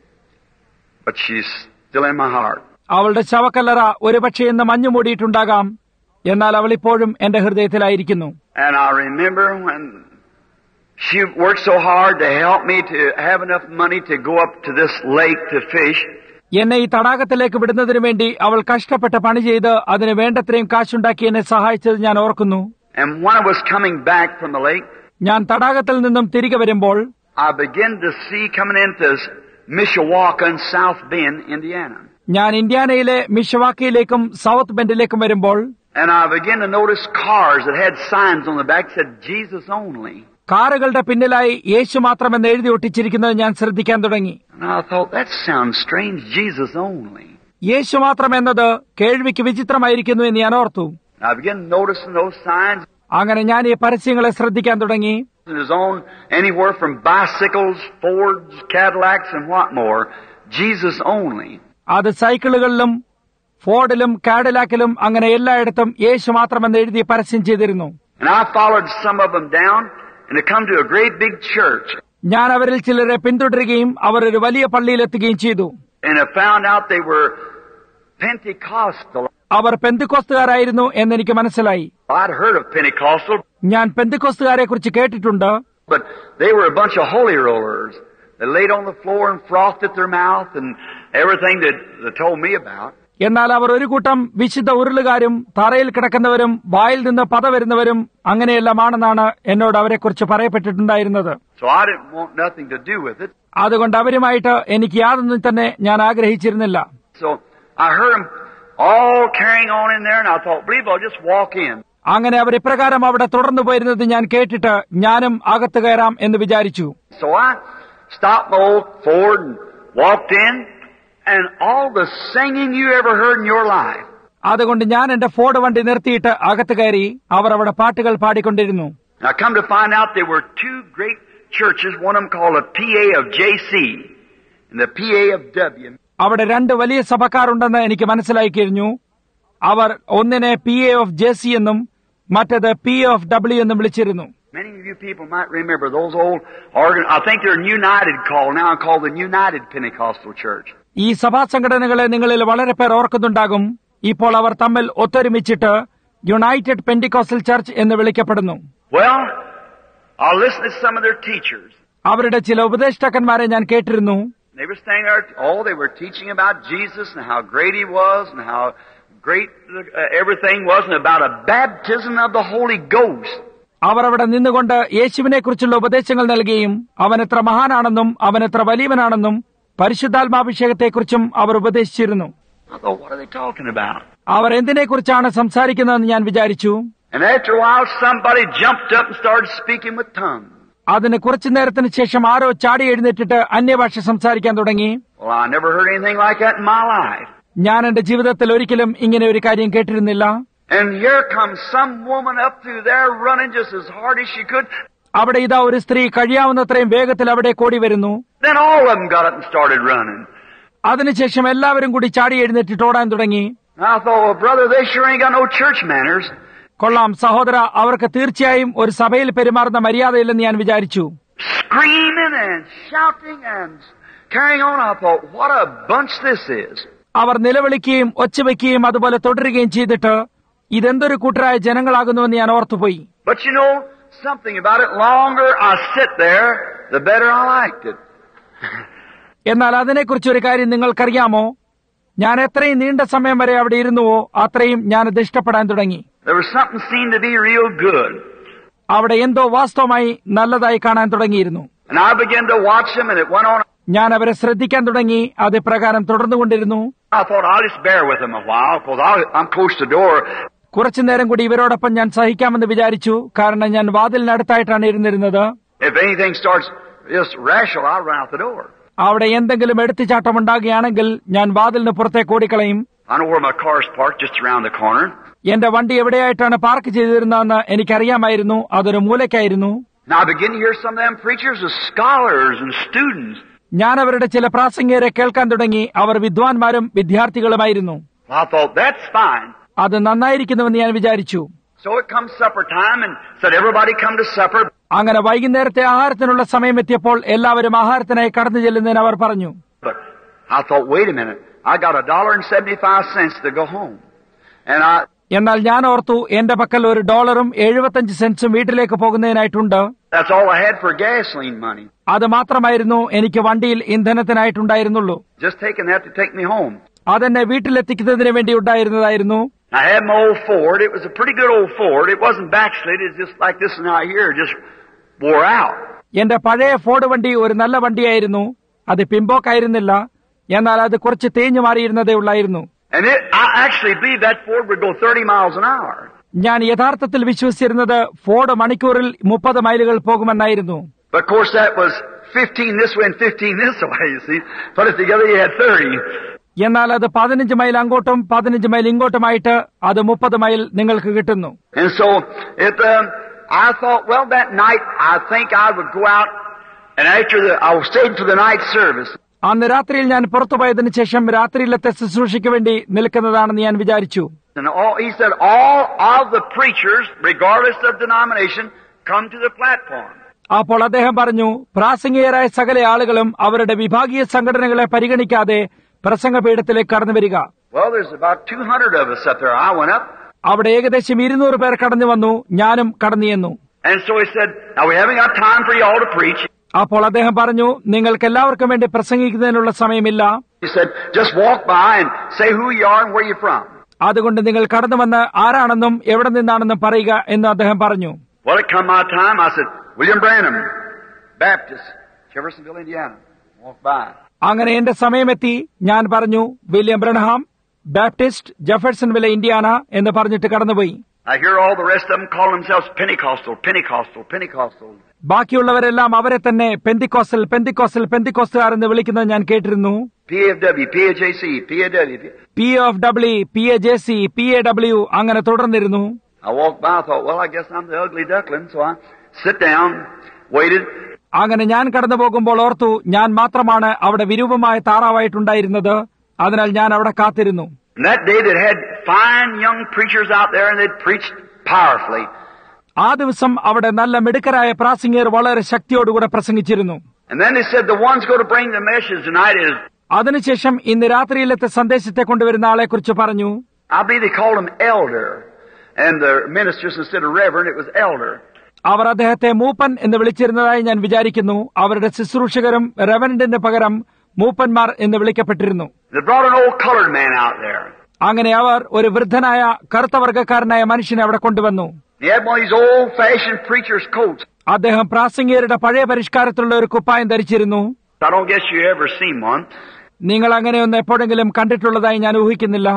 but she's still in my heart. അവളുടെ ശവക്കല്ലറ ഒരുപക്ഷെ ഇന്ന് മഞ്ഞു മൂടിയിട്ടുണ്ടാകാം, എന്നാൽ അവൾ ഇപ്പോഴും എന്റെ ഹൃദയത്തിലായിരിക്കുന്നു. And I remember when she worked so hard to help me to have enough money to go up to this lake to fish. എന്നെ ഈ തടാകത്തിലേക്ക് വിടുന്നതിനു വേണ്ടി അവൾ കഷ്ടപ്പെട്ട് പണി ചെയ്ത് അതിന് വേണ്ടത്രയും കാശുണ്ടാക്കി എന്നെ സഹായിച്ചത് ഞാൻ ഓർക്കുന്നു. And when I was coming back from the lake, ഞാൻ തടാകത്തിൽ നിന്നും തിരികെ വരുമ്പോൾ I began to see coming into Mishawaka and South Bend, Indiana. ഞാൻ ഇന്ത്യാനയിലെ മിഷവാക്കിയിലേക്കും സൗത്ത് ബെൻഡിലേക്കും വരുമ്പോൾ And I began to notice cars that had signs on the back that said Jesus only. കാറുകളുടെ പിന്നിലായി യേശു മാത്രമെന്ന് എഴുതി ഒട്ടിച്ചിരിക്കുന്നത് ഞാൻ ശ്രദ്ധിക്കാൻ തുടങ്ങി. And I thought, that sounds strange, Jesus only. യേശു മാത്രം എന്നത് കേൾവിക്ക് വിചിത്രമായിരിക്കുന്നു എന്ന് ഞാൻ ഓർത്തു. I began noticing those signs. അങ്ങനെ ഞാൻ ഈ പരസ്യങ്ങളെ ശ്രദ്ധിക്കാൻ തുടങ്ങി. His own, anywhere from bicycles, Fords, Cadillacs, and what more. Jesus only. അത് സൈക്കിളുകളിലും ഫോർഡിലും കാഡിലാക്കിലും അങ്ങനെ എല്ലായിടത്തും യേശു മാത്രമെന്ന് എഴുതി പരസ്യം ചെയ്തിരുന്നു. And I followed some of them down, and they come to a great big church. ഞാൻ അവരിൽ ചിലരെ പിന്തുടരുകയും അവർ ഒരു വലിയ പള്ളിയിലെത്തുകയും ചെയ്തു. And I found out they were Pentecostal. അവർ പെന്തക്കോസ്തുകാരായിരുന്നു എന്നെനിക്ക് മനസ്സിലായി. I'd heard of Pentecostal, ഞാൻ പെന്തക്കോസ്തുകാരെ കുറിച്ച് കേട്ടിട്ടുണ്ട്. but they were a bunch of holy rollers. They laid on the floor and frothed at their mouth and everything that they told me about. എന്നാൽ അവർ ഒരു കൂട്ടം വിശുദ്ധ ഉരുളുകാരും തറയിൽ കിടക്കുന്നവരും വായിൽ നിന്ന് പത വരുന്നവരും അങ്ങനെയെല്ലാമാണെന്നാണ് എന്നോട് അവരെക്കുറിച്ച് പറയപ്പെട്ടിട്ടുണ്ടായിരുന്നത്. So I didn't want nothing to do with it. അതുകൊണ്ട് അവരുമായിട്ട് എനിക്ക് യാതൊന്നും തന്നെ ഞാൻ ആഗ്രഹിച്ചിരുന്നില്ല. So I heard them all carrying on in there, and I thought, believe I'll just walk in. അങ്ങനെ അവർ ഇപ്രകാരം അവിടെ തുടർന്നു പോയിരുന്നത് ഞാൻ കേട്ടിട്ട് ഞാനും അകത്ത് കയറാം എന്ന് വിചാരിച്ചു. So I stopped my old Ford and walked in, and all the singing you ever heard in your life. അതുകൊണ്ട് ഞാൻ എന്റെ ഫോർഡ് വണ്ടി നിർത്തിയിട്ട് അകത്ത് കയറി. അവർ അവിടെ പാട്ടുകൾ പാടിക്കൊണ്ടിരുന്നു. And I come to find out there were two great churches, one of them called a PA of JC and the PA of W. അവിടെ രണ്ട് വലിയ സഭക്കാരുണ്ടെന്ന് എനിക്ക് മനസ്സിലായി കഴിഞ്ഞു. അവർ ഒന്നിനെ PA of JC എന്നും മറ്റേത് PA of W എന്നും വിളിച്ചിരുന്നു. Many of you people might remember those old I think they're United now called the United Pentecostal Church. ഈ സഭാ സംഘടനകളെ നിങ്ങളിൽ വളരെ പേർ ഓർക്കുന്നുണ്ടാകും. ഇപ്പോൾ അവർ തമ്മിൽ ഒത്തൊരുമിച്ചിട്ട് യുണൈറ്റഡ് പെന്റിക്കോസ്റ്റൽ ചർച്ച് എന്ന് വിളിക്കപ്പെടുന്നു. Well, I listened to some of their teachers. അവരുടെ ചില ഉപദേഷ്ടാക്കന്മാരെ ഞാൻ കേട്ടിരുന്നു. They were standing there, they were teaching about Jesus and how great He was and how great everything was and about a baptism of the Holy Ghost. അവർ അവിടെ നിന്നുകൊണ്ട് യേശുവിനെ കുറിച്ചുള്ള ഉപദേശങ്ങൾ നൽകുകയും അവൻ എത്ര മഹാനാണെന്നും അവൻ എത്ര വലിയവനാണെന്നും പരിശുദ്ധാത്മാഭിഷേകത്തെക്കുറിച്ചും അവർ ഉപദേശിച്ചിരുന്നു. I thought, what are they talking about? അവർ എന്തിനെക്കുറിച്ചാണ് സംസാരിക്കുന്നതെന്ന് ഞാൻ വിചാരിച്ചു. And after a while, somebody jumped up and started speaking with tongues. അതിന് കുറച്ചു നേരത്തിന് ശേഷം ആരോ ചാടി എഴുന്നേറ്റിട്ട് അന്യഭാഷ സംസാരിക്കാൻ തുടങ്ങി. Well, I never heard anything like that in my life. ഞാൻ എന്റെ ജീവിതത്തിൽ ഒരിക്കലും ഇങ്ങനെ ഒരു കാര്യം കേട്ടിരുന്നില്ല. And here comes some woman up through there running just as hard as she could. അവിടെ ഇതാ ഒരു സ്ത്രീ കഴിയാവുന്നത്രയും വേഗത്തിൽ അവിടെ കൂടി വരുന്നു. Then all of them got up and started running. അതിനുശേഷം എല്ലാവരും കൂടി ചാടി എഴുന്നേറ്റിട്ട് ഓടാൻ തുടങ്ങി. I thought, well, brother, they sure ain't got no church manners. കൊള്ളാം സഹോദര, അവർക്ക് തീർച്ചയായും ഒരു സഭയിൽ പെരുമാറുന്ന മര്യാദയില്ലെന്ന് ഞാൻ വിചാരിച്ചു. Screaming and shouting and carrying on. I thought, what a bunch this is. അവർ നിലവിളിക്കുകയും ഒച്ചവെക്കുകയും അതുപോലെ തുടരുകയും ചെയ്തിട്ട് ഇതെന്തൊരു കൂട്ടരായ ജനങ്ങളാകുന്നുവെന്ന് ഞാൻ ഓർത്തുപോയി. But you know something about it. Longer I sit there, the better I liked it. എന്നാൽ അതിനെക്കുറിച്ചൊരു കാര്യം നിങ്ങൾക്കറിയാമോ? ഞാൻ എത്രയും നീണ്ട സമയം വരെ അവിടെ ഇരുന്നുവോ അത്രയും ഞാനത് ഇഷ്ടപ്പെടാൻ തുടങ്ങി. There was something seemed to be real good. അവിടെ എന്തോ വാസ്തവമായി നല്ലതായി കാണാൻ തുടങ്ങിയിരുന്നു. And I began to watch them, and it went on. ഞാൻ അവരെ ശ്രദ്ധിക്കാൻ തുടങ്ങി. അത് പ്രകാരം തുടർന്നുകൊണ്ടിരുന്നു. I thought I'll just bear with them a while, because I'm close to the door. കുറച്ചു നേരം കൂടി ഇവരോടൊപ്പം ഞാൻ സഹിക്കാമെന്ന് വിചാരിച്ചു. കാരണം ഞാൻ വാതിലിനടുത്തായിട്ടാണ് ഇരുന്നിരുന്നത്. If anything starts just rational, I'll run out the door. അവിടെ എന്തെങ്കിലും എടുത്തുചാട്ടമുണ്ടാകുകയാണെങ്കിൽ ഞാൻ വാതിലിന് പുറത്തേക്ക് ഓടിക്കളയും. I know where my car's parked, just around the corner. എന്റെ വണ്ടി എവിടെയായിട്ടാണ് പാർക്ക് ചെയ്തിരുന്നതെന്ന് എനിക്കറിയാമായിരുന്നു. അതൊരു മൂലയ്ക്കായിരുന്നു. Now I begin to hear some of them preachers as scholars and students. ഞാൻ അവരുടെ ചില പ്രാസംഗികരെ കേൾക്കാൻ തുടങ്ങി. അവർ വിദ്വാൻമാരും വിദ്യാർത്ഥികളുമായിരുന്നു. I thought, that's fine. അത് നന്നായിരിക്കുന്നുവെന്ന് ഞാൻ വിചാരിച്ചു. So it comes supper time, and said everybody come to supper. അങ്ങനെ വൈകുന്നേരത്തെ ആഹാരത്തിനുള്ള സമയം എത്തിയപ്പോൾ എല്ലാവരും ആഹാരത്തിനായി കടന്നു ചെല്ലുന്നതിന് അവർ പറഞ്ഞു. But I thought, wait a minute, I got $1.75 to go home. And എന്നാൽ ഞാൻ ഓർത്തു, എന്റെ പക്കൽ $1.75 വീട്ടിലേക്ക് പോകുന്നതിനായിട്ടുണ്ട്. That's all I had for gasoline money. അത് മാത്രമായിരുന്നു എനിക്ക് വണ്ടിയിൽ ഇന്ധനത്തിനായിട്ടുണ്ടായിരുന്നുള്ളൂ. Just taking that to take me home. അതെന്നെ വീട്ടിലെത്തിക്കുന്നതിന് വേണ്ടി ഉണ്ടായിരുന്നതായിരുന്നു. I had my old Ford. It was a pretty good old Ford. It wasn't backslid. It's just like this one out here, just wore out. എന്റെ പഴയ Ford വണ്ടി ഒരു നല്ല വണ്ടിയായിരുന്നു. അത് പിമ്പോക്കായിരുന്നില്ല. എന്നാൽ അത് കുറച്ച് തേഞ്ഞു മാറിയിരുന്നതേ ഉള്ളായിരുന്നു. And I actually believed that Ford would go 30 miles an hour. ഞാൻ യഥാർത്ഥത്തിൽ വിശ്വസിച്ചിരുന്നത് ഫോർഡ് മണിക്കൂറിൽ 30 മൈലുകൾ പോകുമെന്നായിരുന്നു. But of course that was 15 this way and 15 this way, you see. Put it together, you had 30. എന്നാൽ അത് 15 മൈൽ അങ്ങോട്ടും 15 മൈൽ ഇങ്ങോട്ടുമായിട്ട് അത് 30 mile നിങ്ങൾക്ക് കിട്ടുന്നു. And so I thought, well, that night I think I would go out and I was staying for the night service. അന്ന് രാത്രിയിൽ ഞാൻ പുറത്തുപോയതിനു ശേഷം രാത്രിയിലത്തെ ശുശ്രൂഷയ്ക്ക് വേണ്ടി നിൽക്കുന്നതാണെന്ന് ഞാൻ വിചാരിച്ചു. And he said, all of the preachers, regardless of denomination, come to the platform. അപ്പോൾ അദ്ദേഹം പറഞ്ഞു, പ്രാസംഗികരായ സകല ആളുകളും അവരുടെ വിഭാഗീയ സംഘടനകളെ പരിഗണിക്കാതെ പ്രസംഗപീഠത്തിലേക്ക് കടന്നുവരിക. Well, there's about 200 of us up there. I went up. അവിടെ ഏകദേശം 200 പേർ കടന്നു വന്നു. ഞാനും കടന്നു ചെന്നു. And so he said, now we haven't got time for you all to preach. അപ്പോൾ അദ്ദേഹം പറഞ്ഞു, നിങ്ങൾക്ക് എല്ലാവർക്കും വേണ്ടി പ്രസംഗിക്കുന്നതിനുള്ള സമയമില്ല. He said, just walk by and say who you are and where you're from. അതുകൊണ്ട് നിങ്ങൾ കടന്നു വന്ന് ആരാണെന്നും എവിടെ നിന്നാണെന്നും പറയുക എന്ന് അദ്ദേഹം പറഞ്ഞു. Well, it come my time. I said, William Branham, Baptist, Jeffersonville, Indiana. Walk by. അങ്ങനെ എന്റെ സമയമെത്തി. ഞാൻ പറഞ്ഞു, William Branham, Baptist, Jeffersonville, Indiana എന്ന് പറഞ്ഞിട്ട് കടന്നുപോയി. I hear all the rest of them call themselves Pentecostal, Pentecostal, Pentecostal. ബാക്കിയുള്ളവരെല്ലാം അവരെ തന്നെ പെന്തിക്കോസ്റ്റൽ, പെന്തിക്കോസ്റ്റൽ, പെന്തിക്കോസ്റ്റുകാർ എന്ന് വിളിക്കുന്നത് ഞാൻ കേട്ടിരുന്നു. PFW, PAJC, PAW. PFW, PAJC, PAW അങ്ങനെ തുടർന്നിരുന്നു. I walked by, I thought, well, I guess I'm the ugly duckling, so I sit down, waited. അങ്ങനെ ഞാൻ കടന്നു പോകുമ്പോൾ ഓർത്തു, ഞാൻ മാത്രമാണ് അവിടെ വിരൂപമായ താറാവായിട്ടുണ്ടായിരുന്നത്. അതിനാൽ ഞാൻ അവിടെ കാത്തിരുന്നു. And that day they had fine young preachers out there and they'd preached powerfully. ആ ദിവസം അവിടെ നല്ല മിടുക്കരായ പ്രാസംഗികർ വളരെ ശക്തിയോടുകൂടെ പ്രസംഗിച്ചിരുന്നു. And then they said the one's going to bring the message tonight is. അതിനുശേഷം ഇന്ന് രാത്രിയിലത്തെ സന്ദേശത്തെ കൊണ്ടുവരുന്ന ആളെ കുറിച്ച് പറഞ്ഞു. I believe they called him elder, and the ministers instead of reverend it was elder. അവർ അദ്ദേഹത്തെ മൂപ്പൻ എന്ന് വിളിച്ചിരുന്നതായി ഞാൻ വിചാരിക്കുന്നു. അവരുടെ ശുശ്രൂഷകരും റെവറൻഡിന് പകരം മൂപ്പന്മാർ എന്ന് വിളിക്കപ്പെട്ടിരുന്നു. They brought an old colored man out there. അങ്ങനെ അവർ ഒരു വൃദ്ധനായ കറുത്ത വർഗ്ഗക്കാരനായ മനുഷ്യനെ അവിടെ കൊണ്ടുവന്നു. He had one of these old-fashioned preacher's coats. അദ്ദേഹം പ്രാസംഗികരുടെ പഴയ പരിഷ്കാരത്തിലുള്ള ഒരു കുപ്പായം ധരിച്ചിരുന്നു. I don't guess you ever seen one. നിങ്ങൾ അങ്ങനെയൊന്ന് എപ്പോഴെങ്കിലും കണ്ടിട്ടുള്ളതായി ഞാൻ ഊഹിക്കുന്നില്ല.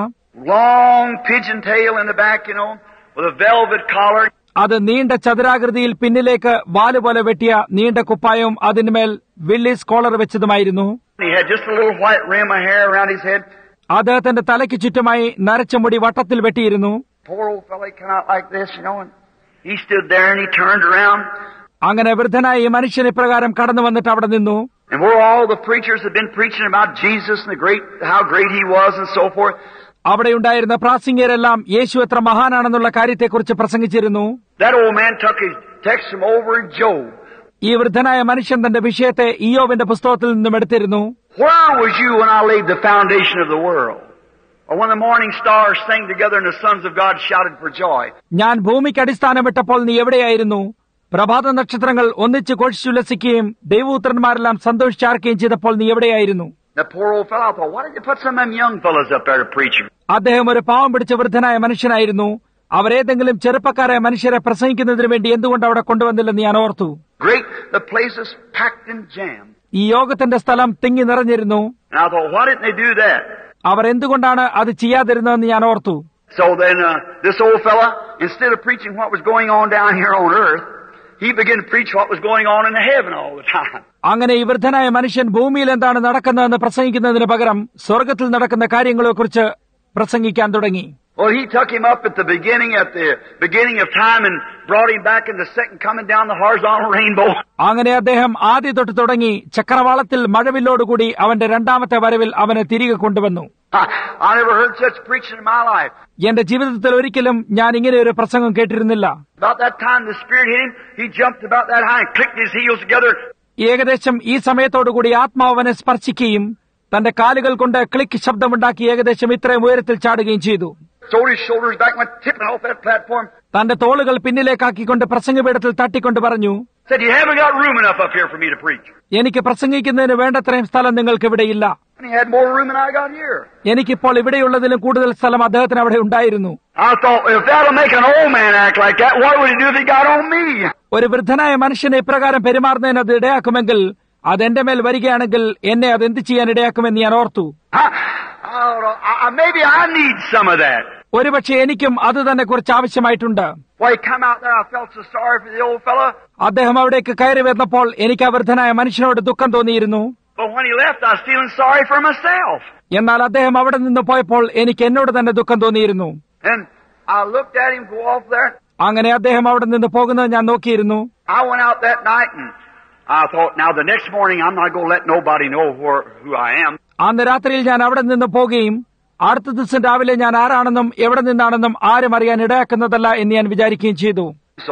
Long pigeon tail in the back, with a velvet collar. അത് നീണ്ട ചതുരാകൃതിയിൽ പിന്നിലേക്ക് വാലുപോലെ വെട്ടിയ നീണ്ട കുപ്പായവും അതിന്മേൽ വില്ലീസ് കോളർ വെച്ചതുമായിരുന്നു. He had just a little white rim of hair around his head. അദ്ദേഹത്തിന്റെ തലയ്ക്ക് ചുറ്റുമായി നരച്ച മുടി വട്ടത്തിൽ വെട്ടിയിരുന്നു. Poor old fellow, he came out like this, and he stood there and he turned around. അങ്ങനെ വൃദ്ധനായ ഈ മനുഷ്യൻ ഇപ്രകാരം കടന്നു വന്നിട്ട് അവിടെ നിന്നു. And where all the preachers had been preaching about Jesus and how great he was and so forth. അവിടെയുണ്ടായിരുന്ന പ്രാസംഗികരെല്ലാം യേശു എത്ര മഹാനാണെന്നുള്ള കാര്യത്തെക്കുറിച്ച് പ്രസംഗിച്ചിരുന്നു. That old man took his text from over in Job. ഈ വൃദ്ധനായ മനുഷ്യൻ തന്റെ വിഷയത്തെ ഇയ്യോബിന്റെ പുസ്തകത്തിൽ നിന്നും എടുത്തിരുന്നു. Where was you when I laid the foundation of the world? Or when the morning stars sang together and the sons of God shouted for joy? ഞാൻ ഭൂമിക്ക് അടിസ്ഥാനമിട്ടപ്പോൾ നീ എവിടെയായിരുന്നു? പ്രഭാത നക്ഷത്രങ്ങൾ ഒന്നിച്ച് ഘോഷിച്ചുല്ലസിക്കുകയും ദൈവപുത്രന്മാരെല്ലാം സന്തോഷിച്ചാർക്കുകയും ചെയ്തപ്പോൾ നീ എവിടെയായിരുന്നു? That poor old fellow, I thought, why did you put some of them young fellows up there to preach? അദ്ദേഹം ഒരു പാവം പിടിച്ച വൃദ്ധനായ മനുഷ്യനായിരുന്നു. അവരേതെങ്കിലും ചെറുപ്പക്കാരായ മനുഷ്യരെ പ്രസംഗിക്കുന്നതിന് വേണ്ടി എന്തുകൊണ്ട് അവിടെ കൊണ്ടുവന്നില്ലെന്ന് ഞാൻ ഓർത്തു. Great, the place is packed and jammed. ഈ യോഗത്തിന്റെ സ്ഥലം തിങ്ങി നിറഞ്ഞിരുന്നു. And I thought, why didn't they do that? അവർ എന്തുകൊണ്ടാണ് അത് ചെയ്യാതിരുന്നതെന്ന് ഞാൻ ഓർത്തു. So then, this old fella, instead of preaching what was going on down here on earth, he began to preach what was going on in the heaven all the time. അങ്ങനെ ഈ വൃദ്ധനായ മനുഷ്യൻ ഭൂമിയിൽ എന്താണ് നടക്കുന്നതെന്ന് പ്രസംഗിക്കുന്നതിന് പകരം സ്വർഗത്തിൽ നടക്കുന്ന കാര്യങ്ങളെക്കുറിച്ച് പ്രസംഗിക്കാൻ തുടങ്ങി. Well, he took him up at the beginning of time and brought him back in the second coming down the horizontal rainbow. അങ്ങനെ അദ്ദേഹം ആദ്യ തൊട്ട് തുടങ്ങി ചക്രവാളത്തിൽ മഴവില്ലോടുകൂടി അവന്റെ രണ്ടാമത്തെ വരവിൽ അവനെ തിരികെ കൊണ്ടുവന്നു. I never heard such preaching in my life. എന്റെ ജീവിതത്തിൽ ഒരിക്കലും ഞാൻ ഇങ്ങനെ ഒരു പ്രസംഗം കേട്ടിരുന്നില്ല. About that time the Spirit hit him, he jumped about that high and clicked his heels together. ഏകദേശം ഈ സമയത്തോടുകൂടി ആത്മാവ് അവനെ സ്പർശിക്കുകയും തന്റെ കാലുകൾ കൊണ്ട് ക്ലിക്ക് ശബ്ദമുണ്ടാക്കി ഏകദേശം ഇത്രയും ഉയരത്തിൽ ചാടുകയും ചെയ്തു. Throwed his shoulders back and went tipping off that platform. തന്റെ തോളുകൾ പിന്നിലേക്കാക്കിക്കൊണ്ട് പ്രസംഗപീഠത്തിൽ തട്ടിക്കൊണ്ട് പറഞ്ഞു, Said, you haven't got room enough up here for me to preach. എനിക്ക് പ്രസംഗിക്കുന്നതിന് വേണ്ടത്രയും സ്ഥലം നിങ്ങൾക്ക് ഇവിടെയില്ല. And he had more room than I got here. എനിക്കിപ്പോൾ ഇവിടെയുള്ളതിലും കൂടുതൽ സ്ഥലം അദ്ദേഹത്തിന് അവിടെ ഉണ്ടായിരുന്നു. I thought, if that'll make an old man act like that, what would he do if he got on me? ഒരു വൃദ്ധനായ മനുഷ്യനെ ഇപ്രകാരം പെരുമാറുന്നതിന് അത് ഇടയാക്കുമെങ്കിൽ അതെന്റെ മേൽ വരികയാണെങ്കിൽ എന്നെ അതെന്ത് ചെയ്യാൻ ഇടയാക്കുമെന്ന് ഞാൻ ഓർത്തു. Maybe I need some of that. ഒരുപക്ഷെ എനിക്കും അത് തന്നെ കുറിച്ച് ആവശ്യമായിട്ടുണ്ട്. Well, he come out there, I felt so sorry for the old fella. അദ്ദേഹം അവിടേക്ക് കയറി വന്നപ്പോൾ എനിക്ക് ആ വൃദ്ധനായ മനുഷ്യനോട് ദുഃഖം തോന്നിയിരുന്നു. But when he left, I was feeling sorry for myself. എന്നാൽ അദ്ദേഹം അവിടെ നിന്ന് പോയപ്പോൾ എനിക്ക് എന്നോട് തന്നെ ദുഃഖം തോന്നിയിരുന്നു. And I looked at him go off there. അങ്ങനെ അദ്ദേഹം അവിടെ നിന്ന് പോകുന്നത് ഞാൻ നോക്കിയിരുന്നു. I went out that night and I thought, now the next morning I'm not going to let nobody know who I am. അന്ന് രാത്രിയിൽ ഞാൻ അവിടെ നിന്ന് പോകുകയും അടുത്ത ദിവസം രാവിലെ ഞാൻ ആരാണെന്നും എവിടെ നിന്നാണെന്നും ആരും അറിയാൻ ഇടയാക്കുന്നതല്ല എന്ന് ഞാൻ വിചാരിക്കുകയും ചെയ്തു. So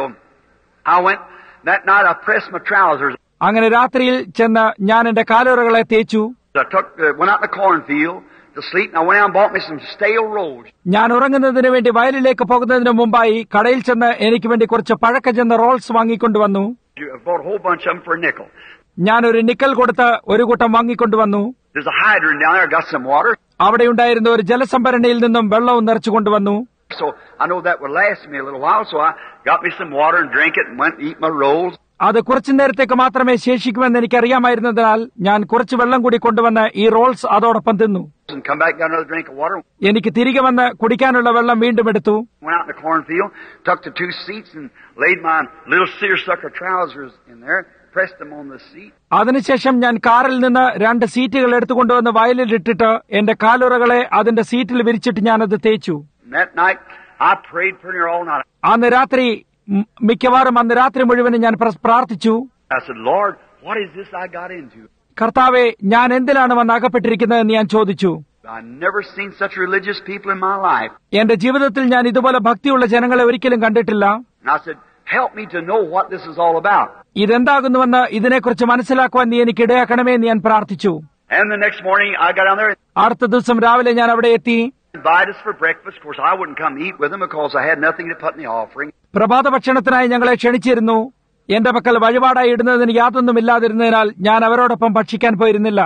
I went that night. I pressed my trousers. അങ്ങനെ രാത്രിയിൽ ചെന്ന് ഞാൻ എന്റെ കാലുറകളെ തേച്ചു. I went out in the cornfield to sleep, and I went out and bought me some stale rolls. ഞാൻ ഉറങ്ങുന്നതിന് വേണ്ടി വയലിലേക്ക് പോകുന്നതിന് മുമ്പായി കടയിൽ ചെന്ന് എനിക്ക് വേണ്ടി കുറച്ച് പഴക്കം ചെന്ന റോൾസ് വാങ്ങിക്കൊണ്ടുവന്നു. I bought a whole bunch of them for a nickel. ഞാൻ ഒരു നിക്കൽ കൊടുത്ത് ഒരു കൂട്ടം വാങ്ങിക്കൊണ്ടുവന്നു. There's a hydrant down there. I got some water. അവിടെ ഉണ്ടായിരുന്ന ഒരു ജലസംഭരണിയിൽ നിന്നും വെള്ളവും നിറച്ചു കൊണ്ടുവന്നു. So I know that would last me a little while, so I got me some water and drank it and went and eat my rolls. അത് കുറച്ചു നേരത്തേക്ക് മാത്രമേ ശേഷിക്കുമെന്ന് എനിക്കറിയാമായിരുന്നതിനാൽ ഞാൻ കുറച്ച് വെള്ളം കൂടി കൊണ്ടുവന്ന് ഈ റോൾസ് അതോടൊപ്പം തിന്നു. And come back, got another drink of water. എനിക്ക് തിരികെ വന്ന് കുടിക്കാനുള്ള വെള്ളം വീണ്ടും എടുത്തു. Went out in the cornfield, took the 2 seats and laid my little seersucker trousers in there, pressed them on the seat. അതിനുശേഷം ഞാൻ കാറിൽ നിന്ന് 2 സീറ്റുകൾ എടുത്തുകൊണ്ടുവന്ന് വയലിൽ ഇട്ടിട്ട് എന്റെ കാലുറകളെ അതിന്റെ സീറ്റിൽ വിരിച്ചിട്ട് ഞാനത് തേച്ചു. That night I prayed pretty near all night. അന്ന് രാത്രി മിക്കവാറും അന്ന് രാത്രി മുഴുവനും ഞാൻ പ്രാർത്ഥിച്ചു. I said, Lord, what is this I got into? കർത്താവേ, ഞാൻ എന്തിലാണ് വന്ന് അകപ്പെട്ടിരിക്കുന്നതെന്ന് ഞാൻ ചോദിച്ചു. I've never seen such religious people in my life. എന്റെ ജീവിതത്തിൽ ഞാൻ ഇതുപോലെ ഭക്തിയുള്ള ജനങ്ങളെ ഒരിക്കലും കണ്ടിട്ടില്ല. And I said, help me to know what this is all about. ഇതെന്താകുന്നുവെന്ന് ഇതിനെക്കുറിച്ച് മനസ്സിലാക്കുവാൻ നീ എനിക്ക് ഇടയാക്കണമേ എന്ന് ഞാൻ പ്രാർത്ഥിച്ചു. And the next morning I got down there. അടുത്ത ദിവസം രാവിലെ ഞാൻ അവിടെ എത്തി. Invited us for breakfast. Of course, I wouldn't come eat with them because I had nothing to put in the offering. പ്രഭാത ഭക്ഷണത്തിനായി ഞങ്ങളെ ക്ഷണിച്ചിരുന്നു. എന്റെ പക്കൽ വഴിപാടായി ഇടുന്നതിന് യാതൊന്നുമില്ലാതിരുന്നതിനാൽ ഞാൻ അവരോടൊപ്പം ഭക്ഷിക്കാൻ പോയിരുന്നില്ല.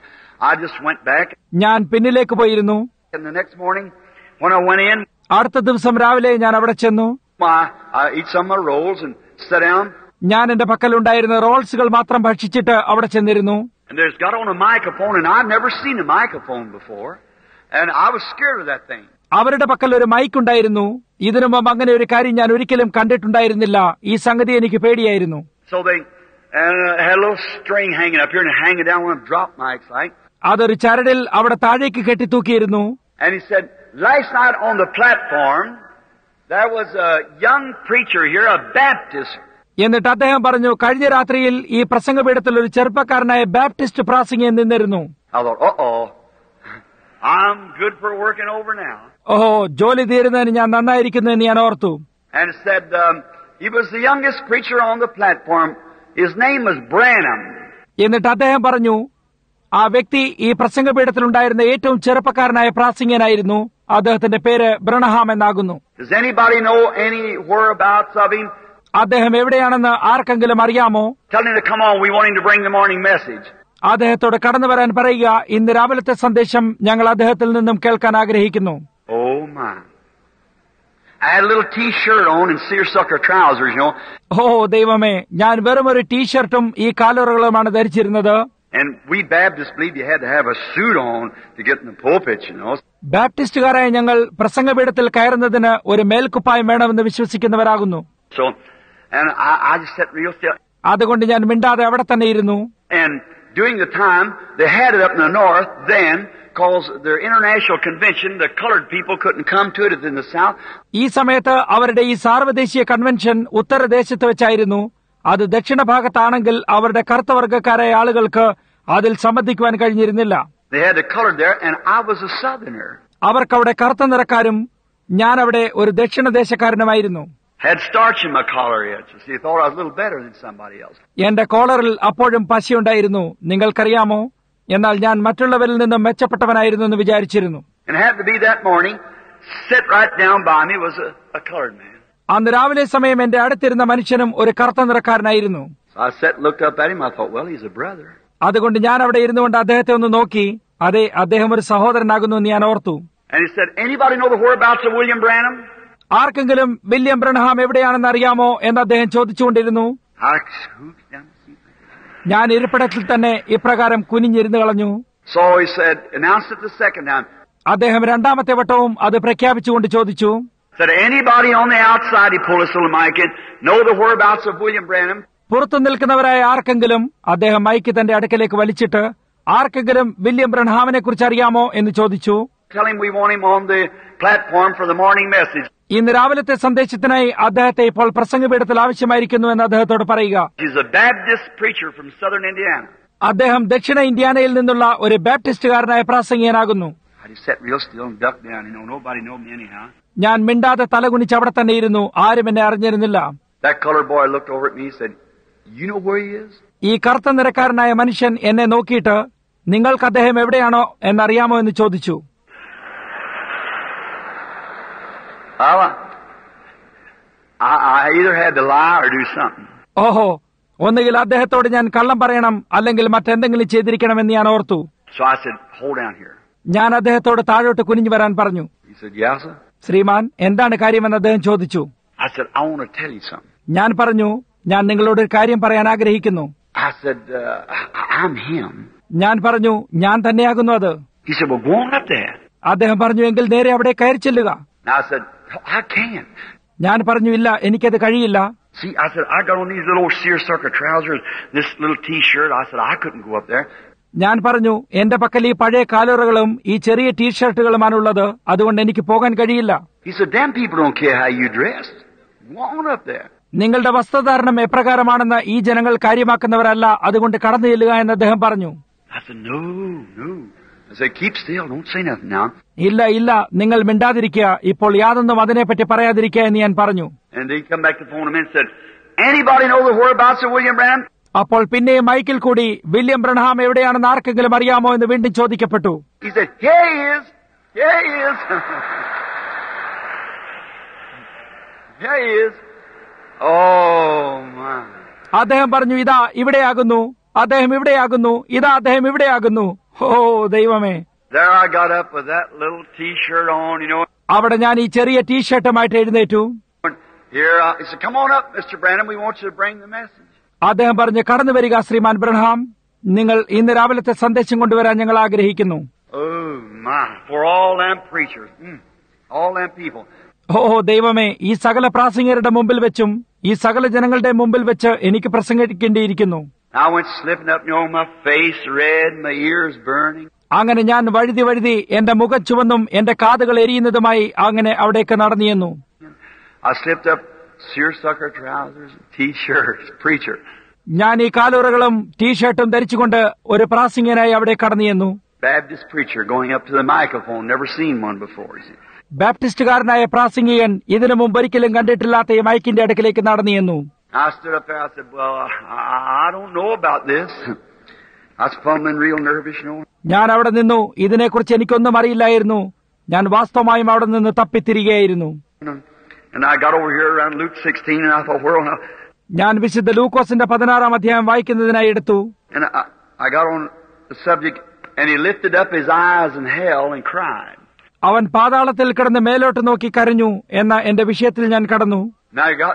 I just went back. ഞാൻ പിന്നിലേക്ക് പോയിരുന്നു. And the next morning, when I went in, അടുത്ത ദിവസം രാവിലെ ഞാൻ അവിടെ ചെന്നു. I eat some of my rolls and sat down. ഞാൻ എന്റെ പക്കൽ ഉണ്ടായിരുന്ന റോൾസുകൾ മാത്രം ഭക്ഷിച്ചിട്ട് അവിടെ ചെന്നിരുന്നു. And there's got on a microphone, and I've never seen a microphone before. And I was scared of that thing. അവരുടെ പക്കൽ ഒരു മൈക്ക് ഉണ്ടായിരുന്നു. ഇതിനു മുമ്പ് അങ്ങനെ ഒരു കാര്യം ഞാൻ ഒരിക്കലും കണ്ടിട്ടുണ്ടായിരുന്നില്ല. ഈ സംഗതി എനിക്ക് പേടിയായിരുന്നു. So they had a little string hanging up here and hanging down one of the drop mics like. അതൊരു ചരടിൽ അവിടെ താഴേക്ക് കെട്ടിത്തൂക്കിയിരുന്നു. And he said, last night on the platform, there was a young preacher here, a Baptist. എന്നിട്ട് അദ്ദേഹം പറഞ്ഞു, കഴിഞ്ഞ രാത്രിയിൽ ഈ പ്രസംഗപീഠത്തിൽ ഒരു ചെറുപ്പക്കാരനായ ബാപ്റ്റിസ്റ്റ് പ്രാസംഗികൻ നിന്നിരുന്നു. I thought, uh-oh, I'm good for working over now. ഓഹോ, ജോലി തീരുന്നതിന് ഞാൻ നന്നായിരിക്കുന്നു എന്ന് ഞാൻ ഓർത്തു. And said, he was the youngest preacher on the platform. His name was Branham. എന്നിട്ട് അദ്ദേഹം പറഞ്ഞു, ആ വ്യക്തി ഈ പ്രസംഗപീഠത്തിൽ ഉണ്ടായിരുന്ന ഏറ്റവും ചെറുപ്പക്കാരനായ പ്രാസംഗികനായിരുന്നു. അദ്ദേഹത്തിന്റെ പേര് ബ്രണഹാം എന്നാകുന്നു. Does anybody know any whereabouts of him? അദ്ദേഹം എവിടെയാണെന്ന് ആർക്കെങ്കിലും അറിയാമോ? Tell him to come on. We want him to bring the morning message. അദ്ദേഹത്തോട് കടന്നു വരാൻ പറയുക. ഇന്ന് രാവിലത്തെ സന്ദേശം ഞങ്ങൾ അദ്ദേഹത്തിൽ നിന്നും കേൾക്കാൻ ആഗ്രഹിക്കുന്നു. Oh my! I had a little T-shirt on and seersucker trousers, you know. ഓ ദൈവമേ, ഞാൻ വെറും ഒരു ടീഷർട്ടും ഈ കാലുറകളുമാണ് ധരിച്ചിരുന്നത്. And we Baptists believe you had to have a suit on to get in the pulpit, you know. ബാപ്റ്റിസ്റ്റുകാരായ ഞങ്ങൾ പ്രസംഗപീഠത്തിൽ കയറുന്നതിന് ഒരു മേൽക്കുപ്പായം വേണമെന്ന് വിശ്വസിക്കുന്നവരാകുന്നു. So, and I just sat real still. അതുകൊണ്ട് ഞാൻ മിണ്ടാതെ അവിടെ തന്നെ ഇരുന്നു. And during the time, they had it up in the north then, because their international convention, the colored people couldn't come to it in the south. ഈ സമയത്ത് അവരുടെ ഈ സാർവദേശീയ കൺവെൻഷൻ ഉത്തരദേശത്ത് വെച്ചായിരുന്നു. അത് ദക്ഷിണ ഭാഗത്താണെങ്കിൽ അവരുടെ കറുത്തവർഗക്കാരായ ആളുകൾക്ക് അതിൽ സംബന്ധിക്കുവാൻ കഴിഞ്ഞിരുന്നില്ല. They had the colored there, and I was a southerner. അവർക്കവിടെ കറുത്ത നിറക്കാരും ഞാൻ അവിടെ ഒരു ദക്ഷിണദേശക്കാരനുമായിരുന്നു. Had starch in my collar yet, so they thought I was a little better than somebody else. എന്റെ കോളറിൽ അപ്പോഴും പശയുണ്ടായിരുന്നു, നിങ്ങൾക്കറിയാമോ. എന്നാൽ ഞാൻ മറ്റുള്ളവരിൽ നിന്നും മെച്ചപ്പെട്ടവനായിരുന്നു എന്ന് വിചാരിച്ചിരുന്നു. And it happened to be that morning, sit right down by me was a colored man. അന്ന് രാവിലെ സമയം എന്റെ അടുത്തിരുന്ന മനുഷ്യനും ഒരു കറുത്ത നിറക്കാരനായിരുന്നു. So I sat and looked up at him. I thought, well, he's a brother. അതുകൊണ്ട് ഞാൻ അവിടെ ഇരുന്നുകൊണ്ട് അദ്ദേഹത്തെ ഒന്ന് നോക്കി. അതെ, അദ്ദേഹം ഒരു സഹോദരനാകുന്നു എന്ന് ഞാൻ ഓർത്തു. And he said, anybody know the whereabouts of William Branham? ആർക്കെങ്കിലും വില്യം ബ്രണഹാം എവിടെയാണെന്ന് അറിയാമോ എന്ന് അദ്ദേഹം ചോദിച്ചുകൊണ്ടിരുന്നു. ഞാൻ ഇരിപ്പിടത്തിൽ തന്നെ ഇപ്രകാരം കുനിഞ്ഞിരുന്നു കളഞ്ഞു. So he said, announced it the second time. അദ്ദേഹം രണ്ടാമത്തെ വട്ടവും അത് പ്രഖ്യാപിച്ചുകൊണ്ട് ചോദിച്ചു. Said, anybody on the outside, he pulled his little mic in, know the whereabouts of William Branham? പുറത്തു നിൽക്കുന്നവരായ ആർക്കെങ്കിലും, അദ്ദേഹം മൈക്ക് തന്റെ അടുക്കലേക്ക് വലിച്ചിട്ട്, ആർക്കെങ്കിലും വില്യം ബ്രണഹാമിനെ കുറിച്ച് അറിയാമോ എന്ന് ചോദിച്ചു. Tell him we want him on the platform for the morning message. ഇന്ന് രാവിലത്തെ സന്ദേശത്തിനായി അദ്ദേഹത്തെ ഇപ്പോൾ പ്രസംഗപീഠത്തിൽ ആവശ്യമായിരിക്കുന്നു എന്ന് അദ്ദേഹത്തോട് പറയുക. He's a Baptist preacher from southern Indiana. അദ്ദേഹം ദക്ഷിണ ഇന്ത്യാനയിൽ നിന്നുള്ള ഒരു ബാപ്റ്റിസ്റ്റുകാരനായ പ്രാസംഗികനാകുന്നു. I just sat real still and ducked down. Nobody knew me anyhow. ഞാൻ മിണ്ടാതെ തലകുനിച്ച് അവിടെ തന്നെ ഇരുന്നു. ആരും എന്നെ അറിഞ്ഞിരുന്നില്ല. That colored boy looked over at me and said, "You know where he is?" ഈ കറുത്ത നിറക്കാരനായ മനുഷ്യൻ എന്നെ നോക്കിയിട്ട് നിങ്ങൾക്ക് അദ്ദേഹം എവിടെയാണോ എന്നറിയാമോ എന്ന് ചോദിച്ചു. I either had to lie or do something. ഓഹോ, ഒന്നുകിൽ അദ്ദേഹത്തോട് ഞാൻ കള്ളം പറയണം അല്ലെങ്കിൽ മറ്റെന്തെങ്കിലും ചെയ്തിരിക്കണമെന്ന് ഞാൻ ഓർത്തു. So I said, "Hold down here." ഞാൻ അദ്ദേഹത്തോട് താഴോട്ട് കുനിഞ്ഞു വരാൻ പറഞ്ഞു. He said, "Yes, sir." ശ്രീമാൻ, എന്താണ് കാര്യമെന്ന് അദ്ദേഹം ചോദിച്ചു. I said, "I want to tell you something." ഞാൻ പറഞ്ഞു, ഞാൻ നിങ്ങളോട് ഒരു കാര്യം പറയാൻ ആഗ്രഹിക്കുന്നു. I said, "I'm him." ഞാൻ പറഞ്ഞു, ഞാൻ തന്നെയാകുന്നു അത്. He said, "Well, go on up there." അദ്ദേഹം പറഞ്ഞു, എങ്കിൽ നേരെ അവിടെ കയറി ചെല്ലുക. I said, "I can't." ഞാൻ പറഞ്ഞു, ഇല്ല, എനിക്കത് കഴിയില്ല. See, I said, I got on these little old seersucker trousers, this little T-shirt. I said, I couldn't go up there. ഞാൻ പറഞ്ഞു, എന്റെ പക്കൽ ഈ പഴയ കാലുറകളും ഈ ചെറിയ ടീഷർട്ടുകളുമാണുള്ളത്, അതുകൊണ്ട് എനിക്ക് പോകാൻ കഴിയില്ല. He said, "Damn people don't care how you dressed. Go on up there." നിങ്ങളുടെ വസ്ത്രധാരണം എപ്രകാരമാണെന്ന് ഈ ജനങ്ങൾ കാര്യമാക്കുന്നവരല്ല, അതുകൊണ്ട് കടന്നു ചെല്ലുക എന്ന് അദ്ദേഹം പറഞ്ഞു. I said, No. I said, "Keep still. Don't say nothing now." ഇല്ല, നിങ്ങൾ മിണ്ടാതിരിക്കുക, ഇപ്പോൾ യാതൊന്നും അതിനെപ്പറ്റി പറയാതിരിക്കുക എന്ന് ഞാൻ പറഞ്ഞു. And they come back to the phone and said, "Anybody know the whereabouts of William Branham?" അപ്പോൾ പിന്നെയും മൈക്കിൽ കൂടി വില്യം ബ്രൺഹാം എവിടെയാണെന്ന് ആർക്കെങ്കിലും അറിയാമോ എന്ന് വീണ്ടും ചോദിക്കപ്പെട്ടു. He said, "Here he is. Here he is." Here he is. Oh my. അദ്ദേഹം പറഞ്ഞു, ഇതാ ഇവിടെയാകുന്നു, അദ്ദേഹം ഇവിടെയാകുന്നു, ഇതാ അദ്ദേഹം ഇവിടെയാകുന്നു. ഓ ദൈവമേ. There I got up with that little T-shirt on, അവിടെ ഞാൻ ഈ ചെറിയ ടീഷർട്ടുമായിട്ട് എഴുന്നേറ്റു. Here, he said, "Come on up, Mr. Branham. We want you to bring the message." അദ്ദേഹം പറഞ്ഞു, കടന്നു വരിക ശ്രീമാൻ ബ്രൺഹാം, നിങ്ങൾ ഇന്ന് രാവിലത്തെ സന്ദേശം കൊണ്ടുവരാൻ ഞങ്ങൾ ആഗ്രഹിക്കുന്നു. Oh my. For all them preachers. All them people. ഓ ദൈവമേ, ഈ സകല പ്രാസംഗികരുടെ മുമ്പിൽ വെച്ചും ഈ സകല ജനങ്ങളുടെ മുമ്പിൽ വെച്ച് എനിക്ക് പ്രസംഗിക്കേണ്ടിയിരിക്കുന്നു. I went slipping up, my face red, my ears burning. അങ്ങനെ ഞാൻ വഴുതി എന്റെ മുഖം ചുവന്നും എന്റെ കാതുകൾ എരിയുന്നതുമായി അങ്ങനെ അവിടേക്ക് നടന്നിരുന്നു. I slipped up seersucker trousers, T-shirts, preacher. ഞാൻ ഈ കാലുറകളും ടീഷർട്ടും ധരിച്ചുകൊണ്ട് ഒരു പ്രാസംഗികനായി അവിടെ കടന്നിരുന്നു. Baptist preacher going up to the microphone, never seen one before. ബാപ്റ്റിസ്റ്റുകാരനായ പ്രാസംഗികൻ ഇതിനു മുമ്പ് ഒരിക്കലും കണ്ടിട്ടില്ലാത്ത ഈ മൈക്കിന്റെ അടുക്കിലേക്ക് നടന്നിരുന്നു. I stood up there. I said, "Well, I don't know about this." I was fumbling real nervous, ഞാൻ അവിടെ നിന്നു. ഇതിനെക്കുറിച്ച് എനിക്കൊന്നും അറിയില്ലായിരുന്നു. ഞാൻ വാസ്തവമായും അവിടെ നിന്ന് തപ്പിത്തിരികയായിരുന്നു. And I got over here around Luke 16, and I thought, "Where now?" ഞാൻ വിശുദ്ധ ലൂക്കോസിന്റെ 16-ാം അധ്യായം വായിക്കുന്നതിനായി എടുത്തു. And I got on the subject, and he lifted up his eyes in hell and cried. അവൻ പാതാളത്തിൽ കിടന്ന് മേലോട്ട് നോക്കി കരഞ്ഞു എന്ന എന്റെ വിഷയത്തിൽ ഞാൻ കടന്നു. Now you got.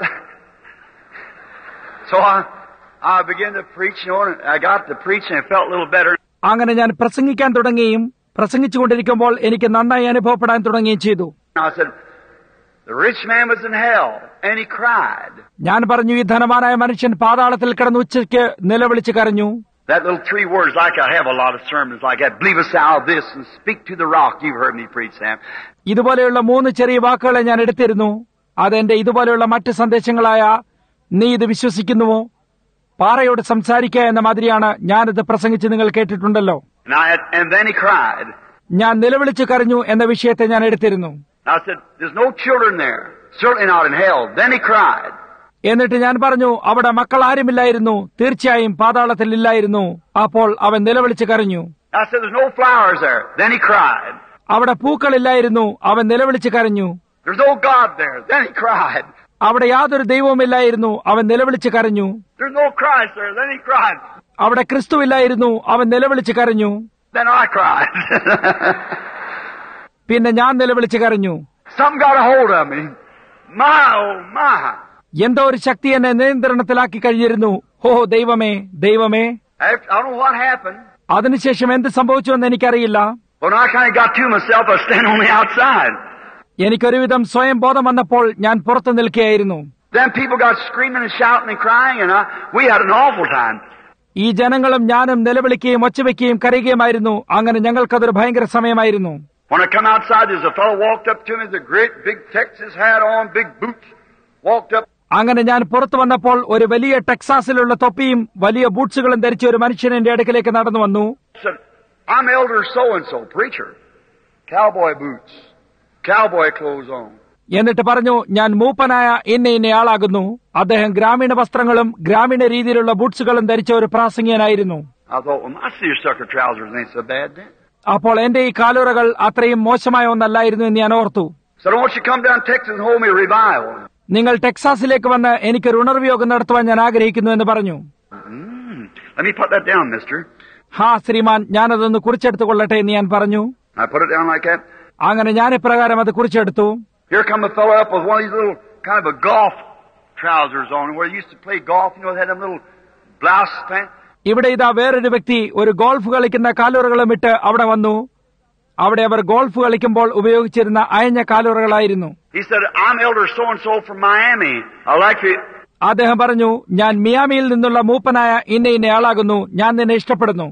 So I began to preach, and I got to preach, and it felt a little better. അങ്ങനെ ഞാൻ പ്രസംഗിക്കാൻ തുടങ്ങുകയും പ്രസംഗിച്ചുകൊണ്ടിരിക്കുമ്പോൾ എനിക്ക് നന്നായി അനുഭവപ്പെടാൻ തുടങ്ങുകയും ചെയ്തു. I said, "The rich man was in hell, and he cried." ഞാൻ പറഞ്ഞു, ഈ ധനവാനായ മനുഷ്യൻ പാതാളത്തിൽ കിടന്ന് ഉച്ചയ്ക്ക് നിലവിളിച്ച് കരഞ്ഞു. That little 3 words, like I have a lot of sermons like that. Believe us out of this and speak to the rock. You've heard me preach, Sam. ഇതുപോലെയുള്ള 3 ചെറിയ വാക്കുകളെ ഞാൻ എടുത്തിരുന്നു. അതെന്റെ ഇതുപോലെയുള്ള മറ്റ് സന്ദേശങ്ങളായ നീ ഇത് വിശ്വസിക്കുന്നുവോ, പാറയോട് സംസാരിക്കുക എന്ന മാതിരിയാണ് ഞാനിത് പ്രസംഗിച്ച് നിങ്ങൾ കേട്ടിട്ടുണ്ടല്ലോ. And then he cried. ഞാൻ നിലവിളിച്ച് കരഞ്ഞു എന്ന വിഷയത്തെ ഞാൻ എടുത്തിരുന്നു. I said, "There's no children there. Certainly not in hell." Then he cried. എന്നിട്ട് ഞാൻ പറഞ്ഞു, അവിടെ മക്കൾ ആരുമില്ലായിരുന്നു, തീർച്ചയായും പാതാളത്തിൽ ഇല്ലായിരുന്നു. അപ്പോൾ അവൻ നിലവിളിച്ച് കരഞ്ഞു. I said, "There's no flowers there." Then he cried. അവിടെ പൂക്കളില്ലായിരുന്നു. അവൻ നിലവിളിച്ച് കരഞ്ഞു. "There's no God there." Then he cried. അവിടെ യാതൊരു ദൈവവുമില്ലായിരുന്നു. അവൻ നിലവിളിച്ച് കരഞ്ഞു. "There's no Christ there." Then he cried. അവിടെ ക്രിസ്തുവില്ലായിരുന്നു. അവൻ നിലവിളിച്ച് കരഞ്ഞു. Then I cried. പിന്നെ ഞാൻ നിലവിളിച്ച് കരഞ്ഞു. Something got a hold of me. My, oh my. എന്തോ ഒരു ശക്തി എന്നെ നിയന്ത്രണത്തിലാക്കി കഴിഞ്ഞിരുന്നു. ഓ ദൈവമേ, ദൈവമേ. I don't know what happened. അതിനുശേഷം എന്ത് സംഭവിച്ചുവെന്ന് എനിക്കറിയില്ല. When I kind of got to myself, I was standing on the outside. എനിക്കൊരുവിധം സ്വയം ബോധം വന്നപ്പോൾ ഞാൻ പുറത്തു നിൽക്കുകയായിരുന്നു. Then people got screaming and shouting and crying, and we had an awful time. ഈ ജനങ്ങളും ഞാനും നിലവിളിക്കുകയും ഒച്ചവെക്കുകയും കരയുകയുമായിരുന്നു. അങ്ങനെ ഞങ്ങൾക്കതൊരു ഭയങ്കര സമയമായിരുന്നു. When I come outside, there's a fellow walked up to me with a great big Texas hat on, big boots, walked up. അങ്ങനെ ഞാൻ പുറത്തു വന്നപ്പോൾ ഒരു വലിയ ടെക്സാസിലുള്ള തൊപ്പിയും വലിയ ബൂട്ട്സുകളും ധരിച്ച ഒരു മനുഷ്യൻ എന്റെ അടുക്കലേക്ക് നടന്നു വന്നു. Said, I'm elder so-and-so, preacher. Cowboy boots, cowboy clothes on. എന്നിട്ട് പറഞ്ഞു, ഞാൻ മൂപ്പനായ ഇന്നയാളാകുന്നു. അദ്ദേഹം ഗ്രാമീണ വസ്ത്രങ്ങളും ഗ്രാമീണ രീതിയിലുള്ള ബൂട്ട്സുകളും ധരിച്ച ഒരു പ്രാസംഗികനായിരുന്നു. I thought, well, my seersucker trousers ain't so bad then. അപ്പോൾ എന്റെ ഈ കാലുറകൾ അത്രയും മോശമായ ഒന്നല്ലായിരുന്നു എന്ന് ഞാൻ ഓർത്തു. So I want you to come down to Texas and hold me a revival. നിങ്ങൾ ടെക്സാസിലേക്ക് വന്ന് എനിക്കൊരു ഉണർവ്യോഗം നടത്തുവാൻ ഞാൻ ആഗ്രഹിക്കുന്നു എന്ന് പറഞ്ഞു. Let me put that down, mister. ഹാ ശ്രീമാൻ, ഞാനതൊന്ന് കുറിച്ചെടുത്തു കൊള്ളട്ടെ എന്ന് ഞാൻ പറഞ്ഞു. I put it down like that. അങ്ങനെ ഞാൻ ഇപ്രകാരം അത് കുറിച്ചെടുത്തു. Here come a fellow up with one of these little kind of a golf trousers on, where he used to play golf, they had them little blouse pants. ഇവിടെ ഇതാ വേറൊരു വ്യക്തി ഒരു golf കളിക്കുന്ന കാലുറകളും ഇട്ട് അവിടെ വന്നു. അവിടെ അവർ ഗോൾഫ് കളിക്കുമ്പോൾ ഉപയോഗിച്ചിരുന്ന അയഞ്ഞ കാലുറകളായിരുന്നു. He said, I'm elder so-and-so from Miami. I like you. അദ്ദേഹം പറഞ്ഞു, ഞാൻ മിയാമിയിൽ നിന്നുള്ള മൂപ്പനായ ഇന്നയാളാകുന്നു. ഞാൻ നിന്നെ ഇഷ്ടപ്പെടുന്നു.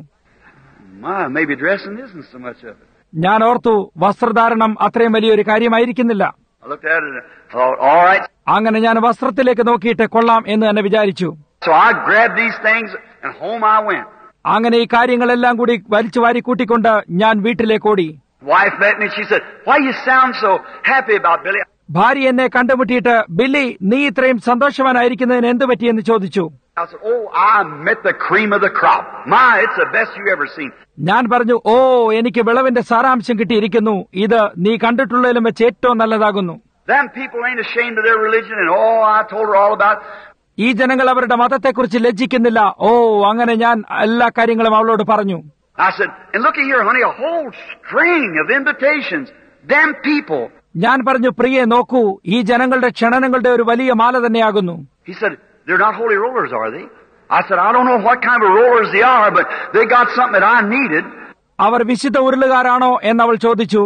Maybe dressing isn't so much of it. ഞാൻ ഓർത്തു, വസ്ത്രധാരണം അത്രയും വലിയൊരു കാര്യമായിരിക്കുന്നില്ല. I looked at it and thought, all right. അങ്ങനെ ഞാൻ വസ്ത്രത്തിലേക്ക് നോക്കിയിട്ട് കൊള്ളാം എന്ന് തന്നെ വിചാരിച്ചു. So I grabbed these things and home I went. അങ്ങനെ ഈ കാര്യങ്ങളെല്ലാം കൂടി വലിച്ചു വാരി കൂട്ടിക്കൊണ്ട് ഞാൻ വീട്ടിലേക്ക് ഓടി. Wife met me and she said, why you sound so happy about Billy? ഭാര്യ എന്നെ കണ്ടുമുട്ടിയിട്ട്, ബില്ലി, നീ ഇത്രയും സന്തോഷവാനായിരിക്കുന്നതിന് എന്ത് പറ്റിയെന്ന് ചോദിച്ചു. I said, oh, I met the cream of the crop. It's the best you ever seen. ഞാൻ പറഞ്ഞു, ഓ, എനിക്ക് വിളവിന്റെ സാരാംശം കിട്ടിയിരിക്കുന്നു. ഇത് നീ കണ്ടിട്ടുള്ളതിലും വെച്ച് ഏറ്റവും നല്ലതാകുന്നു. Them people ain't ashamed of their religion and I told her all about it. ഈ ജനങ്ങൾ അവരുടെ മതത്തെക്കുറിച്ച് ലജ്ജിക്കുന്നില്ല. ഓ, അങ്ങനെ ഞാൻ എല്ലാ കാര്യങ്ങളും അവളോട് പറഞ്ഞു. I said, and look here, honey, a whole string of invitations. Them people. ഞാൻ പറഞ്ഞു, പ്രിയെ നോക്കൂ, ഈ ജനങ്ങളുടെ ക്ഷണനങ്ങളുടെ ഒരു വലിയ മാല തന്നെയാകുന്നു. He said, they're not holy rollers, are they? I said, I don't know what kind of rollers they are, but they got something that I needed. അവർ വിശുദ്ധ ഉരുളുകാരാണോ എന്നവൾ ചോദിച്ചു.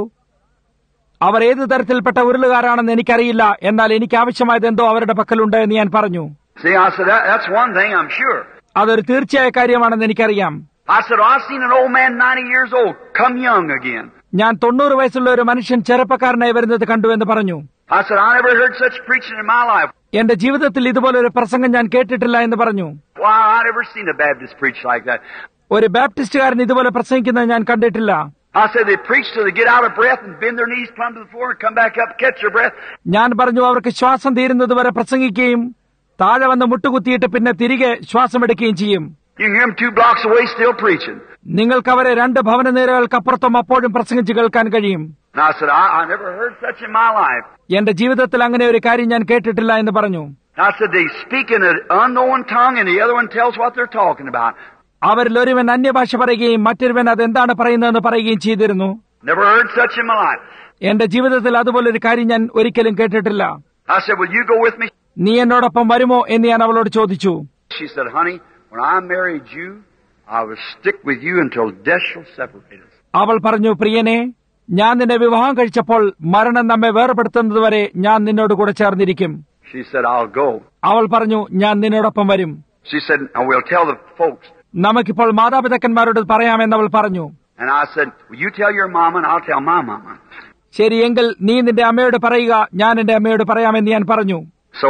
അവർ ഏത് തരത്തിൽപ്പെട്ട ഉരുളുകാരാണെന്ന് എനിക്കറിയില്ല, എന്നാൽ എനിക്ക് ആവശ്യമായത് എന്തോ അവരുടെ പക്കലുണ്ട് എന്ന് ഞാൻ പറഞ്ഞു. See, I said, that's one thing I'm sure. അതൊരു തീർച്ചയായ കാര്യമാണെന്ന് എനിക്കറിയാം. I said, I've seen an old man 90 years old come young again. ഞാൻ 90 വയസ്സുള്ള ഒരു മനുഷ്യൻ ചെറുപ്പക്കാരനായി വരുന്നത് കണ്ടുവെന്ന് പറഞ്ഞു. I said, I never heard such preaching in my life. എന്റെ ജീവിതത്തിൽ ഇതുപോലൊരു പ്രസംഗം ഞാൻ കേട്ടിട്ടില്ല എന്ന് പറഞ്ഞു. Why, I never seen a Baptist preach like that. ഒരു ബാപ്റ്റിസ്റ്റുകാരൻ ഇതുപോലെ പ്രസംഗിക്കുന്നത് ഞാൻ കണ്ടിട്ടില്ല. I said, they preach till they get out of breath and bend their knees, plumb to the floor and come back up, catch their breath. ഞാൻ പറഞ്ഞു, അവർക്ക് ശ്വാസം തീരുന്നത് വരെ പ്രസംഗിക്കുകയും താഴെ വന്ന് മുട്ടുകുത്തിയിട്ട് പിന്നെ തിരികെ ശ്വാസമെടുക്കുകയും ചെയ്യും. You can hear them 2 blocks away still preaching. നിങ്ങൾക്ക് അവരെ 2 ഭവന നേരകൾക്കപ്പുറത്തും അപ്പോഴും പ്രസംഗിച്ച് കേൾക്കാൻ കഴിയും. And I said, I never heard such in my life. എന്റെ ജീവിതത്തിൽ അങ്ങനെ ഒരു കാര്യം ഞാൻ കേട്ടിട്ടില്ല എന്ന് പറഞ്ഞു. I said, they speak in an unknown tongue and the other one tells what they're talking about. അവരിൽ ഒരുവൻ അന്യഭാഷ പറയുകയും മറ്റൊരുവൻ അതെന്താണ് പറയുന്നതെന്ന് പറയുകയും ചെയ്തിരുന്നു. Never heard such in my life. എന്റെ ജീവിതത്തിൽ അതുപോലൊരു കാര്യം ഞാൻ ഒരിക്കലും കേട്ടിട്ടില്ല. I said, will you go with me? നീ എന്നോടൊപ്പം വരുമോ എന്ന് ഞാൻ അവളോട് ചോദിച്ചു. She said, honey, when I married you, I will stick with you until death shall separate us. അവൾ പറഞ്ഞു, പ്രിയനെ, ഞാൻ നിന്നെ വിവാഹം കഴിച്ചപ്പോൾ മരണം നമ്മെ വേർപെടുത്തുന്നതുവരെ ഞാൻ നിന്നോട് കൂടെ ചേർന്നിരിക്കും. She said, I'll go. അവൾ പറഞ്ഞു, ഞാൻ നിന്നോടൊപ്പം വരും. She said, I will tell the folks. നമുക്കിപ്പോൾ മാതാപിതാക്കന്മാരോട് പറയാമെന്ന് അവൾ പറഞ്ഞു. And I said, will you tell your mama and I'll tell my mama. ശരി, എങ്കിൽ നീ നിന്റെ അമ്മയോട് പറയുക, ഞാൻ എന്റെ അമ്മയോട് പറയാമെന്ന് ഞാൻ പറഞ്ഞു. So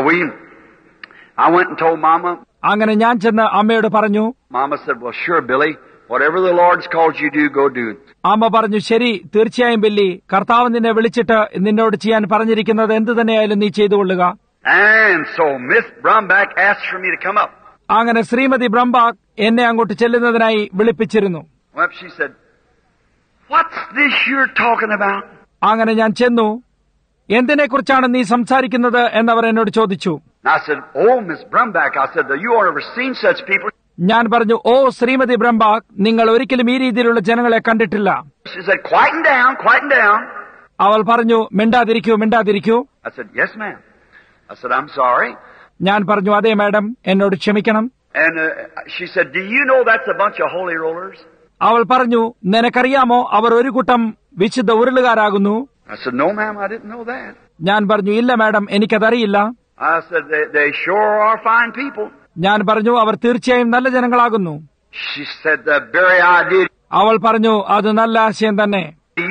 I went and told mama. അങ്ങനെ ഞാൻ ചെന്ന് അമ്മയോട് പറഞ്ഞു. Mama said, well, sure, Billy. Whatever the Lord's called you to do, go do it. അമ്മ പറഞ്ഞു, ശരി, തീർച്ചയായും ബില്ലി, കർത്താവ് നിന്നെ വിളിച്ചിട്ട് നിന്നോട് ചെയ്യാൻ പറഞ്ഞിരിക്കുന്നത് എന്ത് തന്നെയായാലും നീ ചെയ്തുകൊള്ളുക. And so Miss Brumback asked for me to come up. അങ്ങനെ ശ്രീമതി ബ്രംബാക്ക് എന്നെ അങ്ങോട്ട് ചെല്ലുന്നതിനായി വിളിപ്പിച്ചിരുന്നു. Well, she said, what's this you're talking about? അങ്ങനെ ഞാൻ ചെന്നു. എന്തിനെക്കുറിച്ചാണ് നീ സംസാരിക്കുന്നത് എന്നവർ എന്നോട് ചോദിച്ചു. I said, oh, Miss Brumback, I said, you have never seen such people. ഞാൻ പറഞ്ഞു, ഓ ശ്രീമതി ബ്രംബാക്ക്, നിങ്ങൾ ഒരിക്കലും ഈ രീതിയിലുള്ള ജനങ്ങളെ കണ്ടിട്ടില്ല. She said, quieten down. അവൾ പറഞ്ഞു, മിണ്ടാതിരിക്കൂ, മിണ്ടാതിരിക്കൂ. I said, yes, ma'am. I said, I'm sorry. ഞാൻ പറഞ്ഞു, അതെ മാഡം, എന്നോട് ക്ഷമിക്കണം. And she said, do you know that's a bunch of holy rollers? അവൾ പറഞ്ഞു, നിനക്കറിയാമോ അവർ ഒരു കൂട്ടം വിശുദ്ധ ഉരുളുകാരാകുന്നു. I said, no, ma'am, I didn't know that. ഞാൻ പറഞ്ഞു, ഇല്ല മാഡം, എനിക്കതറിയില്ല. I said, they sure are fine people. ഞാൻ പറഞ്ഞു, അവർ തീർച്ചയായും നല്ല ജനങ്ങളാകുന്നു. She said, the very idea. അവൾ പറഞ്ഞു, അത് നല്ല ആശയം തന്നെ.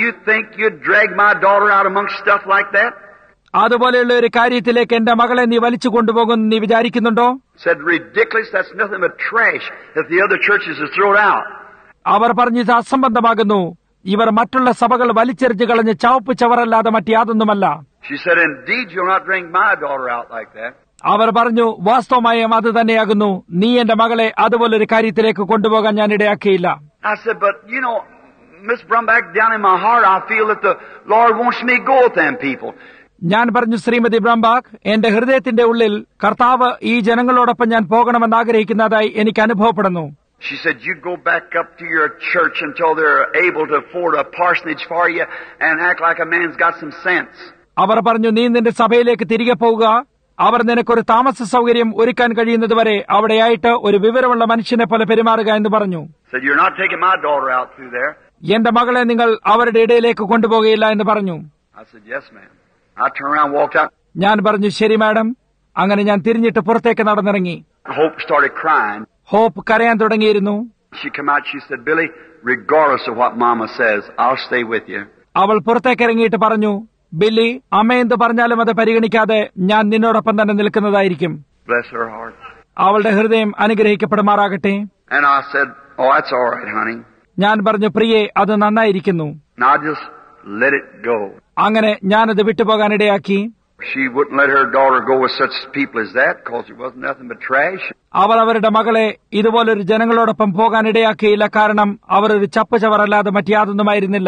you think you'd drag my daughter out amongst stuff like that? അതുപോലെയുള്ള ഒരു കാര്യത്തിലേക്ക് എന്റെ മകളെ നീ വലിച്ചു കൊണ്ടുപോകുമെന്ന് നീ വിചാരിക്കുന്നുണ്ടോ? Said, ridiculous, that's nothing but trash that the other churches have thrown out. അവർ പറഞ്ഞത് അസംബന്ധമാകുന്നു. ഇവർ മറ്റുള്ള സഭകൾ വലിച്ചെറിഞ്ഞു കളഞ്ഞ് ചവപ്പ് ചവറല്ലാതെ മറ്റ് യാതൊന്നുമല്ല. She said, indeed, you'll not drag my daughter out like that. അവർ പറഞ്ഞു, വാസ്തവമായും അത് തന്നെയാകുന്നു. നീ എന്റെ മകളെ അതുപോലൊരു കാര്യത്തിലേക്ക് കൊണ്ടുപോകാൻ ഞാൻ ഇടയാക്കിയില്ല. I said, but you know, Miss Brumback, down in my heart, I feel that the Lord wants me to go with them people. ഞാൻ പറഞ്ഞു, ശ്രീമതി ബ്രംബാക്ക്, എന്റെ ഹൃദയത്തിന്റെ ഉള്ളിൽ കർത്താവ് ഈ ജനങ്ങളോടൊപ്പം ഞാൻ പോകണമെന്ന് ആഗ്രഹിക്കുന്നതായി എനിക്ക് അനുഭവപ്പെടുന്നു. She said, you go back up to your church until they're able to afford a parsonage for you and act like a man's got some sense. അവർ പറഞ്ഞു, നീ നിന്റെ സഭയിലേക്ക് തിരികെ പോവുക. അവർ നിനക്കൊരു താമസ സൗകര്യം ഒരുക്കാൻ കഴിയുന്നതുവരെ അവിടെയായിട്ട് ഒരു വിവരമുള്ള മനുഷ്യനെ പോലെ പെരുമാറുക എന്ന് പറഞ്ഞു. Said, you're not taking my daughter out through there. എന്റെ മകളെ നിങ്ങൾ അവരുടെ ഇടയിലേക്ക് കൊണ്ടുപോകുകയില്ല എന്ന് പറഞ്ഞു. I said, yes, ma'am. I turned around and walked out. ഞാൻ പറഞ്ഞു, ശരി മാഡം. അങ്ങനെ ഞാൻ തിരിഞ്ഞിട്ട് പുറത്തേക്ക് നടന്നിറങ്ങി. Hope started crying. ഹോപ്പ് കരയാൻ തുടങ്ങിയിരുന്നു. She come out, she said, Billy, regardless of what Mama says, I'll stay with you. അവൾ പുറത്തേക്ക് ഇറങ്ങിയിട്ട് പറഞ്ഞു, ബില്ലി, അമ്മ എന്ത് പറഞ്ഞാലും അത് പരിഗണിക്കാതെ ഞാൻ നിന്നോടൊപ്പം തന്നെ നിൽക്കുന്നതായിരിക്കും. Bless her heart. അവളുടെ ഹൃദയം അനുഗ്രഹിക്കപ്പെടുമാറാകട്ടെ. And I said, oh, that's all right, honey. ഞാൻ പറഞ്ഞു, പ്രിയേ, അത് നന്നായിരിക്കുന്നു. And I just let it go. അങ്ങനെ ഞാനത് വിട്ടുപോകാനിടയാക്കി. She wouldn't let her daughter go with such people as that because it wasn't nothing but trash. അവർ അവരുടെ മകളെ ഇതുപോലൊരു ജനങ്ങളോടൊപ്പം പോകാനിടയാക്കിയില്ല. കാരണം അവർ ഒരു ചപ്പ് ചവറല്ലാതെ മറ്റ് യാതൊന്നുമായിരുന്നില്ല.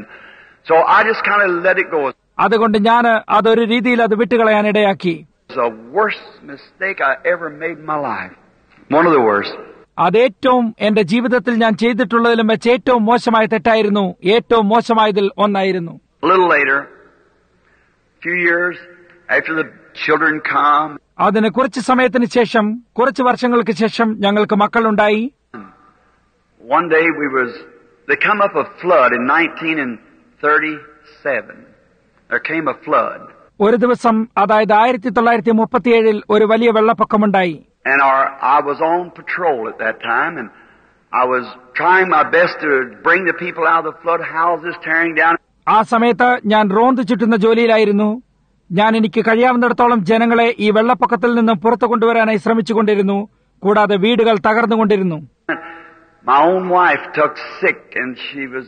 So I just kind of let it go. അതുകൊണ്ട് ഞാൻ അതൊരു രീതിയിൽ അത് വിട്ടുകളയാനിടയാക്കി. It's the worst mistake I ever made in my life. One of the worst. അതേറ്റവും എന്റെ ജീവിതത്തിൽ ഞാൻ ചെയ്തിട്ടുള്ളതിലും വെച്ച് ഏറ്റവും മോശമായ തെറ്റായിരുന്നു. ഏറ്റവും മോശമായതിൽ ഒന്നായിരുന്നു. A little later, a few years after the children come, അതിന് കുറച്ച് സമയത്തിന് ശേഷം, കുറച്ച് വർഷങ്ങൾക്ക് ശേഷം ഞങ്ങൾക്ക് മക്കളുണ്ടായി. one day they come up a flood in 1937. There came a flood. ഒരു ദിവസം, അതായത് 1937 ഒരു വലിയ വെള്ളപ്പൊക്കമുണ്ടായി. And I was on patrol at that time, and I was trying my best to bring the people out of the flood, houses tearing down. ആ സമയത്ത് ഞാൻ റോന്ത് ചുറ്റുന്ന ജോലിയിലായിരുന്നു. ഞാൻ എനിക്ക് കഴിയാവുന്നിടത്തോളം ജനങ്ങളെ ഈ വെള്ളപ്പൊക്കത്തിൽ നിന്നും പുറത്തു കൊണ്ടുവരാനായി ശ്രമിച്ചുകൊണ്ടിരുന്നു. കൂടാതെ വീടുകൾ തകർന്നുകൊണ്ടിരുന്നു. My own wife took sick, and she was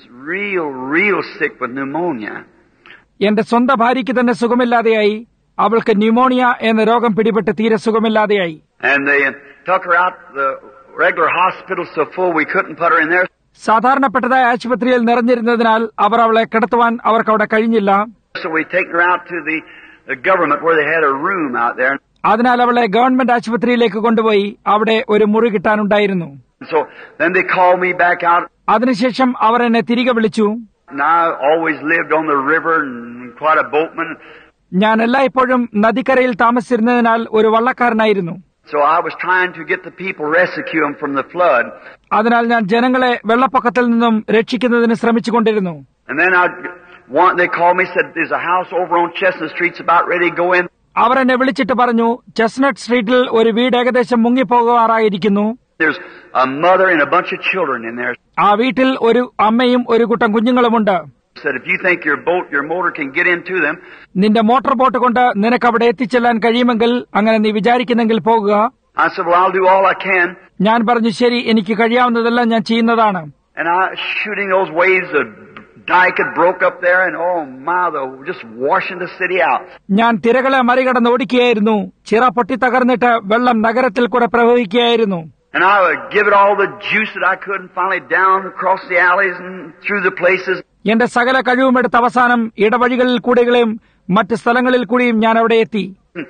real sick with pneumonia. എന്റെ സ്വന്തം ഭാര്യയ്ക്ക് തന്നെ സുഖമില്ലാതെയായി. അവൾക്ക് ന്യൂമോണിയ എന്ന രോഗം പിടിപെട്ട് തീരെ സുഖമില്ലാതെയായി. And they took her out the regular hospital so full we couldn't put her in there. സാധാരണപ്പെട്ടതായ ആശുപത്രിയിൽ നിറഞ്ഞിരുന്നതിനാൽ അവർ അവളെ കിടത്തുവാൻ അവർക്ക് അവിടെ കഴിഞ്ഞില്ല. So we taken her out to the government where they had a room out there. അതിനാൽ അവളെ government ആശുപത്രിയിലേക്ക് കൊണ്ടുപോയി. അവിടെ ഒരു മുറി കിട്ടാനുണ്ടായിരുന്നു. So then they called me back out. അതിനുശേഷം അവർ എന്നെ തിരികെ വിളിച്ചു. And I always lived on the river and quite a boatman. ഞാൻ എല്ലായ്പ്പോഴും നദിക്കരയിൽ താമസിച്ചിരുന്നതിനാൽ ഒരു വള്ളക്കാരനായിരുന്നു. So I was trying to get the people, rescue them from the flood. അതിനാൽ ഞാൻ ജനങ്ങളെ വെള്ളപ്പൊക്കത്തിൽ നിന്നും രക്ഷിക്കുന്നതിന് ശ്രമിച്ചുകൊണ്ടിരുന്നു. And then they called me, said there's a house over on Chestnut Street's about ready to go in. അവർ എന്നെ വിളിച്ചിട്ട് പറഞ്ഞു, chestnut സ്ട്രീറ്റിൽ ഒരു വീട് ഏകദേശം മുങ്ങിപ്പോകാറായിരിക്കുന്നു. There's a mother and a bunch of children in there. ആ വീട്ടിൽ ഒരു അമ്മയും ഒരു കൂട്ടം കുഞ്ഞുങ്ങളുമുണ്ട്. Said if you think your motor can get into them. നിന്റെ മോട്ടോർ ബോട്ട് കൊണ്ട് നിനക്ക് അവിടെ എത്തിച്ചെല്ലാൻ കഴിയുമെങ്കിൽ, അങ്ങനെ നീ വിചാരിക്കുന്നെങ്കിൽ പോകുക. I said, well, I'll do all I can. ഞാൻ പറഞ്ഞു, ശരി, എനിക്ക് കഴിയാവുന്നതെല്ലാം ഞാൻ ചെയ്യുന്നതാണ്. And shooting those waves, the dike had broke up there, and oh my, just washing the city out. ഞാൻ തിരകളെ മറികടന്ന് ഓടിക്കുകയായിരുന്നു. ചിറ പൊട്ടി തകർന്നിട്ട് വെള്ളം നഗരത്തിൽ കൂടെ പ്രവഹിക്കുകയായിരുന്നു. And I would give it all the juice that I could, and finally down across the alleys and through the places. എന്റെ സകല കഴിവും എടുത്ത അവസാനം ഇടവഴികളിൽ കൂടെയും മറ്റ് സ്ഥലങ്ങളിൽ കൂടിയും ഞാൻ അവിടെ എത്തി.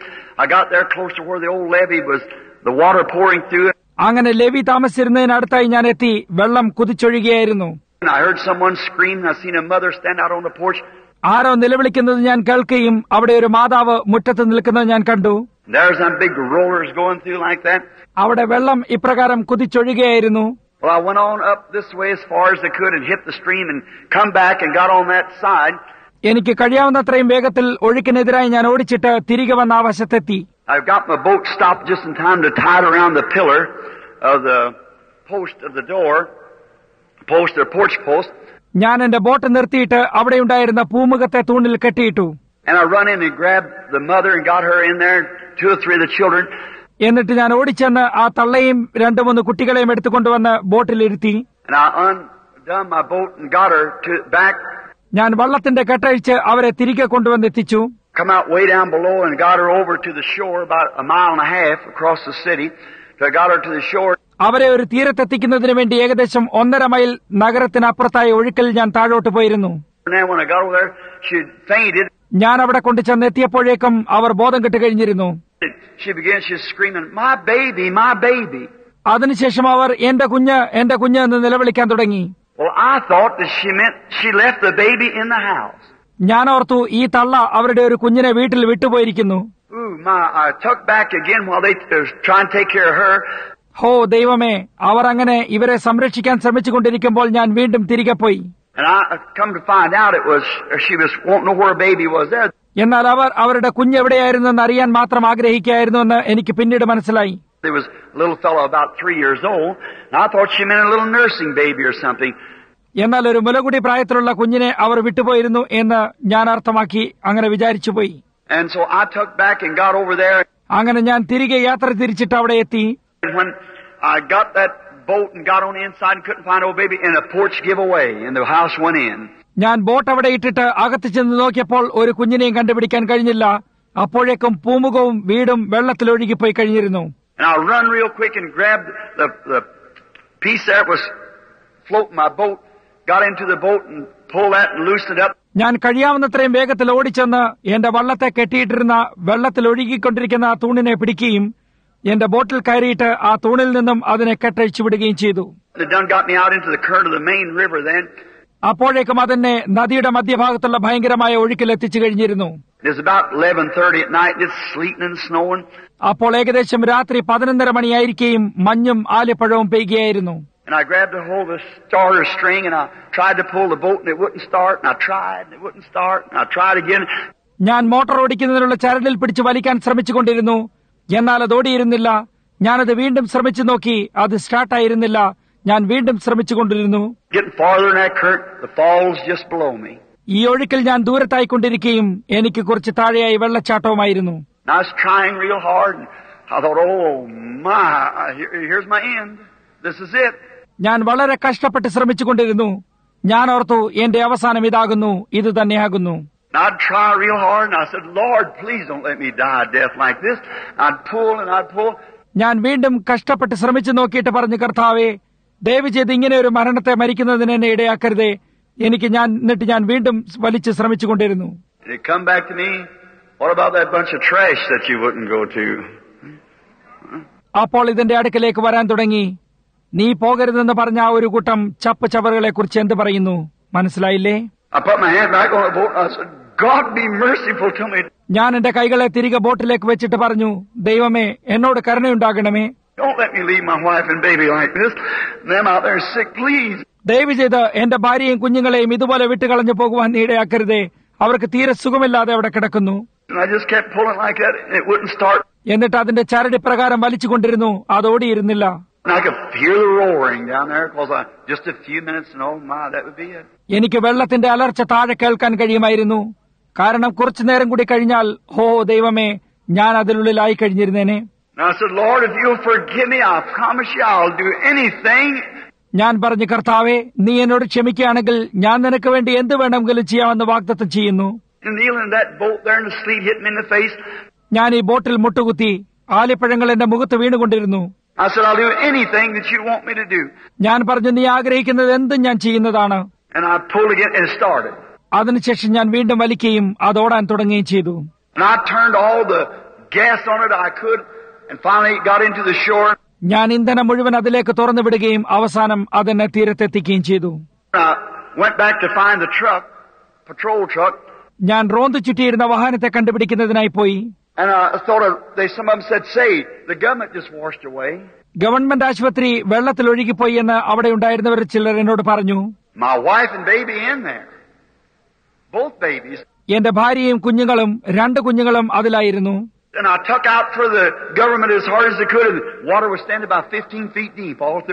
I got there close to where the old levee was, the water pouring through it. അങ്ങനെ ലെവി താമസിച്ചിരുന്നതിനടുത്തായി ഞാൻ എത്തി. വെള്ളം കുതിച്ചൊഴുകിയായിരുന്നു. And I heard someone scream, and I seen a mother stand out on the porch. ആരോ നിലവിളിക്കുന്നത് ഞാൻ കേൾക്കുകയും അവിടെ ഒരു മാതാവ് മുറ്റത്ത് നിൽക്കുന്നത് ഞാൻ കണ്ടു. There's some big rollers going through like that. അവിടെ വെള്ളം ഇപ്രകാരം കുതിച്ചൊഴുകിയായിരുന്നു. Well, I went on up this way as far as I could and hit the stream and come back and got on that side. എനിക്ക് കഴിയാവുന്നത്രയും വേഗത്തിൽ ഒഴുക്കിനെതിരായി ഞാൻ ഓടിച്ചിട്ട് തിരികെ വന്ന ആ വശത്തെത്തി. I've got my boat stopped just in time to tie it around the pillar of the post of the door, post or porch post. ഞാൻ എന്റെ boat നിർത്തിയിട്ട് അവിടെയുണ്ടായിരുന്ന പൂമുഖത്തെ തൂണിൽ കെട്ടിയിട്ടു. And I run in and grabbed the mother and got her in there, 2 or 3 of the children. എന്നിട്ട് ഞാൻ ഓടിച്ചെന്ന് ആ തള്ളയും 2-3 കുട്ടികളെയും എടുത്തുകൊണ്ടുവന്ന് ബോട്ടിലിരുത്തി. And I undone my boat and got her back. ഞാൻ വള്ളത്തിന്റെ കെട്ടഴിച്ച് അവരെ തിരികെ കൊണ്ടുവന്നെത്തിച്ചു. Come out way down below and got her over to the shore, about 1.5 miles across the city. So I got her to the shore. അവരെ ഒരു തീരത്തെത്തിക്കുന്നതിന് വേണ്ടി ഏകദേശം 1.5 mile നഗരത്തിനപ്പുറത്തായ ഒഴുക്കിൽ ഞാൻ താഴോട്ട് പോയിരുന്നു. And then when I got over there, she had fainted. ഞാൻ അവിടെ കൊണ്ടു ചെന്നെത്തിയപ്പോഴേക്കും അവർ ബോധം കെട്ട് കഴിഞ്ഞിരുന്നു. She was screaming, "My baby, my baby." അതിനുശേഷം അവർ എന്റെ കുഞ്ഞ് എന്ന് നിലവിളിക്കാൻ തുടങ്ങി. Well, I thought that she meant she left the baby in the house. ഞാൻ ഓർത്തു ഈ തള്ള അവരുടെ ഒരു കുഞ്ഞിനെ വീട്ടിൽ വിട്ടുപോയിരിക്കുന്നു. I took back again while they trying to take care of her. ഹോ ദൈവമേ, അവർ അങ്ങനെ ഇവരെ സംരക്ഷിക്കാൻ ശ്രമിച്ചുകൊണ്ടിരിക്കുമ്പോൾ ഞാൻ വീണ്ടും തിരികെ പോയി. And I come to find out she was wanting to know where a baby was there. എന്നാൽ അവർ അവരുടെ കുഞ്ഞ് എവിടെയായിരുന്നെന്ന് അറിയാൻ മാത്രം ആഗ്രഹിക്കുകയായിരുന്നുവെന്ന് എനിക്ക് പിന്നീട് മനസ്സിലായി. There was a little fellow about 3 years old, and I thought she meant a little nursing baby or something. എന്നാൽ ഒരു മുലകുടി പ്രായത്തിലുള്ള കുഞ്ഞിനെ അവർ വിട്ടുപോയിരുന്നു എന്ന് ഞാൻ അർത്ഥമാക്കി അങ്ങനെ വിചാരിച്ചുപോയി. And so I took back and got over there. അങ്ങനെ ഞാൻ തിരികെ യാത്ര തിരിച്ചിട്ട് അവിടെ എത്തി. And when I got that boat and got on the inside and couldn't find no baby, and the porch gave away and the house went in. ഞാൻ boat അവിടെ ഇട്ടിട്ട് അകത്ത് ചെന്ന് നോക്കിയപ്പോൾ ഒരു കുഞ്ഞിനെയും കണ്ടുപിടിക്കാൻ കഴിഞ്ഞില്ല. അപ്പോഴേക്കും പൂമുഖവും വീടും വെള്ളത്തിലൊഴുകിപ്പോയി കഴിഞ്ഞിരുന്നു. And I run real quick and grabbed the piece that was floating my boat, got into the boat and pulled that and loosened it up. ഞാൻ കഴിയാവുന്നത്രയും വേഗത്തിൽ ഓടിച്ചെന്ന് എന്റെ വള്ളത്തെ കെട്ടിയിട്ടിരുന്ന വെള്ളത്തിൽ ഒഴുകിക്കൊണ്ടിരിക്കുന്ന ആ തൂണിനെ പിടിക്കുകയും എന്റെ ബോട്ടിൽ കയറിയിട്ട് ആ തൂണിൽ നിന്നും അതിനെ കെട്ടഴിച്ചു വിടുകയും ചെയ്തു. It done got me out into the current of the main river then. അപ്പോഴേക്കും അതെന്നെ നദിയുടെ മധ്യഭാഗത്തുള്ള ഭയങ്കരമായ ഒഴുക്കിൽ എത്തിച്ചു കഴിഞ്ഞിരുന്നു. It was about 11:30 at night. It's sleeting and snowing. അപ്പോൾ ഏകദേശം രാത്രി 11:30 മണിയായിരിക്കുകയും മഞ്ഞും ആലിപ്പഴവും പെയ്യുകയായിരുന്നു. And I grabbed a hold of the starter string and I tried to pull the boat and it wouldn't start. And I tried and it wouldn't start. And I tried again. ഞാൻ motor ഓടിക്കുന്നതിനുള്ള ചരടിൽ പിടിച്ച് വലിക്കാൻ ശ്രമിച്ചുകൊണ്ടിരുന്നു. എന്നാൽ അത് ഓടിയിരുന്നില്ല. ഞാനത് വീണ്ടും ശ്രമിച്ചു നോക്കി. അത് സ്റ്റാർട്ടായിരുന്നില്ല. ഞാൻ വീണ്ടും ശ്രമിച്ചുകൊണ്ടിരുന്നു. Getting farther in that current, the falls just below me. ഈ ഒഴുക്കിൽ ഞാൻ ദൂരത്തായിക്കൊണ്ടിരിക്കുകയും എനിക്ക് കുറച്ച് താഴെയായി വെള്ളച്ചാട്ടവുമായിരുന്നു. And I was trying real hard. And I thought, oh my, here's my end. This is it. ഞാൻ വളരെ കഷ്ടപ്പെട്ട് ശ്രമിച്ചുകൊണ്ടിരുന്നു. ഞാൻ ഓർത്തു എന്റെ അവസാനം ഇതാകുന്നു, ഇത് തന്നെയാകുന്നു. I'd try real hard and I said, Lord, please don't let me die a death like this. I'd pull and I'd pull. ഞാൻ വീണ്ടും കഷ്ടപ്പെട്ട് ശ്രമിച്ചു നോക്കിയിട്ട് പറഞ്ഞു, കർത്താവേ, ദയവ് ചെയ്ത് ഇങ്ങനെ ഒരു മരണത്തെ മരിക്കുന്നതിന് എന്നെ ഇടയാക്കരുതേ. എന്നിട്ട് ഞാൻ വീണ്ടും വലിച്ച് ശ്രമിച്ചുകൊണ്ടിരുന്നു. It come back to me. What about that bunch of trash that you wouldn't go to? അപ്പോൾ ഇതിന്റെ അടുക്കലേക്ക് വരാൻ തുടങ്ങി. നീ പോകരുതെന്ന് പറഞ്ഞ ആ ഒരു കൂട്ടം ചപ്പ് ചവറുകളെ കുറിച്ച് എന്ത് പറയുന്നു? മനസ്സിലായില്ലേ? I put my hand back on the boat and I said, God be merciful to me. ഞാൻ എന്റെ കൈകളെ തിരികെ ബോട്ടിലേക്ക് വെച്ചിട്ട് പറഞ്ഞു, ദൈവമേ, എന്നോട് കരുണയുണ്ടാകണമേ. Don't let me leave my wife and baby like this. Them out there sick, please. ദയവ് ചെയ്ത് എന്റെ ഭാര്യയും കുഞ്ഞുങ്ങളെയും ഇതുപോലെ വിട്ടുകളഞ്ഞു പോകുവാൻ നീ ഇടയാക്കരുതേ. അവർക്ക് തീരെ സുഖമില്ലാതെ അവിടെ കിടക്കുന്നു. And I just kept pulling like that and it wouldn't start. എന്നിട്ട് അതിന്റെ ചരടി പ്രകാരം വലിച്ചുകൊണ്ടിരുന്നു. അത് ഓടിയിരുന്നില്ല. And I could hear the roaring down there because just a few minutes and oh my, that would be it. എനിക്ക് വെള്ളത്തിന്റെ അലർച്ച താഴെ കേൾക്കാൻ കഴിയുമായിരുന്നു. കാരണം കുറച്ചു നേരം കൂടി കഴിഞ്ഞാൽ, ഹോ ദൈവമേ, ഞാൻ അതിനുള്ളിലായി കഴിഞ്ഞിരുന്നേനെ. And I said, Lord, if you'll forgive me, I promise you I'll do anything. ഞാൻ പറഞ്ഞു, കർത്താവേ, നീ എന്നോട് ക്ഷമിക്കുകയാണെങ്കിൽ ഞാൻ നിനക്ക് വേണ്ടി എന്ത് വേണമെങ്കിലും ചെയ്യാമെന്ന് വാഗ്ദത്തം ചെയ്യുന്നു. And kneeling in that boat there and the sleet hit me in the face. ഞാൻ ഈ ബോട്ടിൽ മുട്ടുകുത്തി. ആലിപ്പഴങ്ങൾ എന്റെ മുഖത്ത് വീണുകൊണ്ടിരുന്നു. I said, I'll do anything that you want me to do. ഞാൻ പറഞ്ഞു, നീ ആഗ്രഹിക്കുന്നത് എന്തും ഞാൻ ചെയ്യുന്നതാണ്. And I pulled again and it started. അതിനുശേഷം ഞാൻ വീണ്ടും വലിക്കുകയും അതോടാൻ തുടങ്ങുകയും ചെയ്തു. And I turned all the gas on it I could and finally got into the shore. ഞാൻ ഇന്ധനം മുഴുവൻ അതിലേക്ക് തുറന്നു വിടുകയും അവസാനം അതെന്നെ തീരത്തെത്തിക്കുകയും ചെയ്തു. I went back to find the truck, patrol truck. ഞാൻ റോന്തു ചുറ്റിയിരുന്ന വാഹനത്തെ കണ്ടുപിടിക്കുന്നതിനായി പോയി. And I thought some of them said, say, the government just washed away. Government ആശുപത്രി വെള്ളത്തിൽ ഒഴുകിപ്പോയി എന്ന് അവിടെ ഉണ്ടായിരുന്നവർ ചിലർ എന്നോട് പറഞ്ഞു. My wife and baby in there. Both babies. എന്റെ ഭാര്യയും കുഞ്ഞുങ്ങളും 2 കുഞ്ഞുങ്ങളും അതിലായിരുന്നു. And I took out for the government as hard as I could and water was standing about 15 feet deep all through it.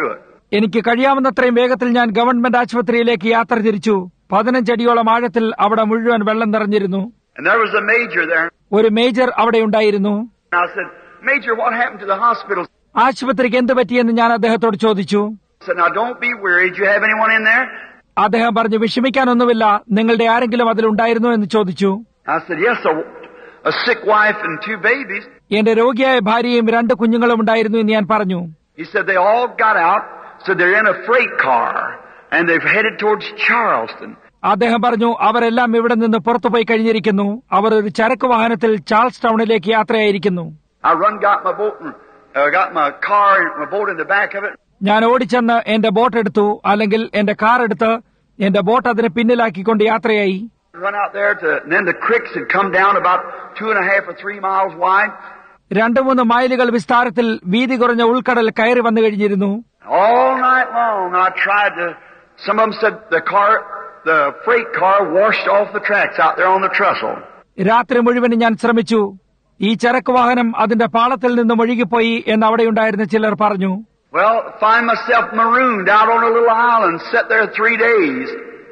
എനിക്ക് കഴിയാവുന്നത്രയും വേഗത്തിൽ ഞാൻ ഗവൺമെന്റ് ആശുപത്രിയിലേക്ക് യാത്ര തിരിച്ചു. 15 അടിയോളം ആഴത്തിൽ അവിടെ മുഴുവൻ വെള്ളം നിറഞ്ഞിരുന്നു. And there was a major there. ഒരു മേജർ അവിടെ ഉണ്ടായിരുന്നു. And I said, Major, what happened to the hospital? ആശുപത്രിക്ക് എന്ത് പറ്റിയെന്ന് ഞാൻ അദ്ദേഹത്തോട് ചോദിച്ചു. I said, now don't be worried. Do you have anyone in there? അദ്ദേഹം പറഞ്ഞു, വിഷമിക്കാനൊന്നുമില്ല, നിങ്ങളുടെ ആരെങ്കിലും അതിലുണ്ടായിരുന്നോ എന്ന് ചോദിച്ചു. I said, yes, a sick wife and 2 babies. എന്റെ രോഗിയായ ഭാര്യയും 2 കുഞ്ഞുങ്ങളും ഉണ്ടായിരുന്നു എന്ന് ഞാൻ പറഞ്ഞു. He said they all got out, so they're in a freight car, and they've headed towards Charleston. അദ്ദേഹം പറഞ്ഞു, അവരെല്ലാം ഇവിടെ നിന്ന് പുറത്തുപോയി കഴിഞ്ഞിരിക്കുന്നു. അവർ ഒരു ചരക്ക് വാഹനത്തിൽ ചാൾസ് ടൗണിലേക്ക് യാത്രയായിരിക്കുന്നു. I got my boat and got my car and my boat in the back of it. ഞാൻ ഓടിച്ചെന്ന് എന്റെ ബോട്ട് എടുത്തു, അല്ലെങ്കിൽ എന്റെ കാർ എടുത്ത് എന്റെ ബോട്ട് അതിന് പിന്നിലാക്കിക്കൊണ്ട് യാത്രയായി. Run out there and then the creeks had come down about 2.5 or 3 miles wide. 2-3 മൈലുകൾ വിസ്താരത്തിൽ വീതി കുറഞ്ഞ ഉൾക്കടൽ കയറി വന്നു കഴിഞ്ഞിരുന്നു. All night long I tried to. Some of them said the freight car washed off the tracks out there on the trestle. രാത്രി മുഴുവനും ഞാൻ ശ്രമിച്ചു. ഈ ചരക്ക് വാഹനം അതിന്റെ പാളത്തിൽ നിന്നും ഒഴുകിപ്പോയി എന്ന് അവിടെയുണ്ടായിരുന്ന ചിലർ പറഞ്ഞു. Well, find myself marooned out on a little island, sat there 3 days.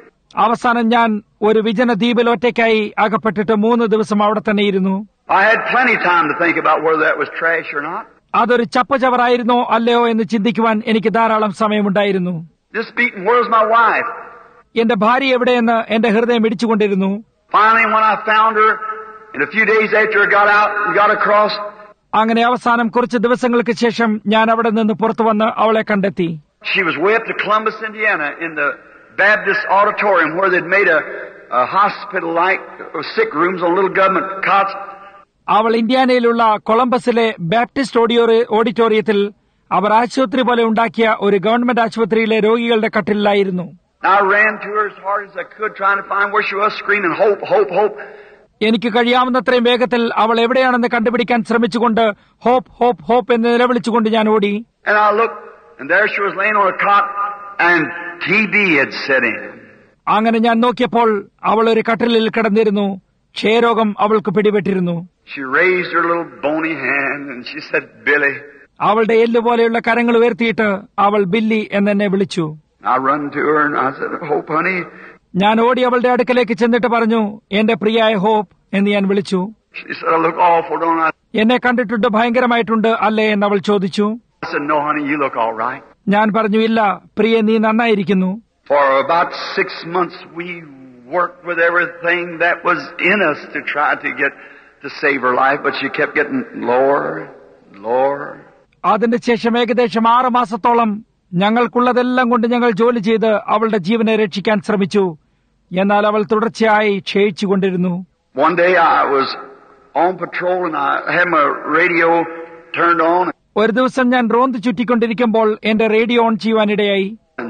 അവസാനം ഞാൻ ഒരു വിജന ദ്വീപിൽ ഒറ്റയ്ക്കായി അകപ്പെട്ടിട്ട് 3 ദിവസം അവിടെ തന്നെ ഇരുന്നു. I had plenty time to think about whether that was trash or not. അതൊരു ചപ്പുചവറായിരുന്നോ അല്ലയോ എന്ന് ചിന്തിക്കുവാൻ എനിക്ക് ധാരാളം സമയമുണ്ടായിരുന്നു. Just beating, where's my wife? എന്റെ ഭാര്യ എവിടെയെന്ന് എന്റെ ഹൃദയം ഇടിച്ചുകൊണ്ടിരുന്നു. Finally, when I found her, and a few days after I got out and got across. അങ്ങനെ അവസാനം കുറച്ച് ദിവസങ്ങൾക്ക് ശേഷം ഞാൻ അവിടെ നിന്ന് പുറത്തു വന്ന് അവളെ കണ്ടെത്തി. She was way up to Columbus, Indiana, in the Baptist auditorium where they'd made a hospital like sick rooms on little government cots. അവൾ ഇന്ത്യാനയിലുള്ള കൊളംബസിലെ ബാപ്റ്റിസ്റ്റ് ഓഡിറ്റോറിയത്തിൽ അവർ ആശുപത്രി പോലെ ഉണ്ടാക്കിയ ഒരു ഗവൺമെന്റ് ആശുപത്രിയിലെ രോഗികളുടെ കട്ടിലായിരുന്നു. I ran to her as hard as I could, trying to find where she was, screaming, "Hope, hope, hope!" എനിക്ക് കഴിയാവുന്നത്രയും വേഗത്തിൽ അവൾ എവിടെയാണെന്ന് കണ്ടുപിടിക്കാൻ ശ്രമിച്ചുകൊണ്ട് ഹോപ്പ് ഹോപ്പ് ഹോപ്പ് എന്ന് നിലവിളിച്ചുകൊണ്ട് ഞാൻ ഓടി. And I looked, and there she was laying on a cot, and TB had set in. അങ്ങനെ ഞാൻ നോക്കിയപ്പോൾ അവൾ ഒരു കട്ടിലിൽ കിടന്നിരുന്നു. ക്ഷയരോഗം അവൾക്ക് പിടിപെട്ടിരുന്നു. She raised her little bony hand and she said, "Billy." അവളുടെ എല്ലുപോലെയുള്ള കരങ്ങൾ ഉയർത്തിയിട്ട് അവൾ ബില്ലി എന്നെ വിളിച്ചു. I run to her and I said, "Hope, honey." ഞാൻ ഓടി അവളുടെ അടുക്കലേക്ക് ചെന്നിട്ട് പറഞ്ഞു, എന്റെ പ്രിയായ ഹോപ്പ് എന്ന് ഞാൻ വിളിച്ചു. She said, "I look awful, don't I?" എന്നെ കണ്ടിട്ടുണ്ട്, ഭയങ്കരമായിട്ടുണ്ട് അല്ലേ എന്ന് അവൾ ചോദിച്ചു. I said, "No, honey, you look all right." ഞാൻ പറഞ്ഞു, ഇല്ല പ്രിയ, നീ നന്നായിരിക്കുന്നു. For about 6 months we worked with everything that was in us to try to save her life, but she kept getting lower, lower. അതിന്റെ ശേഷം ഏകദേശം 6 മാസത്തോളം ഞങ്ങൾക്കുള്ളതെല്ലാം കൊണ്ട് ഞങ്ങൾ ജോലി ചെയ്ത് അവളുടെ ജീവനെ രക്ഷിക്കാൻ ശ്രമിച്ചു. എന്നാൽ അവൾ തുടർച്ചയായി ക്ഷയിച്ചുകൊണ്ടിരുന്നു. One day I was on patrol and I had my radio turned on. ഒരു ദിവസം ഞാൻ റോന്ത് ചുറ്റിക്കൊണ്ടിരിക്കുമ്പോൾ എന്റെ റേഡിയോ ഓൺ ചെയ്യുവാനിടയായി.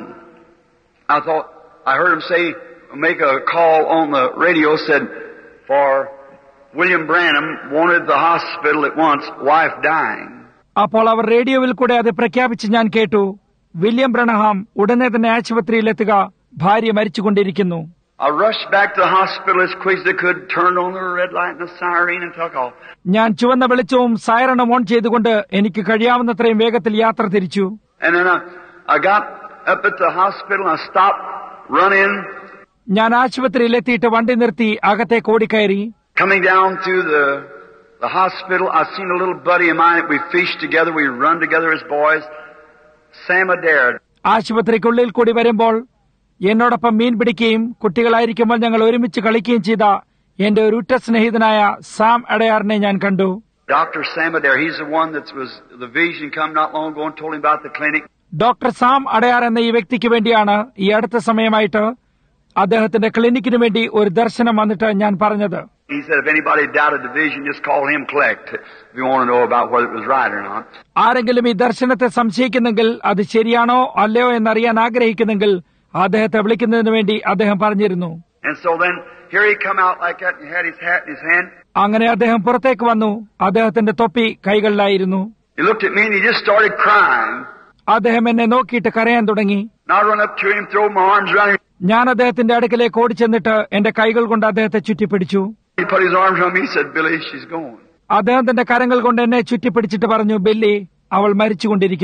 I thought I heard him make a call on the radio, said, "For William Branham wanted the hospital at once, wife dying." അപ്പോൾ അവർ റേഡിയോയിൽ കൂടെ അത് പ്രഖ്യാപിച്ച് ഞാൻ കേട്ടു. വില്യം ബ്രണഹാം ഉടനെ തന്നെ ആശുപത്രിയിലെത്തുക, ഭാര്യ മരിച്ചുകൊണ്ടിരിക്കുന്നു. I rushed back to the hospital as quick as I could, turned on the red light and the siren and took off. ഞാൻ ചുവന്ന വെളിച്ചവും സൈറണും ഓൺ ചെയ്തുകൊണ്ട് എനിക്ക് കഴിയാവുന്നത്രയും വേഗത്തിൽ യാത്ര തിരിച്ചു. And then I got up at the hospital and I stopped, run in. ഞാൻ ആശുപത്രിയിലെത്തിയിട്ട് വണ്ടി നിർത്തി അകത്തേക്ക് ഓടിക്കയറി. Coming down to the hospital, I seen a little buddy of mine that we fished together, we run together as boys, Sam Adair. ആശുപത്രിക്കുള്ളിൽ കൂടി വരുമ്പോൾ എന്നോടൊപ്പം മീൻ പിടിക്കുകയും കുട്ടികളായിരിക്കുമ്പോൾ ഞങ്ങൾ ഒരുമിച്ച് കളിക്കുകയും ചെയ്ത എന്റെ ഒരു ഉറ്റ സ്നേഹിതനായ സാം അഡയാറിനെ ഞാൻ കണ്ടു. Dr. Sam Adair, he's the one that was the vision come not long ago and told him about the clinic. Doctor Sam Adair എന്ന ഈ വ്യക്തിക്ക് വേണ്ടിയാണ് ഈ അടുത്ത സമയമായിട്ട് അദ്ദേഹത്തിന്റെ ക്ലിനിക്കിന് വേണ്ടി ഒരു ദർശനം വന്നിട്ട് ഞാൻ പറഞ്ഞത്. He said if anybody doubted the vision, just call him collect if you want to know about whether it was right or not. ആരെങ്കിലും ഈ ദർശനത്തെ സംശയിക്കുന്നെങ്കിൽ അത് ശരിയാണോ അല്ലയോ എന്നറിയാൻ ആഗ്രഹിക്കുന്നെങ്കിൽ അദ്ദേഹത്തെ വിളിക്കുന്നതിന് വേണ്ടി അദ്ദേഹം പറഞ്ഞിരുന്നു. And so then here he come out like that and he had his hat in his hand. അങ്ങനെ അദ്ദേഹം പുറത്തേക്ക് വന്നു. അദ്ദേഹത്തിന്റെ തൊപ്പി കൈകളിലായിരുന്നു. He looked at me and he just started crying. അദ്ദേഹം എന്നെ നോക്കിയിട്ട് കരയാൻ തുടങ്ങി. And I run up to him, throw my arms around him. ഞാൻ അദ്ദേഹത്തിന്റെ അടുക്കലേക്ക് ഓടിച്ചെന്നിട്ട് എന്റെ കൈകൾ കൊണ്ട് അദ്ദേഹത്തെ ചുറ്റിപ്പിടിച്ചു. He put his arms around me. He said, "Billy, she's gone." അദ്ദേഹം തന്റെ കരങ്ങൾ കൊണ്ട് എന്നെ ചുറ്റിപ്പിടിച്ചിട്ട് പറഞ്ഞു, ബില്ലി, അവൾ മരിച്ചുകൊണ്ടിരിക്കുന്നു.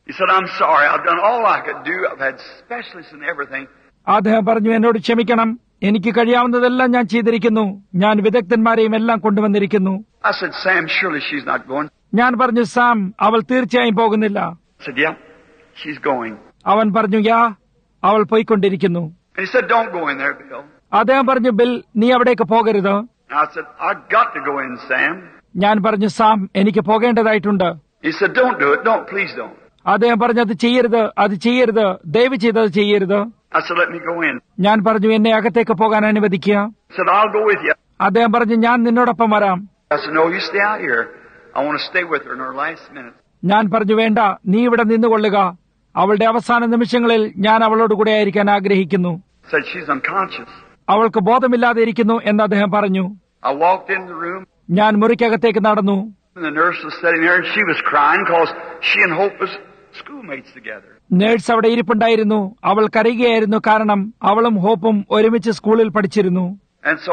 He said, I'm sorry. I've done all I could do. I've had specialists and everything. അദ്ദേഹം പറഞ്ഞു, എന്നോട് ക്ഷമിക്കണം, എനിക്ക് കഴിയാവുന്നതെല്ലാം ഞാൻ ചെയ്തിരിക്കുന്നു, ഞാൻ വിദഗ്ധന്മാരെയും എല്ലാം കൊണ്ടുവന്നിരിക്കുന്നു. I said, Sam, surely she's not going. ഞാൻ പറഞ്ഞു, സാം, അവൾ തീർച്ചയായും പോകുന്നില്ല. I said, yeah, she's going. അവൻ പറഞ്ഞു, യാ, അവൾ പോയിക്കൊണ്ടിരിക്കുന്നു. And he said, don't go in there, Bill. അദ്ദേഹം പറഞ്ഞു, ബിൽ, നീ അവിടേക്ക് പോകരുത്. And I said, I've got to go in, Sam. ഞാൻ പറഞ്ഞു, സാം, എനിക്ക് പോകേണ്ടതായിട്ടുണ്ട്. He said, don't do it. Don't, please don't. അദ്ദേഹം പറഞ്ഞു, അത് ചെയ്യരുത്, അത് ചെയ്യരുത്, ദയവ് ചെയ്തത് ചെയ്യരുത്. I said, let me go in. ഞാൻ പറഞ്ഞു, എന്നെ അകത്തേക്ക് പോകാൻ അനുവദിക്കുക. He said, I'll go with you. അദ്ദേഹം പറഞ്ഞു, ഞാൻ നിന്നോടൊപ്പം വരാം. I said, no, you stay out here. I want to stay with her in her last minutes. ഞാൻ പറഞ്ഞു, വേണ്ട, നീ ഇവിടെ നിന്നുകൊള്ളുക. അവളുടെ അവസാന നിമിഷങ്ങളിൽ ഞാൻ അവളോട് കൂടെ ആയിരിക്കാൻ ആഗ്രഹിക്കുന്നു. Said she's unconscious. അവൾക്ക് ബോധമില്ലാതെ ഇരിക്കുന്നു എന്ന് അദ്ദേഹം പറഞ്ഞു. I walked in the room, ഞാൻ മുറിക്കകത്തേക്ക് നടന്നു. and the nurse was sitting there, and she was crying because she and Hope was schoolmates together. Nurse അവിടെ ഇരിപ്പുണ്ടായിരുന്നു. അവൾ കരയുകയായിരുന്നു, കാരണം അവളും ഹോപ്പും ഒരുമിച്ച് സ്കൂളിൽ പഠിച്ചിരുന്നു. And so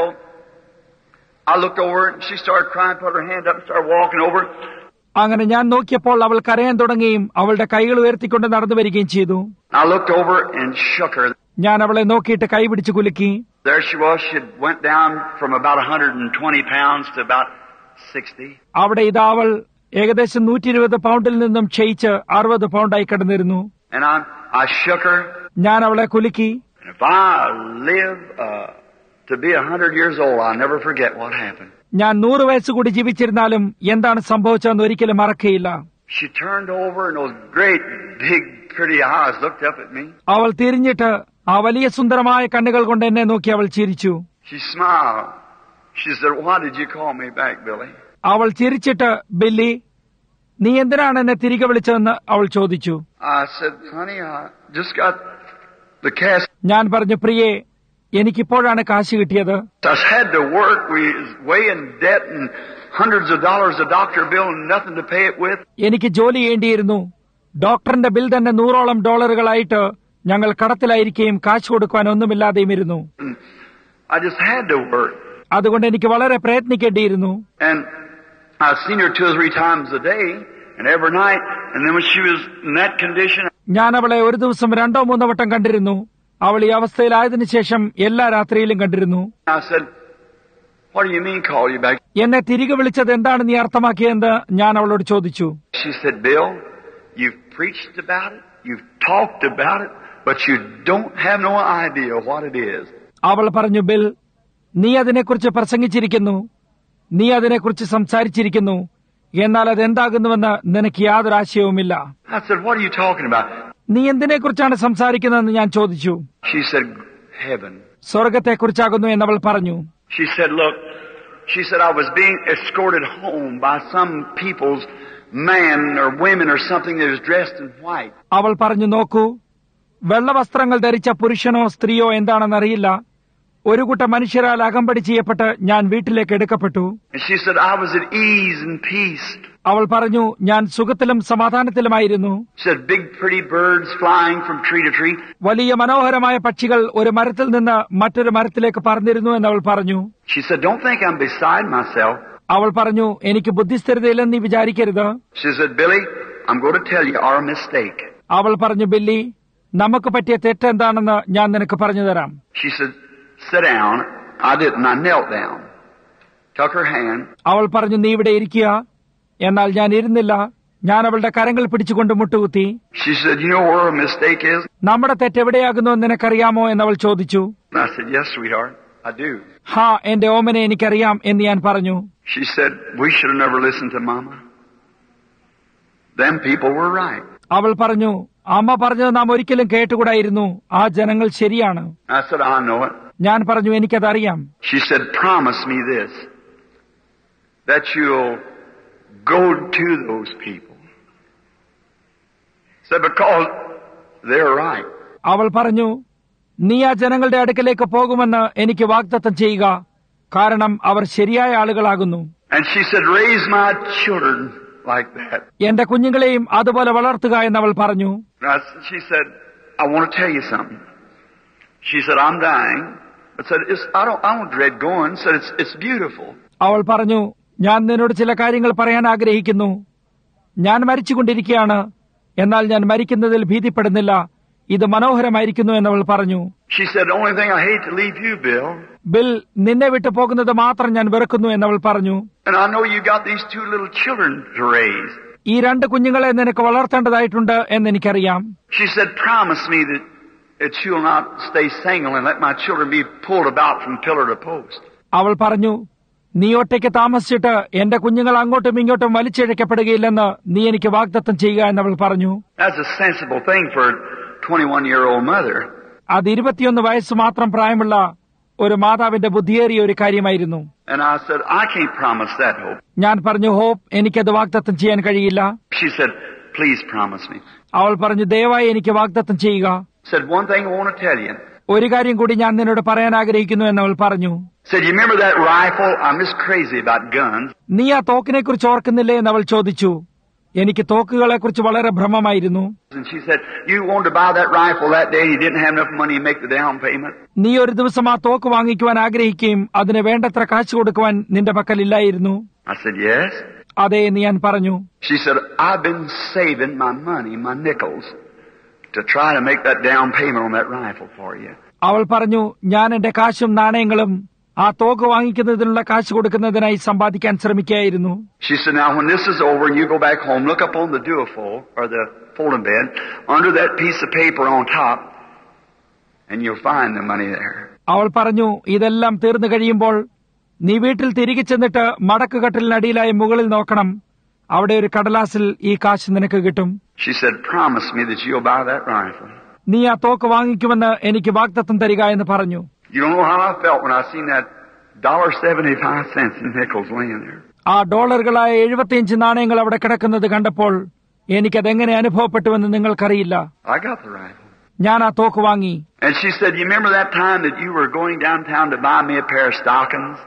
I looked over, and she started crying, put her hand up, and started walking over. അങ്ങനെ ഞാൻ നോക്കിയപ്പോൾ അവൾ കരയാൻ തുടങ്ങുകയും അവളുടെ കൈകൾ ഉയർത്തിക്കൊണ്ട് നടന്നു വരികയും ചെയ്തു. I looked over and shook her. ഞാൻ അവളെ നോക്കിയിട്ട് കൈ പിടിച്ചു കുലുക്കി. There she was. She went down from about 120 pounds to about 60. അവിടെ ഇതാ അവൾ ഏകദേശം 120 പൗണ്ടിൽ നിന്നും ക്ഷയിച്ച് 60 പൗണ്ടായി കിടന്നിരുന്നു. And I shook her. ഞാൻ അവളെ കുലുക്കി. And if I live to be 100 years old, I'll never forget what happened. ഞാൻ 100 വയസ്സുകൂടി ജീവിച്ചിരുന്നാലും എന്താണ് സംഭവിച്ചതെന്ന് ഒരിക്കലും മറക്കയില്ല. She turned over, and those great, big, pretty eyes looked up at me. അവൾ തിരിഞ്ഞിട്ട് ആ വലിയ സുന്ദരമായ കണ്ണുകൾ കൊണ്ട് എന്നെ നോക്കി അവൾ ചിരിച്ചു. She smiled. She said, why did you call me back, Billy? അവൾ ചിരിച്ചിട്ട്, ബില്ലി, നീ എന്തിനാണ് എന്നെ തിരികെ വിളിച്ചതെന്ന് അവൾ ചോദിച്ചു. I said, honey, I just got the cash. ഞാൻ പറഞ്ഞു, പ്രിയേ, എനിക്കിപ്പോഴാണ് കാശ് കിട്ടിയത്. I had to work. We was way in debt and hundreds of dollars a doctor bill and nothing to pay it with. എനിക്ക് ജോലി ചെയ്യേണ്ടിയിരുന്നു. ഡോക്ടറിന്റെ ബിൽ തന്നെ $100 ഞങ്ങൾ കടത്തിലായിരിക്കുകയും കാശ് കൊടുക്കുവാൻ ഒന്നുമില്ലാതെയും ഇരുന്നു. I just had to work. അതുകൊണ്ട് എനിക്ക് വളരെ പ്രയത്നിക്കേണ്ടിയിരുന്നു. And I've seen her 2 or 3 times a day and every night. And then when she was in that condition, ഞാൻ അവളെ ഒരു ദിവസം 2-3 വട്ടം കണ്ടിരുന്നു. അവൾ ഈ അവസ്ഥയിലായതിനു ശേഷം എല്ലാ രാത്രിയിലും കണ്ടിരുന്നു. I said, what do you mean call you back? എന്നെ തിരികെ വിളിച്ചത് എന്താണ് നീ അർത്ഥമാക്കിയെന്ന് ഞാൻ അവളോട് ചോദിച്ചു. She said, Bill, you've preached about it, you've talked about it, but you don't have no idea what it is. അവൾ പറഞ്ഞു, ബിൽ, നീ അതിനെക്കുറിച്ച് പ്രസംഗിച്ചിരിക്കുന്നു, നീ അതിനെക്കുറിച്ച് സംസാരിച്ചിരിക്കുന്നു, എന്നാൽ അതെന്താകുന്നുവെന്ന് നിനക്ക് യാതൊരു ആശയവുമില്ല. I said, what are you talking about? നീ എന്തിനെക്കുറിച്ചാണ് സംസാരിക്കുന്നതെന്ന് ഞാൻ ചോദിച്ചു. She said, heaven. സ്വർഗത്തെക്കുറിച്ചാകുന്നു എന്നവൾ പറഞ്ഞു. She said, look, she said, I was being escorted home by some people's man or women or something that was dressed in white. അവൾ പറഞ്ഞു, നോക്കൂ, വെള്ളവസ്ത്രങ്ങൾ ധരിച്ച പുരുഷനോ സ്ത്രീയോ എന്താണെന്നറിയില്ല, ഒരു കൂട്ടം മനുഷ്യരാൽ അകമ്പടി ചെയ്യപ്പെട്ട് ഞാൻ വീട്ടിലേക്ക് എടുക്കപ്പെട്ടു. And she said, I was at ease and peace. അവൾ പറഞ്ഞു, ഞാൻ സുഖത്തിലും സമാധാനത്തിലുമായിരുന്നു. She said, big pretty birds flying from tree to tree. വലിയ മനോഹരമായ പക്ഷികൾ ഒരു മരത്തിൽ നിന്ന് മറ്റൊരു മരത്തിലേക്ക് പറന്നിരുന്നു എന്നവൾ പറഞ്ഞു. She said, don't think I'm beside myself. അവൾ പറഞ്ഞു, എനിക്ക് ബുദ്ധിസ്ഥിരതയില്ലെന്ന് നീ വിചാരിക്കരുത്. She said, Billy, I'm going to tell you our mistake. അവൾ പറഞ്ഞു, ബില്ലി, നമുക്ക് പറ്റിയ തെറ്റെന്താണെന്ന് ഞാൻ നിനക്ക് പറഞ്ഞു തരാം. She said, sit down. I didn't. I knelt down. Took her hand. അവൾ പറഞ്ഞു, നീ ഇവിടെ ഇരിക്കുക. എന്നാൽ ഞാൻ ഇരുന്നില്ല. ഞാൻ അവളുടെ കരങ്ങൾ പിടിച്ചുകൊണ്ട് മുട്ടുകുത്തി. She said, you know where our mistake is? നമ്മുടെ തെറ്റെവിടെയാകുന്നു എന്ന് നിനക്കറിയാമോ എന്നവൾ ചോദിച്ചു. I said, yes, sweetheart, I do. ഹാ, എന്റെ ഓമനെ, എനിക്കറിയാം എന്ന് ഞാൻ പറഞ്ഞു. She said, we should have never listened to Mama. Them people were right. അവൾ പറഞ്ഞു, അമ്മ പറഞ്ഞത് നാം ഒരിക്കലും കേട്ടുകൂടായിരുന്നു. ആ ജനങ്ങൾ ശരിയാണ്. I said, I know it. ഞാൻ പറഞ്ഞു, എനിക്കതറിയാം. She said, promise me this, that you'll go to those people. Said, because they're right. അവൾ പറഞ്ഞു, നീ ആ ജനങ്ങളുടെ അടുക്കലേക്ക് പോകുമെന്ന് എനിക്ക് വാഗ്ദത്തം ചെയ്യുക, കാരണം അവർ ശരിയായ ആളുകളാകുന്നു. And she said, raise my children like that. എന്റെ കുഞ്ഞുങ്ങളെയും അതുപോലെ വളർത്തുക എന്നവൾ പറഞ്ഞു. She said, I want to tell you something. She said, I'm dying. I said, I don't dread going. Said, it's beautiful. അവൾ പറഞ്ഞു, ഞാൻ നിന്നോട് ചില കാര്യങ്ങൾ പറയാൻ ആഗ്രഹിക്കുന്നു. ഞാൻ മരിച്ചുകൊണ്ടിരിക്കുകയാണ്. എന്നാൽ ഞാൻ മരിക്കുന്നതിൽ ഭീതിപ്പെടുന്നില്ല. ഇത് മനോഹരമായിരിക്കുന്നു എന്നവൾ പറഞ്ഞു. She said, the only thing I hate to leave you, Bill. Bill, നിന്നെ വിട്ടു പോകുന്നത് മാത്രം ഞാൻ വെറുക്കുന്നു എന്നവൾ പറഞ്ഞു. And I know you got these 2 little children to raise. ഈ 2 കുഞ്ഞുങ്ങളെ നിനക്ക് വളർത്തേണ്ടതായിട്ടുണ്ട് എന്നെനിക്കറിയാം. She said, promise me that you'll not stay single and let my children be pulled about from pillar to post. അവൾ പറഞ്ഞു, നീ ഒറ്റയ്ക്ക് താമസിച്ചിട്ട് എന്റെ കുഞ്ഞുങ്ങൾ അങ്ങോട്ടും ഇങ്ങോട്ടും വലിച്ചിഴക്കപ്പെടുകയില്ലെന്ന് നീ എനിക്ക് വാഗ്ദത്തം ചെയ്യുക എന്നവൾ പറഞ്ഞു. That's a sensible thing for a 21-year-old mother. അത് 21 വയസ്സ് മാത്രം പ്രായമുള്ള ഒരു മാതാവിന്റെ ബുദ്ധിയേറിയ ഒരു കാര്യമായിരുന്നു. And I said, I can't promise that, Hope. ഞാൻ പറഞ്ഞു, ഹോപ്പ്, എനിക്കത് വാഗ്ദത്തം ചെയ്യാൻ കഴിയില്ല. She said, please promise me. അവൾ പറഞ്ഞു, ദയവായി എനിക്ക് വാഗ്ദത്തം ചെയ്യുക. Said, one thing I want to tell you. ഒരു കാര്യം കൂടി ഞാൻ നിന്നോട് പറയാൻ ആഗ്രഹിക്കുന്നു എന്നവൾ പറഞ്ഞു. Said, you remember that rifle? I'm just crazy about guns. നീ ആ തോക്കിനെ കുറിച്ച് ഓർക്കുന്നില്ലേ എന്നവൾ ചോദിച്ചു. എനിക്ക് തോക്കുകളെ കുറിച്ച് വളരെ ഭ്രമമായിരുന്നു. And she said, you wanted to buy that rifle that day and you didn't have enough money to make the down payment. നീ ഒരു ദിവസം ആ തോക്ക് വാങ്ങിക്കുവാൻ ആഗ്രഹിക്കുകയും അതിന് വേണ്ടത്ര കാശ് കൊടുക്കുവാൻ നിന്റെ പക്കലില്ലായിരുന്നു. I said, yes. അതെ എന്ന് ഞാൻ പറഞ്ഞു. She said, I've been saving my money, my nickels, to try to make that down payment on that rifle for you. അവൾ പറഞ്ഞു, ഞാൻ എന്റെ കാശും നാണയങ്ങളും ആ തോക്ക് വാങ്ങിക്കുന്നതിനുള്ള കാശ് കൊടുക്കുന്നതിനായി സമ്പാദിക്കാൻ ശ്രമിക്കുകയായിരുന്നു. She said, now when this is over and you go back home, look up on the duofold or the folding bed under that piece of paper on top and you'll find the money there. അവൾ പറഞ്ഞു, ഇതെല്ലാം തീർന്നു കഴിയുമ്പോൾ നീ വീട്ടിൽ തിരികെ ചെന്നിട്ട് മടക്കുകട്ടിലിനടിയിലായി മുകളിൽ നോക്കണം. അവിടെ ഒരു കടലാസിൽ ഈ കാശ് നിനക്ക് കിട്ടും. She said, promise me that you'll buy that rifle. നീ ആ തോക്ക് വാങ്ങിക്കുമെന്ന് എനിക്ക് വാഗ്ദത്തം തരിക എന്ന് പറഞ്ഞു. You don't know how I felt when I seen that $1.75 in nickels laying there. ആ ഡോളറുകളായ 75 നാണയങ്ങൾ അവിടെ കിടക്കുന്നത് കണ്ടപ്പോൾ എനിക്കതെങ്ങനെ അനുഭവപ്പെട്ടുവെന്ന് നിങ്ങൾക്കറിയില്ല. I got the rifle. ഞാൻ ആ തോക്ക് വാങ്ങി. And she said, you remember that time that you were going downtown to buy me a pair of stockings?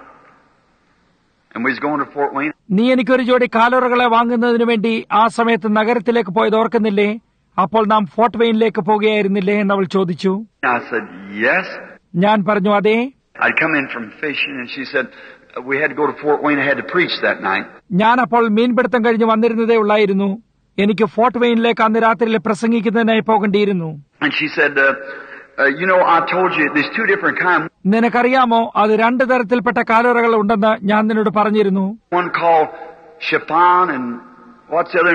And we was going to Fort Wayne? നീ എനിക്കൊരു ജോഡി കാലുറകളെ വാങ്ങുന്നതിനു വേണ്ടി ആ സമയത്ത് നഗരത്തിലേക്ക് പോയത് ഓർക്കുന്നില്ലേ? അപ്പോൾ നാം ഫോർട്ട് വെയിനിലേക്ക് പോകുകയായിരുന്നില്ലേ എന്നവൾ ചോദിച്ചു. I said, yes. ഞാൻ പറഞ്ഞു, അതെ. I'd come in from fishing and she said, we had to go to Fort Wayne. I had to preach that night. ഞാൻ അപ്പോൾ മീൻപിടുത്തം കഴിഞ്ഞ് വന്നിരുന്നതേ ഉള്ളായിരുന്നു. എനിക്ക് ഫോർട്ട് വെയിനിലേക്ക് അന്ന് രാത്രിയിൽ പ്രസംഗിക്കുന്നതിനായി പോകേണ്ടിയിരുന്നു. And she said, you know, I told you there's 2 different kinds. നിനക്കറിയാമോ, അത് 2 തരത്തിൽപ്പെട്ട കാലുറകൾ ഉണ്ടെന്ന് ഞാൻ നിന്നോട് പറഞ്ഞിരുന്നു. One called chiffon and what's the other?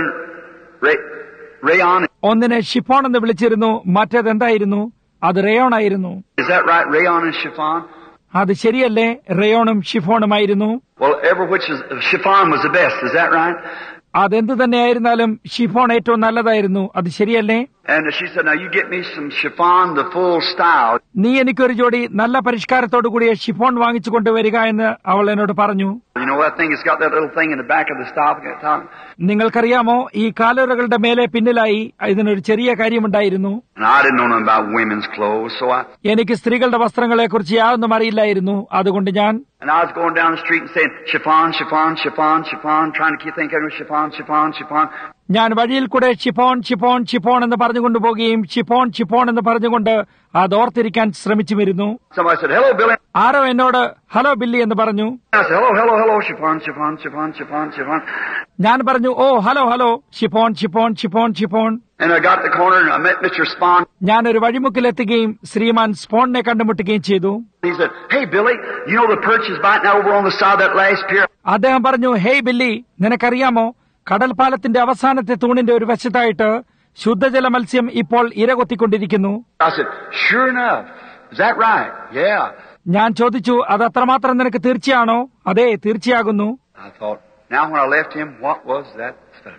Rayon. ഒന്നിനെ ഷിഫോൺ എന്ന് വിളിച്ചിരുന്നു, മറ്റേതെന്തായിരുന്നു? അത് റേയോൺ ആയിരുന്നു. Is that right? Rayon and chiffon? അത് ശരിയല്ലേ? റേയോണും ഷിഫോണുമായിരുന്നു. Well, chiffon was the best. Is that right? അതെന്ത് തന്നെയായിരുന്നാലും ഷിഫോൺ ഏറ്റവും നല്ലതായിരുന്നു. അത് ശരിയല്ലേ? And she said, now you get me some chiffon, the full style. നീ എനിക്കൊരു ജോഡി നല്ല പരിഷ്കാരത്തോടു കൂടിയ ഷിഫോൺ വാങ്ങിച്ചു കൊണ്ടുവരിക എന്ന് അവൾ എന്നോട് പറഞ്ഞു. You know that thing has got that little thing in the back of the style. നിങ്ങൾക്കറിയാമോ, ഈ കാലുറകളുടെ മേലെ പിന്നിലായി ഇതിനൊരു ചെറിയ കാര്യമുണ്ടായിരുന്നു. And I didn't know nothing about women's clothes, so എനിക്ക് സ്ത്രീകളുടെ വസ്ത്രങ്ങളെ കുറിച്ച് യാതൊന്നും അറിയില്ലായിരുന്നു. അതുകൊണ്ട് ഞാൻ And I was going down the street and saying, chiffon, chiffon, chiffon, chiffon, trying to keep thinking of chiffon, chiffon, chiffon. ഞാൻ വഴിയിൽ കൂടെ ഷിഫോൺ ഷിഫോൺ ഷിഫോൺ എന്ന് പറഞ്ഞുകൊണ്ട് പോവുകയും ഷിഫോൺ ഷിഫോൺ എന്ന് പറഞ്ഞുകൊണ്ട് അത് ഓർത്തിരിക്കാൻ ശ്രമിച്ചുമിരുന്നു. Somebody said, hello, Billy. ആരോ എന്നോട് ഹലോ ബില്ലി എന്ന് പറഞ്ഞു. I said, hello, hello, hello, chiffon, chiffon, chiffon, chiffon, chiffon. ഞാൻ പറഞ്ഞു, oh hello hello, chiffon chiffon chiffon chiffon. And I got the corner and I met Mr. Spahn. ഞാൻ ഒരു വഴിമുക്കിലെത്തുകയും ശ്രീമാൻ സ്പോണിനെ കണ്ടുമുട്ടുകയും ചെയ്തു. He said, hey, Billy, you know the perch is biting over on the side of that last pier. അദ്ദേഹം പറഞ്ഞു, hey Billy, നിനക്കറിയാമോ, കടൽപ്പാലത്തിന്റെ അവസാനത്തെ തൂണിന്റെ ഒരു വശത്തായിട്ട് ശുദ്ധജല മത്സ്യം ഇപ്പോൾ ഇരകൊത്തിക്കൊണ്ടിരിക്കുന്നു. I said, sure enough. Is that right? Yeah. ഞാൻ ചോദിച്ചു, അത് അത്രമാത്രം നിനക്ക് തീർച്ചയാണോ? അതെ, തീർച്ചയാകുന്നു. I thought, now when I left him, what was that stuff?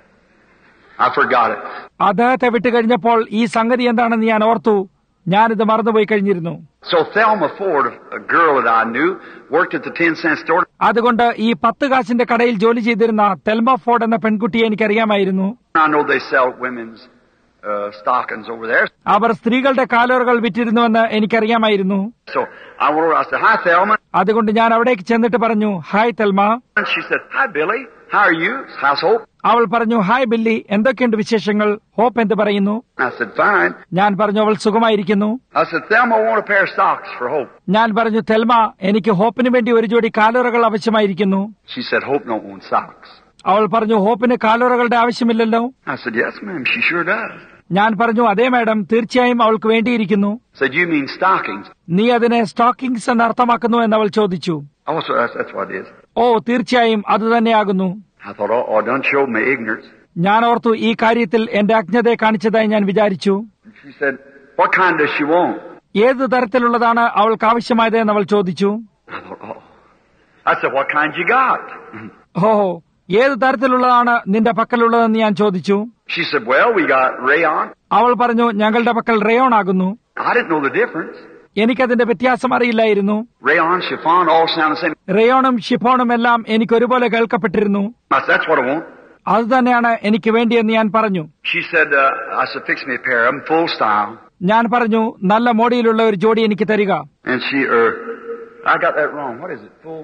I forgot it. അദ്ദേഹത്തെ വിട്ടുകഴിഞ്ഞപ്പോൾ ഈ സംഗതി എന്താണെന്ന് ഞാൻ ഓർത്തു. ഞാനിത് മറന്നുപോയി കഴിഞ്ഞിരുന്നു. So Thelma Ford, a girl that I knew, worked at the 10-cent store. അതുകൊണ്ട് ഈ 10 കാശിന്റെ കടയിൽ ജോലി ചെയ്തിരുന്ന തെൽമ ഫോർഡ് എന്ന പെൺകുട്ടിയെ എനിക്കറിയാമായിരുന്നു. I know they sell women's stockings over there. അവർ സ്ത്രീകളുടെ കാലുറകൾ വിറ്റിരുന്നുവെന്ന് എനിക്കറിയാമായിരുന്നു. So I went over, I said, hi, Thelma. അതുകൊണ്ട് ഞാൻ അവിടേക്ക് ചെന്നിട്ട് പറഞ്ഞു, hi Thelma. And she said, hi, Billy. How are you? How's Hope? അവൾ പറഞ്ഞു, ഹായ് ബില്ലി, എന്തൊക്കെയുണ്ട് വിശേഷങ്ങൾ? ഹോപ്പ് എന്ത് പറയുന്നു? I said, fine. ഞാൻ പറഞ്ഞു, അവൾ സുഖമായിരിക്കുന്നു. I said, Thelma, I want a pair of socks for Hope. ഞാൻ പറഞ്ഞു, തെൽമ, എനിക്ക് ഹോപ്പിന് വേണ്ടി ഒരു ജോഡി കാലുറകൾ ആവശ്യമായിരിക്കുന്നു. She said, Hope don't want socks. അവൾ പറഞ്ഞു, ഹോപ്പിന് കാലുറകളുടെ ആവശ്യമില്ലല്ലോ. I said, yes, ma'am, she sure does. ഞാൻ പറഞ്ഞു, അതെ മാഡം, തീർച്ചയായും അവൾക്ക് വേണ്ടിയിരിക്കുന്നു. Said, you mean stockings? നീ അതിനെ സ്റ്റോക്കിങ്സ് എന്ന് അർത്ഥമാക്കുന്നു എന്നവൾ ചോദിച്ചു. Oh, so that's what it is. ഓ, തീർച്ചയായും അത് തന്നെയാകുന്നു. I thought, oh, don't show my ignorance. ഞാൻ ഓർത്തു, ഈ കാര്യത്തിൽ എന്റെ അജ്ഞതയെ കാണിച്ചതായി ഞാൻ വിചാരിച്ചു. She said, what kind does she want? ഏത് തരത്തിലുള്ളതാണ് അവൾക്ക് ആവശ്യമായത് എന്ന് അവൾ ചോദിച്ചു. I thought, oh. I said, what kind you got? ഓ, ഏത് തരത്തിലുള്ളതാണ് നിന്റെ പക്കലുള്ളതെന്ന് ഞാൻ ചോദിച്ചു. She said, well, we got rayon. അവൾ പറഞ്ഞു, ഞങ്ങളുടെ പക്കൽ റയോൺ ആകുന്നു. I didn't know the difference. എനിക്കതിന്റെ വ്യത്യാസം അറിയില്ലായിരുന്നു. Rayon, chiffon, all sound the same. റയോണും ഷിഫോണും എല്ലാം എനിക്ക് ഒരുപോലെ കേൾക്കപ്പെട്ടിരുന്നു. I said, that's what I want. അത് തന്നെയാണ് എനിക്ക് വേണ്ടിയെന്ന് ഞാൻ പറഞ്ഞു. She said, I said, fix me a pair of them, full style. ഞാൻ പറഞ്ഞു, നല്ല മോടിയിലുള്ള ഒരു ജോഡി എനിക്ക് തരിക. And she, I got that wrong. What is it? Full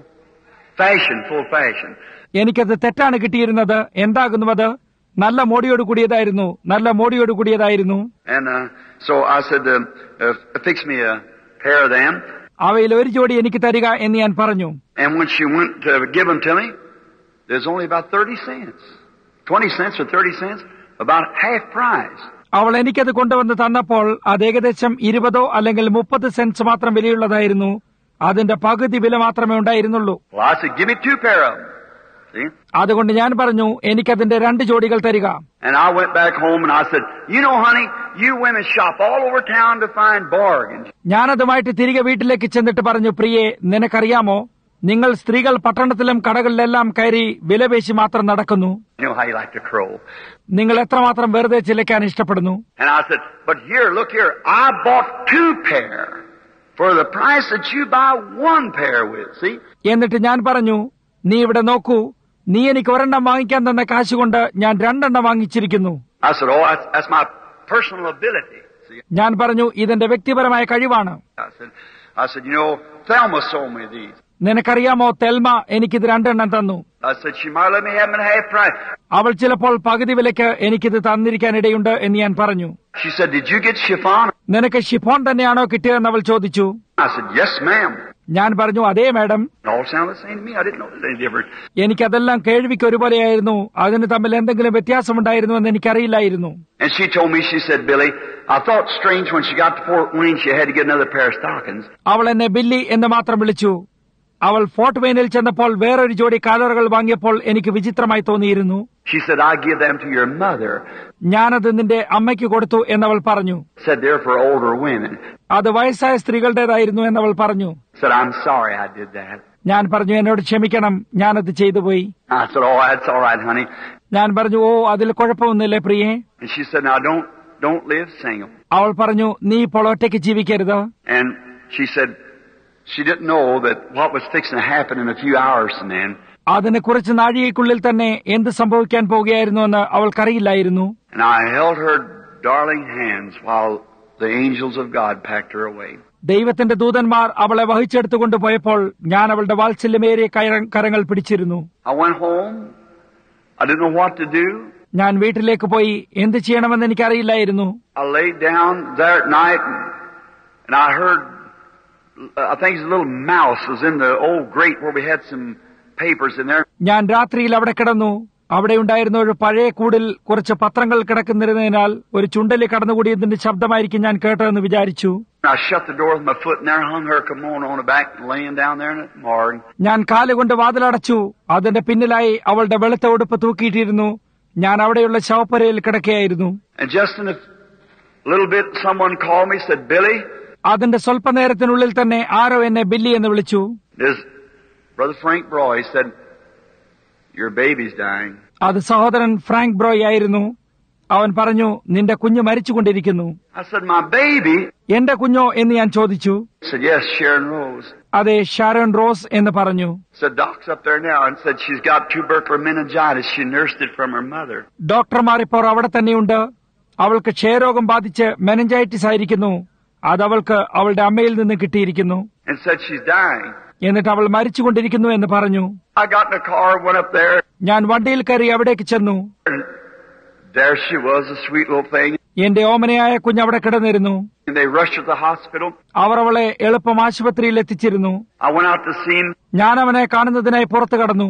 fashion. എനിക്കത് തെറ്റാണ് കിട്ടിയിരുന്നത്. എന്താകുന്നുവത്? നല്ല മോടിയോട് കൂടിയതായിരുന്നു. നല്ല മോടിയോട് കൂടിയതായിരുന്നു. And so I said, fix me a pair of them. അവയിൽ ഒരു ജോഡി എനിക്ക് തരിക എന്ന് ഞാൻ പറഞ്ഞു. And when she went to give them to me, there's only about 30 cents. 20 cents or 30 cents, about half price. അവൾ എനിക്കത് കൊണ്ടുവന്ന് തന്നപ്പോൾ അത് ഏകദേശം 20 അല്ലെങ്കിൽ 30 സെന്റ്സ് മാത്രം വിലയുള്ളതായിരുന്നു. അതിന്റെ പകുതി വില മാത്രമേ ഉണ്ടായിരുന്നുള്ളൂ. Well, I said, give me 2 pair of them. See? അതുകൊണ്ട് ഞാൻ പറഞ്ഞു, എനിക്കതിന്റെ 2 ജോഡികൾ തരിക. And I went back home and I said, you know, honey, you women shop all over town to find bargains. ഞാനതുമായിട്ട് തിരികെ വീട്ടിലേക്ക് ചെന്നിട്ട് പറഞ്ഞു, പ്രിയേ, നിനക്കറിയാമോ, നിങ്ങൾ സ്ത്രീകൾ പട്ടണത്തിലും കടകളിലെല്ലാം കയറി വിലപേശി മാത്രം നടക്കുന്നു. You know how you like to crow. നിങ്ങൾ എത്രമാത്രം വെറുതെ ചിലക്കാൻ ഇഷ്ടപ്പെടുന്നു. And I said, but here, look here, I bought 2 pair for the price that you buy 1 pair with, see? എന്നിട്ട് ഞാൻ പറഞ്ഞു, നീ ഇവിടെ നോക്കൂ, നീ എനിക്ക് ഒരെണ്ണം വാങ്ങിക്കാൻ തന്ന കാശുകൊണ്ട് ഞാൻ 2 എണ്ണം വാങ്ങിച്ചിരിക്കുന്നു. I said, oh, that's my personal ability. See? ഞാൻ പറഞ്ഞു, ഇതെന്റെ വ്യക്തിപരമായ കഴിവാണ്. I said, you know, Thelma sold me these. നിനക്കറിയാമോ, തെൽമ എനിക്കിത് 2 എണ്ണം തന്നു. I said, she might let me have them at half price. അവൾ ചിലപ്പോൾ പകുതി വിലയ്ക്ക് എനിക്കിത് തന്നിരിക്കാനിടയുണ്ട് എന്ന് ഞാൻ പറഞ്ഞു. She said, did you get chiffon? നിനക്ക് ഷിഫോൺ തന്നെയാണോ കിട്ടിയതെന്ന് അവൾ ചോദിച്ചു. I said, yes, ma'am. ഞാൻ പറഞ്ഞു, അതേ madam. It all sounded the same to me. I didn't know there was any difference. എനിക്കതെല്ലാം കേൾവിക്ക് ഒരുപോലെയായിരുന്നു. അതിന് തമ്മിൽ എന്തെങ്കിലും വ്യത്യാസമുണ്ടായിരുന്നു എന്ന് എനിക്കറിയില്ലായിരുന്നു. And she told me, she said, Billy, I thought strange when she got to Fort Wayne she had to get another pair of stockings. അവൾ എന്നെ ബില്ലി എന്ന് മാത്രം വിളിച്ചു. അവൾ ഫോർട്ട് വെയിനിൽ ചെന്നപ്പോൾ വേറൊരു ജോഡി കാലറുകൾ വാങ്ങിയപ്പോൾ എനിക്ക് വിചിത്രമായി തോന്നിയിരുന്നു. She said, I give them to your mother. ഞാനത് നിന്റെ അമ്മയ്ക്ക് കൊടുത്തു എന്നവൾ പറഞ്ഞു. Said they're for older women. അത് വയസ്സായ സ്ത്രീകളുടേതായിരുന്നു എന്നവൾ പറഞ്ഞു. Said, I'm sorry I did that. ഞാൻ പറഞ്ഞു, എന്നോട് ക്ഷമിക്കണം, ഞാനത് ചെയ്തുപോയി. I said, oh, that's all right, honey. ഞാൻ പറഞ്ഞു, ഓ, അതിൽ കുഴപ്പമൊന്നുമില്ലേ പ്രിയേ. And she said, now don't live single. അവൾ പറഞ്ഞു, നീ ഇപ്പോൾ ഒറ്റയ്ക്ക് ജീവിക്കരുത്. And she said, she didn't know that what was fixing to happen in a few hours and then. അതിന് കുറച്ച് നാഴികയ്ക്കുള്ളിൽ തന്നെ എന്ത് സംഭവിക്കാൻ പോകുകയായിരുന്നുവെന്ന് അവൾക്കറിയില്ലായിരുന്നു. And I held her darling hands while the angels of God packed her away. ദൈവത്തിന്റെ ദൂതന്മാർ അവളെ വഹിച്ചെടുത്തുകൊണ്ട് പോയപ്പോൾ ഞാൻ അവളുടെ വാത്സല്യമേറിയ കരങ്ങൾ പിടിച്ചിരുന്നു. I went home. I didn't know what to do. ഞാൻ വീട്ടിലേക്ക് പോയി. എന്ത് ചെയ്യണമെന്ന് എനിക്കറിയില്ലായിരുന്നു. I laid down there at night and I heard, I think a little mouse was in the old grate where we had some papers in there. ഞാൻ രാത്രിയിൽ അവിടെ കിടന്നു. അവിടെ ഉണ്ടായിരുന്ന ഒരു പഴയ കൂടിൽ കുറച്ച് പത്രങ്ങൾ കിടക്കുന്നിരുന്നതിനാൽ ഒരു ചുണ്ടലി കടന്നുകൂടിയതിന്റെ ശബ്ദമായിരിക്കും ഞാൻ കേട്ടതെന്ന് വിചാരിച്ചു. I shut the door with my foot and there hung her kimono on the back laying down there in the morgue. ഞാൻ കാലുകൊണ്ട് വാതിലടച്ചു. അതിന്റെ പിന്നിലായി അവളുടെ വെളുത്ത ഉടുപ്പ് തൂക്കിയിട്ടിരുന്നു. ഞാൻ അവിടെയുള്ള ശവപ്പുരയിൽ കിടക്കുകയായിരുന്നു. And just in a little bit someone called me, said, Billy. അതിന്റെ സ്വല്പനേരത്തിനുള്ളിൽ തന്നെ ആരോ എന്നെ ബില്ലി എന്ന് വിളിച്ചു. This Brother Frank Broy said, your baby's dying. അത് സഹോദരൻ ഫ്രാങ്ക് ബ്രോയ് ആയിരുന്നു. അവൻ പറഞ്ഞു, നിന്റെ കുഞ്ഞ് മരിച്ചുകൊണ്ടിരിക്കുന്നു. I said, my baby? എന്റെ കുഞ്ഞോ എന്ന് ഞാൻ ചോദിച്ചു. He said, yes, Sharon Rose. അതെ, ഷാരോൺ റോസ് എന്ന് പറഞ്ഞു. Said, doc's up there now and said she's got tubercular meningitis. She nursed it from her mother. ഡോക്ടർമാർ ഇപ്പോൾ അവിടെ തന്നെയുണ്ട്. അവൾക്ക് ക്ഷയരോഗം ബാധിച്ച് മെനിഞ്ചൈറ്റിസ് ആയിരിക്കുന്നു. അത് അവൾക്ക് അവളുടെ അമ്മയിൽ നിന്ന് കിട്ടിയിരിക്കുന്നു. And said she's dying. എന്നിട്ട് അവൾ മരിച്ചുകൊണ്ടിരിക്കുന്നു എന്ന് പറഞ്ഞു. I got in a car, went up there. ഞാൻ വണ്ടിയിൽ കയറി അവിടേക്ക് ചെന്നു. There she was, a sweet little thing. എന്റെ ഓമനയായ കുഞ്ഞ് അവിടെ കിടന്നിരുന്നു. And they rushed her to the hospital. അവർ അവളെ എളുപ്പം ആശുപത്രിയിൽ എത്തിച്ചിരുന്നു. I went out to see him. ഞാൻ അവനെ കാണുന്നതിനായി പുറത്തു കടന്നു.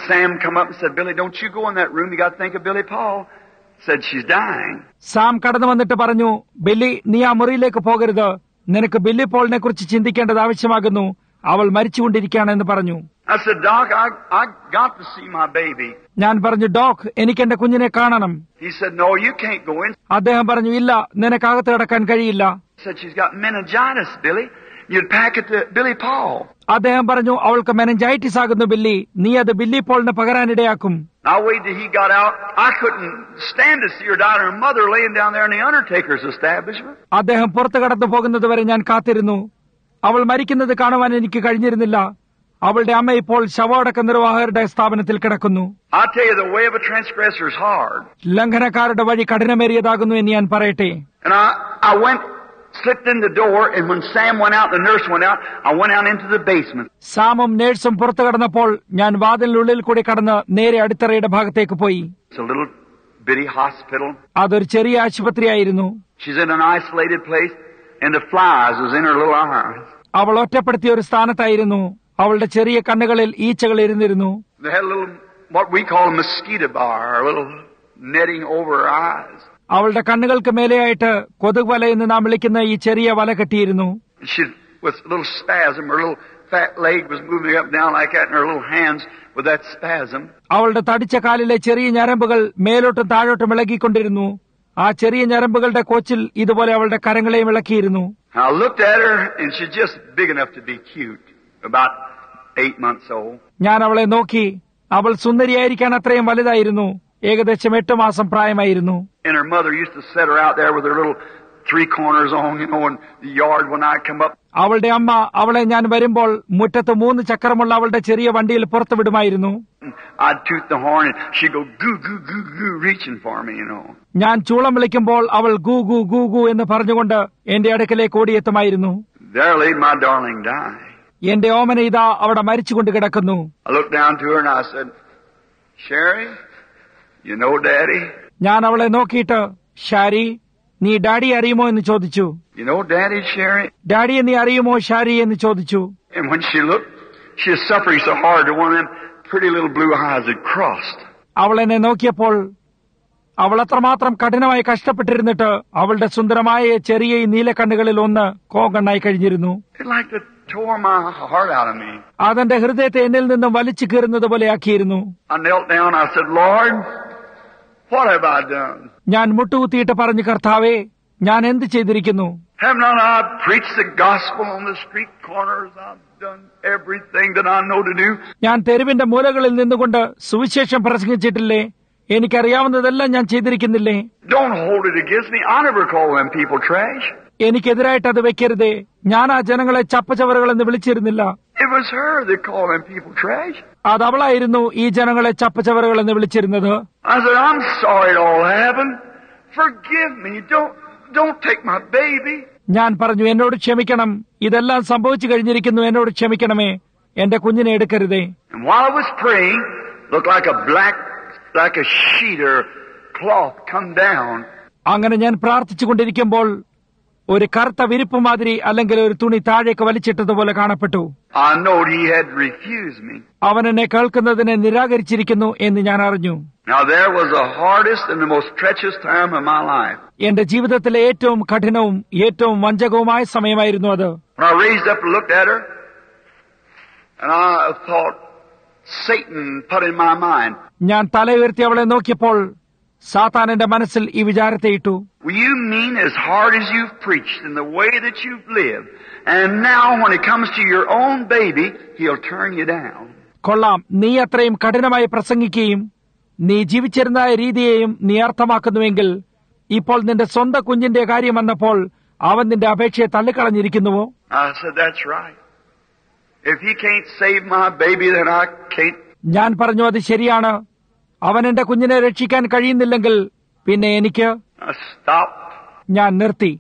Sam come up and said, Billy, don't you go in that room. You got to think of Billy Paul. Said she's dying. Sam കടന്നു വന്നിട്ട് പറഞ്ഞു, ബില്ലി, നീ ആ മുറിയിലേക്ക് പോകരുത്. നിനക്ക് ബില്ലി പോളിനെ കുറിച്ച് ചിന്തിക്കേണ്ടത് ആവശ്യമാകുന്നു. അവൾ മരിച്ചുകൊണ്ടിരിക്കുകയാണെന്ന് പറഞ്ഞു. I said, Doc, I got to see my baby. ഞാൻ പറഞ്ഞു, ഡോക്, എനിക്ക് എന്റെ കുഞ്ഞിനെ കാണണം. He said, no, you can't go in. അദ്ദേഹം പറഞ്ഞു, ഇല്ല, നിനക്കകത്ത് കിടക്കാൻ കഴിയില്ല. He said, she's got meningitis, Billy. You'd pack it to Billy Paul. അദ്ദേഹം പറഞ്ഞു, അവൾക്ക് മെനഞ്ചൈറ്റിസ് ആകുന്നു ബില്ലി, നീ അത് ബില്ലി പോളിന് പകരാനിടയാക്കും. I waited till he got out. I couldn't stand to see her daughter and mother laying down there in the undertaker's establishment. അദ്ദേഹം പുറത്തു കടന്നു പോകുന്നത് വരെ ഞാൻ കാത്തിരുന്നു. അവൾ മരിക്കുന്നത് കാണുവാൻ എനിക്ക് കഴിഞ്ഞിരുന്നില്ല. അവളുടെ അമ്മ ഇപ്പോൾ ശവോടക്ക നിർവാഹകരുടെ സ്ഥാപനത്തിൽ കിടക്കുന്നു. I tell you, the way of a transgressor is hard. ലംഘനക്കാരുടെ വഴി കഠിനമേറിയതാകുന്നു എന്ന് ഞാൻ പറയട്ടെ. And I went, slipped in the door, and when Sam went out, the nurse went out, I went out into the basement. സാമും നേഴ്സും പുറത്തു കടന്നപ്പോൾ ഞാൻ വാതിലിനുള്ളിൽ കൂടി കടന്ന് നേരെ അടിത്തറയുടെ ഭാഗത്തേക്ക് പോയി. It's a little bitty hospital. അതൊരു ചെറിയ ആശുപത്രിയായിരുന്നു. She's in an isolated place, and the flies was in her little eyes. അവൾ ഒറ്റപ്പെടുത്തിയ ഒരു സ്ഥാനത്തായിരുന്നു. അവളുടെ ചെറിയ കണ്ണുകളിൽ ഈച്ചകൾ ഇരുന്നിരുന്നു. They had a little, what we call a mosquito bar, a little netting over her eyes. അവളുടെ കണ്ണുകൾക്ക് മേലെയായിട്ട് കൊതുക് വല എന്ന് നാം വിളിക്കുന്ന ഈ ചെറിയ വല കെട്ടിയിരുന്നു. She, with a little spasm, her little fat leg was moving up and down like that, and her little hands with that spasm. അവളുടെ തടിച്ച കാലിലെ ചെറിയ ഞരമ്പുകൾ മേലോട്ടും താഴോട്ടും ഇളകിക്കൊണ്ടിരുന്നു. ആ ചെറിയ ഞരമ്പുകളുടെ കോച്ചിൽ ഇതുപോലെ അവളുടെ കരങ്ങളെയും ഇളക്കിയിരുന്നു. I looked at her, and she's just big enough to be cute, about 8 months old. ഞാൻ അവളെ നോക്കി. അവൾ സുന്ദരിയായിരിക്കാൻ അത്രയും വലുതായിരുന്നു. ഏകദേശം 8 മാസം പ്രായമായിരുന്നു. And her mother used to set her out there with her little 3 corners on, in the yard when I come up. അവളുടെ അമ്മ അവളെ ഞാൻ വരുമ്പോൾ മുറ്റത്ത് 3 ചക്രമുള്ള അവളുടെ ചെറിയ വണ്ടിയിൽ പുറത്തു വിടുമായിരുന്നു. I'd toot the horn, and she'd go goo goo goo goo, reaching for me, ഞാൻ ചൂളം വിളിക്കുമ്പോൾ അവൾ ഗൂ ഗൂ ഗൂ ഗൂ എന്ന് പറഞ്ഞുകൊണ്ട് എന്റെ അടുക്കലേക്ക് ഓടിയെത്തുമായിരുന്നു. There laid my darling die. എന്റെ ഓമന ഇതാ അവിടെ മരിച്ചുകൊണ്ട് കിടക്കുന്നു. I looked down to her and I said, Sherry, you know Daddy? ഞാൻ അവളെ നോക്കിയിട്ട്, ഷാരി, നീ ഡാഡി അറിയുമോ എന്ന് ചോദിച്ചു. You know Daddy, Sherry? ഡാഡിയെ നീ അറിയുമോ ഷാരി എന്ന് ചോദിച്ചു. And when she looked, she was suffering so hard that one of them pretty little blue eyes had crossed. അവൾ എന്നെ നോക്കിയപ്പോൾ അവൾ അത്രമാത്രം കഠിനമായി കഷ്ടപ്പെട്ടിരുന്നിട്ട് അവളുടെ സുന്ദരമായ ചെറിയ ഈ നീലക്കണ്ണുകളിൽ ഒന്ന് കോങ്കണ്ണായി കഴിഞ്ഞിരുന്നു. It like to tore my heart out of me. അതെന്റെ ഹൃദയത്തെ എന്നിൽ നിന്നും വലിച്ചു കീറുന്നത് പോലെ ആക്കിയിരുന്നു. I knelt down. I said, Lord, what have I done? ഞാൻ മുട്ടുകുത്തിയിട്ട് പറഞ്ഞു, കർത്താവേ, ഞാൻ എന്ത് ചെയ്തിരിക്കുന്നു? Have not I preached the gospel on the street corners? I've done everything that I know to do. ഞാൻ തെരുവിന്റെ മൂലകളിൽ നിന്നുകൊണ്ട് സുവിശേഷം പ്രസംഗിച്ചിട്ടില്ലേ? എനിക്കറിയാവുന്നതെല്ലാം ഞാൻ ചെയ്തിരിക്കുന്നില്ലേ? Don't hold it against me. I never call them people trash. എനിക്കെതിരായിട്ട് അത് വെക്കരുതേ. ഞാൻ ആ ജനങ്ങളെ ചപ്പചവറുകൾ എന്ന് വിളിച്ചിരുന്നില്ല. It was her that called them people trash. അത് അവളായിരുന്നു ഈ ജനങ്ങളെ ചപ്പചവറുകൾ എന്ന് വിളിച്ചിരുന്നത്. I said, I'm sorry it all happened. Forgive me. Don't take my baby. ഞാൻ പറഞ്ഞു, എന്നോട് ക്ഷമിക്കണം. ഇതെല്ലാം സംഭവിച്ചു കഴിഞ്ഞിരിക്കുന്നു. എന്നോട് ക്ഷമിക്കണമേ. എന്റെ കുഞ്ഞിനെ എടുക്കരുതേ. And while I was praying, looked like a sheet or cloth come down. അങ്ങനെ ഞാൻ പ്രാർത്ഥിച്ചുകൊണ്ടിരിക്കുമ്പോൾ ഒരു കറുത്ത വിരിപ്പ് മാതിരി അല്ലെങ്കിൽ ഒരു തുണി താഴേക്ക് വലിച്ചിട്ടതുപോലെ കാണപ്പെട്ടു. I knowed he had refused me. അവൻ എന്നെ കേൾക്കുന്നതിനെ നിരാകരിച്ചിരിക്കുന്നു എന്ന് ഞാൻ അറിഞ്ഞു. Now there was the hardest and the most treacherous time of my life. എന്റെ ജീവിതത്തിലെ ഏറ്റവും കഠിനവും ഏറ്റവും വഞ്ചകവുമായ സമയമായിരുന്നു അത്. When I raised up and looked at her, and I thought, Satan put in my mind. ഞാൻ തല ഉയർത്തി അവളെ നോക്കിയപ്പോൾ സാത്താൻ എന്റെ മനസ്സിൽ ഈ വിചാരത്തെ ഇട്ടു. You mean as hard as you've preached and the way that you've lived, and now when it comes to your own baby, he'll turn you down. കൊള്ളാം, നീ അത്രയും കഠിനമായി പ്രസംഗിക്കുകയും നീ ജീവിച്ചിരുന്ന രീതിയെയും നീ അർത്ഥമാക്കുന്നുവെങ്കിൽ ഇപ്പോൾ നിന്റെ സ്വന്തം കുഞ്ഞിന്റെ കാര്യം വന്നപ്പോൾ അവൻ നിന്റെ അപേക്ഷയെ തള്ളിക്കളഞ്ഞിരിക്കുന്നുവോ? I said, that's right. If he can't save my baby, then I can't. ഞാൻ പറഞ്ഞു, അത് ശരിയാണ്. അവൻ എന്റെ കുഞ്ഞിനെ രക്ഷിക്കാൻ കഴിയുന്നില്ലെങ്കിൽ പിന്നെ എനിക്ക്. I stopped. ഞാൻ നിർത്തി.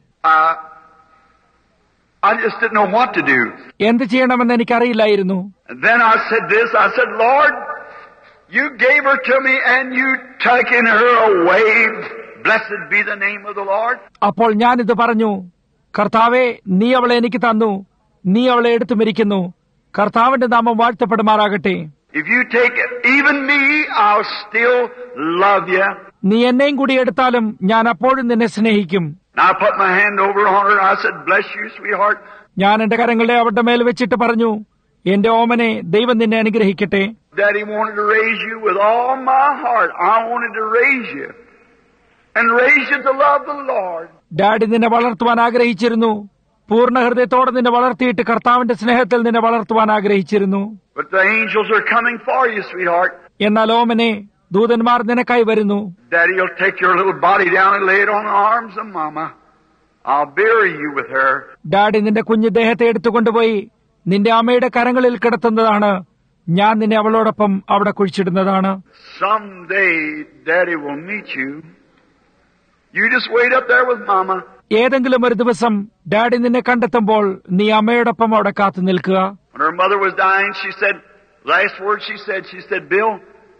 I just didn't know what to do. എന്ത് ചെയ്യണമെന്ന് എനിക്കറിയില്ലായിരുന്നു. And then I said this. I said, Lord, you gave her to me and you taken her away. Blessed be the name of the Lord. അപ്പോൾ ഞാനിത് പറഞ്ഞു, കർത്താവേ, നീ അവളെ എനിക്ക് തന്നു, നീ അവളെ എടുത്തു മരിക്കുന്നു. കർത്താവിന്റെ നാമം വാഴ്ത്തപ്പെടുമാറാകട്ടെ. If you take even me, I'll still love you. നീ എന്നെയും കൂടി എടുത്താലും ഞാൻ അപ്പോഴും നിന്നെ സ്നേഹിക്കും. And I put my hand over on her and I said, bless you, sweetheart. ഞാൻ എന്റെ കരങ്ങളെ അവരുടെ മേൽ വെച്ചിട്ട് പറഞ്ഞു, എന്റെ ഓമനെ, ദൈവം നിന്നെ അനുഗ്രഹിക്കട്ടെ. Daddy wanted to raise you with all my heart. I wanted to raise you and raise you to love the Lord. Daddy നിന്നെ വളർത്തുവാൻ ആഗ്രഹിച്ചിരുന്നു. പൂർണ്ണ ഹൃദയത്തോടെ നിന്നെ വളർത്തിയിട്ട് കർത്താവിന്റെ സ്നേഹത്തിൽ നിന്നെ വളർത്തുവാൻ ആഗ്രഹിച്ചിരുന്നു. But the angels are coming for you, sweetheart. എന്നാൽ ഓമനെ, ദൂതന്മാർ നിനക്കായി വരുന്നു. Daddy will take your little body down and lay it on the arms of Mama. I'll bury you with her. Daddy നിന്റെ കുഞ്ഞു ദേഹത്തെ എടുത്തുകൊണ്ടുപോയി നിന്റെ അമ്മയുടെ കരങ്ങളിൽ കിടത്തുന്നതാണ്. ഞാൻ നിന്നെ അവളോടൊപ്പം അവിടെ കുഴിച്ചിടുന്നതാണ്. Someday Daddy will meet you. You just wait up there with Mama. ഏതെങ്കിലും ഒരു ദിവസം ഡാഡി നിന്നെ കണ്ടെത്തുമ്പോൾ നീ അമ്മയോടൊപ്പം അവിടെ കാത്തു നിൽക്കുക. When her mother was dying, she said, last word she said, Bill,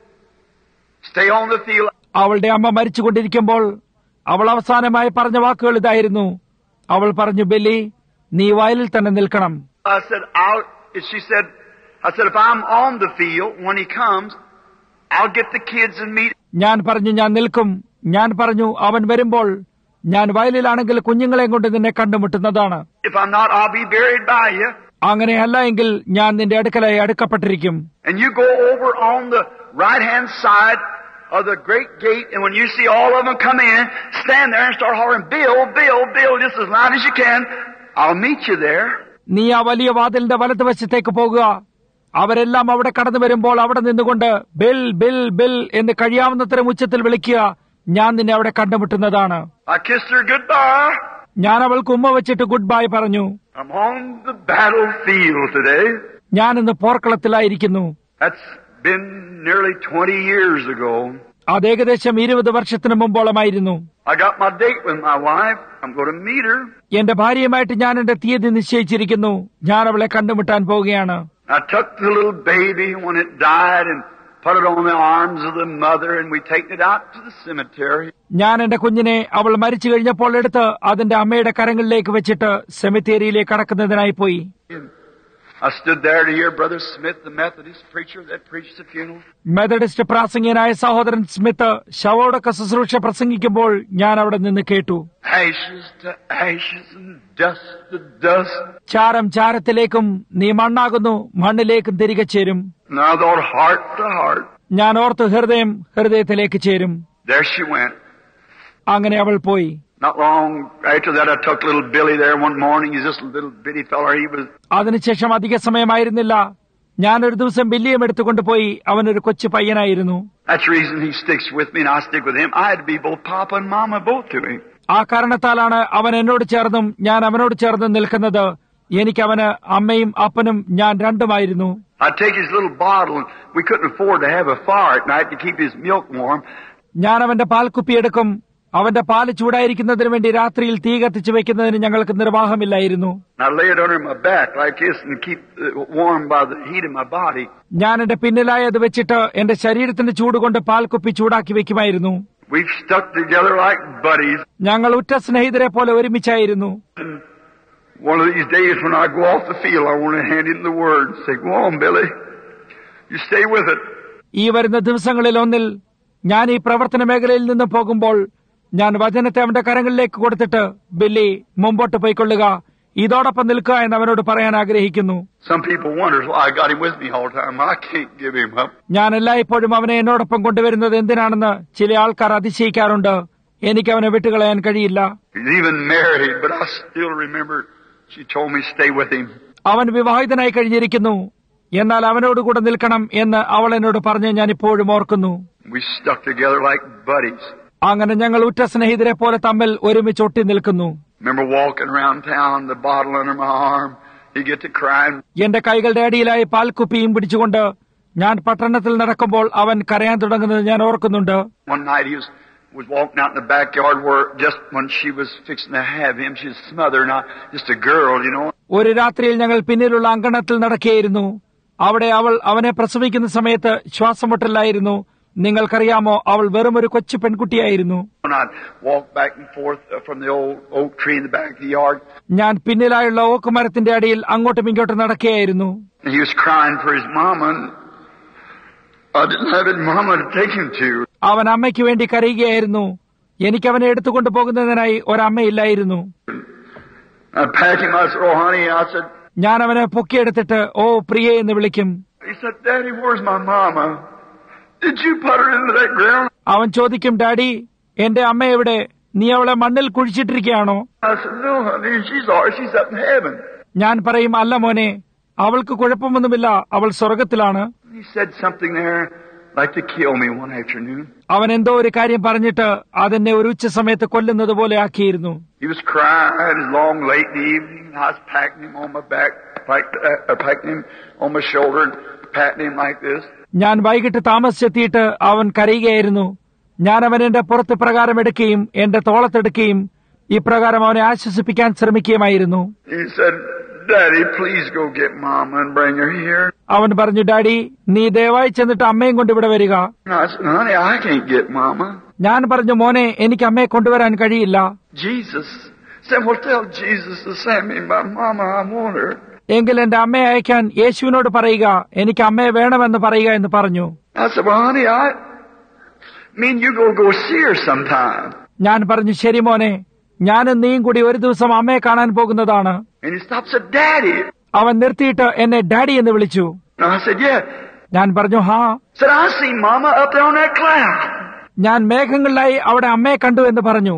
stay on the field. അവളുടെ അമ്മ മരിച്ചുകൊണ്ടിരിക്കുമ്പോൾ അവൾ അവസാനമായി പറഞ്ഞ വാക്കുകൾ ഇതായിരുന്നു. അവൾ പറഞ്ഞു, ബില്ലി, നീ വയലിൽ തന്നെ നിൽക്കണം. She said, if I'm on the field, when he comes, I'll get the kids and meet. ഞാൻ പറഞ്ഞു, ഞാൻ നിൽക്കും. ഞാൻ പറഞ്ഞു, അവൻ വരുമ്പോൾ ഞാൻ വയലിലാണെങ്കിൽ കുഞ്ഞുങ്ങളെയും കൊണ്ട് നിന്നെ കണ്ടുമുട്ടുന്നതാണ്. If I'm not, I'll be buried by you. അങ്ങനെയല്ല എങ്കിൽ ഞാൻ നിന്റെ അടുക്കലായി അടുക്കപ്പെട്ടിരിക്കും. And you go over on the right-hand side of the great gate, and when you see all of them come in, stand there and start hollering, Bill, Bill, Bill, just as loud as you can. I'll meet you there. നീ ആ വലിയ വാതിലിന്റെ വലതുവശത്തേക്ക് പോകുക. അവരെല്ലാം അവിടെ കടന്നു വരുമ്പോൾ അവിടെ നിന്നുകൊണ്ട് ബിൽ, ബിൽ, ബിൽ എന്ന് കഴിയാവുന്നത്ര ഉച്ചത്തിൽ വിളിക്കുക. ഞാൻ നിന്നെ അവിടെ കണ്ടുമുട്ടുന്നതാണ്. I kissed her goodbye. ഞാൻ അവൾക്ക് ഉമ്മ വെച്ചിട്ട് ഗുഡ് ബൈ പറഞ്ഞു. I'm on the battlefield today. ഞാൻ ഇന്ന് പോർക്കളത്തിലായിരിക്കുന്നു. That's been nearly 20 years ago. അത് ഏകദേശം 20 വർഷത്തിന് മുമ്പോളമായിരുന്നു. I got my date with my wife. I'm going to meet her. എന്റെ ഭാര്യയുമായിട്ട് ഞാൻ എന്റെ തീയതി നിശ്ചയിച്ചിരിക്കുന്നു. ഞാൻ അവളെ കണ്ടുമുട്ടാൻ പോവുകയാണ്. I took the little baby when it died and put it on the arms of the mother, and we taken it out to the cemetery. ഞാൻ എന്റെ കുഞ്ഞിനെ അവൾ മരിച്ചു കഴിഞ്ഞപ്പോൾ എടുത്ത് അതിന്റെ അമ്മയുടെ കരങ്ങളിലേക്ക് വെച്ചിട്ട് സെമിത്തേരിയിലേക്ക് കടക്കുന്നതിനായി പോയി. I stood there to hear Brother Smith, the Methodist preacher that preached the funeral. Methodist പ്രാസംഗികനായ സഹോദരൻ സ്മിത്ത് ശവോടക്ക ശുശ്രൂഷ പ്രസംഗിക്കുമ്പോൾ ഞാൻ അവിടെ നിന്ന് കേട്ടു. Ashes to ashes and dust to dust. ചാരം ചാരത്തിലേക്കും നീ മണ്ണാകുന്നു, മണ്ണിലേക്കും തിരികെ ചേരും. Now I thought heart to heart. ഞാൻ ഓർത്തു ഹൃദയം ഹൃദയത്തിലേക്ക് ചേരും. There she went. അങ്ങനെ അവൾ പോയി. Not long after that, I took little Billy there one morning. He's just a little bitty fella. He was. അതിനുശേഷം അധിക സമയമായിരുന്നില്ല. ഞാനൊരു ദിവസം ബില്ലിയും എടുത്തുകൊണ്ട് പോയി. അവനൊരു കൊച്ചു പയ്യനായിരുന്നു. That's the reason he sticks with me and I stick with him. I had to be both Papa and Mama both to him. ആ കാരണത്താലാണ് അവൻ എന്നോട് ചേർന്നും ഞാൻ അവനോട് ചേർന്നും നിൽക്കുന്നത്. എനിക്ക് അവന് അമ്മയും അപ്പനും ഞാൻ രണ്ടുമായിരുന്നു. I'd take his little bottle, and we couldn't afford to have a fire at night to keep his milk warm. ഞാൻ അവന്റെ പാൽക്കുപ്പി എടുക്കും. അവന്റെ പാല് ചൂടായിരിക്കുന്നതിന് വേണ്ടി രാത്രിയിൽ തീ കത്തിച്ചു വെക്കുന്നതിന് ഞങ്ങൾക്ക് നിർവാഹമില്ലായിരുന്നു. I lay it under my back like this and keep it warm by the heat of my body. ഞാൻ എന്റെ പിന്നിലായി അത് വെച്ചിട്ട് എന്റെ ശരീരത്തിന്റെ ചൂടുകൊണ്ട് പാൽക്കുപ്പി ചൂടാക്കി വെക്കുമായിരുന്നു. We've stuck together like buddies. ഞങ്ങൾ ഉറ്റ സ്നേഹിതരെ പോലെ ഒരുമിച്ചായിരുന്നു. And one of these days when I go off the field, I want to hand him the word and say, "Go on, Billy. You stay with it." ഈ വരുന്ന ദിവസങ്ങളിൽ ഒന്നിൽ ഞാൻ ഈ പ്രവർത്തന മേഖലയിൽ നിന്ന് പോകുമ്പോൾ ഞാൻ വചനത്തെ അവന്റെ കരങ്ങളിലേക്ക് കൊടുത്തിട്ട്, ബില്ലി, മുമ്പോട്ട് പോയിക്കൊള്ളുക, ഇതോടൊപ്പം നിൽക്കുക എന്ന് അവനോട് പറയാൻ ആഗ്രഹിക്കുന്നു. Some people wonder why I got him with me all the time. I can't give him up. ഞാൻ എല്ലായ്പ്പോഴും അവനെ എന്നോടൊപ്പം കൊണ്ടുവരുന്നത് എന്തിനാണെന്ന് ചില ആൾക്കാർ അതിശയിക്കാറുണ്ട്. എനിക്ക് അവനെ വിട്ടുകളയാൻ കഴിയില്ല. He's even married, but I still remember she told me stay with him. അവൻ വിവാഹിതനായി കഴിഞ്ഞിരിക്കുന്നു, എന്നാൽ അവനോടുകൂടെ നിൽക്കണം എന്ന് അവൾ എന്നോട് പറഞ്ഞ് ഞാൻ ഇപ്പോഴും ഓർക്കുന്നു. We stuck together like buddies. അങ്ങനെ ഞങ്ങൾ ഉറ്റ സ്നേഹിതരെ പോലെ തമ്മിൽ ഒരുമിച്ച് ഒട്ടി നിൽക്കുന്നു. Remember walking around town, the bottle under my arm. He get to crying. എന്റെ കൈകളുടെ അടിയിലായി പാൽക്കുപ്പിയും പിടിച്ചുകൊണ്ട് ഞാൻ പട്ടണത്തിൽ നടക്കുമ്പോൾ അവൻ കരയാൻ തുടങ്ങുന്നത് ഞാൻ ഓർക്കുന്നുണ്ട്. One night he was walking out in the backyard where just when she was fixing to have him, she was smothered, not just a girl, you know. ഒരു രാത്രിയിൽ ഞങ്ങൾ പിന്നിലുള്ള അങ്കണത്തിൽ നടക്കുകയായിരുന്നു. അവിടെ അവൾ അവനെ പ്രസവിക്കുന്ന സമയത്ത് ശ്വാസമുട്ടലായിരുന്നു. നിങ്ങൾക്കറിയാമോ, അവൾ വെറും ഒരു കൊച്ചു പെൺകുട്ടിയായിരുന്നു. ഞാൻ പിന്നിലായുള്ള ഓക്കുമരത്തിന്റെ അടിയിൽ അങ്ങോട്ടും ഇങ്ങോട്ടും നടക്കുകയായിരുന്നു. I didn't have any mama to take him to. അവൻ അമ്മയ്ക്ക് വേണ്ടി കരയുകയായിരുന്നു. എനിക്ക് അവനെ എടുത്തുകൊണ്ടു പോകുന്നതിനായി ഒരമ്മയില്ലായിരുന്നു. I packed him. I said, "Oh, honey," I said. ഞാൻ അവനെ പൊക്കിയെടുത്തിട്ട് ഓ പ്രിയേ എന്ന് വിളിക്കും. He said, "Daddy, where's my mama? Did you put her into that ground?" അവൻ ചോദിക്കും, ഡാഡി, എന്റെ അമ്മ എവിടെ? നീ അവളെ മണ്ണിൽ കുഴിച്ചിട്ടിരിക്കുകയാണോ? I said, "No, honey, she's alright. She's up in heaven." ഞാൻ പറയും, അല്ല മോനെ, അവൾക്ക് കുഴപ്പമൊന്നുമില്ല, അവൾ സ്വർഗത്തിലാണ്. He said something there like to kill me one afternoon. അവൻ എന്തോ ഒരു കാര്യം പറഞ്ഞിട്ട് അതെന്നെ ഒരു ഉച്ച സമയത്ത് കൊല്ലുന്നത് പോലെ ആക്കിയിരുന്നു. He was crying. It was long, late in the evening. I was packing him on my back, packing him on my shoulder, and patting him like this. ഞാൻ വൈകിട്ട് താമസിച്ചെത്തിയിട്ട് അവൻ കരയുകയായിരുന്നു. ഞാൻ അവൻ എന്റെ പുറത്ത് പ്രകാരം എടുക്കുകയും എന്റെ തോളത്തെടുക്കുകയും ഇപ്രകാരം അവനെ ആശ്വസിപ്പിക്കാൻ ശ്രമിക്കുകയുമായിരുന്നു. He said, "Daddy, please go get Mama and bring her here." അവൻ പറഞ്ഞു, ഡാഡി, നീ ദയവായി ചെന്നിട്ട് അമ്മയും കൊണ്ട് ഇവിടെ വരിക. I said, "Honey, I can't get Mama." ഞാൻ പറഞ്ഞു, മോനെ, എനിക്ക് അമ്മയെ കൊണ്ടുവരാൻ കഴിയില്ല. Jesus said, "Well, tell Jesus to send me my Mama. I want her." എങ്കിൽ എന്റെ അമ്മയെ അയക്കാൻ യേശുവിനോട് പറയുക, എനിക്ക് അമ്മയെ വേണമെന്ന് പറയുക എന്ന് പറഞ്ഞു. I said, "Well, honey, I mean you go see her sometime." ഞാൻ പറഞ്ഞു, ശരി മോനെ, ഞാനും നീയും കൂടി ഒരു ദിവസം അമ്മയെ കാണാൻ പോകുന്നതാണ്. And he stopped and said, "Daddy." അവൻ നിർത്തിയിട്ട് എന്നെ ഡാഡി എന്ന് വിളിച്ചു. And I said, "Yeah." ഞാൻ പറഞ്ഞു, ഹാ. Said, "I see Mama up there on that cloud." ഞാൻ മേഘങ്ങളിലായി അവിടെ അമ്മയെ കണ്ടു എന്ന് പറഞ്ഞു.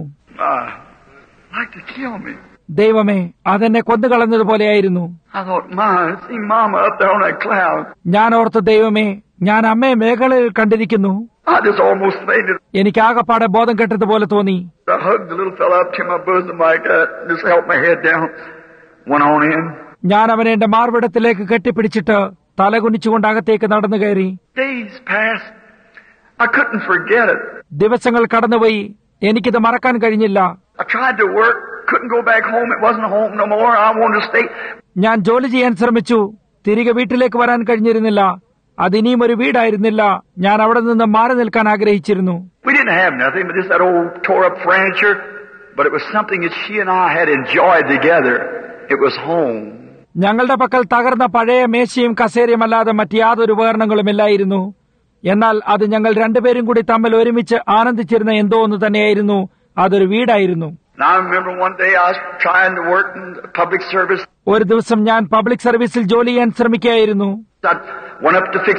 Like to kill me. ദൈവമേ, അതെന്നെ കൊന്നുകളഞ്ഞതുപോലെയായിരുന്നു. I thought, I see Mama up there on that cloud. ഞാൻ ഓർത്തു, ദൈവമേ, ഞാൻ അമ്മയെ മേഘങ്ങളിൽ കണ്ടിരിക്കുന്നു. I just almost fainted. എനിക്ക് ആകപ്പാടെ ബോധം കെട്ടതുപോലെ തോന്നി. I hugged the little fella up to my bosom like that, just held my head down, went on in. ഞാൻ അവനെ എന്റെ മാർവിടത്തിലേക്ക് കെട്ടിപ്പിടിച്ചിട്ട് തലകുനിച്ചുകൊണ്ട് അകത്തേക്ക് നടന്നു കയറി. Days passed. I couldn't forget it. ദിവസങ്ങൾ കടന്നുപോയി. എനിക്കിത് മറക്കാൻ കഴിഞ്ഞില്ല. I tried to work, couldn't go back home. It wasn't home no more. I wanted to stay. ഞാൻ ജോലി ചെയ്യാൻ ശ്രമിച്ചു. തിരികെ വീട്ടിലേക്ക് വരാൻ കഴിഞ്ഞിരുന്നില്ല. അതിനിയും ഒരു വീടായിരുന്നില്ല. ഞാൻ അവിടെ നിന്ന് മാറി നിൽക്കാൻ ആഗ്രഹിച്ചിരുന്നു. We didn't have nothing but just that old tore up furniture, but it was something that she and I had enjoyed together. It was home. ഞങ്ങളുടെ പക്കൽ തകർന്ന പഴയ മേശയും കസേരയും അല്ലാതെ മറ്റ് യാതൊരു ഉപകരണങ്ങളുമില്ലായിരുന്നു. എന്നാൽ അത് ഞങ്ങൾ രണ്ടുപേരും കൂടി തമ്മിൽ ഒരുമിച്ച് ആനന്ദിച്ചിരുന്ന എന്തോ ഒന്ന് തന്നെയായിരുന്നു. അതൊരു വീടായിരുന്നു. I remember one day I was trying to work in public service. ഒരു ദിവസം ഞാൻ പബ്ലിക് സർവീസിൽ ജോലി ചെയ്യാൻ ശ്രമിക്കുകയായിരുന്നു. I went up to fix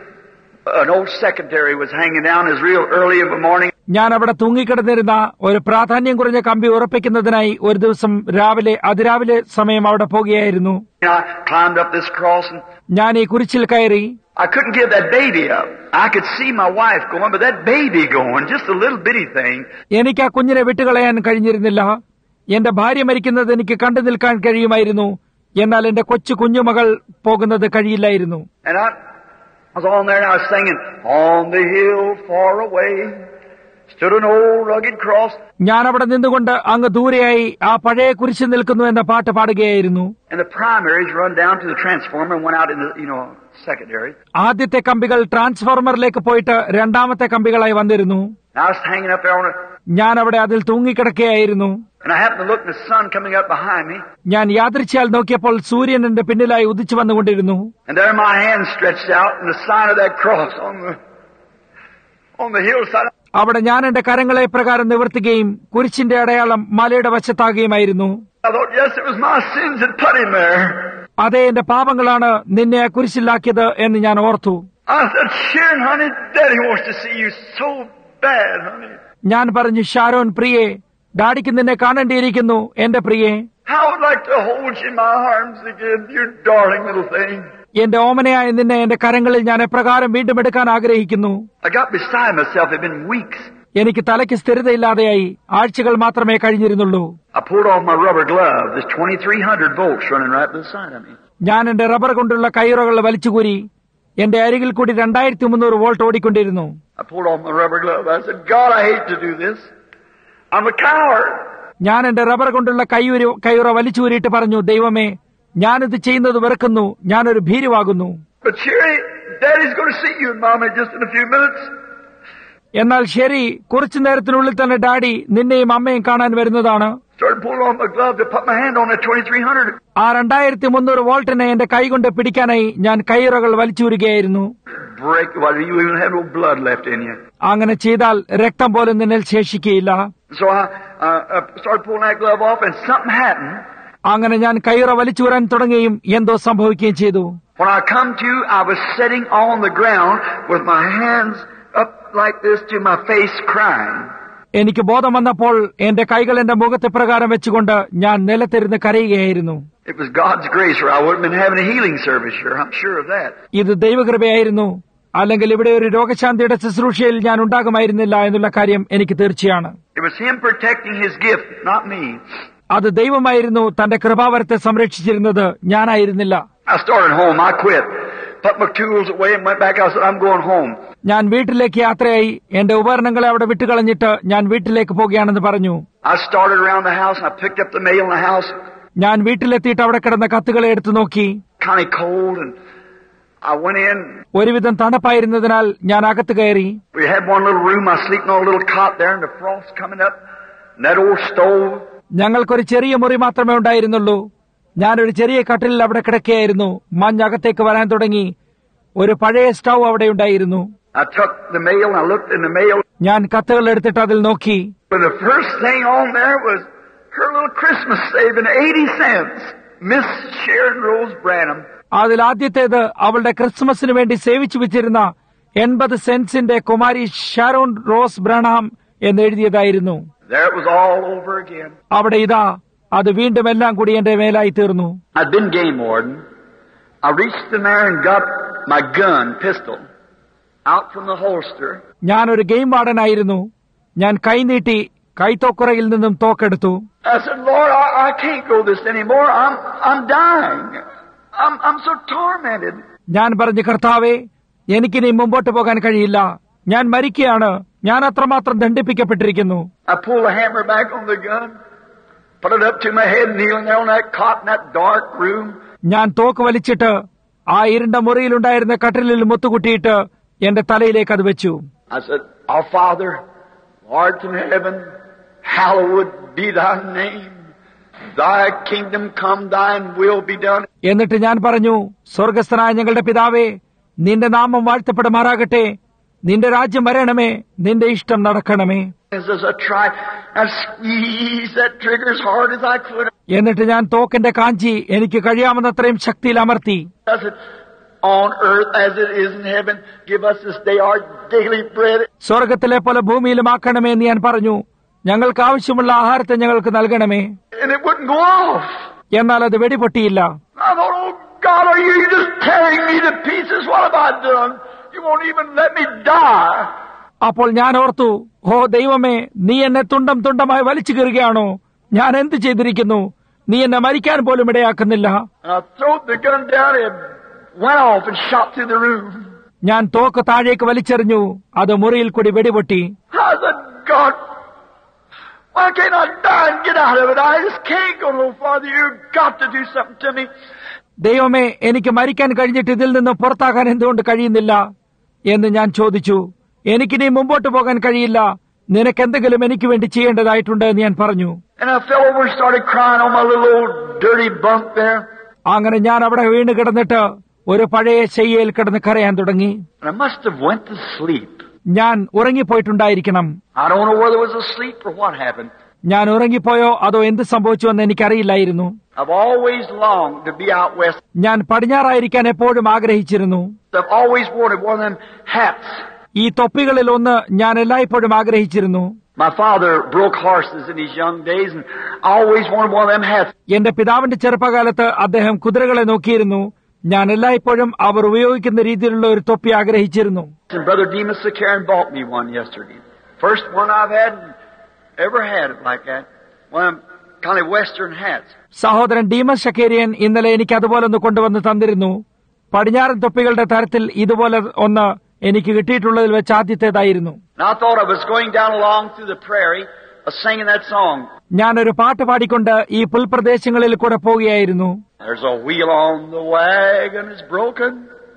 an old secretary was hanging down as real early in the morning. ഞാൻ അവിടെ തൂങ്ങിക്കിടന്നിരുന്ന ഒരു പ്രാധാന്യം കുറഞ്ഞ കമ്പി ഉറപ്പിക്കുന്നതിനായി ഒരു ദിവസം അതിരാവിലെ സമയം അവിടെ പോകുകയായിരുന്നു. I climbed up this cross and ഞാൻ ഈ കുരിശിൽ കയറി. I couldn't give that baby up. I could see my wife going, but that baby going, just a little bitty thing. എനിക്ക് ആ കുഞ്ഞിനെ വിട്ടുകളയാൻ കഴിഞ്ഞിരുന്നില്ല. എന്റെ ഭാര്യ മരിക്കുന്നത് എനിക്ക് കണ്ടു നിൽക്കാൻ കഴിയുമായിരുന്നു. എന്നാൽ എന്റെ കുഞ്ഞുമകൾ പോകുന്നത് കഴിയില്ലായിരുന്നു. And I was on there and I was singing, "On the hill far away stood an old rugged cross." ഞാൻ അവിടെ നിന്നുകൊണ്ട് അങ്ങ് ദൂരെയായി ആ പഴയ കുരിശ് നിൽക്കുന്നു എന്ന പാട്ട് പാടുകയായിരുന്നു. And the primaries run down to the transformer and went out in the, secondary. ആദ്യത്തെ കമ്പികൾ ട്രാൻസ്ഫോർമറിലേക്ക് പോയിട്ട് രണ്ടാമത്തെ കമ്പികളായി വന്നിരുന്നു. And I was hanging up there on it. ഞാൻ അവിടെ അതിൽ തൂങ്ങിക്കിടക്കുകയായിരുന്നു. And I happened to look and the sun coming up behind me. ഞാൻ യാദൃച്ഛയാൽ നോക്കിയപ്പോൾ സൂര്യൻ എന്റെ പിന്നിലായി ഉദിച്ചു വന്നുകൊണ്ടിരുന്നു. And there my hand stretched out and the sign of that cross on the hillside. അവിടെ ഞാൻ എന്റെ കരങ്ങളെ പ്രകാരം നിവർത്തുകയും കുരിശിന്റെ അടയാളം മലയുടെ വശത്താകുകയുമായിരുന്നു. I thought, yes, it was my sins that put him there. അതേ, എന്റെ പാപങ്ങളാണ് നിന്നെ കുരിശിലാക്കിയത് എന്ന് ഞാൻ ഓർത്തു. I said, "Sharon, honey, Daddy wants to see you so bad, honey." ഞാൻ പറഞ്ഞു, ഷാരോൻ പ്രിയേ, ഡാഡിക്ക് നിന്നെ കാണേണ്ടിയിരിക്കുന്നു എന്റെ പ്രിയേ. I would like to hold you in my arms again, you darling little thing. എന്റെ ഓമനയായ നിന്നെ എന്റെ കരങ്ങളിൽ ഞാൻ എപ്രകാരം വീണ്ടും എടുക്കാൻ ആഗ്രഹിക്കുന്നു. I got beside myself. It had been weeks. എനിക്ക് തലയ്ക്ക് സ്ഥിരതയില്ലാതെയായി. ആഴ്ചകൾ മാത്രമേ കഴിഞ്ഞിരുന്നുള്ളൂ. I pulled off my rubber glove. There's 2300 volts running right beside of me. ഞാൻ എന്റെ റബ്ബർ കൊണ്ടുള്ള കയ്യുറകൾ വലിച്ചുകൂരി. എന്റെ അരികിൽ കൂടി 2300 വോൾട്ട് ഓടിക്കൊണ്ടിരുന്നു. I pulled off my rubber glove. I said, "God, I hate to do this. I'm a coward." ഞാൻ എന്റെ rubber കൊണ്ടുള്ള കയ്യുറ വലിച്ചൂരിയിട്ട് പറഞ്ഞു, ദൈവമേ, ഞാനിത് ചെയ്യുന്നത് വെറുക്കുന്നു. ഞാനൊരു ഭീരുവാകുന്നു. But Sherry, Daddy's going to see you and Mommy just in a few minutes. എന്നാൽ ശരി, കുറച്ചു നേരത്തിനുള്ളിൽ തന്നെ ഡാഡി നിന്നെയും അമ്മയും കാണാൻ വരുന്നതാണ്. Started pulling off my glove to put my hand on that 2300. ആ 2300 വോൾട്ടിനെ എന്റെ കൈകൊണ്ട് പിടിക്കാനായി ഞാൻ കയ്യുറകൾ വലിച്ചൂരുകയായിരുന്നു. break, well, you even have no blood left in you. അങ്ങനെ ചെയ്താൽ രക്തം പോലും നിന്നിൽ ശേഷിക്കുകയില്ല. So I started pulling that glove off, and something happened. അങ്ങനെ ഞാൻ കയ്യുറ വലിച്ചൂരാൻ തുടങ്ങുകയും എന്തോ സംഭവിക്കുകയും ചെയ്തു. When I come to, I was sitting on the ground with my hands up like this to my face, crying. എനിക്ക് ബോധം വന്നപ്പോൾ എന്റെ കൈകൾ എന്റെ മുഖത്തെ പ്രകാരം വെച്ചുകൊണ്ട് ഞാൻ നിലത്തിരുന്ന് കരയുകയായിരുന്നു. It was God's grace, or I wouldn't have been having a healing service here. I'm sure of that. ഇത് ദൈവകൃപയായിരുന്നു, അല്ലെങ്കിൽ ഇവിടെ ഒരു രോഗശാന്തിയുടെ ശുശ്രൂഷയിൽ ഞാൻ ഉണ്ടാകുമായിരുന്നില്ല എന്നുള്ള കാര്യം എനിക്ക് തീർച്ചയാണ്. It was Him protecting His gift, not me. അത് ദൈവമായിരുന്നു തന്റെ കൃപാവരത്തെ സംരക്ഷിച്ചിരുന്നത്, ഞാനായിരുന്നില്ല. I started home. I quit. Put my tools away and went back. I said, I'm going home. ഞാൻ വീട്ടിലേക്ക് യാത്രയായി എന്റെ ഉപകരണങ്ങളെ അവിടെ വിട്ടുകളഞ്ഞിട്ട് ഞാൻ വീട്ടിലേക്ക് പോകുകയാണെന്ന് പറഞ്ഞു. I started around the house and I picked up the mail in the house. ഞാൻ വീട്ടിലെത്തിയിട്ട് അവിടെ കിടന്ന കത്തുകളെ എടുത്തു നോക്കി. Kind of cold, and I went in. ഒരുവിധം തണുപ്പായിരുന്നതിനാൽ ഞാൻ അകത്ത് കയറി. We had one little room. I sleeping on a little cot there, and the frost coming up. And that old stove. ഞങ്ങൾക്കൊരു ചെറിയ മുറി മാത്രമേ ഉണ്ടായിരുന്നുള്ളൂ. ഞാനൊരു ചെറിയ കട്ടിലിൽ അവിടെ കിടക്കുകയായിരുന്നു. മഞ്ഞകത്തേക്ക് വരാൻ തുടങ്ങി. ഒരു പഴയ സ്റ്റൗ അവിടെ ഉണ്ടായിരുന്നു. I took the mail and I looked in the mail. ഞാൻ കത്തുകൾ എടുത്തിട്ട് അതിൽ നോക്കി. But the first thing on there was her little Christmas saving, 80 cents. Miss Sharon Rose Branham. അതിൽ ആദ്യത്തേത് അവളുടെ ക്രിസ്മസിന് വേണ്ടി സേവിച്ചു വെച്ചിരുന്ന 80 സെന്റ്സിന്റെ കുമാരി ഷാരോൺ റോസ് ബ്രണാം എന്ന് എഴുതിയതായിരുന്നു. There it was all over again. അവിടെ ഇതാ അത് വീണ്ടും എല്ലാം കൂടി എന്റെ മേലായി തീർന്നു. I'd been game warden. I reached in there and got my gun, pistol, out from the holster. ഞാനൊരു ഗെയിം വാർഡനായിരുന്നു. ഞാൻ കൈനീട്ടി കൈത്തോക്കുറയിൽ നിന്നും തോക്കെടുത്തു. I said, Lord, I can't go this anymore. I'm dying. I'm so tormented. ഞാൻ പറഞ്ഞു, കർത്താവേ, എനിക്കിനി മുമ്പോട്ട് പോകാൻ കഴിയില്ല. ഞാൻ മരിക്കുകയാണ്. ഞാൻ അത്രമാത്രം ദണ്ഡിപ്പിക്കപ്പെട്ടിരിക്കുന്നു. I pulled the hammer back on the gun, put it up to my head, kneeling there on that cot in that dark room. ഞാൻ തോക്ക് വലിച്ചിട്ട് ആ ഇരുണ്ട മുറിയിലുണ്ടായിരുന്ന കട്ടിലിൽ മുത്തുകുട്ടിയിട്ട് എന്റെ തലയിലേക്ക് അത് വെച്ചു. I said, Our Father, art in heaven, hallowed be thy name. Thy kingdom come, thine will be done. എന്നിട്ട് ഞാൻ പറഞ്ഞു, സ്വർഗസ്ഥനായ ഞങ്ങളുടെ പിതാവേ, നിന്റെ നാമം വാഴ്ത്തപ്പെടുമാറാകട്ടെ. നിന്റെ രാജ്യം വരണമേ. നിന്റെ ഇഷ്ടം നടക്കണമേ. I squeezed that trigger as hard as I could. എന്നിട്ട് ഞാൻ തോക്കിന്റെ കാഞ്ചി എനിക്ക് കഴിയാവുന്നത്രയും ശക്തിയിൽ അമർത്തി. I said, On earth as it is in heaven, give us this day our daily bread. സ്വർഗത്തിലെ പോലെ ഭൂമിയിലുമാക്കണമേ എന്ന് ഞാൻ പറഞ്ഞു. ഞങ്ങൾക്ക് ആവശ്യമുള്ള ആഹാരത്തെ ഞങ്ങൾക്ക് നൽകണമേ. And it wouldn't go off. എന്നാൽ അത് വെടിപൊട്ടിയില്ല. I thought, oh God, are you just tearing me to pieces? What have I done? You won't even let me die. അപ്പോൾ ഞാൻ ഓർത്തു, ഓ ദൈവമേ, നീ എന്നെ തുണ്ടം തുണ്ടമായി വലിച്ചു കീറുകയാണോ? ഞാൻ എന്ത് ചെയ്തിരിക്കുന്നു? നീ എന്നെ മരിക്കാൻ പോലും ഇടയാക്കുന്നില്ല. I threw the gun down and went off and shot through the room. ഞാൻ തോക്ക് താഴേക്ക് വലിച്ചെറിഞ്ഞു. അത് മുറിയിൽ കൂടി വെടിപൊട്ടി. I said, God, why can't I die and get out of it? I just can't go no farther. You've got to do something to me. ദൈവമേ, എനിക്ക് മരിക്കാൻ കഴിഞ്ഞിട്ട് ഇതിൽ നിന്ന് പുറത്താകാൻ എന്തുകൊണ്ട് കഴിയുന്നില്ല എന്ന് ഞാൻ ചോദിച്ചു. എനിക്കിനി മുമ്പോട്ട് പോകാൻ കഴിയില്ല. നിനക്കെന്തെങ്കിലും എനിക്ക് വേണ്ടി ചെയ്യേണ്ടതായിട്ടുണ്ട് എന്ന് ഞാൻ പറഞ്ഞു. And I fell over and started crying on my little old dirty bunk there. അങ്ങനെ ഞാൻ അവിടെ വീണ് കിടന്നിട്ട് ഒരു പഴയ ശയ്യയിൽ കിടന്ന് കരയാൻ തുടങ്ങി. And I must have went to sleep. ഞാൻ ഉറങ്ങിപ്പോയിട്ടുണ്ടായിരിക്കണം. I don't know whether it was asleep or what happened. ഞാൻ ഉറങ്ങിപ്പോയോ അതോ എന്ത് സംഭവിച്ചു എന്ന് എനിക്കറിയില്ലായിരുന്നു. I've always longed to be out west. ഞാൻ പടിഞ്ഞാറായിരിക്കാൻ എപ്പോഴും ആഗ്രഹിച്ചിരുന്നു. I've always wanted one of them hats. ഈ തൊപ്പികളിൽ ഒന്ന് ഞാൻ എല്ലായ്പ്പോഴും ആഗ്രഹിച്ചിരുന്നു. My father broke horses in his young days, and I always wanted one of them hats. എന്റെ പിതാവിന്റെ ചെറുപ്പകാലത്ത് അദ്ദേഹം കുതിരകളെ നോക്കിയിരുന്നു. ഞാൻ എല്ലായ്പ്പോഴും അവർ ഉപയോഗിക്കുന്ന രീതിയിലുള്ള ഒരു തൊപ്പി ആഗ്രഹിച്ചിരുന്നു. And Brother Demas Sakaran bought me one yesterday. First one I've had ever had it like that. One of them kind of western hats. സഹോദരൻ ഡീമസ് ഷക്കേരിയൻ ഇന്നലെ എനിക്ക് അതുപോലെ ഒന്ന് കൊണ്ടുവന്ന് തന്നിരുന്നു. പടിഞ്ഞാറൻ തൊപ്പികളുടെ തരത്തിൽ ഇതുപോലെ ഒന്ന് എനിക്ക് കിട്ടിയിട്ടുള്ളതിൽ വെച്ച് ആദ്യത്തേതായിരുന്നു. And I thought I was going down along through the prairie, singing that song. ഞാനൊരു പാട്ട് പാടിക്കൊണ്ട് ഈ പുൽപ്രദേശങ്ങളിൽ കൂടെ പോവുകയായിരുന്നു. There's a wheel on the wagon is broken,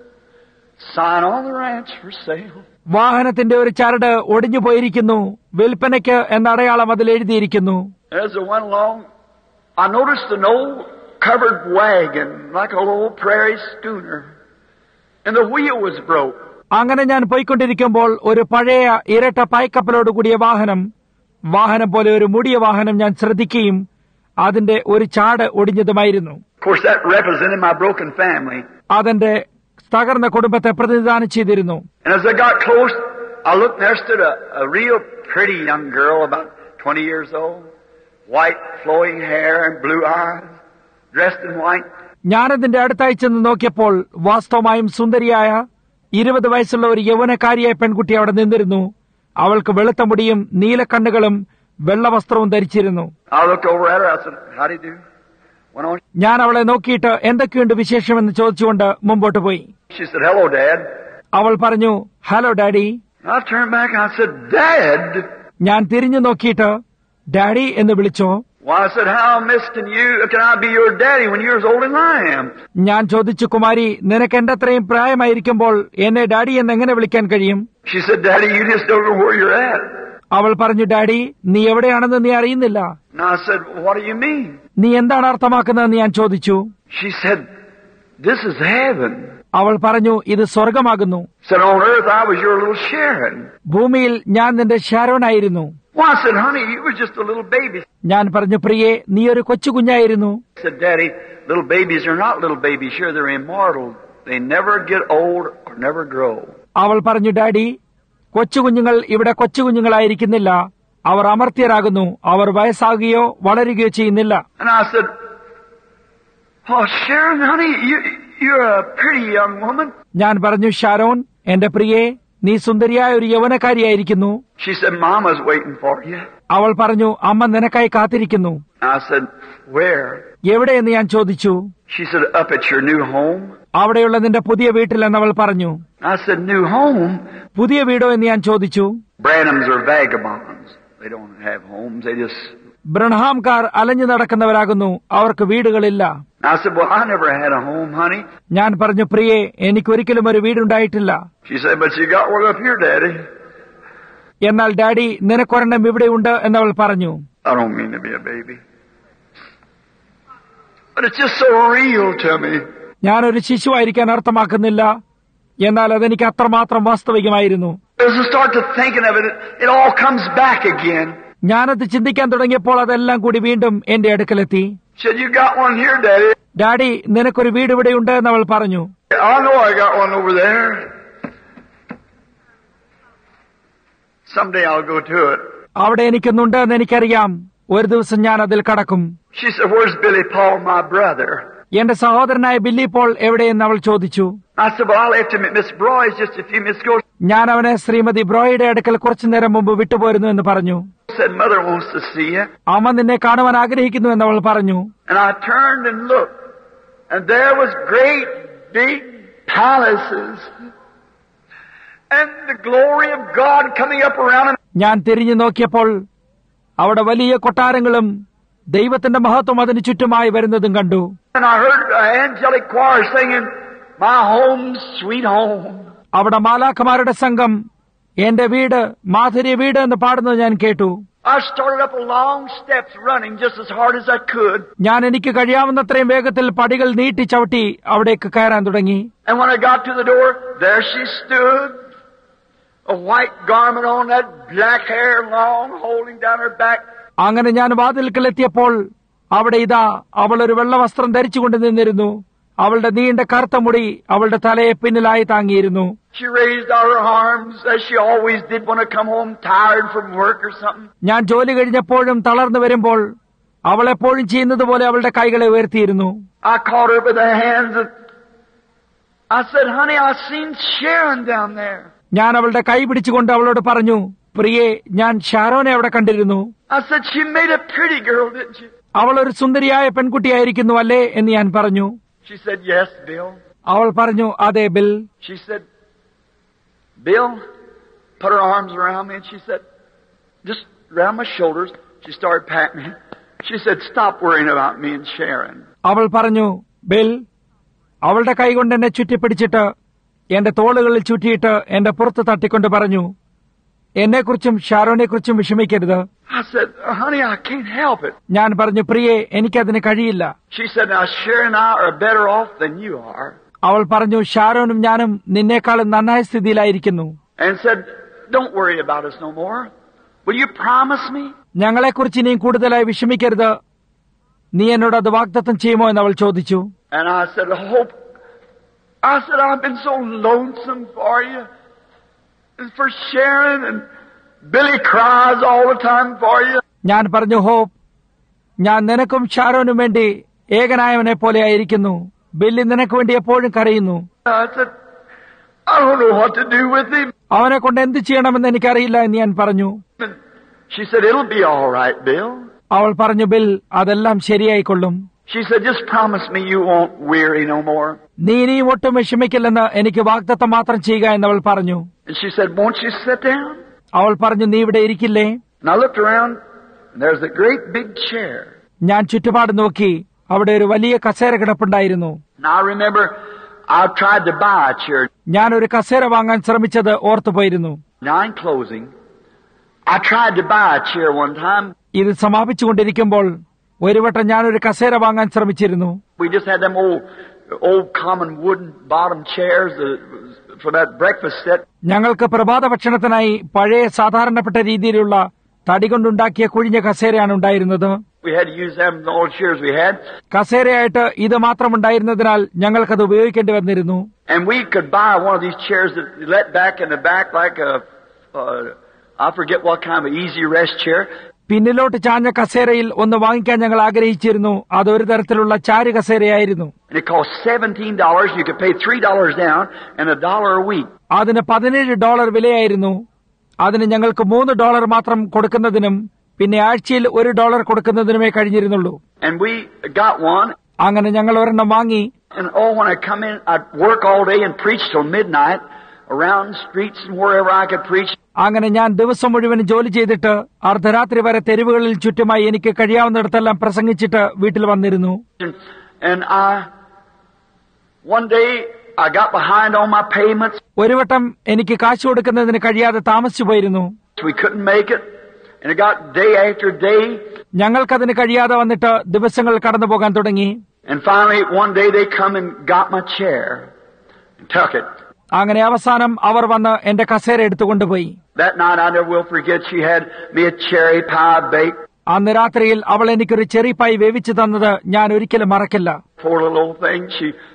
sign on the ranch for sale. വാഹനത്തിന്റെ ഒരു ചരട് ഒടിഞ്ഞു പോയിരിക്കുന്നു, വിൽപ്പനയ്ക്ക് എന്ന അടയാളം അതിൽ എഴുതിയിരിക്കുന്നു. There's the one along. I noticed an old covered wagon, like a old prairie schooner, and the wheel was broke. അങ്ങനെ ഞാൻ പോയിക്കൊണ്ടിരിക്കുമ്പോൾ ഒരു പഴയ ഇരട്ട പായ്ക്കപ്പലോടുകൂടിയ വാഹനം പോലെ ഒരു മുടിയ വാഹനം ഞാൻ ശ്രദ്ധിക്കുകയും അതിന്റെ ഒരു ചാട് ഒടിഞ്ഞതുമായിരുന്നു. Of course, that represented my broken family. അതെന്റെ തകർന്ന കുടുംബത്തെ പ്രതിനിധാനം ചെയ്തിരുന്നു. And as I got close, I looked and there stood a real pretty young girl about 20 years old, white flowing hair and blue eyes, dressed in white. ഞാനതിന്റെ അടുത്തായി ചെന്ന് നോക്കിയപ്പോൾ വാസ്തവമായും സുന്ദരിയായ 20 വയസ്സുള്ള ഒരു യൗവനക്കാരിയായ പെൺകുട്ടി അവിടെ നിന്നിരുന്നു. അവൾക്ക് വെളുത്ത മുടിയും നീലക്കണ്ണുകളും വെള്ളവസ്ത്രവും ധരിച്ചിരുന്നു. I looked over at her. I said, "How do you do?" Went on. ഞാൻ അവളെ നോക്കിയിട്ട് എന്തൊക്കെയുണ്ട് വിശേഷമെന്ന് ചോദിച്ചുകൊണ്ട് മുമ്പോട്ട് പോയി. She said, "Hello, Dad." അവൾ പറഞ്ഞു, "hello daddy." I turned back and I said, "Dad." ഞാൻ തിരിഞ്ഞു നോക്കിയിട്ട് ഡാഡി എന്ന് വിളിച്ചോ. Well, I said, "How, miss, can I be your daddy when you're as old as I am?" ഞാൻ ചോദിച്ചു, കുമാരി, നിനക്ക് എന്റെ അത്രയും പ്രായമായിരിക്കുമ്പോൾ എന്നെ ഡാഡി എന്ന് എങ്ങനെ വിളിക്കാൻ കഴിയും? She said, "Daddy, you just don't know where you're at." അവൾ പറഞ്ഞു, ഡാഡി, നീ എവിടെയാണെന്ന് നീ അറിയുന്നില്ല. And I said, "What do you mean?" നീ എന്താണ് അർത്ഥമാക്കുന്നതെന്ന് ഞാൻ ചോദിച്ചു. She said, "This is heaven." അവൾ പറഞ്ഞു, ഇത് സ്വർഗമാകുന്നു. Said, "On earth I was your little Sharon." ഭൂമിയിൽ ഞാൻ നിന്റെ ഷാരോനായിരുന്നു. Well, I said, "Honey, you were just a little baby." ഞാൻ പറഞ്ഞു, പ്രിയേ, നീ ഒരു കൊച്ചു കുഞ്ഞായിരുന്നു. Said, "Daddy, little babies are not little babies. Sure, they're immortal. They never get old or never grow." അവൾ പറഞ്ഞു, ഡാഡി, കൊച്ചുകുഞ്ഞുങ്ങൾ ഇവിടെ കൊച്ചുകുഞ്ഞുങ്ങളായിരിക്കുന്നില്ല. അവർ അമർത്യരാകുന്നു. അവർ വയസ്സാകുകയോ വളരുകയോ ചെയ്യുന്നില്ല. And I said, "Oh, Sharon, honey, you're a pretty young woman." ഞാൻ പറഞ്ഞു, ഷാരോൺ, എന്റെ പ്രിയേ, നീ സുന്ദരിയായ ഒരു യൗവനക്കാരിയായിരിക്കുന്നു. She said, "Mama's waiting for you." അവൾ പറഞ്ഞു, അമ്മ നിനക്കായി കാത്തിരിക്കുന്നു. I said, "Where?" എവിടെയെന്ന് ഞാൻ ചോദിച്ചു. She said, "Up at your new home." അവിടെയുള്ള നിന്റെ പുതിയ വീട്ടിലെന്ന് അവൾ പറഞ്ഞു. I said, "New home?" പുതിയ വീടോ എന്ന് ഞാൻ ചോദിച്ചു. Branhams are vagabonds. They don't have homes. They just... ബ്രൺഹാംകാർ അലഞ്ഞു നടക്കുന്നവരാകുന്നു. അവർക്ക് വീടുകളില്ല. I said, "Well, I never had a home, honey." ഞാൻ പറഞ്ഞു, പ്രിയേ, എനിക്കൊരിക്കലും ഒരു വീടുണ്ടായിട്ടില്ല. She said, "But you got one up here, Daddy." എന്നാൽ ഡാഡി, നിനക്കൊരെണ്ണം ഇവിടെയുണ്ട് എന്നവൾ പറഞ്ഞു. I don't mean to be a baby, but it's just so real to me. ഞാനൊരു ശിശുവായിരിക്കാൻ അർത്ഥമാക്കുന്നില്ല, എന്നാൽ അതെനിക്ക് അത്രമാത്രം വാസ്തവികമായിരുന്നു. As I start to thinking of it, it all comes back again. ഞാനത് ചിന്തിക്കാൻ തുടങ്ങിയപ്പോൾ അതെല്ലാം കൂടി വീണ്ടും എന്റെ അടുക്കലെത്തി. She said, "You got one here, Daddy." Daddy, നിനക്കൊരു വീട് ഇവിടെയുണ്ട് എന്നവൾ പറഞ്ഞു. I know I got one over there. Someday I'll go to it. അവിടെ എനിക്കൊന്നുണ്ട് എന്ന് എനിക്കറിയാം. ഒരു ദിവസം ഞാൻ അതിൽ കടക്കും. She said, "Where's Billy Paul, my brother?" എന്റെ സഹോദരനായ ബില്ലി പോൾ എവിടെയെന്ന് അവൾ ചോദിച്ചു. I said, "Well, I left him at Miss Broy's just a few minutes ago." ഞാൻ അവനെ ശ്രീമതി ബ്രോയുടെ അടുക്കൽ കുറച്ചു നേരം മുമ്പ് വിട്ടുപോയിരുന്നു എന്ന് പറഞ്ഞു. Said, "Mother wants to see you." അമ്മ നിന്നെ കാണുവാൻ ആഗ്രഹിക്കുന്നു എന്ന് അവൾ പറഞ്ഞു. And I turned and looked, and there was great big palaces, and the glory of God coming up around them. ഞാൻ തിരിഞ്ഞു നോക്കിയപ്പോൾ അവിടെ വലിയ കൊട്ടാരങ്ങളും ദൈവത്തിന്റെ മഹത്വം അതിന് ചുറ്റുമായി വരുന്നതും കണ്ടു. And I heard an angelic choir singing, "My home, sweet home." അവിടെ മാലാഖമാരുടെ സംഘം എന്റെ വീട്, മാധുര്യ വീട് എന്ന് പാടുന്നത് ഞാൻ കേട്ടു. I started up the long steps running just as hard as I could. ഞാൻ എനിക്ക് കഴിയാവുന്നത്രയും വേഗത്തിൽ പടികൾ നീട്ടി ചവിട്ടി അവിടേക്ക് കയറാൻ തുടങ്ങി. And when I got to the door, there she stood, a white garment on, that black hair long, holding down her back. അങ്ങനെ ഞാൻ വാതിൽക്കലെത്തിയപ്പോൾ അവിടെ ഇതാ അവൾ ഒരു വെള്ള വസ്ത്രം ധരിച്ചുകൊണ്ട് നിന്നിരുന്നു. അവളുടെ നീണ്ട കറുത്ത മുടി അവളുടെ തലയെ പിന്നിലായി താങ്ങിയിരുന്നു. She raised out her arms as she always did when I come home tired from work or something. ഞാൻ ജോലി കഴിഞ്ഞപ്പോഴും തളർന്നു വരുമ്പോൾ അവൾ എപ്പോഴും ചെയ്യുന്നത് പോലെ അവളുടെ കൈകളെ ഉയർത്തിയിരുന്നു. I caught her by the hands and I said, "Honey, I seen Sharon down there." ഞാൻ അവളുടെ കൈ പിടിച്ചുകൊണ്ട് അവളോട് പറഞ്ഞു, പ്രിയേ, ഞാൻ ഷാരോനെ അവിടെ കണ്ടിരുന്നു. I said, "She made a pretty girl, didn't she?" അവൾ ഒരു സുന്ദരിയായ പെൺകുട്ടിയായിരിക്കുന്നു അല്ലേ എന്ന് ഞാൻ പറഞ്ഞു. She said, "Yes, Bill." അവൾ പറഞ്ഞു, അതെ Bill. She said, "Bill," put her arms around me and she said, just around my shoulders, she started patting me. She said, "Stop worrying about me and Sharon." അവൾ പറഞ്ഞു, bill. അവളുടെ കൈ കൊണ്ട് എന്നെ ചുറ്റിപ്പിടിച്ചിട്ട് എന്റെ തോളുകളിൽ ചുറ്റിയിട്ട് എന്റെ പുറത്ത് തട്ടിക്കൊണ്ട് പറഞ്ഞു, എന്നെക്കുറിച്ചും ഷാരോനെക്കുറിച്ചും വിഷമിക്കരുത്. I said, "Honey, I can't help it." ഞാൻ പറഞ്ഞു, പ്രിയേ, എനിക്കതിന് കഴിയില്ല. She said, "Now Sharon and I are better off than you are." അവൾ പറഞ്ഞു, ഷാരോനും ഞാനും നിന്നേക്കാളും നന്നായ സ്ഥിതിയിലായിരിക്കുന്നു. And said, don't worry about us no more. Will you promise me? ഞങ്ങളെക്കുറിച്ച് ഇനിയും കൂടുതലായി വിഷമിക്കരുത്, നീ എന്നോട് അത് വാഗ്ദത്തം ചെയ്യുമോ എന്ന് അവൾ ചോദിച്ചു. And I said, Hope, I've been so lonesome for you. And for Sharon, and Billy cries all the time for you. ഞാൻ പറഞ്ഞു, ഹോപ്പ്, ഞാൻ നിനക്കും ഷാരോനും വേണ്ടി ഏകനായവനെ പോലെ ആയിരിക്കുന്നു. ബില്ലി നിനക്ക് വേണ്ടി എപ്പോഴും കരയുന്നു. I said, I don't know what to do with him. അവനെ കൊണ്ട് എന്ത് ചെയ്യണമെന്ന് എനിക്കറിയില്ല എന്ന് ഞാൻ പറഞ്ഞു. And she said, it'll be all right, Bill. അവൾ പറഞ്ഞു, ബിൽ, അതെല്ലാം ശരിയായിക്കൊള്ളും. She said, just promise me you won't weary no more. നീ ഇനിയും ഒട്ടും വിഷമിക്കില്ലെന്ന് എനിക്ക് വാഗ്ദത്തം മാത്രം ചെയ്യുക എന്നവൾ പറഞ്ഞു. And she said, won't you sit down? അവൾ പറഞ്ഞു, നീ ഇവിടെ ഇരിക്കില്ലേ? And I looked around, and there's a great big chair. ഞാൻ ചുറ്റുപാട് നോക്കി, അവിടെ ഒരു വലിയ കസേര കിടപ്പുണ്ടായിരുന്നു. And I remember I tried to buy a chair. ഞാൻ ഒരു കസേര വാങ്ങാൻ ശ്രമിച്ചത് ഓർത്തുപോയിരുന്നു. Now in closing, I tried to buy a chair one time. ഇത് സമാപിച്ചുകൊണ്ടിരിക്കുമ്പോൾ ഒരു വട്ടം ഞാനൊരു കസേര വാങ്ങാൻ ശ്രമിച്ചിരുന്നു. We just had them old common wooden bottom chairs for that breakfast set. ഞങ്ങൾക്ക് പ്രഭാത ഭക്ഷണത്തിനായി പഴയ സാധാരണപ്പെട്ട രീതിയിലുള്ള തടി കൊണ്ടുണ്ടാക്കിയ കുഴിഞ്ഞ കസേരയാണ് ഉണ്ടായിരുന്നത്. We had to use them, the old chairs we had. കസേരയായിട്ട് ഇത് മാത്രമുണ്ടായിരുന്നതിനാൽ ഞങ്ങൾക്കത് ഉപയോഗിക്കേണ്ടി വന്നിരുന്നു. And we could buy one of these chairs that let back in the back like I forget what kind of easy rest chair. പിന്നിലോട്ട് ചാഞ്ഞ കസേരയിൽ ഒന്ന് വാങ്ങിക്കാൻ ഞങ്ങൾ ആഗ്രഹിച്ചിരുന്നു. അതൊരു തരത്തിലുള്ള ചാരു കസേരയായിരുന്നു. And it cost $17. You could pay $3 down and $1 a week. അതിന് $17 വിലയായിരുന്നു. അതിന് ഞങ്ങൾക്ക് $3 മാത്രം കൊടുക്കുന്നതിനും പിന്നെ ആഴ്ചയിൽ $1 കൊടുക്കുന്നതിനുമേ കഴിഞ്ഞിരുന്നുള്ളൂ. And we got one. അങ്ങനെ ഞങ്ങൾ ഒരെണ്ണം വാങ്ങി. And when I come in, I'd work all day and preach till midnight around streets and wherever I could preach. അങ്ങനെ ഞാൻ ദിവസം മുഴുവൻ ജോലി ചെയ്തിട്ട് അർദ്ധരാത്രി വരെ തെരുവുകളിൽ ചുറ്റുമായി എനിക്ക് കഴിയാവുന്നിടത്തെല്ലാം പ്രസംഗിച്ചിട്ട് വീട്ടിൽ വന്നിരുന്നു. And one day I got behind on my payments. ഒരു വട്ടം എനിക്ക് കാശ് കൊടുക്കുന്നതിന് കഴിയാതെ താമസിച്ചു പോയിരുന്നു. We couldn't make it. And it got day after day. ഞങ്ങൾക്കതിന് കഴിയാതെ വന്നിട്ട് ദിവസങ്ങൾ കടന്നു പോകാൻ തുടങ്ങി. And finally one day they come and got my chair and took it. അങ്ങനെ അവസാനം അവർ വന്ന് എന്റെ കസേര എടുത്തുകൊണ്ടുപോയി. That night I never will forget, she had me a cherry pie baked. അന്ന് രാത്രിയിൽ അവൾ എനിക്കൊരു ചെറി പായ് വേവിച്ചു തന്നത് ഞാൻ ഒരിക്കലും മറക്കില്ല. Poor little old thing.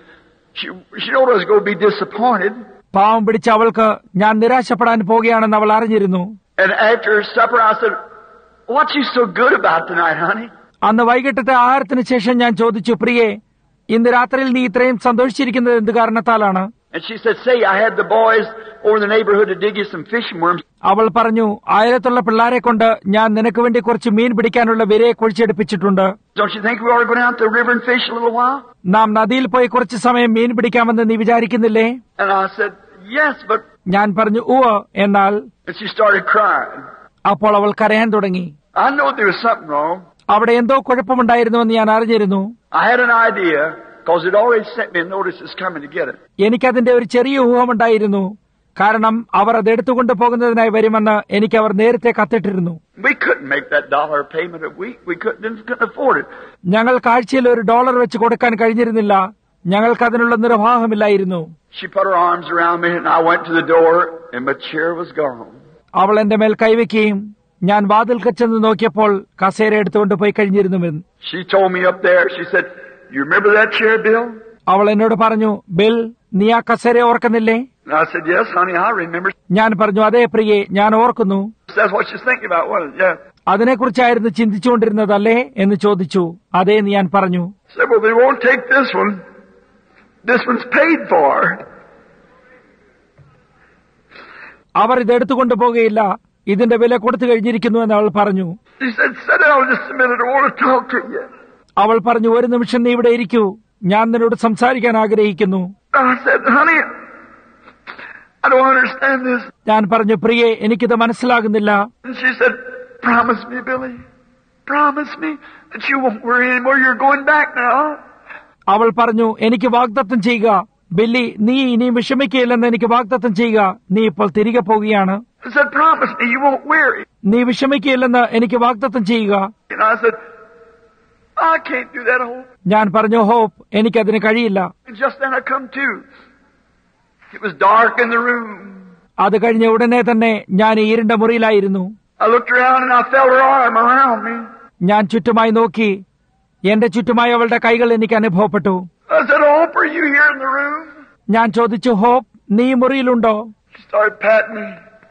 She told us to go be disappointed. പാവം പിടിച്ച അവൾക്ക് ഞാൻ നിരാശപ്പെടാൻ പോകുകയാണെന്ന് അവൾ അറിഞ്ഞിരുന്നു. And after supper I said, what's you so good about tonight, honey? അന്ന് വൈകിട്ടത്തെ ആഹാരത്തിന് ശേഷം ഞാൻ ചോദിച്ചു, പ്രിയേ, ഇന്ന് രാത്രിയിൽ നീ ഇത്രയും സന്തോഷിച്ചിരിക്കുന്നത് എന്ത് കാരണത്താലാണ്? And she said, say, I had the boys over in the neighborhood to dig you some fishing worms. അവൾ പറഞ്ഞു, അയലത്തുള്ള പിള്ളാരെ കൊണ്ട് ഞാൻ നിനക്ക് വേണ്ടി കുറച്ച് മീൻ പിടിക്കാനുള്ള വിരയെ കുഴിച്ചെടുപ്പിച്ചിട്ടുണ്ട്. Don't you think we ought to go down to the river and fish a little while? നാം നദിയിൽ പോയി കുറച്ച് സമയം മീൻ പിടിക്കാമെന്ന് നീ വിചാരിക്കുന്നില്ലേ? And I said, yes, but... ഞാൻ പറഞ്ഞു, ഉവ്വ്, എന്നാൽ... And she started crying. അപ്പോൾ അവൾ കരയാൻ തുടങ്ങി. I know there was something wrong. അവിടെ എന്തോ കുഴപ്പമുണ്ടായിരുന്നുവെന്ന് ഞാൻ അറിഞ്ഞിരുന്നു. I had an idea, because it already sent me a notice it's coming to get it. എനിക്കതിന്റെ ഒരു ചെറിയ ഊഹമുണ്ടായിരുന്നു. കാരണം അവർ അത് എടുത്തുകൊണ്ട് പോകുന്നതിനായി വരുമെന്ന് എനിക്ക് അവർ നേരത്തെ കത്തിട്ടിരുന്നു. We couldn't make that $1 payment a week. We couldn't afford it. ഞങ്ങൾക്ക് ആഴ്ചയിൽ $1 വെച്ച് കൊടുക്കാൻ കഴിഞ്ഞിരുന്നില്ല. ഞങ്ങൾക്ക് അതിനുള്ള നിർവാഹമില്ലായിരുന്നു. She put her arms around me and I went to the door and my chair was gone. അവൾ എന്റെ മേൽ കൈവയ്ക്കുകയും ഞാൻ വാതിൽക്കൽ ചെന്ന് നോക്കിയപ്പോൾ കസേര എടുത്തുകൊണ്ട് പോയി കഴിഞ്ഞിരുന്നുവെന്ന്. She told me up there, she said, you remember that chair, Bill? അവൾ എന്നോട് പറഞ്ഞു, ബിൽ, നീ ആ കസേര ഓർക്കുന്നില്ലേ? And I said, yes, honey, I remember. ഞാൻ പറഞ്ഞു, അതേ പ്രിയേ, ഞാൻ ഓർക്കുന്നു. That's what she's thinking about, wasn't it? Yeah. അതിനെക്കുറിച്ചായിരുന്നു ചിന്തിച്ചുകൊണ്ടിരുന്നതല്ലേ എന്ന് ചോദിച്ചു. അതേ എന്ന് ഞാൻ പറഞ്ഞു. Said, well, they won't take this one. This one's paid for. അവർ ഇത് എടുത്തുകൊണ്ട് പോകുകയില്ല. ഇതിന്റെ വില കൊടുത്തു കഴിഞ്ഞിരിക്കുന്നു എന്ന് അവൾ പറഞ്ഞു. She said, sit down just a minute, I want to talk to you. അവൾ പറഞ്ഞു, ഒരു നിമിഷം നീ ഇവിടെ ഇരിക്കൂ, ഞാൻ നിന്നോട് സംസാരിക്കാൻ ആഗ്രഹിക്കുന്നു. I said, honey, I don't understand this. ഞാൻ പറഞ്ഞു, പ്രിയേ, എനിക്കിത് മനസ്സിലാകുന്നില്ല. And she said, promise me, Billy. Promise me that you won't worry anymore. You're going back now. അവൾ പറഞ്ഞു, എനിക്ക് വാഗ്ദത്തം ചെയ്യുക, ബില്ലി, നീ ഇനി വിഷമിക്കുകയില്ലെന്ന് എനിക്ക് വാഗ്ദത്തം ചെയ്യുക. നീ ഇപ്പോൾ തിരികെ പോവുകയാണ്. I said, promise me you won't worry. നീ വിഷമിക്കുകയില്ലെന്ന് എനിക്ക് വാഗ്ദത്തം ചെയ്യുക. And I said, I can't do that, Hope. ഞാൻ പറഞ്ഞു, ഹോപ്പ്, എനിക്കതിന് കഴിയില്ല. And just then I come to. It was dark in the room. അത് കഴിഞ്ഞ ഉടനെ തന്നെ ഞാൻ ഇരുണ്ട മുറിയിലായിരുന്നു. I looked around and I felt her arm around me. ഞാൻ ചുറ്റുമായി നോക്കി. എന്റെ ചുറ്റുമായി അവളുടെ കൈകൾ എനിക്ക് അനുഭവപ്പെട്ടു. I said, Hope, are you here in the room? ഞാൻ ചോദിച്ചു, ഹോപ്പ്, നീ മുറിയിലുണ്ടോ? She started patting me.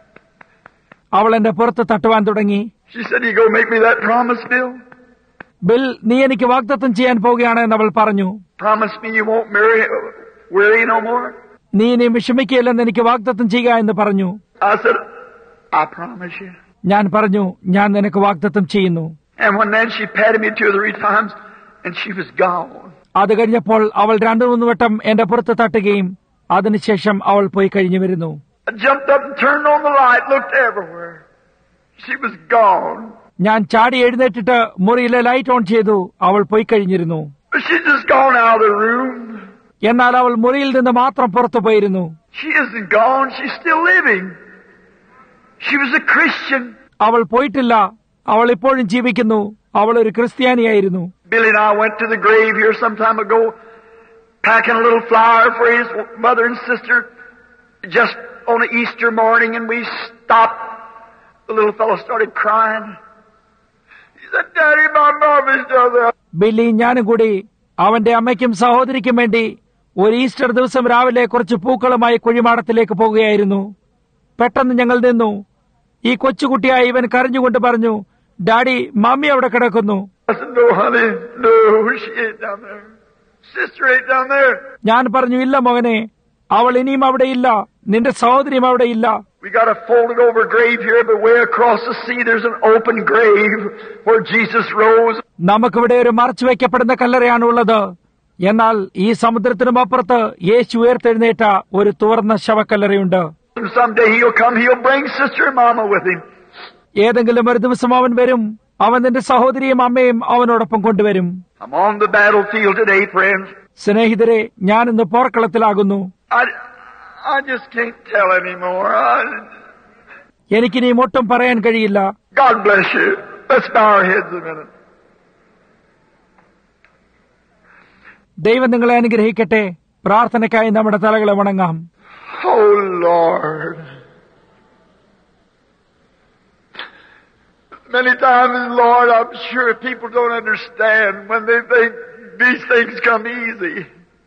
അവൾ എന്റെ പുറത്ത് തട്ടുവാൻ തുടങ്ങി. She said, you go make me that promise, Bill? Bill, നീ എനിക്ക് വാഗ്ദത്തം ചെയ്യാൻ പോവുകയാണ് എന്ന് അവൾ പറഞ്ഞു. Promise me you won't worry no more? നീ ഇനി വിഷമിക്കുകയില്ലെന്ന് എനിക്ക് വാഗ്ദത്തം ചെയ്യുക എന്ന് പറഞ്ഞു. I said, I promise you. ഞാൻ പറഞ്ഞു, ഞാൻ നിനക്ക് വാഗ്ദത്തം ചെയ്യുന്നു. And then she patted me 2 or 3 times and she was gone. അത് കഴിഞ്ഞപ്പോൾ അവൾ 2-3 വട്ടം എന്റെ പുറത്ത് തട്ടുകയും അതിനുശേഷം അവൾ പോയി കഴിഞ്ഞു വരുന്നു. I jumped up and turned on the light, looked everywhere. She was gone. ഞാൻ ചാടി എഴുന്നേറ്റിട്ട് മുറിയിലെ ലൈറ്റ് ഓൺ ചെയ്തു. അവൾ പോയി കഴിഞ്ഞിരുന്നു. But she's just gone out of the room. എന്നാൽ അവൾ മുറിയിൽ നിന്ന് മാത്രം പുറത്തു പോയിരുന്നു. She isn't gone. She's still living. She was a Christian. അവൾ പോയിട്ടില്ല. അവൾ ഇപ്പോഴും ജീവിക്കുന്നു. അവൾ ഒരു ക്രിസ്ത്യാനിയായിരുന്നു. Billy and I went to the grave here some time ago, packing a little flower for his mother and sister, just on an Easter morning, and we stopped. The little fellow started crying. He said, Daddy, my mom is still there. Billy ഞാനും കൂടി അവന്റെ അമ്മയ്ക്കും സഹോദരിക്കും വേണ്ടി ഒരു Easter ദിവസം രാവിലെ കുറച്ച് പൂക്കളുമായി കുഴിമാടത്തിലേക്ക് പോകുകയായിരുന്നു. പെട്ടെന്ന് ഞങ്ങൾ നിന്നു. ഈ കൊച്ചുകുട്ടിയായി ഇവൻ കരഞ്ഞുകൊണ്ട് പറഞ്ഞു, ഡാഡി, മമ്മി അവിടെ കിടക്കുന്നു. I said, no, honey, no, she ain't down there. Sister ain't down there. ഞാൻ പറഞ്ഞു, ഇല്ല മോനെ, അവൾ ഇനിയും അവിടെ ഇല്ല. നിന്റെ സഹോദരിയും അവിടെ ഇല്ല. We got a folded over grave here, but way across the sea there's an open grave where Jesus rose. നമുക്കിവിടെ ഒരു മറച്ചു വയ്ക്കപ്പെടുന്ന കല്ലറയാണുള്ളത്. എന്നാൽ ഈ സമുദ്രത്തിനും അപ്പുറത്ത് യേശു ഉയർത്തെഴുന്നേറ്റ ഒരു തുറന്ന ശവക്കല്ലറയുണ്ട്. Someday he'll come, he'll bring sister and mama with him. ഏതെങ്കിലും ഒരു ദിവസം അവൻ വരും. അവൻ നിന്റെ സഹോദരിയും അമ്മയും അവനോടൊപ്പം കൊണ്ടുവരും. I'm on the battlefield today, friends. സ്നേഹിതരെ, ഞാൻ ഇന്ന് പോർക്കളത്തിലാകുന്നു. I just can't tell anymore. എനിക്കിനിയും ഒട്ടും പറയാൻ കഴിയില്ല. God bless you. Let's bow our heads a minute. ദൈവം നിങ്ങളെ അനുഗ്രഹിക്കട്ടെ. പ്രാർത്ഥനയ്ക്കായി നമ്മുടെ തലകളെ വണങ്ങാം. Oh Lord. Many times, Lord, I'm sure people don't understand when they think these things come easy.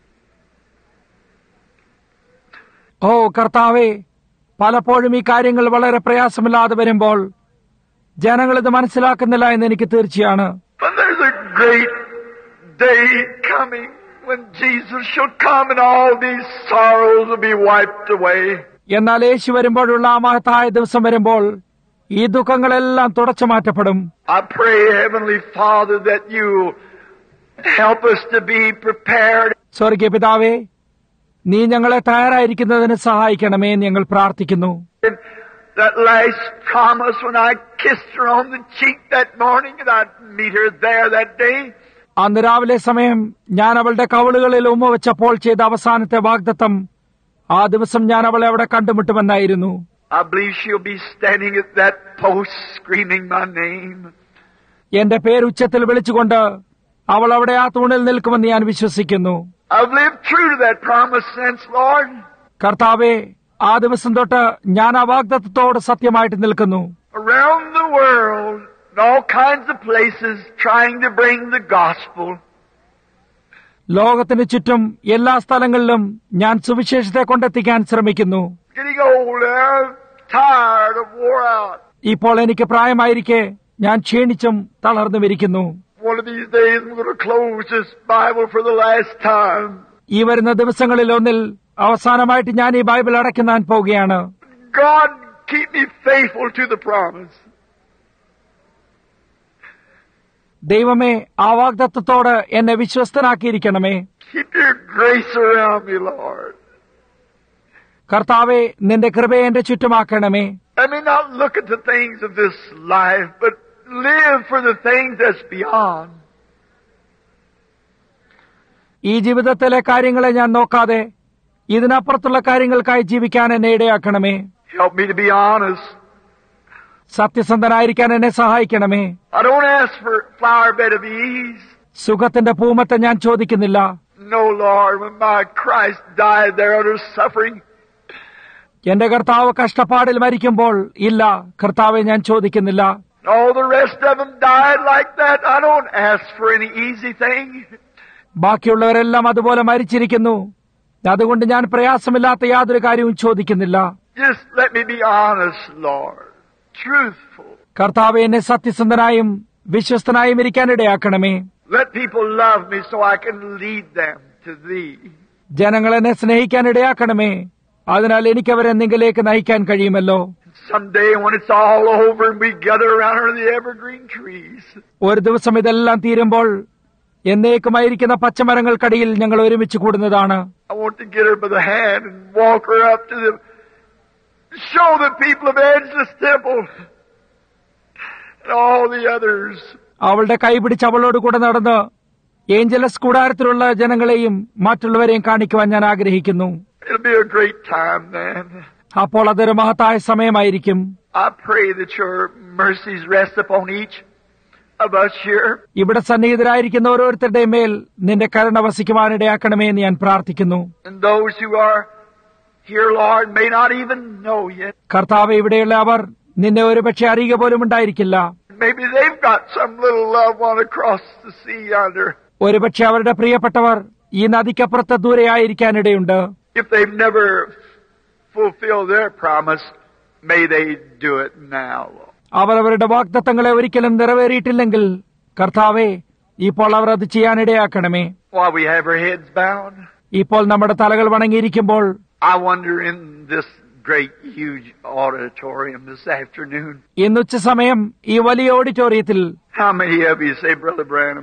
ഓ കർത്താവേ, പലപ്പോഴും ഈ കാര്യങ്ങൾ വളരെ പ്രയാസമില്ലാതെ വരുമ്പോൾ ജനങ്ങളിത് മനസ്സിലാക്കുന്നില്ല എന്ന് എനിക്ക് തീർച്ചയാണ്. But there's a great day coming when Jesus shall come and all these sorrows will be wiped away. എന്നാൽ യേശു വരുമ്പോഴുള്ള ആ മഹത്തായ ദിവസം വരുമ്പോൾ ഈ ദുഃഖങ്ങളെല്ലാം തുടച്ചു മാറ്റപ്പെടും. I pray, Heavenly Father, that you help us to be prepared. സ്വർഗീയ പിതാവേ, നീ ഞങ്ങളെ തയ്യാറായിരിക്കുന്നതിന് സഹായിക്കണമേ എന്ന് ഞങ്ങൾ പ്രാർത്ഥിക്കുന്നു. That last promise when I kissed her on the cheek that morning and I'd meet her there that day. അന്ന് രാവിലെ സമയം ഞാൻ അവളുടെ കവിളുകളിൽ ഉമ്മ വെച്ചപ്പോൾ ചെയ്ത അവസാനത്തെ വാഗ്ദത്തം, ആ ദിവസം ഞാൻ അവളെ അവിടെ കണ്ടുമുട്ടുമെന്നായിരുന്നു. I believe she'll be standing at that post screaming my name. എന്റെ പേര് ഉച്ചത്തിൽ വിളിച്ചുകൊണ്ട് അവൾ അവിടെ ആ തൂണിൽ നിൽക്കുമെന്ന് ഞാൻ വിശ്വസിക്കുന്നു. I've lived true to that promise since, Lord. കർത്താവേ, ആ ദിവസം തൊട്ട് ഞാൻ ആ വാഗ്ദത്തത്തോട് സത്യമായിട്ട് നിൽക്കുന്നു. Around the world, in all kinds of places, trying to bring the gospel. ലോകത്തിന് ചുറ്റും എല്ലാ സ്ഥലങ്ങളിലും ഞാൻ സുവിശേഷത്തെ കൊണ്ടെത്തിക്കാൻ ശ്രമിക്കുന്നു. Getting old now, tired of wore out. ഇപ്പോൾ എനിക്ക് പ്രായമായിരിക്കെ ഞാൻ ക്ഷീണിച്ചും തളർന്നുമിരിക്കുന്നു. One of these days I'm going to close this Bible for the last time. ഈ വരുന്ന ദിവസങ്ങളിൽ ഒന്നിൽ അവസാനമായിട്ട് ഞാൻ ഈ ബൈബിൾ അടയ്ക്കാൻ പോവുകയാണ്. God, keep me faithful to the promise. ദൈവമേ, ആ വാഗ്ദത്തത്തോട് എന്നെ വിശ്വസ്തനാക്കിയിരിക്കണമേ. Keep your grace around me, Lord. കർത്താവേ, നിന്റെ കൃപയെ എന്റെ ചുറ്റുമാക്കണമേ. Let me not look at the things of this life, but live for the things that's beyond. ഈ ജീവിതത്തിലെ കാര്യങ്ങളെ ഞാൻ നോക്കാതെ ഇതിനപ്പുറത്തുള്ള കാര്യങ്ങൾക്കായി ജീവിക്കാൻ എന്നെ ഇടയാക്കണമേ. Help me to be honest. സത്യസന്ധനായിരിക്കാൻ എന്നെ സഹായിക്കണമേ. I don't ask for flower bed of ease. സുഖത്തിന്റെ പൂമത്തെ ഞാൻ ചോദിക്കുന്നില്ല. No, Lord, when my Christ died there under suffering. എന്റെ കർത്താവ് കഷ്ടപ്പാടിൽ മരിക്കുമ്പോൾ ഇല്ല, കർത്താവെ ഞാൻ ചോദിക്കുന്നില്ല. All the rest of them died like that. I don't ask for any easy thing. ബാക്കിയുള്ളവരെല്ലാം അതുപോലെ മരിച്ചിരിക്കുന്നു. അതുകൊണ്ട് ഞാൻ പ്രയാസമില്ലാത്ത യാതൊരു കാര്യവും ചോദിക്കുന്നില്ല. Just let me be honest, Lord. Truthful. കർത്താവെ എന്നെ സത്യസന്ധനായും വിശ്വസ്തനായും ഇരിക്കാനിടയാക്കണമേ. Let people love me so I can lead them to Thee. ജനങ്ങൾ എന്നെ സ്നേഹിക്കാനിടയാക്കണമേ, അതിനാൽ എനിക്ക് അവരെ നിങ്ങളിലേക്ക് നയിക്കാൻ കഴിയുമല്ലോ. Someday when it's all over and we gather around under the evergreen trees. ഒരു ദിവസം ഇതെല്ലാം തീരുമ്പോൾ എന്നേക്കുമായിരിക്കുന്ന പച്ചമരങ്ങൾക്കടിയിൽ ഞങ്ങൾ ഒരുമിച്ച് കൂടുന്നതാണ്. I want to get her by the hand and walk her up to the, show the people of Angelus Temple and all the others. അവളുടെ കൈ പിടിച്ച് അവളോട് കൂടെ നടന്ന് ഏഞ്ചലസ് കൂടാരത്തിലുള്ള ജനങ്ങളെയും മറ്റുള്ളവരെയും കാണിക്കുവാൻ ഞാൻ ആഗ്രഹിക്കുന്നു. It'll be a great time then. അപ്പോൾ അതൊരു മഹത്തായ സമയമായിരിക്കും. I pray that your mercies rest upon each of us here. ഇവിടെ സന്നിഹിതരായിരിക്കുന്ന ഓരോരുത്തരുടെ മേൽ നിന്റെ കരുണ വസിക്കുവാനിടയാക്കണമേ എന്ന് ഞാൻ പ്രാർത്ഥിക്കുന്നു. And those who are here, Lord, may not even know yet. കർത്താവെ, ഇവിടെയുള്ള അവർ നിന്നെ ഒരുപക്ഷെ അറിയുക പോലും ഉണ്ടായിരിക്കില്ല. Maybe they've got some little loved one across the sea yonder. ഒരുപക്ഷെ അവരുടെ പ്രിയപ്പെട്ടവർ ഈ നദിക്കപ്പുറത്ത് ദൂരെയായിരിക്കാനിടയുണ്ട്. If they've never fulfilled their promise, may they do it now. അവർ അവരുടെ വാഗ്ദത്തങ്ങളെ ഒരിക്കലും നിറവേറിയിട്ടില്ലെങ്കിൽ കർത്താവെ, ഇപ്പോൾ അവർ അത് ചെയ്യാനിടയാക്കണമേ. While we have our heads bowed, ഇപ്പോൾ നമ്മുടെ തലകൾ വണങ്ങിയിരിക്കുമ്പോൾ I wonder in this great, huge auditorium this afternoon, ഇന്നുച്ച സമയം ഈ വലിയ ഓഡിറ്റോറിയത്തിൽ how many of you say, Brother Branham,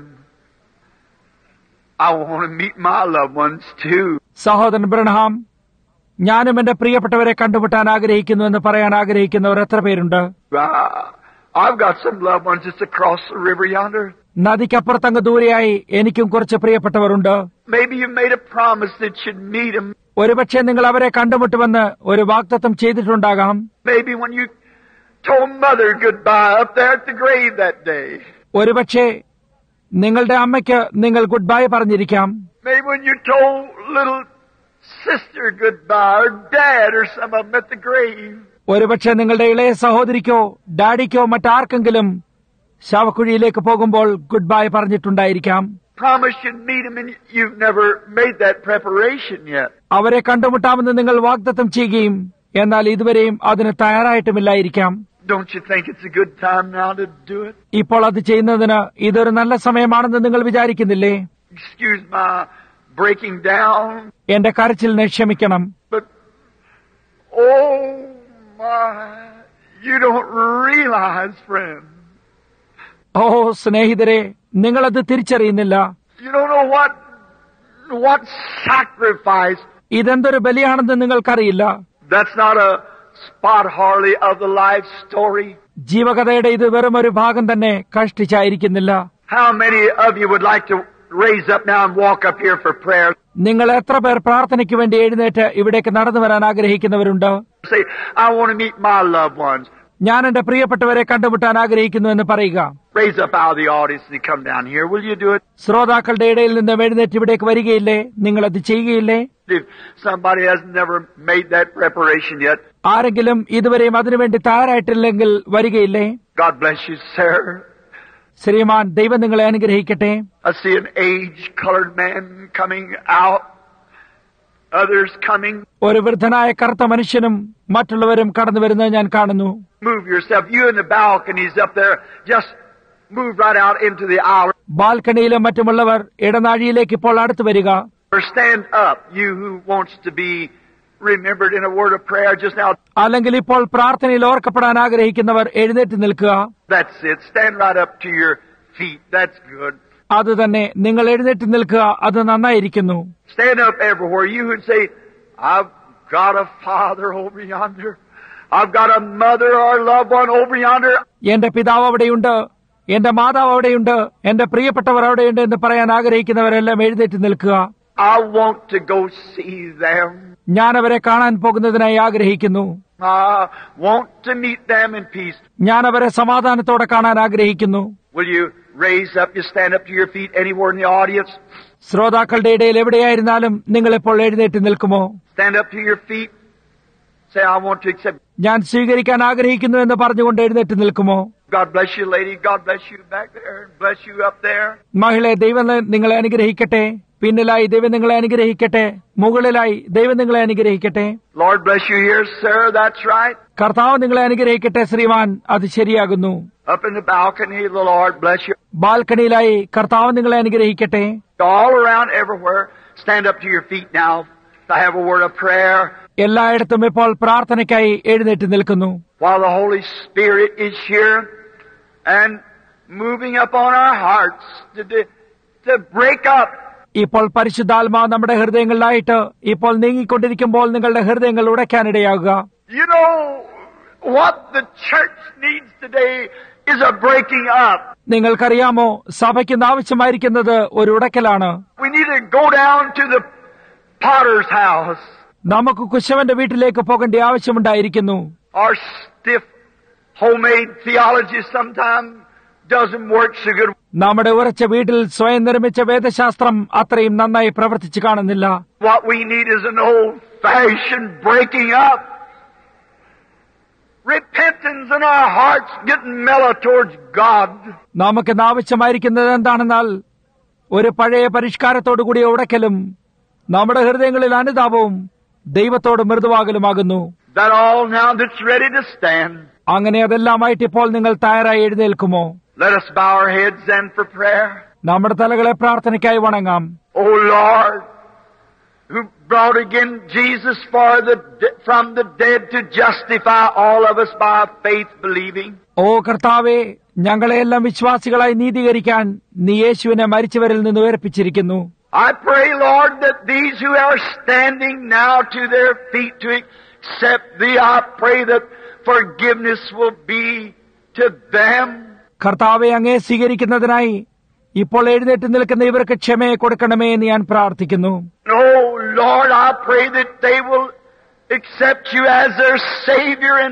I want to meet my loved ones too. സഹോദരൻ ബ്രൺഹാം, ഞാനും എന്റെ പ്രിയപ്പെട്ടവരെ കണ്ടുമുട്ടാൻ ആഗ്രഹിക്കുന്നു എന്ന് പറയാൻ ആഗ്രഹിക്കുന്നവർ എത്ര പേരുണ്ട്? I've got some loved ones just across the river yonder. നദിക്കപ്പുറത്തങ്ങ് ദൂരെയായി എനിക്കും കുറച്ച് പ്രിയപ്പെട്ടവരുണ്ട്. Maybe you made a promise that you'd meet them. ഒരുപക്ഷെ നിങ്ങൾ അവരെ കണ്ടുമുട്ടുമെന്ന് ഒരു വാഗ്ദത്തം ചെയ്തിട്ടുണ്ടാകാം. Maybe when you told Mother goodbye up there at the grave that day. ഒരുപക്ഷെ നിങ്ങളുടെ അമ്മയ്ക്ക് നിങ്ങൾ ഗുഡ് ബൈ പറഞ്ഞിരിക്കാം. Maybe when you told little sister goodbye or dad or some of them at the grave. ഒരുപക്ഷെ നിങ്ങളുടെ ഇളയ സഹോദരിക്കോ ഡാഡിക്കോ മറ്റാർക്കെങ്കിലും ശവക്കുഴിയിലേക്ക് പോകുമ്പോൾ ഗുഡ് ബൈ പറഞ്ഞിട്ടുണ്ടായിരിക്കാം. Promise you'd meet them and you've never made that preparation yet. അവരെ കണ്ടുമുട്ടാമെന്ന് നിങ്ങൾ വാഗ്ദത്തം ചെയ്യുകയും എന്നാൽ ഇതുവരെയും അതിന് തയ്യാറായിട്ടുമില്ലായിരിക്കാം. Don't you think it's a good time now to do it? ഇപ്പോൾ അത് ചെയ്യുന്നതിന് ഇതൊരു നല്ല സമയമാണെന്ന് നിങ്ങൾ വിചാരിക്കുന്നില്ലേ? Excuse my breaking down. എന്റെ കരച്ചിലിനെ ക്ഷമിക്കണം. But, oh my, you don't realize, friend. ഓ സ്നേഹിതരെ, നിങ്ങളത് തിരിച്ചറിയുന്നില്ല. You don't know what sacrifice. ഇതെന്തൊരു ബലിയാണെന്ന് നിങ്ങൾക്കറിയില്ല. That's not a spot hardly of the life story. ജീവകഥയുടെ ഇത് വെറും ഒരു ഭാഗം തന്നെ കഷ്ടിച്ചായിരിക്കുന്നില്ല. How many of you would like to raise up now and walk up here for prayer? നിങ്ങൾ എത്ര പേർ പ്രാർത്ഥനയ്ക്ക് വേണ്ടി എഴുന്നേറ്റ് ഇവിടേക്ക് നടന്നു വരാൻ ആഗ്രഹിക്കുന്നവരുണ്ട്? Say, I want to meet my loved ones. ഞാൻ എന്റെ പ്രിയപ്പെട്ടവരെ കണ്ടുമുട്ടാൻ ആഗ്രഹിക്കുന്നു എന്ന് പറയുക. Raise up out of the audience and come down here. Will you do it? ശ്രോതാക്കളുടെ ഇടയിൽ നിന്ന് എഴുന്നേറ്റ് ഇവിടേക്ക് വരികയില്ലേ? നിങ്ങൾ അത് ചെയ്യുകയില്ലേ? If somebody has never made that preparation yet. ആരെങ്കിലും ഇതുവരെയും അതിനുവേണ്ടി തയ്യാറായിട്ടില്ലെങ്കിൽ വരികയില്ലേ? God bless you, sir. ശ്രീമാൻ, ദൈവം നിങ്ങളെ അനുഗ്രഹിക്കട്ടെ. I see an age-colored man coming out. Others coming. ഒരു വൃദ്ധനായ കറുത്ത മനുഷ്യനും മറ്റുള്ളവരും കടന്നു വരുന്നത് ഞാൻ കാണുന്നു. Move yourself. You in the balconies up there, just move right out into the aisle. ബാൽക്കണിയിലും മറ്റുമുള്ളവർ ഇടനാഴിയിലേക്ക് ഇപ്പോൾ അടുത്തു വരിക. Or stand up, you who wants to be remembered in a word of prayer just now. അല്ലെങ്കിൽ ഇപ്പോൾ പ്രാർത്ഥനയിൽ ഓർക്കപ്പെടാൻ ആഗ്രഹിക്കുന്നവർ എഴുന്നേറ്റ് നിൽക്കുക. That's it. Stand right up to your feet. That's good. അത് തന്നെ, നിങ്ങൾ എഴുന്നേറ്റ് നിൽക്കുക. അത് നന്നായിരിക്കുന്നു. Stand up everywhere. You would say, I've got a father over yonder. I've got a mother or a loved one over yonder. എന്റെ പിതാവ് അവിടെയുണ്ട്, എന്റെ മാതാവ് അവിടെയുണ്ട്, എന്റെ പ്രിയപ്പെട്ടവർ അവിടെയുണ്ട് എന്ന് പറയാൻ ആഗ്രഹിക്കുന്നവരെല്ലാം എഴുന്നേറ്റ് നിൽക്കുക. I want to go see them. ഞാൻ അവരെ കാണാൻ പോകുന്നതിനായി ആഗ്രഹിക്കുന്നു. I want to meet them in peace. ഞാൻ അവരെ സമാധാനത്തോടെ കാണാൻ ആഗ്രഹിക്കുന്നു. Will you raise up, you stand up to your feet anywhere in the audience. ശ്രോതാക്കളുടെ ഇടയിൽ എവിടെയായിരുന്നാലും നിങ്ങൾ ഇപ്പോൾ എഴുന്നേറ്റ് നിൽക്കുമോ? Stand up to your feet. Say, I want to accept. ഞാൻ സ്വീകരിക്കാൻ ആഗ്രഹിക്കുന്നു എന്ന് പറഞ്ഞുകൊണ്ട് എഴുന്നേറ്റ് നിൽക്കുമോ? God bless you, lady. God bless you back there. Bless you up there. മഹിളെ, ദൈവം നിങ്ങളെ അനുഗ്രഹിക്കട്ടെ. പിന്നിലായി ദൈവം നിങ്ങളെ അനുഗ്രഹിക്കട്ടെ. മുകളിലായി ദൈവം നിങ്ങളെ അനുഗ്രഹിക്കട്ടെ. Lord bless you here, sir. That's right. കർത്താവ് നിങ്ങളെ അനുഗ്രഹിക്കട്ടെ ശ്രീമാൻ, അത് ശരിയാകുന്നു. Up in the balcony, the Lord bless you. ബാൽക്കണിയിലായി കർത്താവ് നിങ്ങളെ അനുഗ്രഹിക്കട്ടെ. All around, everywhere. Stand up to your feet now to have a word of prayer. എല്ലായിടത്തും ഇപ്പോൾ പ്രാർത്ഥനയ്ക്കായി എഴുന്നേറ്റ് നിൽക്കുന്നു. While the Holy Spirit is here and moving upon our hearts to break up. ഇപ്പോൾ പരിശുദ്ധാത്മാവ് നമ്മുടെ ഹൃദയങ്ങളിലായിട്ട് ഇപ്പോൾ നീങ്ങിക്കൊണ്ടിരിക്കുമ്പോൾ നിങ്ങളുടെ ഹൃദയങ്ങൾ ഉടയ്ക്കാനിടയാകുക. You know what the church needs today is a breaking up. നിങ്ങൾക്കറിയാമോ, സഭയ്ക്ക് ആവശ്യമായിരിക്കുന്നത് ഒരു ഉടക്കലാണ്. We need to go down to the potter's house. നമുക്ക് കുശവന്റെ വീട്ടിലേക്ക് പോകേണ്ട ആവശ്യമുണ്ടായിരിക്കുന്നു. Our stiff homemade theology sometimes doesn't work so good. നമ്മുടെ ഉറച്ച വീട്ടിൽ സ്വയം നിർമ്മിച്ച വേദശാസ്ത്രം അത്രയും നന്നായി പ്രവർത്തിച്ചു കാണുന്നില്ല. What we need is an old-fashioned breaking up. Repentance in our hearts getting mellow towards God. നമുക്ക് ആവശ്യമായിരിക്കുന്നത് എന്താണെന്നാൽ ഒരു പഴയ പരിഷ്കാരത്തോടുകൂടിയ ഉടക്കലും നമ്മുടെ ഹൃദയങ്ങളിൽ അനുതാപവും ദൈവത്തോട് മൃദുവാകലുമാകുന്നു. That all now that's ready to stand. അങ്ങനെ അതെല്ലാമായിട്ട് ഇപ്പോൾ നിങ്ങൾ തയ്യാറായി എഴുന്നേൽക്കുമോ? Let us bow our heads then for prayer. നമ്മുടെ തലകളെ പ്രാർത്ഥനയ്ക്കായി വണങ്ങാം. O Lord, who brought again Jesus from the dead to justify all of us by faith believing. ഓ കർത്താവേ, ഞങ്ങളെയെല്ലാം വിശ്വാസികളായി നീതീകരിക്കാൻ നീ യേശുവിനെ മരിച്ചവരിൽ നിന്ന് ഉയർപ്പിച്ചിരിക്കുന്നു. I pray, Lord, that these who are standing now to their feet to accept Thee, I pray that forgiveness will be to them. കർത്താവെ, അങ്ങേ സ്വീകരിക്കുന്നതിനായി ഇപ്പോൾ എഴുന്നേറ്റ് നിൽക്കുന്ന ഇവർക്ക് ക്ഷമയെ കൊടുക്കണമേ എന്ന് ഞാൻ പ്രാർത്ഥിക്കുന്നു. Oh Lord, I pray that they will accept You as their Savior and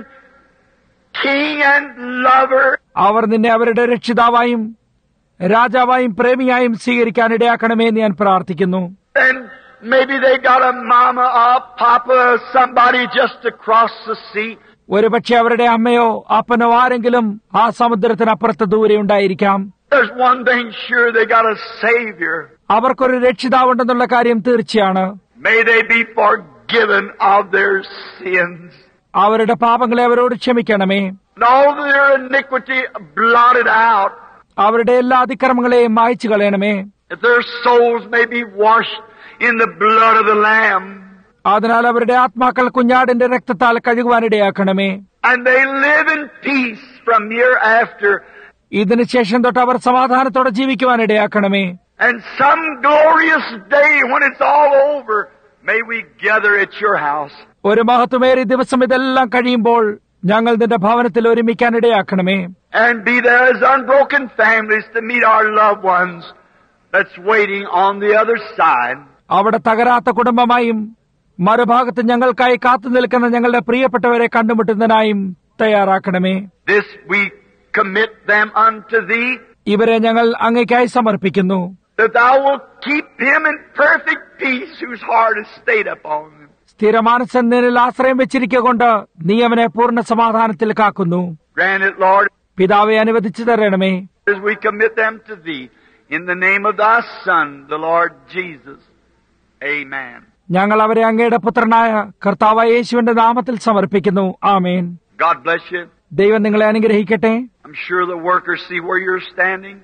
King and lover. അവർ നിന്നെ അവരുടെ രക്ഷിതാവായും രാജാവായും പ്രേമിയായും സ്വീകരിക്കാൻ ഇടയാക്കണമേ എന്ന് ഞാൻ പ്രാർത്ഥിക്കുന്നു. And maybe they got a mama, a papa, somebody just across the sea. ഒരുപക്ഷെ അവരുടെ അമ്മയോ അപ്പനോ ആരെങ്കിലും ആ സമുദ്രത്തിനപ്പുറത്ത് ദൂരെ ഉണ്ടായിരിക്കാം. There's one thing sure, they got a Savior. അവർക്കൊരു രക്ഷിതാവുണ്ടെന്നുള്ള കാര്യം തീർച്ചയാണ്. May they be forgiven of their sins. അവരുടെ പാപങ്ങളെ അവരോട് ക്ഷമിക്കണമേ. And all their iniquity blotted out. അവരുടെ എല്ലാ അതിക്രമങ്ങളെയും മായ്ച്ചു കളയണമേ. That their souls may be washed in the blood of the Lamb. അതിനാൽ അവരുടെ ആത്മാക്കൾ കുഞ്ഞാടിന്റെ രക്തത്താൽ കഴുകുവാനിടയാക്കണമേ. And they live in peace from hereafter. ഇതിനുശേഷം തൊട്ട് അവർ സമാധാനത്തോടെ ജീവിക്കുവാനിടയാക്കണമേ. And some glorious day when it's all over, may we gather at Your house. ഒരു മഹത്വമേറിയ ദിവസം ഇതെല്ലാം കഴിയുമ്പോൾ ഞങ്ങൾ നിന്റെ ഭവനത്തിൽ ഒരുമിക്കാനിടയാക്കണമേ. And be there as unbroken families to meet our loved ones that's waiting on the other side. അവിടെ തകരാത്ത കുടുംബമായും മറുഭാഗത്ത് ഞങ്ങൾക്കായി കാത്തു നിൽക്കുന്ന ഞങ്ങളുടെ പ്രിയപ്പെട്ടവരെ കണ്ടുമുട്ടുന്നതിനായും തയ്യാറാക്കണമേ. This we commit them unto Thee. ഇവരെ ഞങ്ങൾ അങ്ങേയ്ക്കായി സമർപ്പിക്കുന്നു. That Thou wilt keep him in perfect peace whose heart is stayed upon Him. സ്ഥിരമാനസൻ നിന്നിൽ ആശ്രയം വെച്ചിരിക്കൊണ്ട് നീ അവനെ പൂർണ്ണ സമാധാനത്തിൽ കാക്കുന്നു. Grant it, Lord. പിതാവെ, അനുവദിച്ചു തരണമേ. As we commit them to Thee, in the name of Thy Son, the Lord Jesus. Amen. ഞങ്ങൾ അവരെ അങ്ങയുടെ പുത്രനായ കർത്താവായ യേശുവിന്റെ നാമത്തിൽ സമർപ്പിക്കുന്നു. ആമേൻ. God bless you. ദൈവം നിങ്ങളെ അനുഗ്രഹിക്കട്ടെ. I'm sure the workers see where you're standing,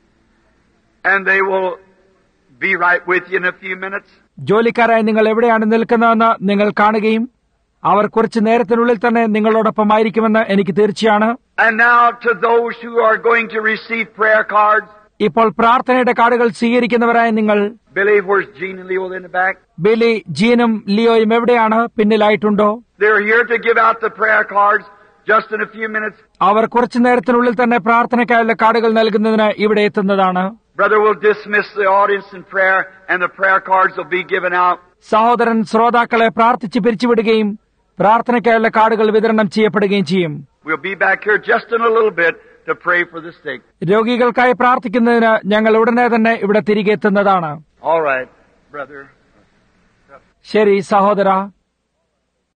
and they will be right with you in a few minutes. ജോലിക്കാരായി നിങ്ങൾ എവിടെയാണ് നിൽക്കുന്നതെന്ന് നിങ്ങൾ കാണുകയും അവർ കുറച്ചു നേരത്തിനുള്ളിൽ തന്നെ നിങ്ങളോടൊപ്പമായിരിക്കുമെന്ന് എനിക്ക് തീർച്ചയാണ്. And now to those who are going to receive prayer cards. ഇപ്പോൾ പ്രാർത്ഥനയുടെ കാർഡുകൾ സ്വീകരിക്കുന്നവരായ നിങ്ങൾ, Billy, where's Gene and Leo in the back? ബിലി, ജീനും ലിയോയും എവിടെയാണ്? പിന്നിലായിട്ടുണ്ടോ? They're here to give out the prayer cards just in a few minutes. അവർ കുറച്ചു നേരത്തിനുള്ളിൽ തന്നെ പ്രാർത്ഥനയ്ക്കായുള്ള കാർഡുകൾ നൽകുന്നതിന് ഇവിടെ എത്തുന്നതാണ്. Brother will dismiss the audience in prayer and the prayer cards will be given out. സഹോദരൻ ശ്രോതാക്കളെ പ്രാർത്ഥിച്ച് പിരിച്ചുവിടുകയും പ്രാർത്ഥനയ്ക്കായുള്ള കാർഡുകൾ വിതരണം ചെയ്യപ്പെടുകയും ചെയ്യും. We'll be back here just in a little bit to pray for the sick. രോഗികൾക്കായി പ്രാർത്ഥിക്കുന്നതിന് ഞങ്ങൾ ഉടനെ തന്നെ ഇവിടെ തിരികെ എത്തുന്നതാണ്. All right, brother. ശരി സഹോദര.